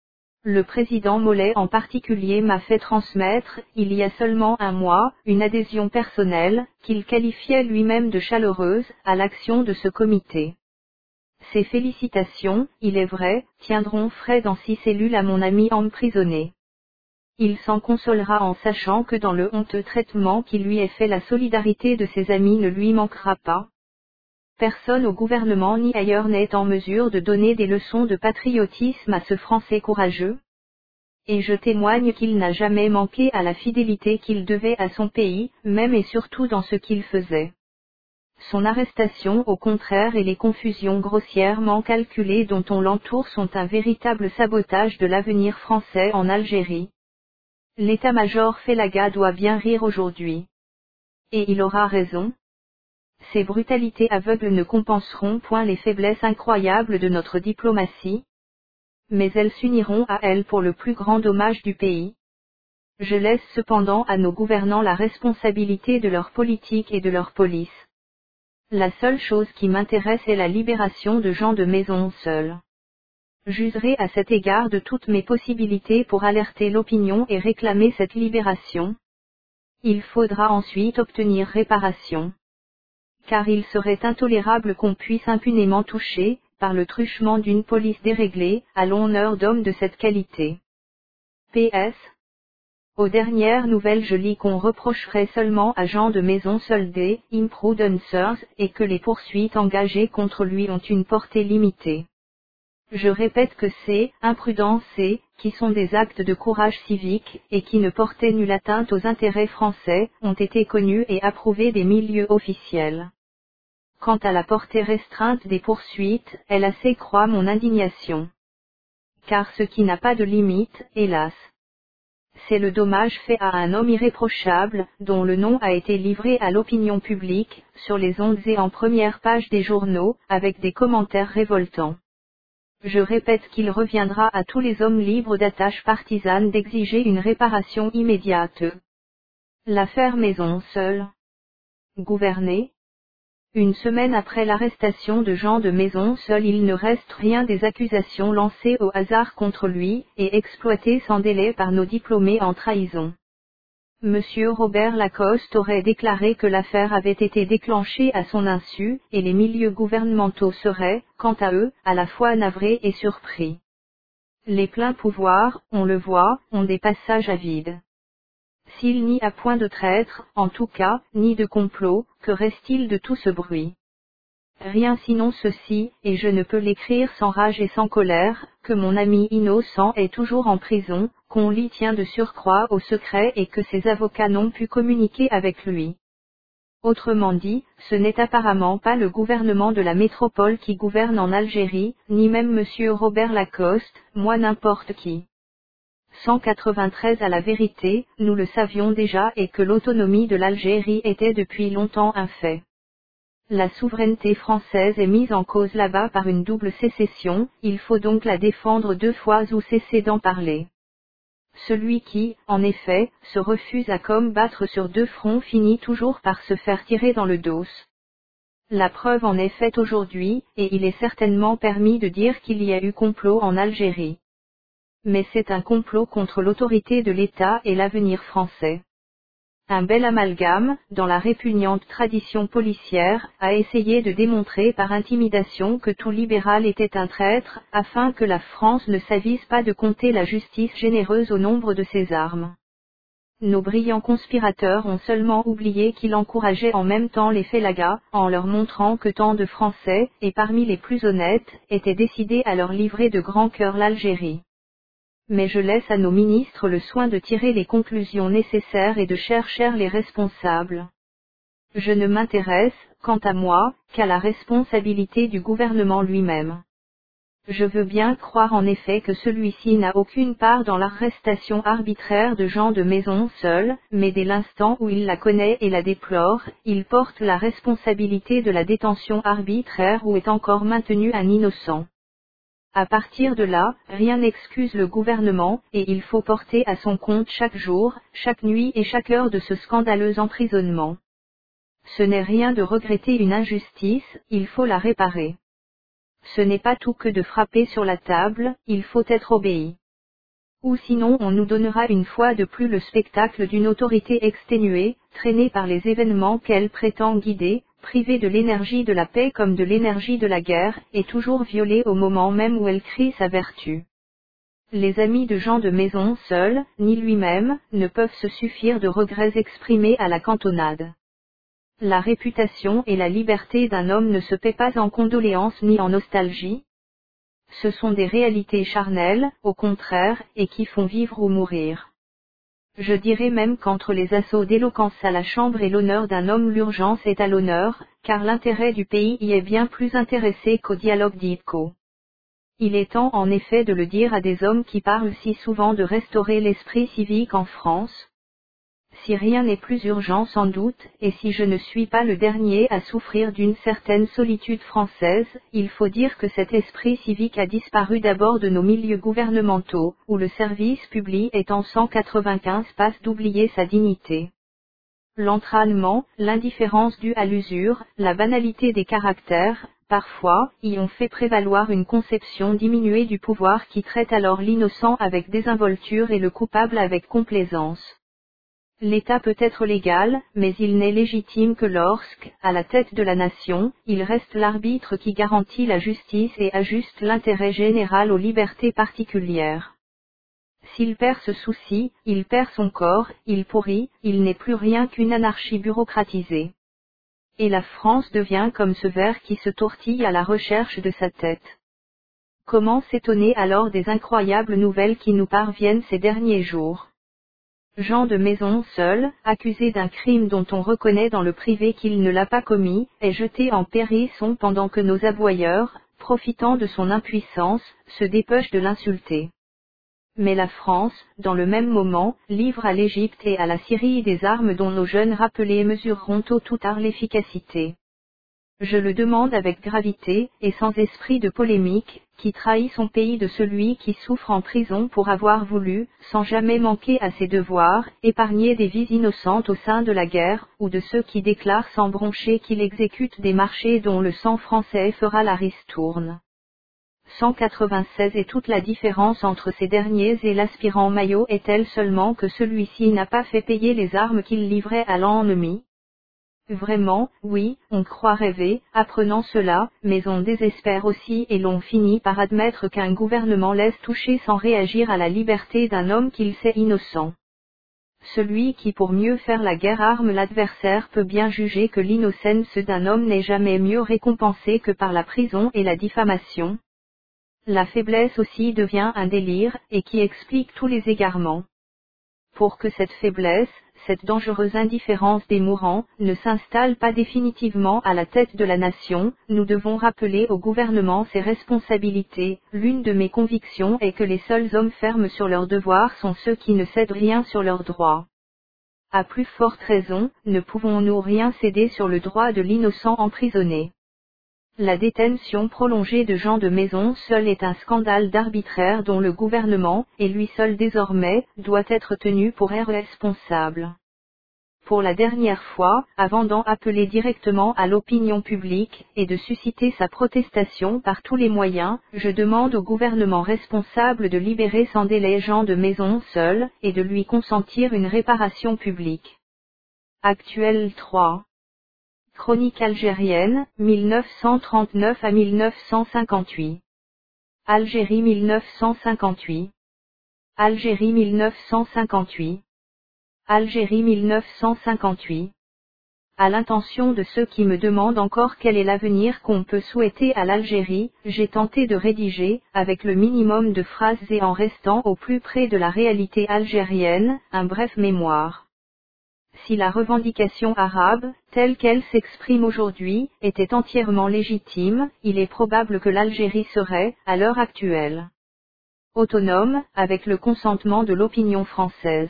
Le président Mollet en particulier m'a fait transmettre, il y a seulement un mois, une adhésion personnelle, qu'il qualifiait lui-même de chaleureuse, à l'action de ce comité. Ces félicitations, il est vrai, tiendront frais dans six cellules à mon ami emprisonné. Il s'en consolera en sachant que dans le honteux traitement qui lui est fait la solidarité de ses amis ne lui manquera pas. Personne au gouvernement ni ailleurs n'est en mesure de donner des leçons de patriotisme à ce Français courageux. Et je témoigne qu'il n'a jamais manqué à la fidélité qu'il devait à son pays, même et surtout dans ce qu'il faisait. Son arrestation au contraire et les confusions grossièrement calculées dont on l'entoure sont un véritable sabotage de l'avenir français en Algérie. L'état-major Félaga doit bien rire aujourd'hui. Et il aura raison. Ces brutalités aveugles ne compenseront point les faiblesses incroyables de notre diplomatie, mais elles s'uniront à elles pour le plus grand dommage du pays. Je laisse cependant à nos gouvernants la responsabilité de leur politique et de leur police. La seule chose qui m'intéresse est la libération de Jean de Maison seul. J'userai à cet égard de toutes mes possibilités pour alerter l'opinion et réclamer cette libération. Il faudra ensuite obtenir réparation. Car il serait intolérable qu'on puisse impunément toucher, par le truchement d'une police déréglée, à l'honneur d'hommes de cette qualité. P S. Aux dernières nouvelles je lis qu'on reprocherait seulement à Jean de Maison seul des imprudencers et que les poursuites engagées contre lui ont une portée limitée. Je répète que ces imprudences, qui sont des actes de courage civique et qui ne portaient nulle atteinte aux intérêts français, ont été connus et approuvés des milieux officiels. Quant à la portée restreinte des poursuites, elle assez croît mon indignation. Car ce qui n'a pas de limite, hélas, c'est le dommage fait à un homme irréprochable, dont le nom a été livré à l'opinion publique, sur les ondes et en première page des journaux, avec des commentaires révoltants. Je répète qu'il reviendra à tous les hommes libres d'attache partisane d'exiger une réparation immédiate. L'affaire Maison seul. Gouverner. Une semaine après l'arrestation de Jean de Maison seul, il ne reste rien des accusations lancées au hasard contre lui, et exploitées sans délai par nos diplômés en trahison. Monsieur Robert Lacoste aurait déclaré que l'affaire avait été déclenchée à son insu, et les milieux gouvernementaux seraient, quant à eux, à la fois navrés et surpris. Les pleins pouvoirs, on le voit, ont des passages à vide. S'il n'y a point de traître, en tout cas, ni de complot, que reste-t-il de tout ce bruit? rien sinon ceci, et je ne peux l'écrire sans rage et sans colère, que mon ami innocent est toujours en prison, qu'on l'y tient de surcroît au secret et que ses avocats n'ont pu communiquer avec lui. Autrement dit, ce n'est apparemment pas le gouvernement de la métropole qui gouverne en Algérie, ni même monsieur Robert Lacoste, moi n'importe qui. cent quatre-vingt-treize À la vérité, nous le savions déjà et que l'autonomie de l'Algérie était depuis longtemps un fait. La souveraineté française est mise en cause là-bas par une double sécession, il faut donc la défendre deux fois ou cesser d'en parler. Celui qui, en effet, se refuse à combattre sur deux fronts finit toujours par se faire tirer dans le dos. La preuve en est faite aujourd'hui, et il est certainement permis de dire qu'il y a eu complot en Algérie. Mais c'est un complot contre l'autorité de l'État et l'avenir français. Un bel amalgame, dans la répugnante tradition policière, a essayé de démontrer par intimidation que tout libéral était un traître, afin que la France ne s'avise pas de compter la justice généreuse au nombre de ses armes. Nos brillants conspirateurs ont seulement oublié qu'il encourageait en même temps les félagas, en leur montrant que tant de Français, et parmi les plus honnêtes, étaient décidés à leur livrer de grand cœur l'Algérie. Mais je laisse à nos ministres le soin de tirer les conclusions nécessaires et de chercher les responsables. Je ne m'intéresse, quant à moi, qu'à la responsabilité du gouvernement lui-même. Je veux bien croire en effet que celui-ci n'a aucune part dans l'arrestation arbitraire de gens de maison seuls, mais dès l'instant où il la connaît et la déplore, il porte la responsabilité de la détention arbitraire où est encore maintenu un innocent. À partir de là, rien n'excuse le gouvernement, et il faut porter à son compte chaque jour, chaque nuit et chaque heure de ce scandaleux emprisonnement. Ce n'est rien de regretter une injustice, il faut la réparer. Ce n'est pas tout que de frapper sur la table, il faut être obéi. Ou sinon on nous donnera une fois de plus le spectacle d'une autorité exténuée, traînée par les événements qu'elle prétend guider, privée de l'énergie de la paix comme de l'énergie de la guerre, et toujours violée au moment même où elle crie sa vertu. Les amis de gens de maison seuls, ni lui-même, ne peuvent se suffire de regrets exprimés à la cantonade. La réputation et la liberté d'un homme ne se paient pas en condoléances ni en nostalgie. Ce sont des réalités charnelles, au contraire, et qui font vivre ou mourir. Je dirais même qu'entre les assauts d'éloquence à la Chambre et l'honneur d'un homme l'urgence est à l'honneur, car l'intérêt du pays y est bien plus intéressé qu'au dialogue d'Hipco. Il est temps en effet de le dire à des hommes qui parlent si souvent de restaurer l'esprit civique en France. Si rien n'est plus urgent sans doute, et si je ne suis pas le dernier à souffrir d'une certaine solitude française, il faut dire que cet esprit civique a disparu d'abord de nos milieux gouvernementaux, où le service public est en cent quatre-vingt-quinze passe d'oublier sa dignité. L'entraînement, l'indifférence due à l'usure, la banalité des caractères, parfois, y ont fait prévaloir une conception diminuée du pouvoir qui traite alors l'innocent avec désinvolture et le coupable avec complaisance. L'État peut être légal, mais il n'est légitime que lorsque, à la tête de la nation, il reste l'arbitre qui garantit la justice et ajuste l'intérêt général aux libertés particulières. S'il perd ce souci, il perd son corps, il pourrit, il n'est plus rien qu'une anarchie bureaucratisée. Et la France devient comme ce ver qui se tortille à la recherche de sa tête. Comment s'étonner alors des incroyables nouvelles qui nous parviennent ces derniers jours? Jean de maison seul, accusé d'un crime dont on reconnaît dans le privé qu'il ne l'a pas commis, est jeté en périsson pendant que nos aboyeurs, profitant de son impuissance, se dépêchent de l'insulter. Mais la France, dans le même moment, livre à l'Égypte et à la Syrie des armes dont nos jeunes rappelés mesureront tôt ou tard l'efficacité. Je le demande avec gravité, et sans esprit de polémique, qui trahit son pays de celui qui souffre en prison pour avoir voulu, sans jamais manquer à ses devoirs, épargner des vies innocentes au sein de la guerre, ou de ceux qui déclarent sans broncher qu'il exécute des marchés dont le sang français fera la ristourne. cent quatre-vingt-seize Et toute la différence entre ces derniers et l'aspirant Maillot est-elle seulement que celui-ci n'a pas fait payer les armes qu'il livrait à l'ennemi? Vraiment, oui, on croit rêver, apprenant cela, mais on désespère aussi et l'on finit par admettre qu'un gouvernement laisse toucher sans réagir à la liberté d'un homme qu'il sait innocent. Celui qui pour mieux faire la guerre arme l'adversaire peut bien juger que l'innocence d'un homme n'est jamais mieux récompensée que par la prison et la diffamation. La faiblesse aussi devient un délire, et qui explique tous les égarements. Pour que cette faiblesse, cette dangereuse indifférence des mourants, ne s'installe pas définitivement à la tête de la nation, nous devons rappeler au gouvernement ses responsabilités. L'une de mes convictions est que les seuls hommes fermes sur leurs devoirs sont ceux qui ne cèdent rien sur leurs droits. À plus forte raison, ne pouvons-nous rien céder sur le droit de l'innocent emprisonné. La détention prolongée de gens de maison seul est un scandale d'arbitraire dont le gouvernement, et lui seul désormais, doit être tenu pour responsable. Pour la dernière fois, avant d'en appeler directement à l'opinion publique, et de susciter sa protestation par tous les moyens, je demande au gouvernement responsable de libérer sans délai gens de maison seuls, et de lui consentir une réparation publique. Actuel trois. Chronique algérienne, mille neuf cent trente-neuf à mille neuf cent cinquante-huit. Algérie mille neuf cent cinquante-huit. Algérie mille neuf cent cinquante-huit. Algérie mille neuf cent cinquante-huit. À l'intention de ceux qui me demandent encore quel est l'avenir qu'on peut souhaiter à l'Algérie, j'ai tenté de rédiger, avec le minimum de phrases et en restant au plus près de la réalité algérienne, un bref mémoire. Si la revendication arabe, telle qu'elle s'exprime aujourd'hui, était entièrement légitime, il est probable que l'Algérie serait, à l'heure actuelle, autonome, avec le consentement de l'opinion française.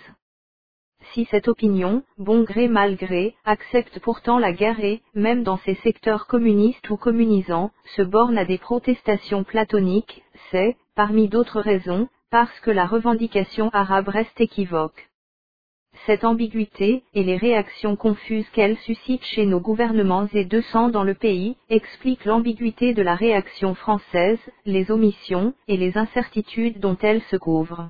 Si cette opinion, bon gré mal gré, accepte pourtant la guerre et, même dans ses secteurs communistes ou communisants, se borne à des protestations platoniques, c'est, parmi d'autres raisons, parce que la revendication arabe reste équivoque. Cette ambiguïté, et les réactions confuses qu'elle suscite chez nos gouvernements et de sang dans le pays, expliquent l'ambiguïté de la réaction française, les omissions, et les incertitudes dont elle se couvre.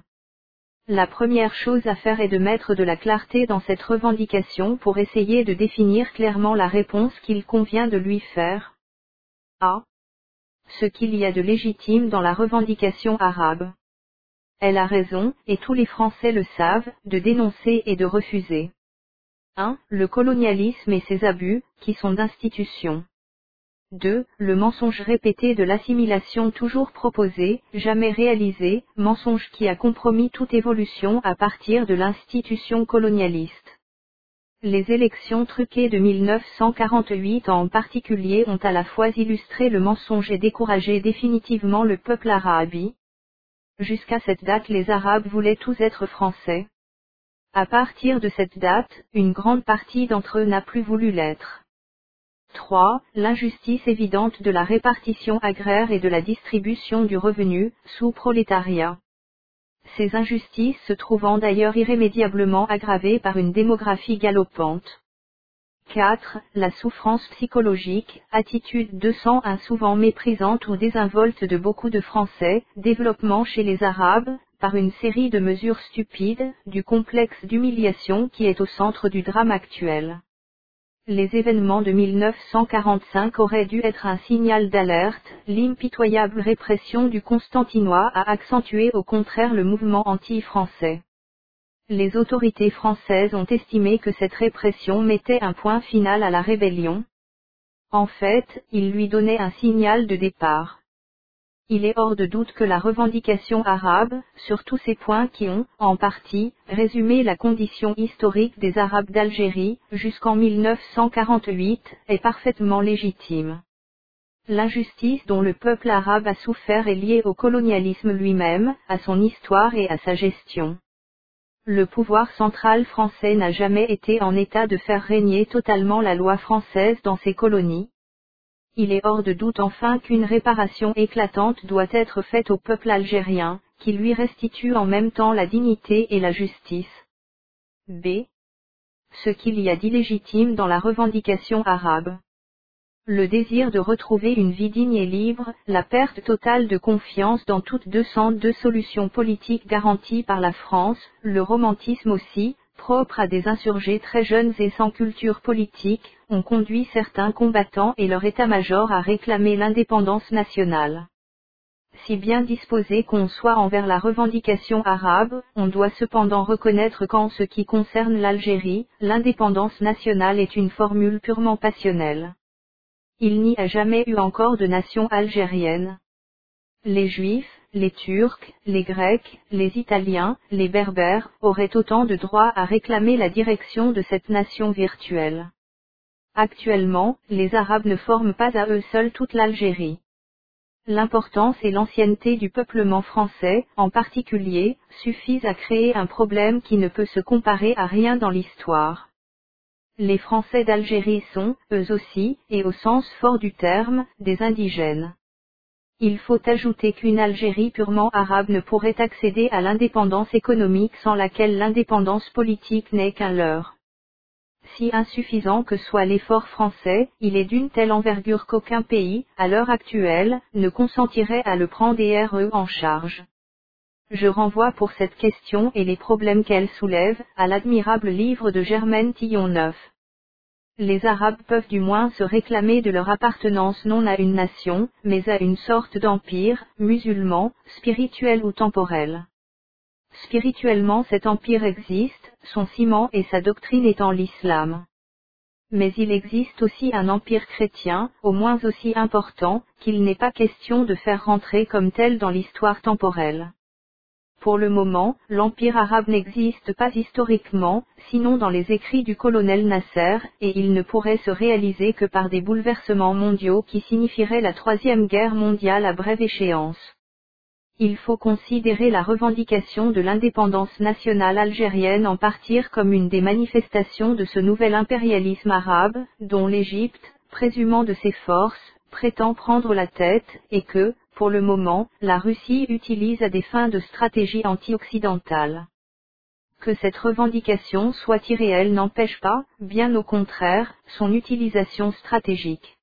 La première chose à faire est de mettre de la clarté dans cette revendication pour essayer de définir clairement la réponse qu'il convient de lui faire. A. Ce qu'il y a de légitime dans la revendication arabe. Elle a raison, et tous les Français le savent, de dénoncer et de refuser. un. Le colonialisme et ses abus, qui sont d'institution. deux. Le mensonge répété de l'assimilation toujours proposée, jamais réalisée, mensonge qui a compromis toute évolution à partir de l'institution colonialiste. Les élections truquées de mille neuf cent quarante-huit en particulier ont à la fois illustré le mensonge et découragé définitivement le peuple arabe. Jusqu'à cette date les Arabes voulaient tous être français. À partir de cette date, une grande partie d'entre eux n'a plus voulu l'être. trois. L'injustice évidente de la répartition agraire et de la distribution du revenu, sous prolétariat. Ces injustices se trouvant d'ailleurs irrémédiablement aggravées par une démographie galopante. quatre. La souffrance psychologique, attitude de sang un souvent méprisante ou désinvolte de beaucoup de Français, développement chez les Arabes, par une série de mesures stupides, du complexe d'humiliation qui est au centre du drame actuel. Les événements de mille neuf cent quarante-cinq auraient dû être un signal d'alerte, l'impitoyable répression du Constantinois a accentué au contraire le mouvement anti-français. Les autorités françaises ont estimé que cette répression mettait un point final à la rébellion. En fait, il lui donnait un signal de départ. Il est hors de doute que la revendication arabe, sur tous ces points qui ont, en partie, résumé la condition historique des Arabes d'Algérie, jusqu'en mille neuf cent quarante-huit, est parfaitement légitime. L'injustice dont le peuple arabe a souffert est liée au colonialisme lui-même, à son histoire et à sa gestion. Le pouvoir central français n'a jamais été en état de faire régner totalement la loi française dans ses colonies. Il est hors de doute enfin qu'une réparation éclatante doit être faite au peuple algérien, qui lui restitue en même temps la dignité et la justice. B. Ce qu'il y a d'illégitime dans la revendication arabe. Le désir de retrouver une vie digne et libre, la perte totale de confiance dans toutes deux cent deux solutions politiques garanties par la France, le romantisme aussi, propre à des insurgés très jeunes et sans culture politique, ont conduit certains combattants et leur état-major à réclamer l'indépendance nationale. Si bien disposé qu'on soit envers la revendication arabe, on doit cependant reconnaître qu'en ce qui concerne l'Algérie, l'indépendance nationale est une formule purement passionnelle. Il n'y a jamais eu encore de nation algérienne. Les Juifs, les Turcs, les Grecs, les Italiens, les Berbères, auraient autant de droits à réclamer la direction de cette nation virtuelle. Actuellement, les Arabes ne forment pas à eux seuls toute l'Algérie. L'importance et l'ancienneté du peuplement français, en particulier, suffisent à créer un problème qui ne peut se comparer à rien dans l'histoire. Les Français d'Algérie sont, eux aussi, et au sens fort du terme, des indigènes. Il faut ajouter qu'une Algérie purement arabe ne pourrait accéder à l'indépendance économique sans laquelle l'indépendance politique n'est qu'un leurre. Si insuffisant que soit l'effort français, il est d'une telle envergure qu'aucun pays, à l'heure actuelle, ne consentirait à le prendre en charge. Je renvoie pour cette question et les problèmes qu'elle soulève, à l'admirable livre de Germaine Tillon-Neuf. Les Arabes peuvent du moins se réclamer de leur appartenance non à une nation, mais à une sorte d'empire, musulman, spirituel ou temporel. Spirituellement cet empire existe, son ciment et sa doctrine étant l'islam. Mais il existe aussi un empire chrétien, au moins aussi important, qu'il n'est pas question de faire rentrer comme tel dans l'histoire temporelle. Pour le moment, l'empire arabe n'existe pas historiquement, sinon dans les écrits du colonel Nasser, et il ne pourrait se réaliser que par des bouleversements mondiaux qui signifieraient la troisième guerre mondiale à brève échéance. Il faut considérer la revendication de l'indépendance nationale algérienne en partir comme une des manifestations de ce nouvel impérialisme arabe, dont l'Égypte, présumant de ses forces, prétend prendre la tête, et que, pour le moment, la Russie utilise à des fins de stratégie anti-occidentale. Que cette revendication soit irréelle n'empêche pas, bien au contraire, son utilisation stratégique.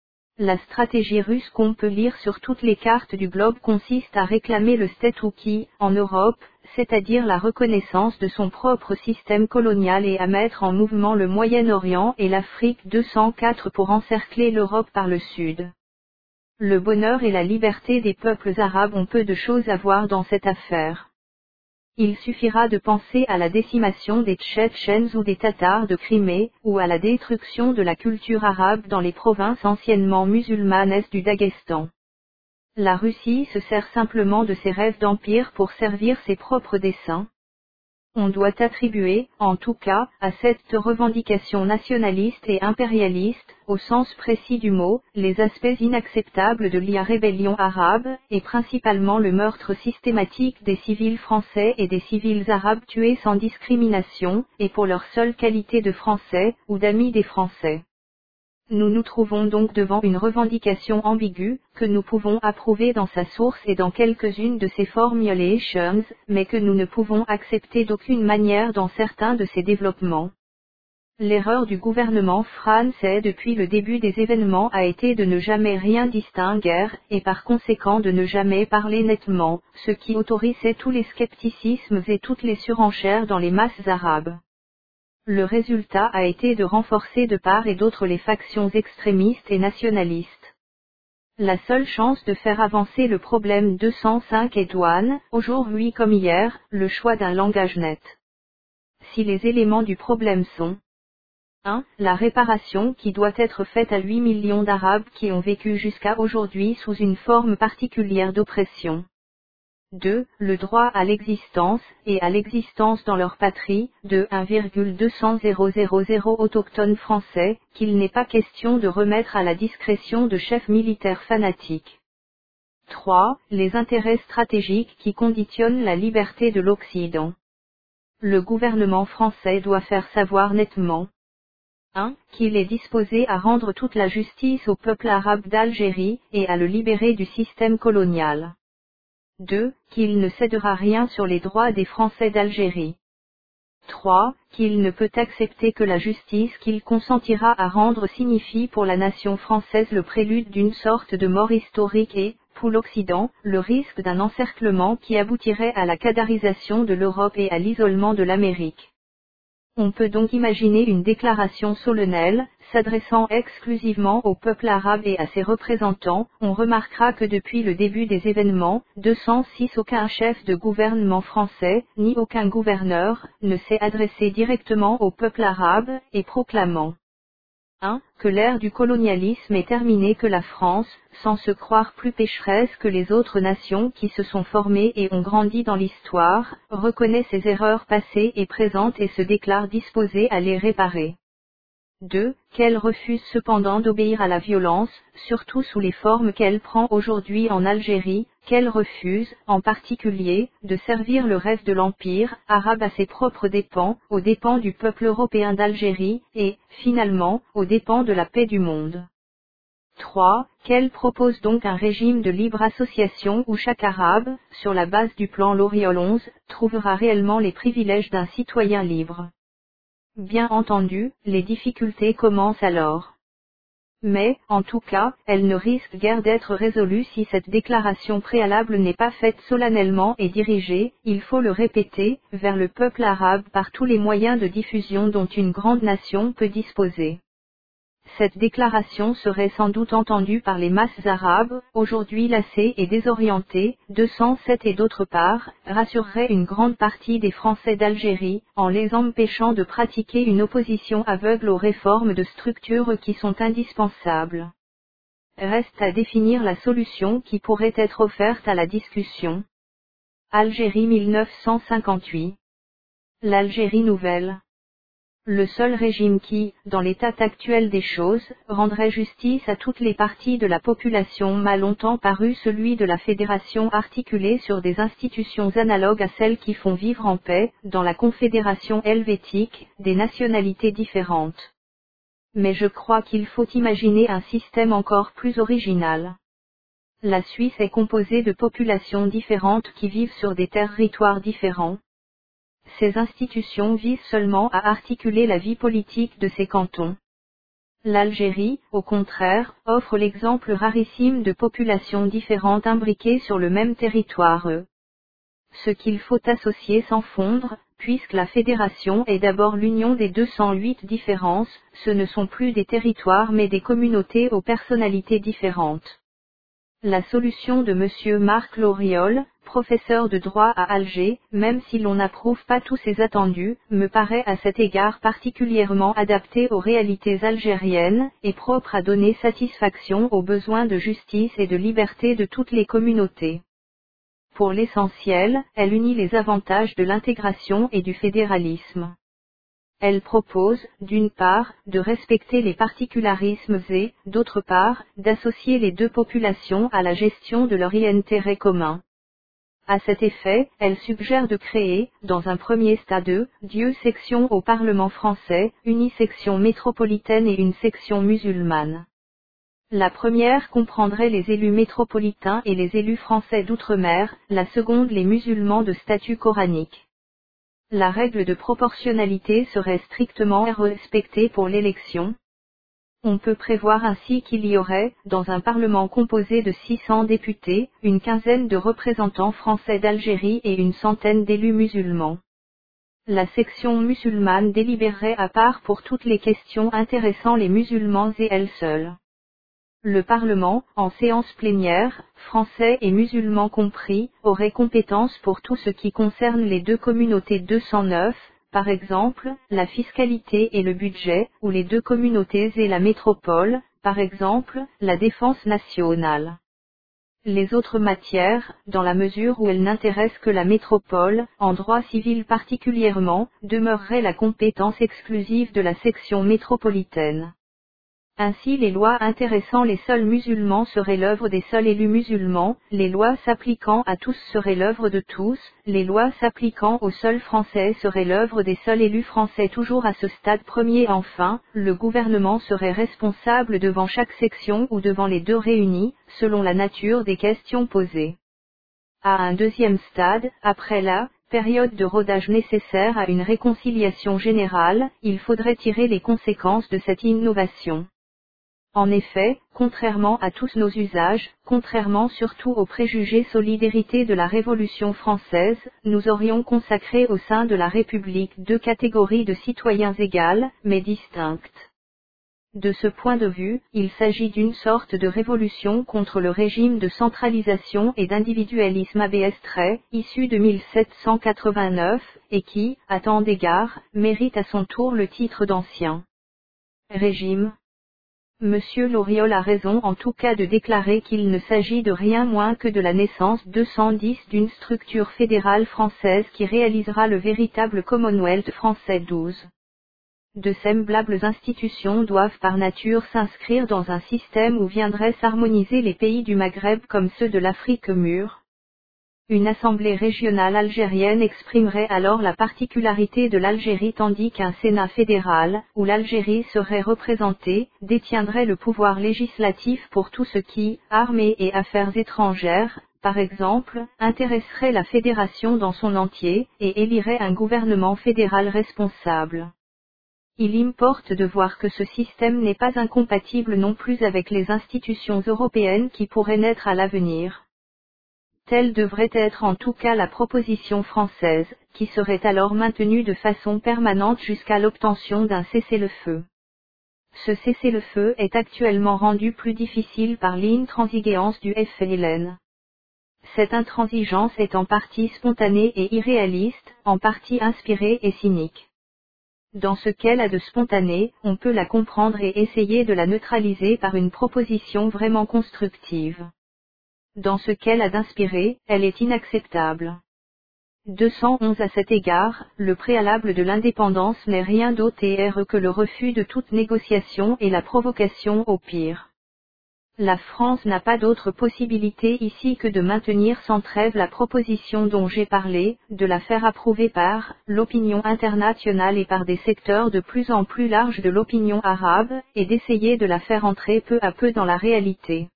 La stratégie russe qu'on peut lire sur toutes les cartes du globe consiste à réclamer le statu quo, en Europe, c'est-à-dire la reconnaissance de son propre système colonial et à mettre en mouvement le Moyen-Orient et l'Afrique deux cent quatre pour encercler l'Europe par le sud. Le bonheur et la liberté des peuples arabes ont peu de choses à voir dans cette affaire. Il suffira de penser à la décimation des Tchétchènes ou des Tatars de Crimée, ou à la destruction de la culture arabe dans les provinces anciennement musulmanes du Daghestan. La Russie se sert simplement de ses rêves d'empire pour servir ses propres desseins. On doit attribuer, en tout cas, à cette revendication nationaliste et impérialiste, au sens précis du mot, les aspects inacceptables de la rébellion arabe, et principalement le meurtre systématique des civils français et des civils arabes tués sans discrimination, et pour leur seule qualité de Français, ou d'amis des Français. Nous nous trouvons donc devant une revendication ambiguë, que nous pouvons approuver dans sa source et dans quelques-unes de ses formulations, mais que nous ne pouvons accepter d'aucune manière dans certains de ses développements. L'erreur du gouvernement français depuis le début des événements a été de ne jamais rien distinguer, et par conséquent de ne jamais parler nettement, ce qui autorisait tous les scepticismes et toutes les surenchères dans les masses arabes. Le résultat a été de renforcer de part et d'autre les factions extrémistes et nationalistes. La seule chance de faire avancer le problème deux cent cinq est douane, aujourd'hui comme hier, le choix d'un langage net. Si les éléments du problème sont un. La réparation qui doit être faite à huit millions d'Arabes qui ont vécu jusqu'à aujourd'hui sous une forme particulière d'oppression. deux. Le droit à l'existence, et à l'existence dans leur patrie, de un virgule deux cent mille autochtones français, qu'il n'est pas question de remettre à la discrétion de chefs militaires fanatiques. trois. Les intérêts stratégiques qui conditionnent la liberté de l'Occident. Le gouvernement français doit faire savoir nettement un. Qu'il est disposé à rendre toute la justice au peuple arabe d'Algérie, et à le libérer du système colonial. deux. Qu'il ne cédera rien sur les droits des Français d'Algérie. trois. Qu'il ne peut accepter que la justice qu'il consentira à rendre signifie pour la nation française le prélude d'une sorte de mort historique et, pour l'Occident, le risque d'un encerclement qui aboutirait à la cadarisation de l'Europe et à l'isolement de l'Amérique. On peut donc imaginer une déclaration solennelle, s'adressant exclusivement au peuple arabe et à ses représentants. On remarquera que depuis le début des événements, deux cent six aucun chef de gouvernement français, ni aucun gouverneur, ne s'est adressé directement au peuple arabe, et proclamant un que l'ère du colonialisme est terminée, que la France, sans se croire plus pécheresse que les autres nations qui se sont formées et ont grandi dans l'histoire, reconnaît ses erreurs passées et présentes et se déclare disposée à les réparer. deux Qu'elle refuse cependant d'obéir à la violence, surtout sous les formes qu'elle prend aujourd'hui en Algérie, qu'elle refuse, en particulier, de servir le rêve de l'Empire arabe à ses propres dépens, aux dépens du peuple européen d'Algérie, et, finalement, aux dépens de la paix du monde. trois Qu'elle propose donc un régime de libre association où chaque Arabe, sur la base du plan Loriol onze, trouvera réellement les privilèges d'un citoyen libre. Bien entendu, les difficultés commencent alors. Mais, en tout cas, elle ne risque guère d'être résolue si cette déclaration préalable n'est pas faite solennellement et dirigée, il faut le répéter, vers le peuple arabe par tous les moyens de diffusion dont une grande nation peut disposer. Cette déclaration serait sans doute entendue par les masses arabes, aujourd'hui lassées et désorientées, deux cent sept et d'autre part, rassurerait une grande partie des Français d'Algérie, en les empêchant de pratiquer une opposition aveugle aux réformes de structure qui sont indispensables. Reste à définir la solution qui pourrait être offerte à la discussion. Algérie mille neuf cent cinquante-huit. L'Algérie nouvelle. Le seul régime qui, dans l'état actuel des choses, rendrait justice à toutes les parties de la population m'a longtemps paru celui de la fédération articulée sur des institutions analogues à celles qui font vivre en paix, dans la confédération helvétique, des nationalités différentes. Mais je crois qu'il faut imaginer un système encore plus original. La Suisse est composée de populations différentes qui vivent sur des territoires différents. Ces institutions visent seulement à articuler la vie politique de ces cantons. L'Algérie, au contraire, offre l'exemple rarissime de populations différentes imbriquées sur le même territoire. Ce qu'il faut associer sans fondre, puisque la fédération est d'abord l'union des deux cent huit différences, ce ne sont plus des territoires mais des communautés aux personnalités différentes. La solution de M. Marc Loriol, professeur de droit à Alger, même si l'on n'approuve pas tous ses attendus, me paraît à cet égard particulièrement adaptée aux réalités algériennes, et propre à donner satisfaction aux besoins de justice et de liberté de toutes les communautés. Pour l'essentiel, elle unit les avantages de l'intégration et du fédéralisme. Elle propose, d'une part, de respecter les particularismes et, d'autre part, d'associer les deux populations à la gestion de leur intérêt commun. À cet effet, elle suggère de créer, dans un premier stade, deux sections au Parlement français, une section métropolitaine et une section musulmane. La première comprendrait les élus métropolitains et les élus français d'outre-mer, la seconde les musulmans de statut coranique. La règle de proportionnalité serait strictement respectée pour l'élection. On peut prévoir ainsi qu'il y aurait, dans un parlement composé de six cents députés, une quinzaine de représentants français d'Algérie et une centaine d'élus musulmans. La section musulmane délibérerait à part pour toutes les questions intéressant les musulmans et elle seule. Le Parlement, en séance plénière, français et musulmans compris, aurait compétence pour tout ce qui concerne les deux communautés deux cent neuf, par exemple, la fiscalité et le budget, ou les deux communautés et la métropole, par exemple, la défense nationale. Les autres matières, dans la mesure où elles n'intéressent que la métropole, en droit civil particulièrement, demeureraient la compétence exclusive de la section métropolitaine. Ainsi les lois intéressant les seuls musulmans seraient l'œuvre des seuls élus musulmans, les lois s'appliquant à tous seraient l'œuvre de tous, les lois s'appliquant aux seuls Français seraient l'œuvre des seuls élus français. Toujours à ce stade premier enfin, le gouvernement serait responsable devant chaque section ou devant les deux réunis, selon la nature des questions posées. À un deuxième stade, après la période de rodage nécessaire à une réconciliation générale, il faudrait tirer les conséquences de cette innovation. En effet, contrairement à tous nos usages, contrairement surtout aux préjugés solides hérités de la Révolution française, nous aurions consacré au sein de la République deux catégories de citoyens égales, mais distinctes. De ce point de vue, il s'agit d'une sorte de révolution contre le régime de centralisation et d'individualisme A B S trait, issu de mille sept cent quatre-vingt-neuf, et qui, à tant d'égards, mérite à son tour le titre d'ancien régime. Monsieur Loriol a raison en tout cas de déclarer qu'il ne s'agit de rien moins que de la naissance deux cent dix d'une structure fédérale française qui réalisera le véritable Commonwealth français douze. De semblables institutions doivent par nature s'inscrire dans un système où viendraient s'harmoniser les pays du Maghreb comme ceux de l'Afrique mûre. Une assemblée régionale algérienne exprimerait alors la particularité de l'Algérie tandis qu'un Sénat fédéral, où l'Algérie serait représentée, détiendrait le pouvoir législatif pour tout ce qui, armée et affaires étrangères, par exemple, intéresserait la fédération dans son entier, et élirait un gouvernement fédéral responsable. Il importe de voir que ce système n'est pas incompatible non plus avec les institutions européennes qui pourraient naître à l'avenir. Telle devrait être en tout cas la proposition française, qui serait alors maintenue de façon permanente jusqu'à l'obtention d'un cessez-le-feu. Ce cessez-le-feu est actuellement rendu plus difficile par l'intransigence du F L N. Cette intransigeance est en partie spontanée et irréaliste, en partie inspirée et cynique. Dans ce qu'elle a de spontané, on peut la comprendre et essayer de la neutraliser par une proposition vraiment constructive. Dans ce qu'elle a d'inspiré, elle est inacceptable. deux cent onze À cet égard, le préalable de l'indépendance n'est rien d'autre que le refus de toute négociation et la provocation au pire. La France n'a pas d'autre possibilité ici que de maintenir sans trêve la proposition dont j'ai parlé, de la faire approuver par l'opinion internationale et par des secteurs de plus en plus larges de l'opinion arabe, et d'essayer de la faire entrer peu à peu dans la réalité.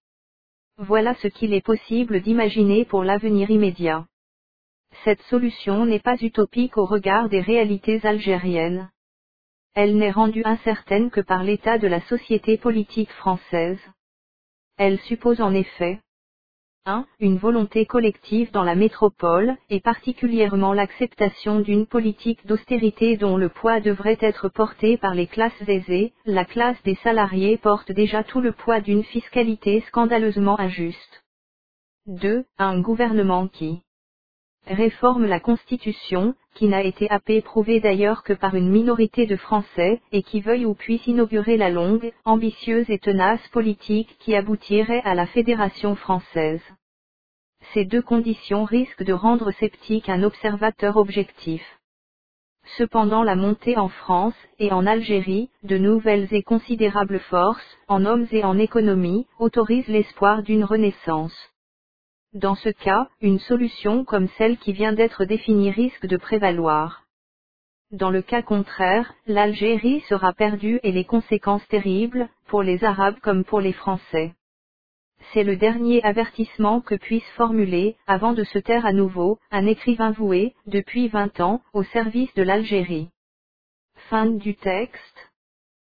Voilà ce qu'il est possible d'imaginer pour l'avenir immédiat. Cette solution n'est pas utopique au regard des réalités algériennes. Elle n'est rendue incertaine que par l'état de la société politique française. Elle suppose en effet un Une volonté collective dans la métropole, et particulièrement l'acceptation d'une politique d'austérité dont le poids devrait être porté par les classes aisées. La classe des salariés porte déjà tout le poids d'une fiscalité scandaleusement injuste. deux Un gouvernement qui réforme la Constitution, qui n'a été approuvé d'ailleurs que par une minorité de Français, et qui veuille ou puisse inaugurer la longue, ambitieuse et tenace politique qui aboutirait à la Fédération française. Ces deux conditions risquent de rendre sceptique un observateur objectif. Cependant la montée en France, et en Algérie, de nouvelles et considérables forces, en hommes et en économie, autorise l'espoir d'une renaissance. Dans ce cas, une solution comme celle qui vient d'être définie risque de prévaloir. Dans le cas contraire, l'Algérie sera perdue et les conséquences terribles, pour les Arabes comme pour les Français. C'est le dernier avertissement que puisse formuler, avant de se taire à nouveau, un écrivain voué, depuis vingt ans, au service de l'Algérie. Fin du texte.